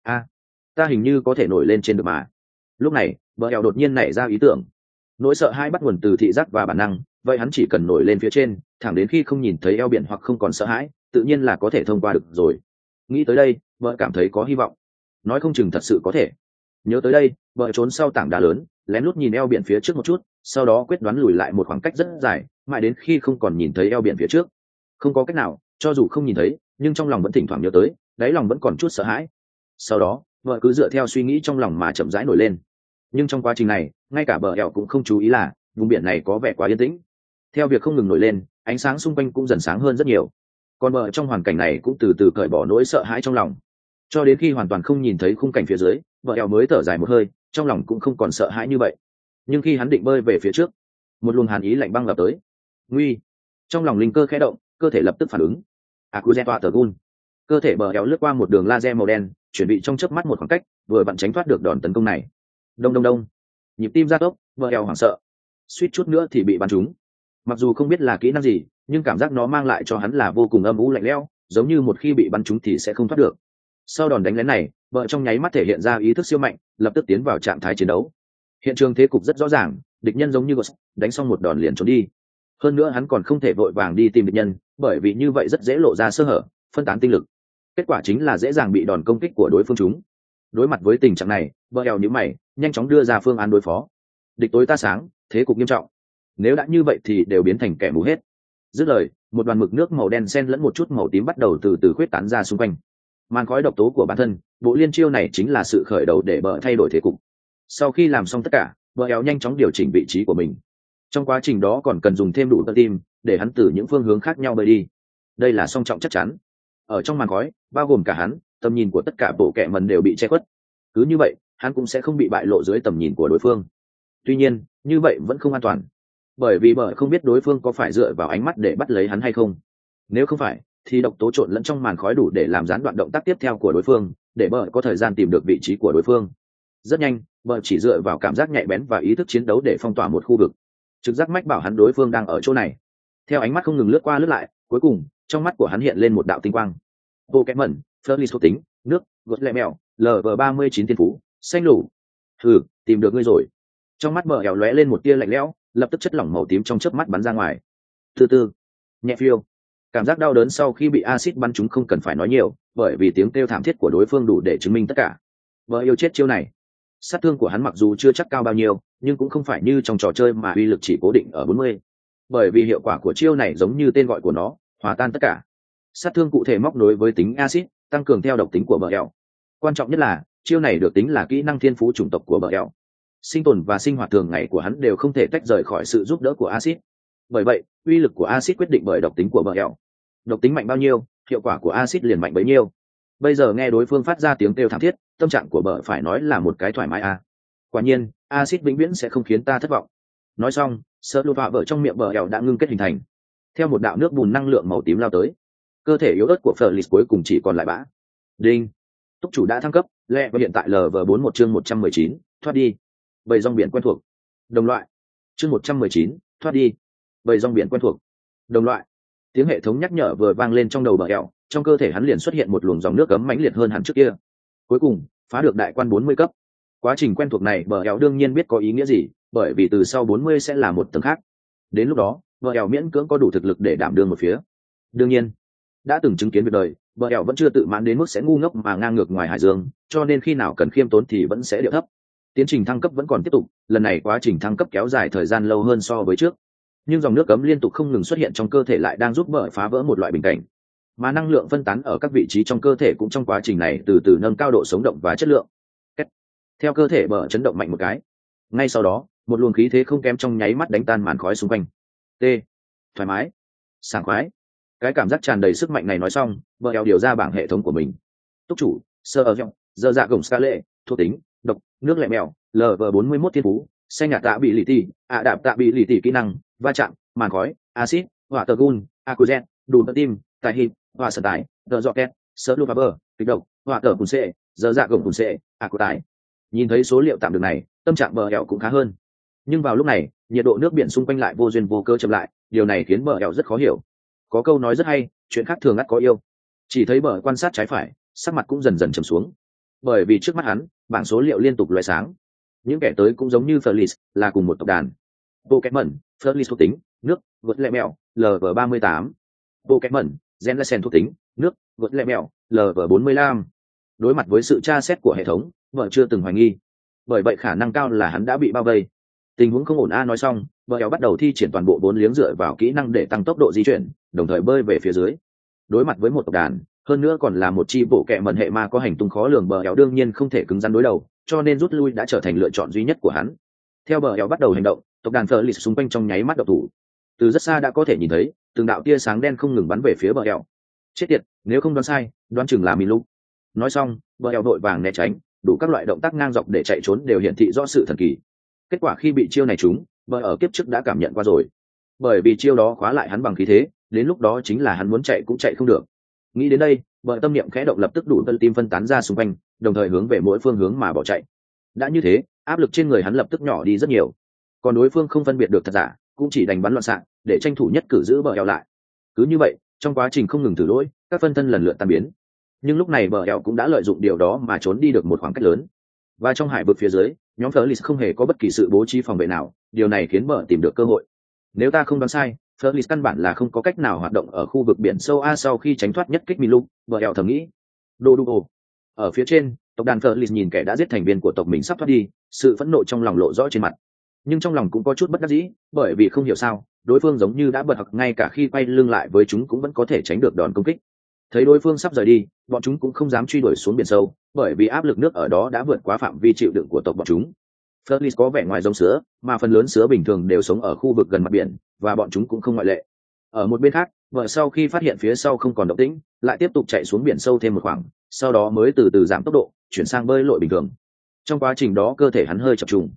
Ta hình như có thể nổi lên trên được mà. Lúc này bờ eo đột nhiên nảy ra ý tưởng. Nỗi sợ hãi bắt nguồn từ thị giác và bản năng, vậy hắn chỉ cần nổi lên phía trên, thẳng đến khi không nhìn thấy eo biển hoặc không còn sợ hãi, tự nhiên là có thể thông qua được rồi. Nghĩ tới đây, vợ cảm thấy có hy vọng, nói không chừng thật sự có thể. Nhớ tới đây, vợ trốn sau tảng đá lớn, lén lút nhìn eo biển phía trước một chút, sau đó quyết đoán lùi lại một khoảng cách rất dài, mãi đến khi không còn nhìn thấy eo biển phía trước. Không có cách nào, cho dù không nhìn thấy nhưng trong lòng vẫn thỉnh thoảng nhớ tới, đáy lòng vẫn còn chút sợ hãi. Sau đó vợ cứ dựa theo suy nghĩ trong lòng mà chậm rãi nổi lên. Nhưng trong quá trình này, ngay cả bờ eo cũng không chú ý là vùng biển này có vẻ quá yên tĩnh. Theo việc không ngừng nổi lên, ánh sáng xung quanh cũng dần sáng hơn rất nhiều. Còn bờ trong hoàn cảnh này cũng từ từ cởi bỏ nỗi sợ hãi trong lòng, cho đến khi hoàn toàn không nhìn thấy khung cảnh phía dưới, bờ eo mới thở dài một hơi, trong lòng cũng không còn sợ hãi như vậy. Nhưng khi hắn định bơi về phía trước, một luồng hàn ý lạnh băng ập tới. Nguy! Trong lòng linh cơ khẽ động, cơ thể lập tức phản ứng. Akuzetoa Tergun. Cơ thể bờ eo lướt qua một đường laser màu đen, chuẩn bị trong chớp mắt một khoảng cách, vừa vặn tránh thoát được đòn tấn công này. Đông đông đông, nhịp tim gia tốc, bờ eo hoảng sợ, suýt chút nữa thì bị bắn trúng. Mặc dù không biết là kỹ năng gì, nhưng cảm giác nó mang lại cho hắn là vô cùng âm u lạnh lẽo, giống như một khi bị bắn trúng thì sẽ không thoát được. Sau đòn đánh lén này, vợ trong nháy mắt thể hiện ra ý thức siêu mạnh, lập tức tiến vào trạng thái chiến đấu. Hiện trường thế cục rất rõ ràng, địch nhân giống như Ghost, đánh xong một đòn liền trốn đi. Hơn nữa hắn còn không thể vội vàng đi tìm địch nhân, bởi vì như vậy rất dễ lộ ra sơ hở, phân tán tinh lực. Kết quả chính là dễ dàng bị đòn công kích của đối phương trúng. Đối mặt với tình trạng này, bờ eo nhíu mày, nhanh chóng đưa ra phương án đối phó. Địch tối ta sáng, thế cục nghiêm trọng. Nếu đã như vậy thì đều biến thành kẻ mù hết. Dứt lời, một đoàn mực nước màu đen xen lẫn một chút màu tím bắt đầu từ từ khuyết tán ra xung quanh. Màn khói độc tố của bản thân, bộ liên chiêu này chính là sự khởi đầu để bờ thay đổi thế cục. Sau khi làm xong tất cả, bờ eo nhanh chóng điều chỉnh vị trí của mình. Trong quá trình đó còn cần dùng thêm đủ tơ tim để hắn từ những phương hướng khác nhau bơi đi. Đây là song trọng chắc chắn. Ở trong màn khói, bao gồm cả hắn, tầm nhìn của tất cả bộ kệ mần đều bị che khuất. Cứ như vậy, hắn cũng sẽ không bị bại lộ dưới tầm nhìn của đối phương. Tuy nhiên, như vậy vẫn không an toàn. bởi vì bờ không biết đối phương có phải dựa vào ánh mắt để bắt lấy hắn hay không. Nếu không phải thì độc tố trộn lẫn trong màn khói đủ để làm gián đoạn động tác tiếp theo của đối phương, để bờ có thời gian tìm được vị trí của đối phương. Rất nhanh, bờ chỉ dựa vào cảm giác nhạy bén và ý thức chiến đấu để phong tỏa một khu vực. Trực giác mách bảo hắn đối phương đang ở chỗ này. Theo ánh mắt không ngừng lướt qua lướt lại, cuối cùng trong mắt của hắn hiện lên một đạo tinh quang. Pokémon, Furlis thuộc tính, nước, gột lẹ mèo, LV39 thiên phú, xanh lù. Tìm được ngươi rồi. Trong mắt bờ ẻo lóe lên một tia lạnh lẽo, lập tức chất lỏng màu tím trong chớp mắt bắn ra ngoài. Từ từ, nhẹ phiêu. Cảm giác đau đớn sau khi bị axit bắn trúng không cần phải nói nhiều, bởi vì tiếng kêu thảm thiết của đối phương đủ để chứng minh tất cả. Bờ yêu chết chiêu này. Sát thương của hắn mặc dù chưa chắc cao bao nhiêu, nhưng cũng không phải như trong trò chơi mà uy lực chỉ cố định ở 40. Bởi vì hiệu quả của chiêu này giống như tên gọi của nó, hòa tan tất cả. Sát thương cụ thể móc nối với tính axit, tăng cường theo độc tính của bờ ẻo. Quan trọng nhất là chiêu này được tính là kỹ năng thiên phú chủng tộc của bờ ẻo. Sinh tồn và sinh hoạt thường ngày của hắn đều không thể tách rời khỏi sự giúp đỡ của axit. Bởi vậy uy lực của axit quyết định bởi độc tính của bờ ẻo. Độc tính mạnh bao nhiêu, hiệu quả của axit liền mạnh bấy nhiêu. Bây giờ nghe đối phương phát ra tiếng kêu thảm thiết, tâm trạng của bờ phải nói là một cái thoải mái à. Quả nhiên axit vĩnh viễn sẽ không khiến ta thất vọng. Nói xong, sợ lụt vạ vợ trong miệng bờ ẻo đã ngưng kết hình thành. Theo một đạo nước bùn năng lượng màu tím lao tới, cơ thể yếu ớt của Furlis cuối cùng chỉ còn lại bã. Đinh, túc chủ đã thăng cấp, lẹ và hiện tại LV41 chương 119, thoát đi. Bầy rong biển quen thuộc. Đồng loại. Chương 119, thoát đi. Bầy rong biển quen thuộc. Đồng loại. Tiếng hệ thống nhắc nhở vừa vang lên trong đầu bờ ẻo, trong cơ thể hắn liền xuất hiện một luồng dòng nước cấm mãnh liệt hơn hẳn trước kia. Cuối cùng phá được đại quan 40 cấp. Quá trình quen thuộc này bờ ẻo đương nhiên biết có ý nghĩa gì, bởi vì từ sau 40 sẽ là một tầng khác. Đến lúc đó bờ ẻo miễn cưỡng có đủ thực lực để đảm đương một phía. Đương nhiên đã từng chứng kiến việc đời, bờ ẻo vẫn chưa tự mãn đến mức sẽ ngu ngốc mà ngang ngược ngoài hải dương, cho nên khi nào cần khiêm tốn thì vẫn sẽ điệu thấp. Tiến trình thăng cấp vẫn còn tiếp tục, lần này quá trình thăng cấp kéo dài thời gian lâu hơn so với trước, nhưng dòng nước cấm liên tục không ngừng xuất hiện trong cơ thể lại đang giúp bờ phá vỡ một loại bình cảnh, mà năng lượng phân tán ở các vị trí trong cơ thể cũng trong quá trình này từ từ nâng cao độ sống động và chất lượng. Theo cơ thể bờ chấn động mạnh một cái, ngay sau đó một luồng khí thế không kém trong nháy mắt đánh tan màn khói xung quanh. Thoải mái, sảng khoái. Cái cảm giác tràn đầy sức mạnh này nói xong, bờ eo điều ra bảng hệ thống của mình. Túc chủ, sơ ở giọng, dơ dạ gồng ska lệ, thuộc tính, độc, nước lẹ mèo, LV41 thiên phú, xanh nhạt tạ bị lì tì, đạp tạ bị lì tì kỹ năng, va chạm, màn khói, acid, hỏa tờ gun, akuzen, đủ tơ tim, tài hịp, hỏa sở tải, tờ dọ két, sơ lưu bờ, kịch độc, hỏa tờ cùn xệ, dơ dạ gồng cùn xệ, aku tải. Nhìn thấy số liệu tạm được này, tâm trạng bờ eo cũng khá hơn. Nhưng vào lúc này, nhiệt độ nước biển xung quanh lại vô duyên vô cớ chậm lại, điều này khiến bờ eo rất khó hiểu. Có câu nói rất hay, chuyện khác thường ắt có yêu. Chỉ thấy bờ quan sát trái phải, sắc mặt cũng dần dần trầm xuống, bởi vì trước mắt hắn bảng số liệu liên tục lóe sáng. Những kẻ tới cũng giống như Furlis, là cùng một tộc đàn. Pokémon, Furlis thuộc tính, nước, vượt lẹ mèo, LV38. Pokémon, Genlesen thuộc tính, nước, vượt lẹ mèo, LV45. Đối mặt với sự tra xét của hệ thống, vợ chưa từng hoài nghi, bởi vậy khả năng cao là hắn đã bị bao vây. Tình huống không ổn a nói xong, vợ éo bắt đầu thi triển toàn bộ vốn liếng dựa vào kỹ năng để tăng tốc độ di chuyển, đồng thời bơi về phía dưới. Đối mặt với một tộc đàn, hơn nữa còn là một chi bộ kệ mẩn hệ ma có hành tung khó lường, bờ éo đương nhiên không thể cứng rắn đối đầu, cho nên rút lui đã trở thành lựa chọn duy nhất của hắn. Theo bờ éo bắt đầu hành động, tộc đàn Furlis xung quanh trong nháy mắt độc thủ. Từ rất xa đã có thể nhìn thấy từng đạo tia sáng đen không ngừng bắn về phía bờ éo. Chết tiệt, nếu không đoán sai, đoán chừng là Milu. Nói xong, bờ éo vội vàng né tránh, đủ các loại động tác ngang dọc để chạy trốn đều hiển thị rõ sự thần kỳ. Kết quả khi bị chiêu này trúng, bờ ở kiếp trước đã cảm nhận qua rồi, bởi vì chiêu đó khóa lại hắn bằng khí thế, đến lúc đó chính là hắn muốn chạy cũng chạy không được. Nghĩ đến đây, bờ tâm niệm khẽ động, lập tức đủ tân tim phân tán ra xung quanh, đồng thời hướng về mỗi phương hướng mà bỏ chạy. Đã như thế, áp lực trên người hắn lập tức nhỏ đi rất nhiều, còn đối phương không phân biệt được thật giả, cũng chỉ đánh bắn loạn xạ để tranh thủ nhất cử giữ bờ eo lại. Cứ như vậy, trong quá trình không ngừng thử lỗi, các phân thân lần lượt tan biến. Nhưng lúc này bờ eo cũng đã lợi dụng điều đó mà trốn đi được một khoảng cách lớn. Và trong hải vực phía dưới, nhóm Furlis không hề có bất kỳ sự bố trí phòng vệ nào, điều này khiến bờ tìm được cơ hội. Nếu ta không đoán sai, Furlis căn bản là không có cách nào hoạt động ở khu vực biển sâu A sau khi tránh thoát nhất kích Milu, bờ eo thầm nghĩ. Đô đu ồ. Ở phía trên, tộc đàn Furlis nhìn kẻ đã giết thành viên của tộc mình sắp thoát đi, sự phẫn nộ trong lòng lộ rõ trên mặt. Nhưng trong lòng cũng có chút bất đắc dĩ, bởi vì không hiểu sao, đối phương giống như đã bật học, ngay cả khi quay lưng lại với chúng cũng vẫn có thể tránh được đòn công kích. Thấy đối phương sắp rời đi, bọn chúng cũng không dám truy đuổi xuống biển sâu, bởi vì áp lực nước ở đó đã vượt quá phạm vi chịu đựng của tộc bọn chúng. Furlis có vẻ ngoài giống sứa, mà phần lớn sứa bình thường đều sống ở khu vực gần mặt biển, và bọn chúng cũng không ngoại lệ. Ở một bên khác, vợ sau khi phát hiện phía sau không còn động tĩnh, lại tiếp tục chạy xuống biển sâu thêm một khoảng, sau đó mới từ từ giảm tốc độ, chuyển sang bơi lội bình thường. Trong quá trình đó cơ thể hắn hơi chập trùng.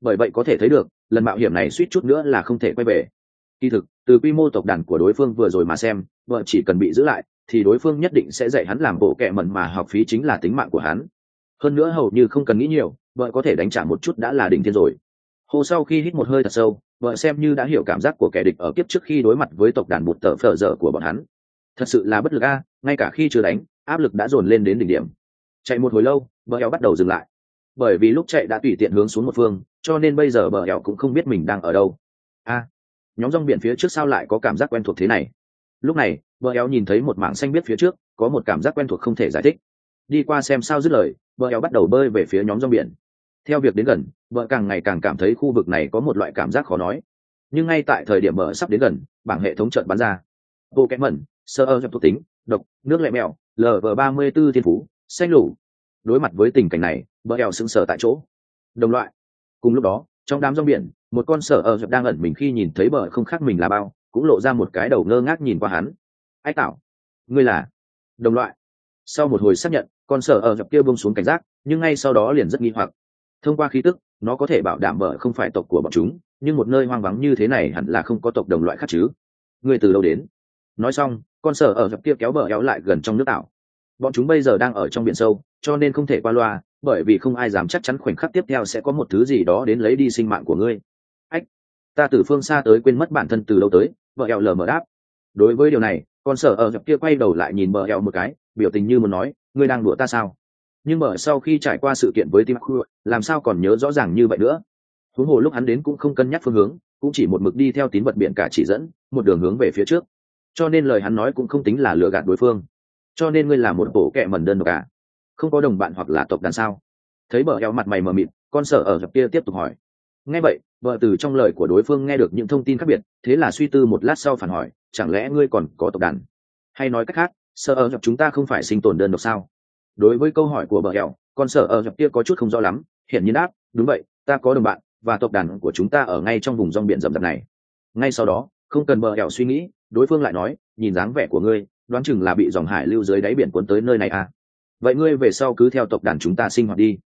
bởi vậy có thể thấy được lần mạo hiểm này suýt chút nữa là không thể quay về. Kỳ thực từ quy mô tộc đàn của đối phương vừa rồi mà xem, vợ chỉ cần bị giữ lại thì đối phương nhất định sẽ dạy hắn làm bộ kệ mẩn mà học phí chính là tính mạng của hắn. Hơn nữa hầu như không cần nghĩ nhiều, vợ có thể đánh trả một chút đã là đỉnh thiên rồi. Hồ sau khi hít một hơi thật sâu, vợ xem như đã hiểu cảm giác của kẻ địch ở kiếp trước khi đối mặt với tộc đàn bụt tở phở dở của bọn hắn. Thật sự là bất lực a, ngay cả khi chưa đánh, áp lực đã dồn lên đến đỉnh điểm. Chạy một hồi lâu, bờ eo bắt đầu dừng lại. Bởi vì lúc chạy đã tùy tiện hướng xuống một phương, cho nên bây giờ bờ eo cũng không biết mình đang ở đâu. A, nhóm rong biển phía trước sao lại có cảm giác quen thuộc thế này? Lúc này, bờ eo nhìn thấy một mảng xanh biết phía trước, có một cảm giác quen thuộc không thể giải thích. Đi qua xem sao dứt lời, bờ eo bắt đầu bơi về phía nhóm rong biển. Theo việc đến gần, vợ càng ngày càng cảm thấy khu vực này có một loại cảm giác khó nói. Nhưng ngay tại thời điểm bờ sắp đến gần, bảng hệ thống chợt bắn ra bộ kẽ mẩn sơ ơ thuộc tính độc nước lẹ mèo LV34 thiên phú xanh lủ. Đối mặt với tình cảnh này, bờ eo sững sờ tại chỗ. Đồng loại. Cùng lúc đó, trong đám rong biển, một con sở ở đang ẩn mình khi nhìn thấy bờ không khác mình là bao, cũng lộ ra một cái đầu ngơ ngác nhìn qua hắn. Ái tạo, ngươi là đồng loại. Sau một hồi xác nhận, con sở ở kia buông xuống cảnh giác, nhưng ngay sau đó liền rất nghi hoặc. Thông qua khí tức, nó có thể bảo đảm bờ không phải tộc của bọn chúng, nhưng một nơi hoang vắng như thế này hẳn là không có tộc đồng loại khác chứ. Ngươi từ đâu đến? Nói xong, con sở ở kia kéo bờ éo lại gần trong nước tảo. Bọn chúng bây giờ đang ở trong biển sâu, cho nên không thể qua loa, bởi vì không ai dám chắc chắn khoảnh khắc tiếp theo sẽ có một thứ gì đó đến lấy đi sinh mạng của ngươi. Ách, ta từ phương xa tới quên mất bản thân từ lâu tới, bờ éo lờ mờ đáp. Đối với điều này, con sở ở kia quay đầu lại nhìn bờ éo một cái, biểu tình như muốn nói, ngươi đang đùa ta sao? Nhưng bởi sau khi trải qua sự kiện với Tim Khu, làm sao còn nhớ rõ ràng như vậy nữa? Huống hồ lúc hắn đến cũng không cân nhắc phương hướng, cũng chỉ một mực đi theo tín vật biển cả chỉ dẫn, một đường hướng về phía trước. Cho nên lời hắn nói cũng không tính là lừa gạt đối phương. Cho nên ngươi là một bộ kệ mẩn đơn độc à? Không có đồng bạn hoặc là tộc đàn sao? Thấy bờ eo mặt mày mờ mịt, con sở ở kia tiếp tục hỏi. Nghe vậy, vợ từ trong lời của đối phương nghe được những thông tin khác biệt, thế là suy tư một lát sau phản hỏi, chẳng lẽ ngươi còn có tộc đàn? Hay nói cách khác, sở ở chúng ta không phải sinh tồn đơn độc sao? Đối với câu hỏi của bờ eo, con sở ở kia có chút không rõ lắm, hiển nhiên đáp, đúng vậy, ta có đồng bạn và tộc đàn của chúng ta ở ngay trong vùng rong biển rậm rạp này. Ngay sau đó, không cần bờ eo suy nghĩ, đối phương lại nói, nhìn dáng vẻ của ngươi, đoán chừng là bị dòng hải lưu dưới đáy biển cuốn tới nơi này à? Vậy ngươi về sau cứ theo tộc đàn chúng ta sinh hoạt đi.